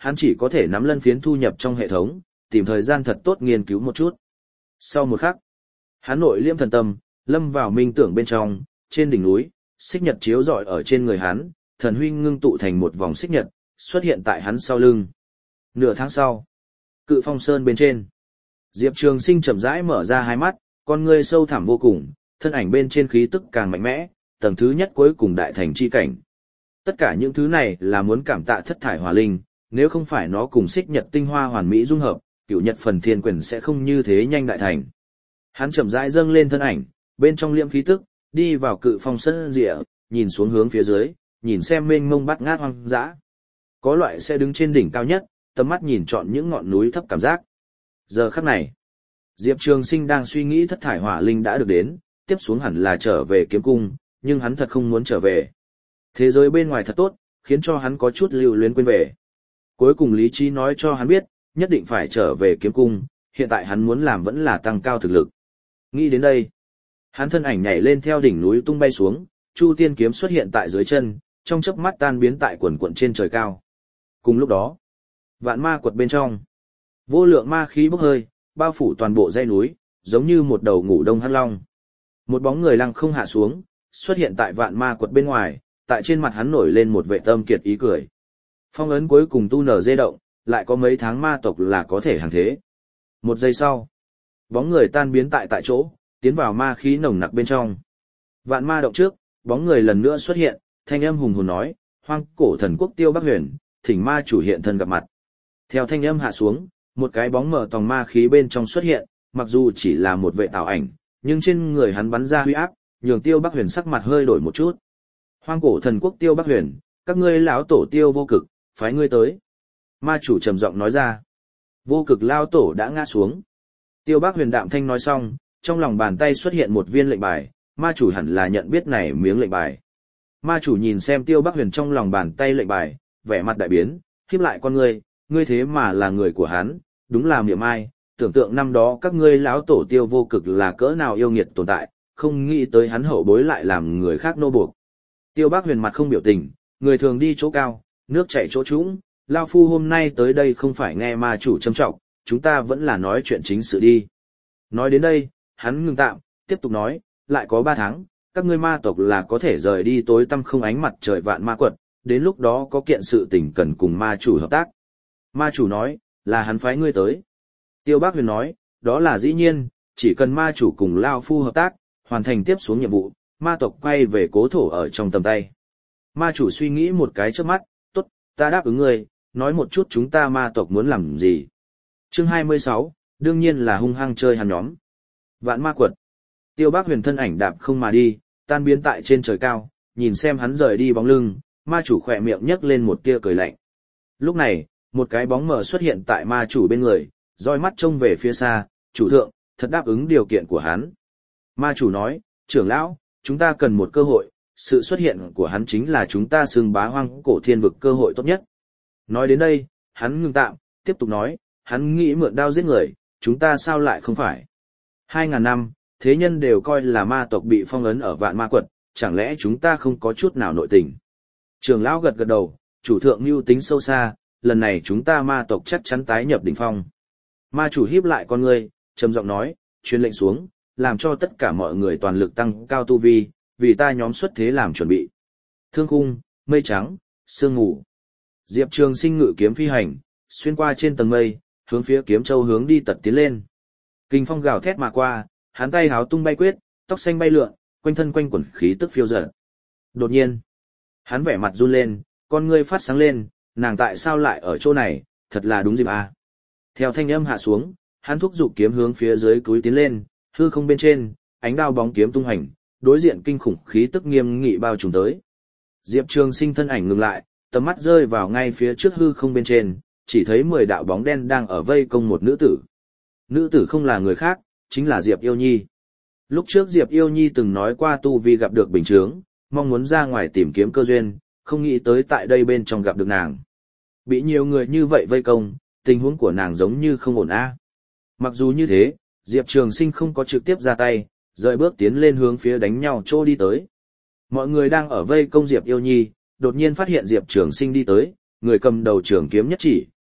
hắn chỉ có thể nắm lân phiến thu nhập trong hệ thống, tìm thời gian thật tốt nghiên cứu một chút. Sau một khắc, hắn nội liêm thần tâm, lâm vào minh tưởng bên trong, trên đỉnh núi, xích nhật chiếu rọi ở trên người hắn, thần huy ngưng tụ thành một vòng xích nhật, xuất hiện tại hắn sau lưng. Nửa tháng sau, Cự Phong Sơn bên trên, Diệp Trường Sinh chậm rãi mở ra hai mắt, con ngươi sâu thẳm vô cùng, thân ảnh bên trên khí tức càng mạnh mẽ, tầng thứ nhất cuối cùng đại thành chi cảnh. Tất cả những thứ này là muốn cảm tạ Thất Thải Hỏa Linh, nếu không phải nó cùng xích nhật tinh hoa hoàn mỹ dung hợp, Cửu Nhật Phần Thiên Quyền sẽ không như thế nhanh đại thành. Hắn chậm rãi dâng lên thân ảnh, bên trong liễm khí tức, đi vào Cự Phong Sơn rìa, nhìn xuống hướng phía dưới, nhìn xem mênh mông bát ngát hoang dã. Có loại sẽ đứng trên đỉnh cao nhất, tầm mắt nhìn trọn những ngọn núi thấp cảm giác. Giờ khắc này, Diệp Trường Sinh đang suy nghĩ Thất Thải Hỏa Linh đã được đến, tiếp xuống hẳn là trở về kiếm cung, nhưng hắn thật không muốn trở về. Thế giới bên ngoài thật tốt, khiến cho hắn có chút lưu luyến quên về. Cuối cùng lý trí nói cho hắn biết, nhất định phải trở về kiếm cung, hiện tại hắn muốn làm vẫn là tăng cao thực lực. Nghĩ đến đây, hắn thân ảnh nhảy lên theo đỉnh núi tung bay xuống, Chu Tiên kiếm xuất hiện tại dưới chân, trong chớp mắt tan biến tại quần quần trên trời cao. Cùng lúc đó, vạn ma quật bên trong, vô lượng ma khí bốc hơi, bao phủ toàn bộ dãy núi, giống như một đầu ngủ đông hắc long. Một bóng người lăng không hạ xuống, xuất hiện tại vạn ma quật bên ngoài, tại trên mặt hắn nổi lên một vệ tâm kiệt ý cười. Phong ấn cuối cùng tu nở dê động, lại có mấy tháng ma tộc là có thể hàng thế. Một giây sau, bóng người tan biến tại chỗ, tiến vào ma khí nồng nặc bên trong. Vạn ma động trước, bóng người lần nữa xuất hiện, thanh âm hùng hồn nói, Hoang Cổ Thần Quốc Tiêu Bắc Huyền, thỉnh ma chủ hiện thân gặp mặt. Theo thanh âm hạ xuống, một cái bóng mở tòng ma khí bên trong xuất hiện, mặc dù chỉ là một vệ tạo ảnh, nhưng trên người hắn bắn ra huy áp, nhường Tiêu Bắc Huyền sắc mặt hơi đổi một chút. Hoang Cổ Thần Quốc Tiêu Bắc Huyền, các ngươi lão tổ Tiêu Vô Cực, phái ngươi tới. Ma chủ trầm giọng nói ra. Vô Cực lao tổ đã ngã xuống. Tiêu Bắc Huyền đạm thanh nói xong, trong lòng bàn tay xuất hiện một viên lệnh bài, ma chủ hẳn là nhận biết này miếng lệnh bài. Ma chủ nhìn xem Tiêu Bắc Huyền trong lòng bàn tay lệnh bài, vẻ mặt đại biến, khép lại con ngươi thế mà là người của hắn, đúng là miệng ai, tưởng tượng năm đó các ngươi lão tổ Tiêu Vô Cực là cỡ nào yêu nghiệt tồn tại, không nghĩ tới hắn hậu bối lại làm người khác nô buộc. Tiêu Bắc Huyền mặt không biểu tình, người thường đi chỗ cao, nước chảy chỗ trũng, lao phu hôm nay tới đây không phải nghe ma chủ châm trọng, chúng ta vẫn là nói chuyện chính sự đi. Nói đến đây, hắn ngừng tạm, tiếp tục nói, lại có 3 tháng, các ngươi ma tộc là có thể rời đi tối tăm không ánh mặt trời vạn ma quật, đến lúc đó có kiện sự tình cần cùng ma chủ hợp tác. Ma chủ nói, là hắn phái ngươi tới. Tiêu Bắc Huyền nói, đó là dĩ nhiên, chỉ cần ma chủ cùng lao phu hợp tác, hoàn thành tiếp xuống nhiệm vụ, ma tộc quay về cố thổ ở trong tầm tay. Ma chủ suy nghĩ một cái trước mắt, tốt, ta đáp ứng ngươi, nói một chút chúng ta ma tộc muốn làm gì. Chương 26, đương nhiên là hung hăng chơi hắn nhóm. Vạn ma quật. Tiêu Bắc Huyền thân ảnh đạp không mà đi, tan biến tại trên trời cao, nhìn xem hắn rời đi bóng lưng, ma chủ khỏe miệng nhấc lên một tia cười lạnh. Lúc này, một cái bóng mờ xuất hiện tại ma chủ bên người, roi mắt trông về phía xa, chủ thượng, thật đáp ứng điều kiện của hắn. Ma chủ nói, trưởng lão, chúng ta cần một cơ hội, sự xuất hiện của hắn chính là chúng ta xưng bá hoang cổ thiên vực cơ hội tốt nhất. Nói đến đây, hắn ngừng tạm, tiếp tục nói, hắn nghĩ mượn đao giết người, chúng ta sao lại không phải. 2000 năm, thế nhân đều coi là ma tộc bị phong ấn ở vạn ma quật, chẳng lẽ chúng ta không có chút nào nội tình. Trưởng lão gật gật đầu, chủ thượng mưu tính sâu xa, lần này chúng ta ma tộc chắc chắn tái nhập đỉnh phong. Ma chủ híp lại con ngươi, trầm giọng nói, truyền lệnh xuống, làm cho tất cả mọi người toàn lực tăng cao tu vi, vì ta nhóm xuất thế làm chuẩn bị. Thương khung, mây trắng, sương mù. Diệp Trường Sinh ngự kiếm phi hành, xuyên qua trên tầng mây, hướng phía Kiếm Châu hướng đi tật tiến lên. Kình phong gào thét mà qua, hắn tay háo tung bay quyết, tóc xanh bay lượn, quanh thân quanh quẩn khí tức phiêu dật. Đột nhiên, hắn vẻ mặt run lên, con ngươi phát sáng lên, nàng tại sao lại ở chỗ này, thật là đúng dịp à. Theo thanh âm hạ xuống, hắn thúc giục kiếm hướng phía dưới cúi tiến lên, hư không bên trên, ánh đao bóng kiếm tung hành, đối diện kinh khủng khí tức nghiêm nghị bao trùm tới. Diệp Trường Sinh thân ảnh ngừng lại, tầm mắt rơi vào ngay phía trước hư không bên trên, chỉ thấy 10 đạo bóng đen đang ở vây công một nữ tử. Nữ tử không là người khác, chính là Diệp Yêu Nhi. Lúc trước Diệp Yêu Nhi từng nói qua tu vi gặp được bình chướng, mong muốn ra ngoài tìm kiếm cơ duyên, không nghĩ tới tại đây bên trong gặp được nàng. Bị nhiều người như vậy vây công, tình huống của nàng giống như không ổn a. Mặc dù như thế, Diệp Trường Sinh không có trực tiếp ra tay, rời bước tiến lên hướng phía đánh nhau chỗ đi tới. Mọi người đang ở vây công Diệp Yêu Nhi, đột nhiên phát hiện Diệp Trường Sinh đi tới, người cầm đầu trường kiếm nhất chỉ,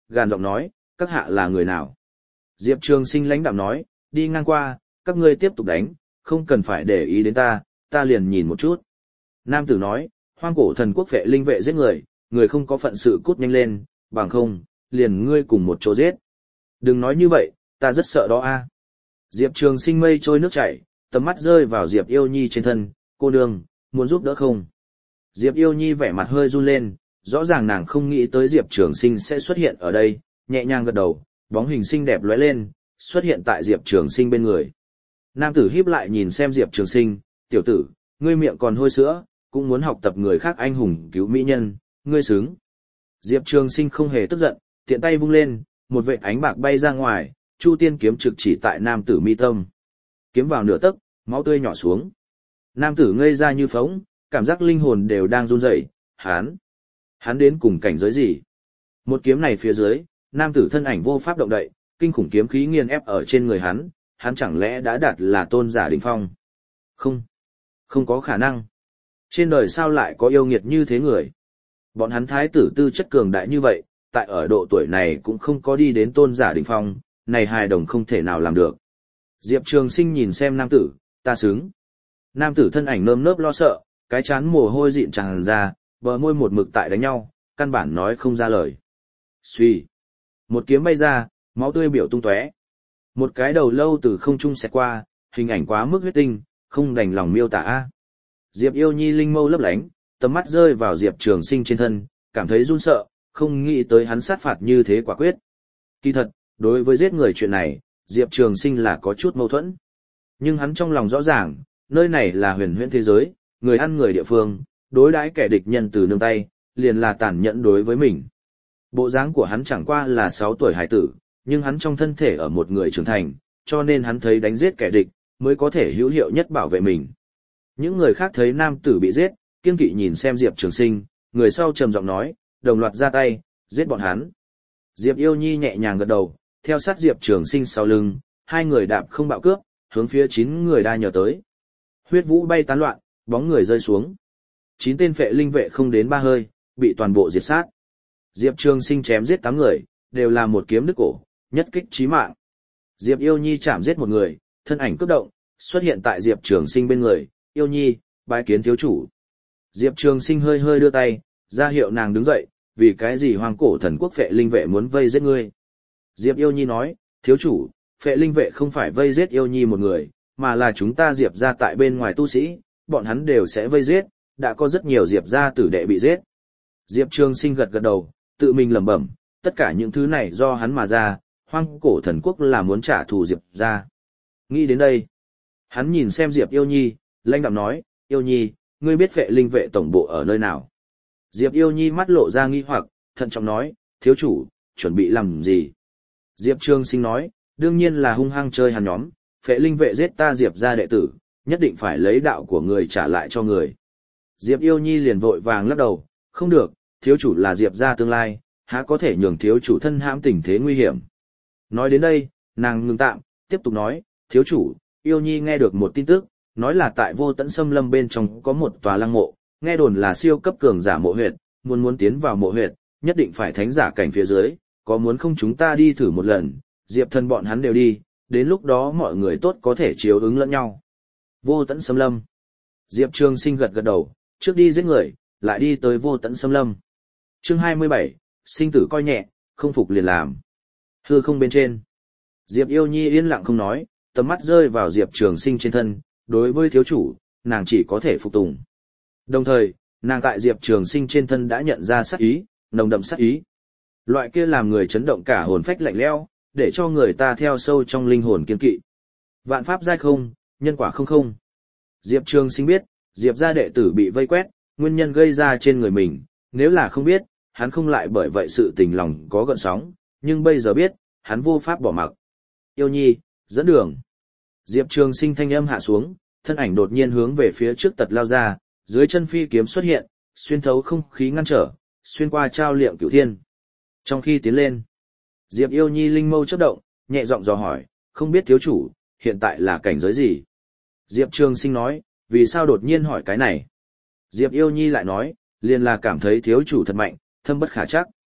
gàn giọng nói, các hạ là người nào? Diệp Trường Sinh lãnh đạm nói, đi ngang qua, các ngươi tiếp tục đánh, không cần phải để ý đến ta liền nhìn một chút. Nam tử nói, hoang cổ thần quốc phệ linh vệ giết người, người không có phận sự cút nhanh lên, bằng không, liền ngươi cùng một chỗ giết. Đừng nói như vậy, ta rất sợ đó a. Diệp Trường Sinh mây trôi nước chảy, tầm mắt rơi vào Diệp Yêu Nhi trên thân, cô nương, muốn giúp đỡ không? Diệp Yêu Nhi vẻ mặt hơi run lên, rõ ràng nàng không nghĩ tới Diệp Trường Sinh sẽ xuất hiện ở đây, nhẹ nhàng gật đầu, bóng hình xinh đẹp lóe lên, xuất hiện tại Diệp Trường Sinh bên người. Nam tử híp lại nhìn xem Diệp Trường Sinh, tiểu tử, ngươi miệng còn hôi sữa, cũng muốn học tập người khác anh hùng cứu mỹ nhân, ngươi xứng. Diệp Trường Sinh không hề tức giận, tiện tay vung lên, một vệt ánh bạc bay ra ngoài, Chu Tiên kiếm trực chỉ tại nam tử mi tâm. Kiếm vào nửa tấc, máu tươi nhỏ xuống. Nam tử ngây ra như phỗng, cảm giác linh hồn đều đang run rẩy, hắn đến cùng cảnh giới gì? Một kiếm này phía dưới, nam tử thân ảnh vô pháp động đậy, kinh khủng kiếm khí nghiền ép ở trên người hắn chẳng lẽ đã đạt là tôn giả đỉnh phong? Không có khả năng. Trên đời sao lại có yêu nghiệt như thế người? Bọn hắn thái tử tư chất cường đại như vậy, tại ở độ tuổi này cũng không có đi đến tôn giả đỉnh phong, này hài đồng không thể nào làm được. Diệp Trường Sinh nhìn xem nam tử, ta xứng. Nam tử thân ảnh nơm nớp lo sợ, cái chán mồ hôi dịn tràn ra, bờ môi một mực tại đánh nhau, căn bản nói không ra lời. Xuy. Một kiếm bay ra, máu tươi biểu tung tóe. Một cái đầu lâu từ không trung xẹt qua, hình ảnh quá mức huyết tinh, không đành lòng miêu tả. Diệp Yêu Nhi linh mâu lấp lánh, tầm mắt rơi vào Diệp Trường Sinh trên thân, cảm thấy run sợ, không nghĩ tới hắn sát phạt như thế quả quyết. Kỳ thật, đối với giết người chuyện này, Diệp Trường Sinh là có chút mâu thuẫn. Nhưng hắn trong lòng rõ ràng, nơi này là huyền huyễn thế giới, người ăn người địa phương, đối đãi kẻ địch nhân từ nương tay, liền là tàn nhẫn đối với mình. Bộ dáng của hắn chẳng qua là 6 tuổi hải tử, nhưng hắn trong thân thể ở một người trưởng thành, cho nên hắn thấy đánh giết kẻ địch, mới có thể hữu hiệu nhất bảo vệ mình. Những người khác thấy nam tử bị giết, kiêng kỵ nhìn xem Diệp Trường Sinh, người sau trầm giọng nói, đồng loạt ra tay, giết bọn hắn. Diệp Yêu Nhi nhẹ nhàng gật đầu, theo sát Diệp Trường Sinh sau lưng, hai người đạp không bạo cướp, hướng phía 9 người đa nhờ tới. Huyết vũ bay tán loạn, bóng người rơi xuống. 9 tên phệ linh vệ không đến 3 hơi, bị toàn bộ diệt sát. Diệp Trường Sinh chém giết 8 người, đều là một kiếm đứt cổ, nhất kích chí mạng. Diệp Yêu Nhi chạm giết một người, thân ảnh cướp động, xuất hiện tại Diệp Trường Sinh bên người, Yêu Nhi, bái kiến thiếu chủ. Diệp Trường Sinh hơi hơi đưa tay, ra hiệu nàng đứng dậy, vì cái gì hoàng cổ thần quốc phệ linh vệ muốn vây giết ngươi. Diệp Yêu Nhi nói, thiếu chủ, phệ linh vệ không phải vây giết Yêu Nhi một người, mà là chúng ta Diệp ra tại bên ngoài tu sĩ, bọn hắn đều sẽ vây giết, đã có rất nhiều Diệp ra tử đệ bị giết. Diệp Trường Sinh gật gật đầu, tự mình lẩm bẩm, tất cả những thứ này do hắn mà ra, hoang cổ thần quốc là muốn trả thù Diệp ra. Nghĩ đến đây, hắn nhìn xem Diệp Yêu Nhi, lãnh đạm nói, Yêu Nhi, ngươi biết phệ linh vệ tổng bộ ở nơi nào? Diệp Yêu Nhi mắt lộ ra nghi hoặc, thận trọng nói, thiếu chủ, chuẩn bị làm gì? Diệp Trường Sinh nói, đương nhiên là hung hăng chơi hắn nhóm, phệ linh vệ giết ta Diệp ra đệ tử, nhất định phải lấy đạo của người trả lại cho người. Diệp Yêu Nhi liền vội vàng lắc đầu, không được, thiếu chủ là Diệp ra tương lai, há có thể nhường thiếu chủ thân hãm tình thế nguy hiểm. Nói đến đây, nàng ngừng tạm, tiếp tục nói, thiếu chủ, Yêu Nhi nghe được một tin tức, nói là tại Vô Tận Xâm Lâm bên trong có một tòa lăng mộ, nghe đồn là siêu cấp cường giả mộ huyệt, muốn tiến vào mộ huyệt, nhất định phải thánh giả cảnh phía dưới, có muốn không chúng ta đi thử một lần, Diệp thân bọn hắn đều đi, đến lúc đó mọi người tốt có thể chiếu ứng lẫn nhau. Vô Tận Xâm Lâm. Diệp Trường Sinh gật gật đầu, trước đi giết người, lại đi tới Vô Tận Xâm Lâm. Chương 27, sinh tử coi nhẹ, không phục liền làm. Hư không bên trên. Diệp Yêu Nhi yên lặng không nói, tầm mắt rơi vào Diệp Trường Sinh trên thân, đối với thiếu chủ, nàng chỉ có thể phục tùng. Đồng thời, nàng tại Diệp Trường Sinh trên thân đã nhận ra sát ý, nồng đậm sát ý. Loại kia làm người chấn động cả hồn phách lạnh lẽo, để cho người ta theo sâu trong linh hồn kiên kỵ. Vạn pháp giai không, nhân quả không không. Diệp Trường Sinh biết, Diệp gia đệ tử bị vây quét, nguyên nhân gây ra trên người mình, nếu là không biết, hắn không lại bởi vậy sự tình lòng có gợn sóng, nhưng bây giờ biết, hắn vô pháp bỏ mặc. Yêu Nhi, dẫn đường. Diệp Trường Sinh thanh âm hạ xuống, thân ảnh đột nhiên hướng về phía trước tật lao ra, dưới chân phi kiếm xuất hiện, xuyên thấu không khí ngăn trở, xuyên qua trao liệm cửu thiên. Trong khi tiến lên, Diệp Yêu Nhi linh mâu chớp động, nhẹ giọng dò hỏi, không biết thiếu chủ, hiện tại là cảnh giới gì? Diệp Trường Sinh nói, vì sao đột nhiên hỏi cái này? Diệp Yêu Nhi lại nói, liền là cảm thấy thiếu chủ thật mạnh, thâm bất khả trắc.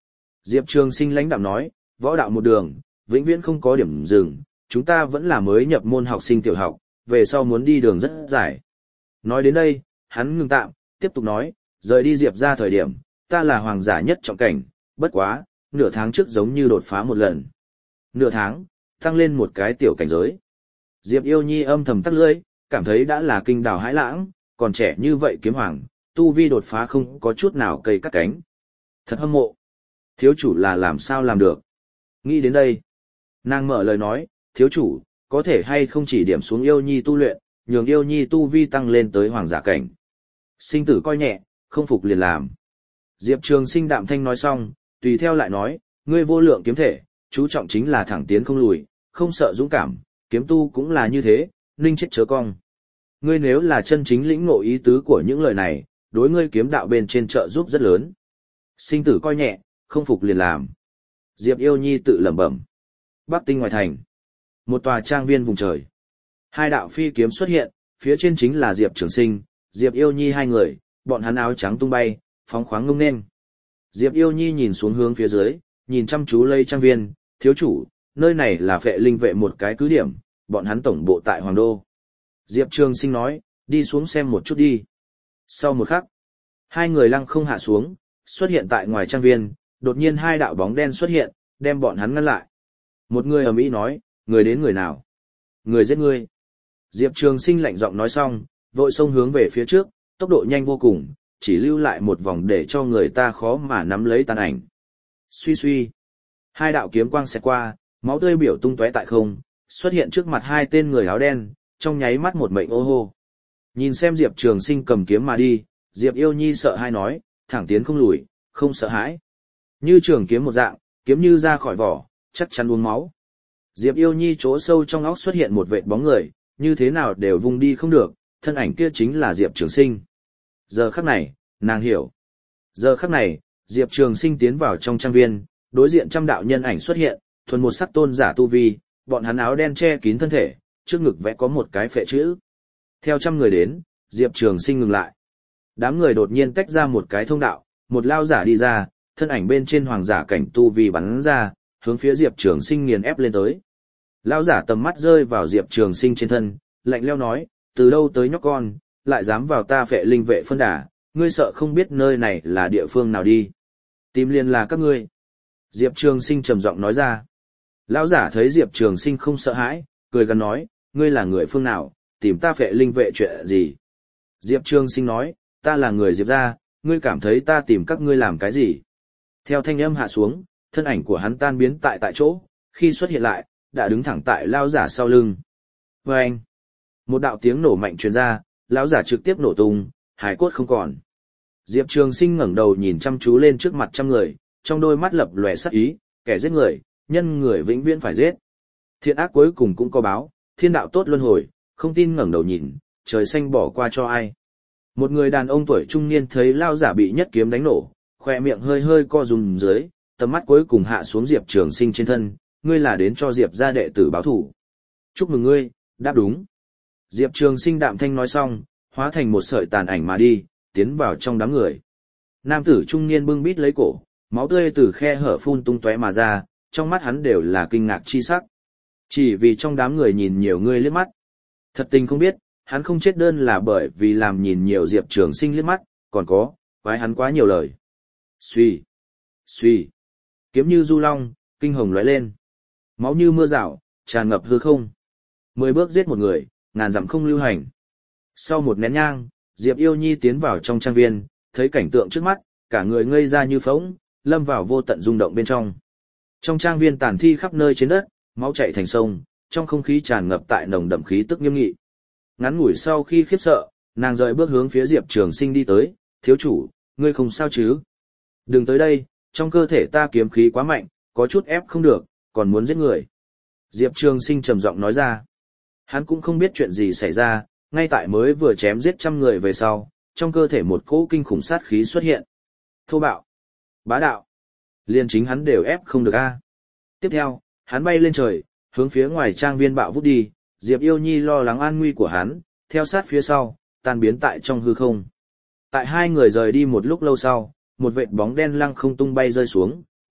Diệp Trường Sinh lãnh đạm nói, võ đạo một đường, vĩnh viễn không có điểm dừng, chúng ta vẫn là mới nhập môn học sinh tiểu học, về sau muốn đi đường rất dài. Nói đến đây, hắn ngừng tạm, tiếp tục nói, rời đi Diệp ra thời điểm, ta là hoàng giả nhất trọng cảnh, bất quá, nửa tháng trước giống như đột phá một lần. Nửa tháng, tăng lên một cái tiểu cảnh giới. Diệp Yêu Nhi âm thầm tắt lưỡi, cảm thấy đã là kinh đào hãi lãng, còn trẻ như vậy kiếm hoàng, tu vi đột phá không có chút nào cây cắt cánh. Thật hâm mộ. Thiếu chủ là làm sao làm được. Nghĩ đến đây, nàng mở lời nói, thiếu chủ, có thể hay không chỉ điểm xuống Yêu Nhi tu luyện, nhường Yêu Nhi tu vi tăng lên tới hoàng giả cảnh. Sinh tử coi nhẹ, không phục liền làm. Diệp Trường Sinh đạm thanh nói xong, tùy theo lại nói, ngươi vô lượng kiếm thể, chú trọng chính là thẳng tiến không lùi, không sợ dũng cảm, kiếm tu cũng là như thế, ninh chết chớ cong. Ngươi nếu là chân chính lĩnh ngộ ý tứ của những lời này, đối ngươi kiếm đạo bên trên trợ giúp rất lớn. Sinh tử coi nhẹ, không phục liền làm. Diệp Yêu Nhi tự lẩm bẩm. Bắc Tinh ngoài thành, một tòa trang viên vùng trời. Hai đạo phi kiếm xuất hiện, phía trên chính là Diệp Trường Sinh, Diệp Yêu Nhi hai người, bọn hắn áo trắng tung bay, phóng khoáng ngông nên. Diệp Yêu Nhi nhìn xuống hướng phía dưới, nhìn chăm chú lấy trang viên, thiếu chủ, nơi này là Phệ Linh vệ một cái cứ điểm, bọn hắn tổng bộ tại Hoàng Đô. Diệp Trường Sinh nói, đi xuống xem một chút đi. Sau một khắc, hai người lăng không hạ xuống, xuất hiện tại ngoài trang viên, đột nhiên hai đạo bóng đen xuất hiện, đem bọn hắn ngăn lại. Một người ầm ĩ nói, người đến người nào? Người giết ngươi. Diệp Trường Sinh lạnh giọng nói xong, vội xông hướng về phía trước, tốc độ nhanh vô cùng, chỉ lưu lại một vòng để cho người ta khó mà nắm lấy tàn ảnh. Suy suy. Hai đạo kiếm quang xẹt qua, máu tươi biểu tung tóe tại không, xuất hiện trước mặt hai tên người áo đen, trong nháy mắt một mệnh ô hô. Nhìn xem Diệp Trường Sinh cầm kiếm mà đi, Diệp Yêu Nhi sợ hãi nói, thẳng tiến không lùi, không sợ hãi. Như trường kiếm một dạng, kiếm như ra khỏi vỏ, chắc chắn uống máu. Diệp Yêu Nhi chỗ sâu trong óc xuất hiện một vệt bóng người, như thế nào đều vung đi không được, thân ảnh kia chính là Diệp Trường Sinh. Giờ khắc này, nàng hiểu. Giờ khắc này, Diệp Trường Sinh tiến vào trong trang viên, đối diện trăm đạo nhân ảnh xuất hiện, thuần một sắc tôn giả tu vi, bọn hắn áo đen che kín thân thể, trước ngực vẽ có một cái phệ chữ. Theo trăm người đến, Diệp Trường Sinh ngừng lại. Đám người đột nhiên tách ra một cái thông đạo, một lao giả đi ra, thân ảnh bên trên hoàng giả cảnh tu vi bắn ra, hướng phía Diệp Trường Sinh nghiền ép lên tới. Lao giả tầm mắt rơi vào Diệp Trường Sinh trên thân, lạnh lẽo nói, từ đâu tới nhóc con, lại dám vào ta Phệ Linh vệ phân đà, ngươi sợ không biết nơi này là địa phương nào đi. Tìm liền là các ngươi. Diệp Trường Sinh trầm giọng nói ra. Lão giả thấy Diệp Trường Sinh không sợ hãi, cười gần nói, ngươi là người phương nào, tìm ta Phệ Linh vệ chuyện gì? Diệp Trường Sinh nói, ta là người Diệp gia, ngươi cảm thấy ta tìm các ngươi làm cái gì? Theo thanh âm hạ xuống, thân ảnh của hắn tan biến tại chỗ, khi xuất hiện lại, đã đứng thẳng tại lão giả sau lưng. Vâng! Một đạo tiếng nổ mạnh truyền ra, lão giả trực tiếp nổ tung, hải cốt không còn. Diệp Trường Sinh ngẩng đầu nhìn chăm chú lên trước mặt trăm người, trong đôi mắt lập lòe sát ý, kẻ giết người, nhân người vĩnh viễn phải giết. Thiện ác cuối cùng cũng có báo, thiên đạo tốt luân hồi, không tin ngẩng đầu nhìn, trời xanh bỏ qua cho ai. Một người đàn ông tuổi trung niên thấy lão giả bị nhất kiếm đánh nổ, khóe miệng hơi hơi co rúm dưới, tầm mắt cuối cùng hạ xuống Diệp Trường Sinh trên thân, ngươi là đến cho Diệp gia đệ tử báo thù. Chúc mừng ngươi, đáp đúng. Diệp Trường Sinh đạm thanh nói xong, hóa thành một sợi tàn ảnh mà đi, tiến vào trong đám người. Nam tử trung niên bưng bít lấy cổ, máu tươi từ khe hở phun tung tóe mà ra, trong mắt hắn đều là kinh ngạc chi sắc. Chỉ vì trong đám người nhìn nhiều người liếc mắt. Thật tình không biết, hắn không chết đơn là bởi vì làm nhìn nhiều Diệp Trường Sinh liếc mắt, còn có, quái hắn quá nhiều lời. Xuy, xuy, kiếm như du long, kinh hồng lóe lên. Máu như mưa rào, tràn ngập hư không. 10 bước giết một người, ngàn dặm không lưu hành. Sau một nén nhang, Diệp Yêu Nhi tiến vào trong trang viên, thấy cảnh tượng trước mắt, cả người ngây ra như phỗng, lâm vào vô tận rung động bên trong. Trong trang viên tàn thi khắp nơi trên đất, máu chảy thành sông, trong không khí tràn ngập tại nồng đậm khí tức nghiêm nghị. Ngắn ngủi sau khi khiếp sợ, nàng rời bước hướng phía Diệp Trường Sinh đi tới, thiếu chủ, ngươi không sao chứ? Đừng tới đây, trong cơ thể ta kiếm khí quá mạnh, có chút ép không được, còn muốn giết người. Diệp Trường Sinh trầm giọng nói ra. Hắn cũng không biết chuyện gì xảy ra, ngay tại mới vừa chém giết trăm người về sau, trong cơ thể một cỗ kinh khủng sát khí xuất hiện. Thô bạo, bá đạo, liền chính hắn đều ép không được a. Tiếp theo, hắn bay lên trời, hướng phía ngoài trang viên bạo vút đi, Diệp Yêu Nhi lo lắng an nguy của hắn, theo sát phía sau, tan biến tại trong hư không. Tại hai người rời đi một lúc lâu sau, một vệt bóng đen lăng không tung bay rơi xuống,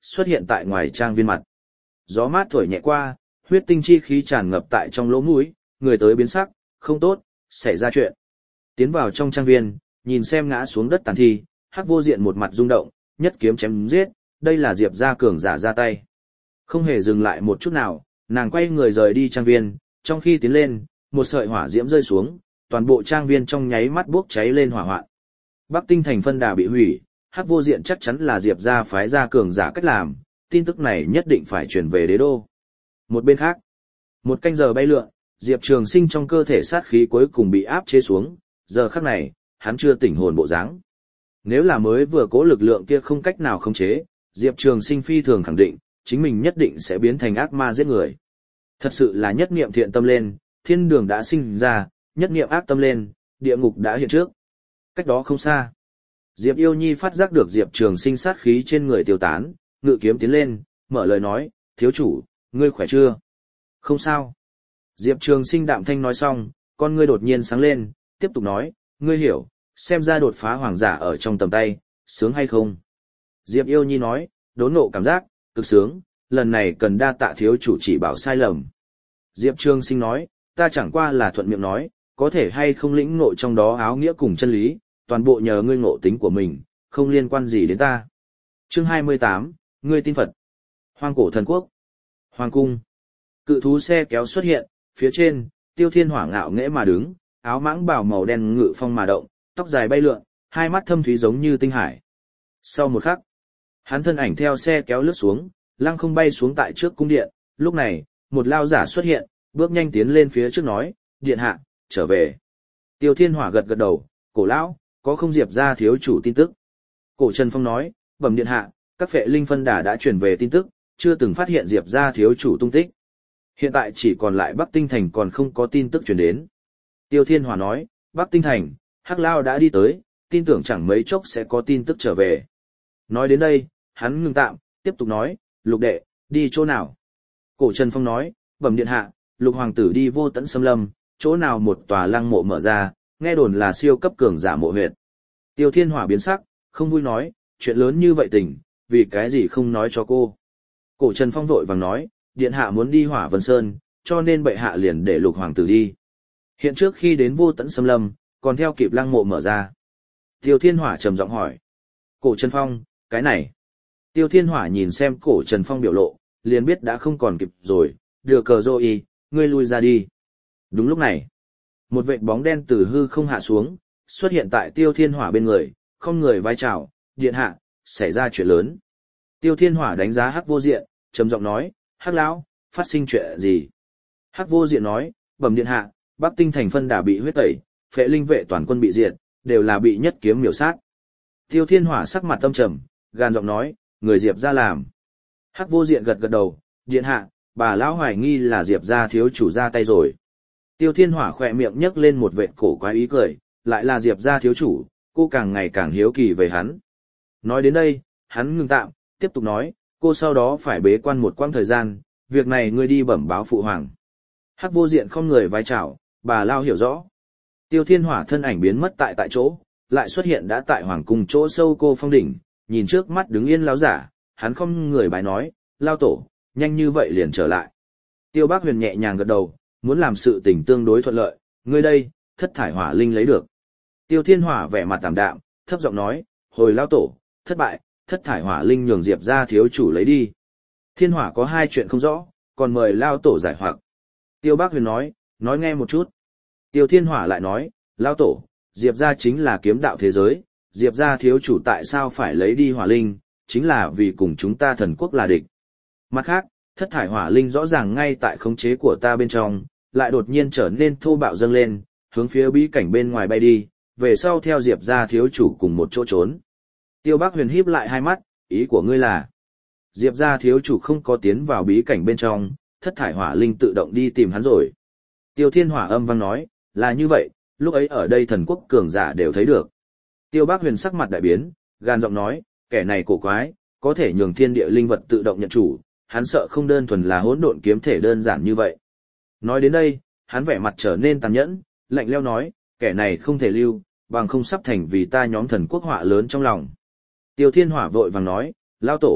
xuất hiện tại ngoài trang viên mặt. Gió mát thổi nhẹ qua, huyết tinh chi khí tràn ngập tại trong lỗ mũi, người tới biến sắc, không tốt, xảy ra chuyện. Tiến vào trong trang viên, nhìn xem ngã xuống đất tàn thi, Hắc Vô Diện một mặt rung động, nhất kiếm chém giết, đây là Diệp gia cường giả ra tay. Không hề dừng lại một chút nào, nàng quay người rời đi trang viên, trong khi tiến lên, một sợi hỏa diễm rơi xuống, toàn bộ trang viên trong nháy mắt bốc cháy lên hỏa hoạn. Bắc Tinh thành phân đà bị hủy, Hắc Vô Diện chắc chắn là Diệp gia phái ra cường giả cách làm, tin tức này nhất định phải truyền về đế đô. Một bên khác, một canh giờ bay lượn, Diệp Trường Sinh trong cơ thể sát khí cuối cùng bị áp chế xuống, giờ khắc này, hắn chưa tỉnh hồn bộ dáng. Nếu là mới vừa cố lực lượng kia không cách nào khống chế, Diệp Trường Sinh phi thường khẳng định, chính mình nhất định sẽ biến thành ác ma giết người. Thật sự là nhất niệm thiện tâm lên, thiên đường đã sinh ra, nhất niệm ác tâm lên, địa ngục đã hiện trước. Cách đó không xa, Diệp Yêu Nhi phát giác được Diệp Trường Sinh sát khí trên người tiêu tán, ngự kiếm tiến lên, mở lời nói, thiếu chủ, ngươi khỏe chưa? Không sao. Diệp Trường Sinh đạm thanh nói xong, con ngươi đột nhiên sáng lên, tiếp tục nói, ngươi hiểu, xem ra đột phá hoàng giả ở trong tầm tay, sướng hay không? Diệp Yêu Nhi nói, đốn ngộ cảm giác, cực sướng, lần này cần đa tạ thiếu chủ chỉ bảo sai lầm. Diệp Trường Sinh nói, ta chẳng qua là thuận miệng nói, có thể hay không lĩnh ngộ trong đó áo nghĩa cùng chân lý, toàn bộ nhờ ngươi ngộ tính của mình, không liên quan gì đến ta. Chương 28, ngươi tin Phật. Hoang cổ thần quốc. Hoàng cung. Cự thú xe kéo xuất hiện, phía trên, Tiêu Thiên Hỏa ngạo nghễ mà đứng, áo mãng bào màu đen ngự phong mà động, tóc dài bay lượn, hai mắt thâm thúy giống như tinh hải. Sau một khắc, hắn thân ảnh theo xe kéo lướt xuống, lăng không bay xuống tại trước cung điện, lúc này, một lao giả xuất hiện, bước nhanh tiến lên phía trước nói, điện hạ, trở về. Tiêu Thiên Hỏa gật gật đầu, cổ lão, có không Diệp gia thiếu chủ tin tức. Cổ Trần Phong nói, bẩm điện hạ, các phệ linh phân đà đã truyền về tin tức, chưa từng phát hiện Diệp gia thiếu chủ tung tích. Hiện tại chỉ còn lại Bắc Tinh Thành còn không có tin tức truyền đến. Tiêu Thiên Hỏa nói, Bắc Tinh Thành, Hắc Lao đã đi tới, tin tưởng chẳng mấy chốc sẽ có tin tức trở về. Nói đến đây, hắn ngừng tạm, tiếp tục nói, Lục đệ, đi chỗ nào? Cổ Trần Phong nói, bẩm điện hạ, Lục hoàng tử đi Vô Tận Xâm Lâm, chỗ nào một tòa lăng mộ mở ra, nghe đồn là siêu cấp cường giả mộ huyệt. Tiêu Thiên Hỏa biến sắc, không vui nói, chuyện lớn như vậy tình, vì cái gì không nói cho cô? Cổ Trần Phong vội vàng nói, điện hạ muốn đi Hỏa Vân Sơn, cho nên bệ hạ liền để Lục hoàng tử đi. Hiện trước khi đến Vô Tận Xâm Lâm, còn theo kịp lăng mộ mở ra. Tiêu Thiên Hỏa trầm giọng hỏi. Cổ Trần Phong, cái này. Tiêu Thiên Hỏa nhìn xem Cổ Trần Phong biểu lộ, liền biết đã không còn kịp rồi, đưa cờ rô y, ngươi lui ra đi. Đúng lúc này, một vệt bóng đen từ hư không hạ xuống, xuất hiện tại Tiêu Thiên Hỏa bên người, không người vái chào, điện hạ, xảy ra chuyện lớn. Tiêu Thiên Hỏa đánh giá Hắc Vô Diện, trầm giọng nói, Hắc lão, phát sinh chuyện gì? Hắc Vô Diện nói, bẩm điện hạ, Bắc Tinh thành phân đà bị huyết tẩy, phệ linh vệ toàn quân bị diệt, đều là bị nhất kiếm miểu sát. Tiêu Thiên Hỏa sắc mặt tâm trầm, gan giọng nói, người Diệp gia làm. Hắc Vô Diện gật gật đầu, điện hạ, bà lão hoài nghi là Diệp gia thiếu chủ ra tay rồi. Tiêu Thiên Hỏa khỏe miệng nhấc lên một vệt cổ quái ý cười, lại là Diệp gia thiếu chủ, cô càng ngày càng hiếu kỳ về hắn. Nói đến đây, hắn ngừng tạm, tiếp tục nói, cô sau đó phải bế quan một quãng thời gian, việc này ngươi đi bẩm báo phụ hoàng. Hắc Vô Diện không người vái chào, bà lao hiểu rõ. Tiêu Thiên Hỏa thân ảnh biến mất tại chỗ, lại xuất hiện đã tại hoàng cung chỗ sâu cô phong đỉnh, nhìn trước mắt đứng yên lão giả, hắn không người bái nói, lao tổ, nhanh như vậy liền trở lại. Tiêu Bác Huyền nhẹ nhàng gật đầu, muốn làm sự tình tương đối thuận lợi, ngươi đây, thất thải hỏa linh lấy được. Tiêu Thiên Hỏa vẻ mặt tạm đạm, thấp giọng nói, hồi lao tổ, thất bại, thất thải hỏa linh nhường Diệp gia thiếu chủ lấy đi. Thiên Hỏa có hai chuyện không rõ, còn mời lao tổ giải hoặc. Tiêu Bác Huyền nói nghe một chút. Tiêu Thiên Hỏa lại nói, lao tổ, Diệp gia chính là kiếm đạo thế giới, Diệp gia thiếu chủ tại sao phải lấy đi hỏa linh, chính là vì cùng chúng ta thần quốc là địch. Mặt khác, thất thải hỏa linh rõ ràng ngay tại khống chế của ta bên trong, lại đột nhiên trở nên thô bạo dâng lên, hướng phía bí cảnh bên ngoài bay đi, về sau theo Diệp gia thiếu chủ cùng một chỗ trốn. Tiêu Bác Huyền híp lại hai mắt, ý của ngươi là, Diệp gia thiếu chủ không có tiến vào bí cảnh bên trong, thất thải hỏa linh tự động đi tìm hắn rồi. Tiêu Thiên Hỏa âm vang nói, là như vậy, lúc ấy ở đây thần quốc cường giả đều thấy được. Tiêu Bác Huyền sắc mặt đại biến, gan giọng nói, kẻ này cổ quái, có thể nhường thiên địa linh vật tự động nhận chủ, hắn sợ không đơn thuần là hỗn độn kiếm thể đơn giản như vậy. Nói đến đây, hắn vẻ mặt trở nên tàn nhẫn, lạnh lẽo nói, kẻ này không thể lưu, bằng không sắp thành vì ta nhóm thần quốc họa lớn trong lòng. Tiêu Thiên Hỏa vội vàng nói, lao tổ,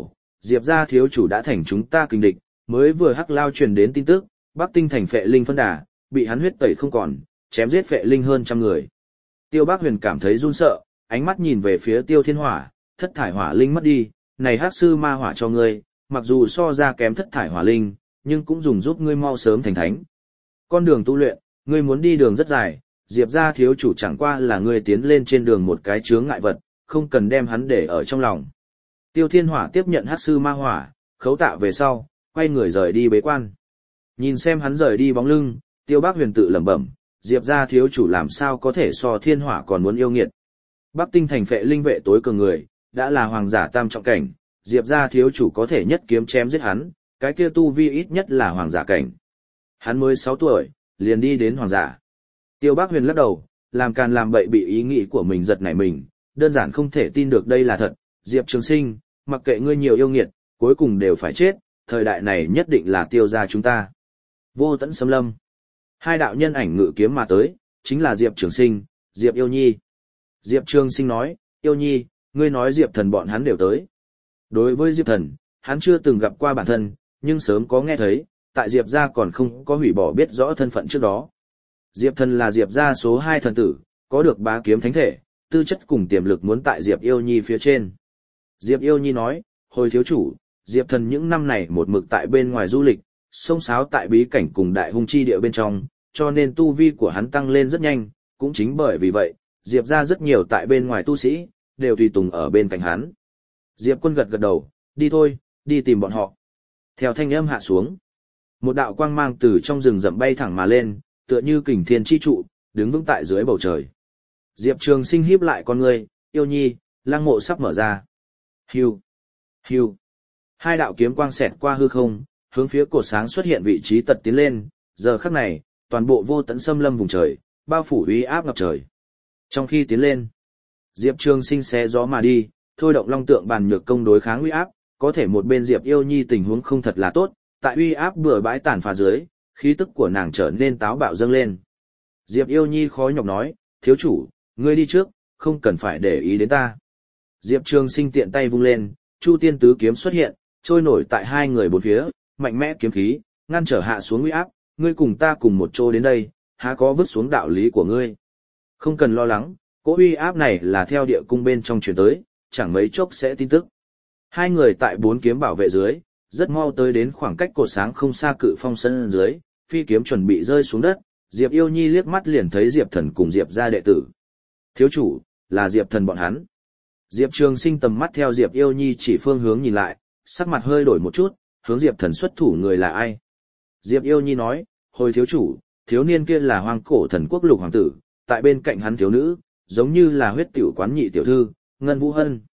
Diệp gia thiếu chủ đã thành chúng ta kình địch, mới vừa Hắc Lao truyền đến tin tức, Bắc Tinh thành Phệ Linh phân đà, bị hắn huyết tẩy không còn, chém giết Phệ Linh hơn trăm người. Tiêu Bác Huyền cảm thấy run sợ, ánh mắt nhìn về phía Tiêu Thiên Hỏa, thất thải hỏa linh mất đi, này Hắc sư ma hỏa cho ngươi, mặc dù so ra kém thất thải hỏa linh, nhưng cũng dùng giúp ngươi mau sớm thành thánh. Con đường tu luyện, ngươi muốn đi đường rất dài, Diệp gia thiếu chủ chẳng qua là ngươi tiến lên trên đường một cái chướng ngại vật, không cần đem hắn để ở trong lòng. Tiêu Thiên Hỏa tiếp nhận Hắc sư ma hỏa, khấu tạ về sau, quay người rời đi bế quan. Nhìn xem hắn rời đi bóng lưng, Tiêu Bác Huyền tự lẩm bẩm, Diệp gia thiếu chủ làm sao có thể so Thiên Hỏa còn muốn yêu nghiệt. Bắc Tinh thành Phệ Linh vệ tối cường người, đã là hoàng giả tam trọng cảnh, Diệp gia thiếu chủ có thể nhất kiếm chém giết hắn, cái kia tu vi ít nhất là hoàng giả cảnh. Hắn mới 6 tuổi, liền đi đến hoàng giả. Tiêu Bác Huyền lắc đầu, làm càn làm bậy bị ý nghĩ của mình giật nảy mình, đơn giản không thể tin được đây là thật. Diệp Trường Sinh, mặc kệ ngươi nhiều yêu nghiệt, cuối cùng đều phải chết, thời đại này nhất định là Tiêu gia chúng ta. Vô Tẫn Xâm Lâm. Hai đạo nhân ảnh ngự kiếm mà tới, chính là Diệp Trường Sinh, Diệp Yêu Nhi. Diệp Trường Sinh nói, Yêu Nhi, ngươi nói Diệp Thần bọn hắn đều tới. Đối với Diệp Thần, hắn chưa từng gặp qua bản thân, nhưng sớm có nghe thấy, tại Diệp gia còn không có hủy bỏ biết rõ thân phận trước đó. Diệp Thần là Diệp gia số 2 thần tử, có được bá kiếm thánh thể, tư chất cùng tiềm lực muốn tại Diệp Yêu Nhi phía trên. Diệp Yêu Nhi nói, hồi thiếu chủ, Diệp Thần những năm này một mực tại bên ngoài du lịch, xông xáo tại bí cảnh cùng đại hung chi địa bên trong, cho nên tu vi của hắn tăng lên rất nhanh, cũng chính bởi vì vậy, Diệp gia rất nhiều tại bên ngoài tu sĩ, đều tùy tùng ở bên cạnh hắn. Diệp Quân gật gật đầu, đi thôi, đi tìm bọn họ. Theo thanh âm hạ xuống, một đạo quang mang từ trong rừng rậm bay thẳng mà lên, tựa như kình thiên chi trụ, đứng vững tại dưới bầu trời. Diệp Trường Sinh híp lại con ngươi, Yêu Nhi, lăng mộ sắp mở ra. Hưu, hưu. Hai đạo kiếm quang xẹt qua hư không, hướng phía cột sáng xuất hiện vị trí tật tiến lên, giờ khắc này, toàn bộ Vô Tẫn Xâm Lâm vùng trời, bao phủ uy áp ngập trời. Trong khi tiến lên, Diệp Trường Sinh xé gió mà đi, thôi động long tượng bàn nhược công đối kháng uy áp, có thể một bên Diệp Yêu Nhi tình huống không thật là tốt, tại uy áp bừa bãi tàn phá dưới, khí tức của nàng trở nên táo bạo dâng lên. Diệp Yêu Nhi khó nhọc nói, thiếu chủ, ngươi đi trước, không cần phải để ý đến ta. Diệp Trường Sinh tiện tay vung lên, Chu Tiên tứ kiếm xuất hiện, trôi nổi tại hai người bốn phía, mạnh mẽ kiếm khí, ngăn trở hạ xuống uy áp, ngươi cùng ta cùng một chỗ đến đây, há có vứt xuống đạo lý của ngươi. Không cần lo lắng, cỗ uy áp này là theo địa cung bên trong truyền tới, chẳng mấy chốc sẽ tin tức. Hai người tại bốn kiếm bảo vệ dưới, rất mau tới đến khoảng cách cột sáng không xa Cự Phong sân dưới, phi kiếm chuẩn bị rơi xuống đất, Diệp Yêu Nhi liếc mắt liền thấy Diệp Thần cùng Diệp gia đệ tử. Thiếu chủ, là Diệp Thần bọn hắn. Diệp Trường Sinh tầm mắt theo Diệp Yêu Nhi chỉ phương hướng nhìn lại, sắc mặt hơi đổi một chút, hướng Diệp Thần xuất thủ người là ai? Diệp Yêu Nhi nói, hồi thiếu chủ, thiếu niên kia là Hoang Cổ Thần Quốc Lục hoàng tử, tại bên cạnh hắn thiếu nữ, giống như là huyết tiểu quán nhị tiểu thư, Ngân Vũ Hân.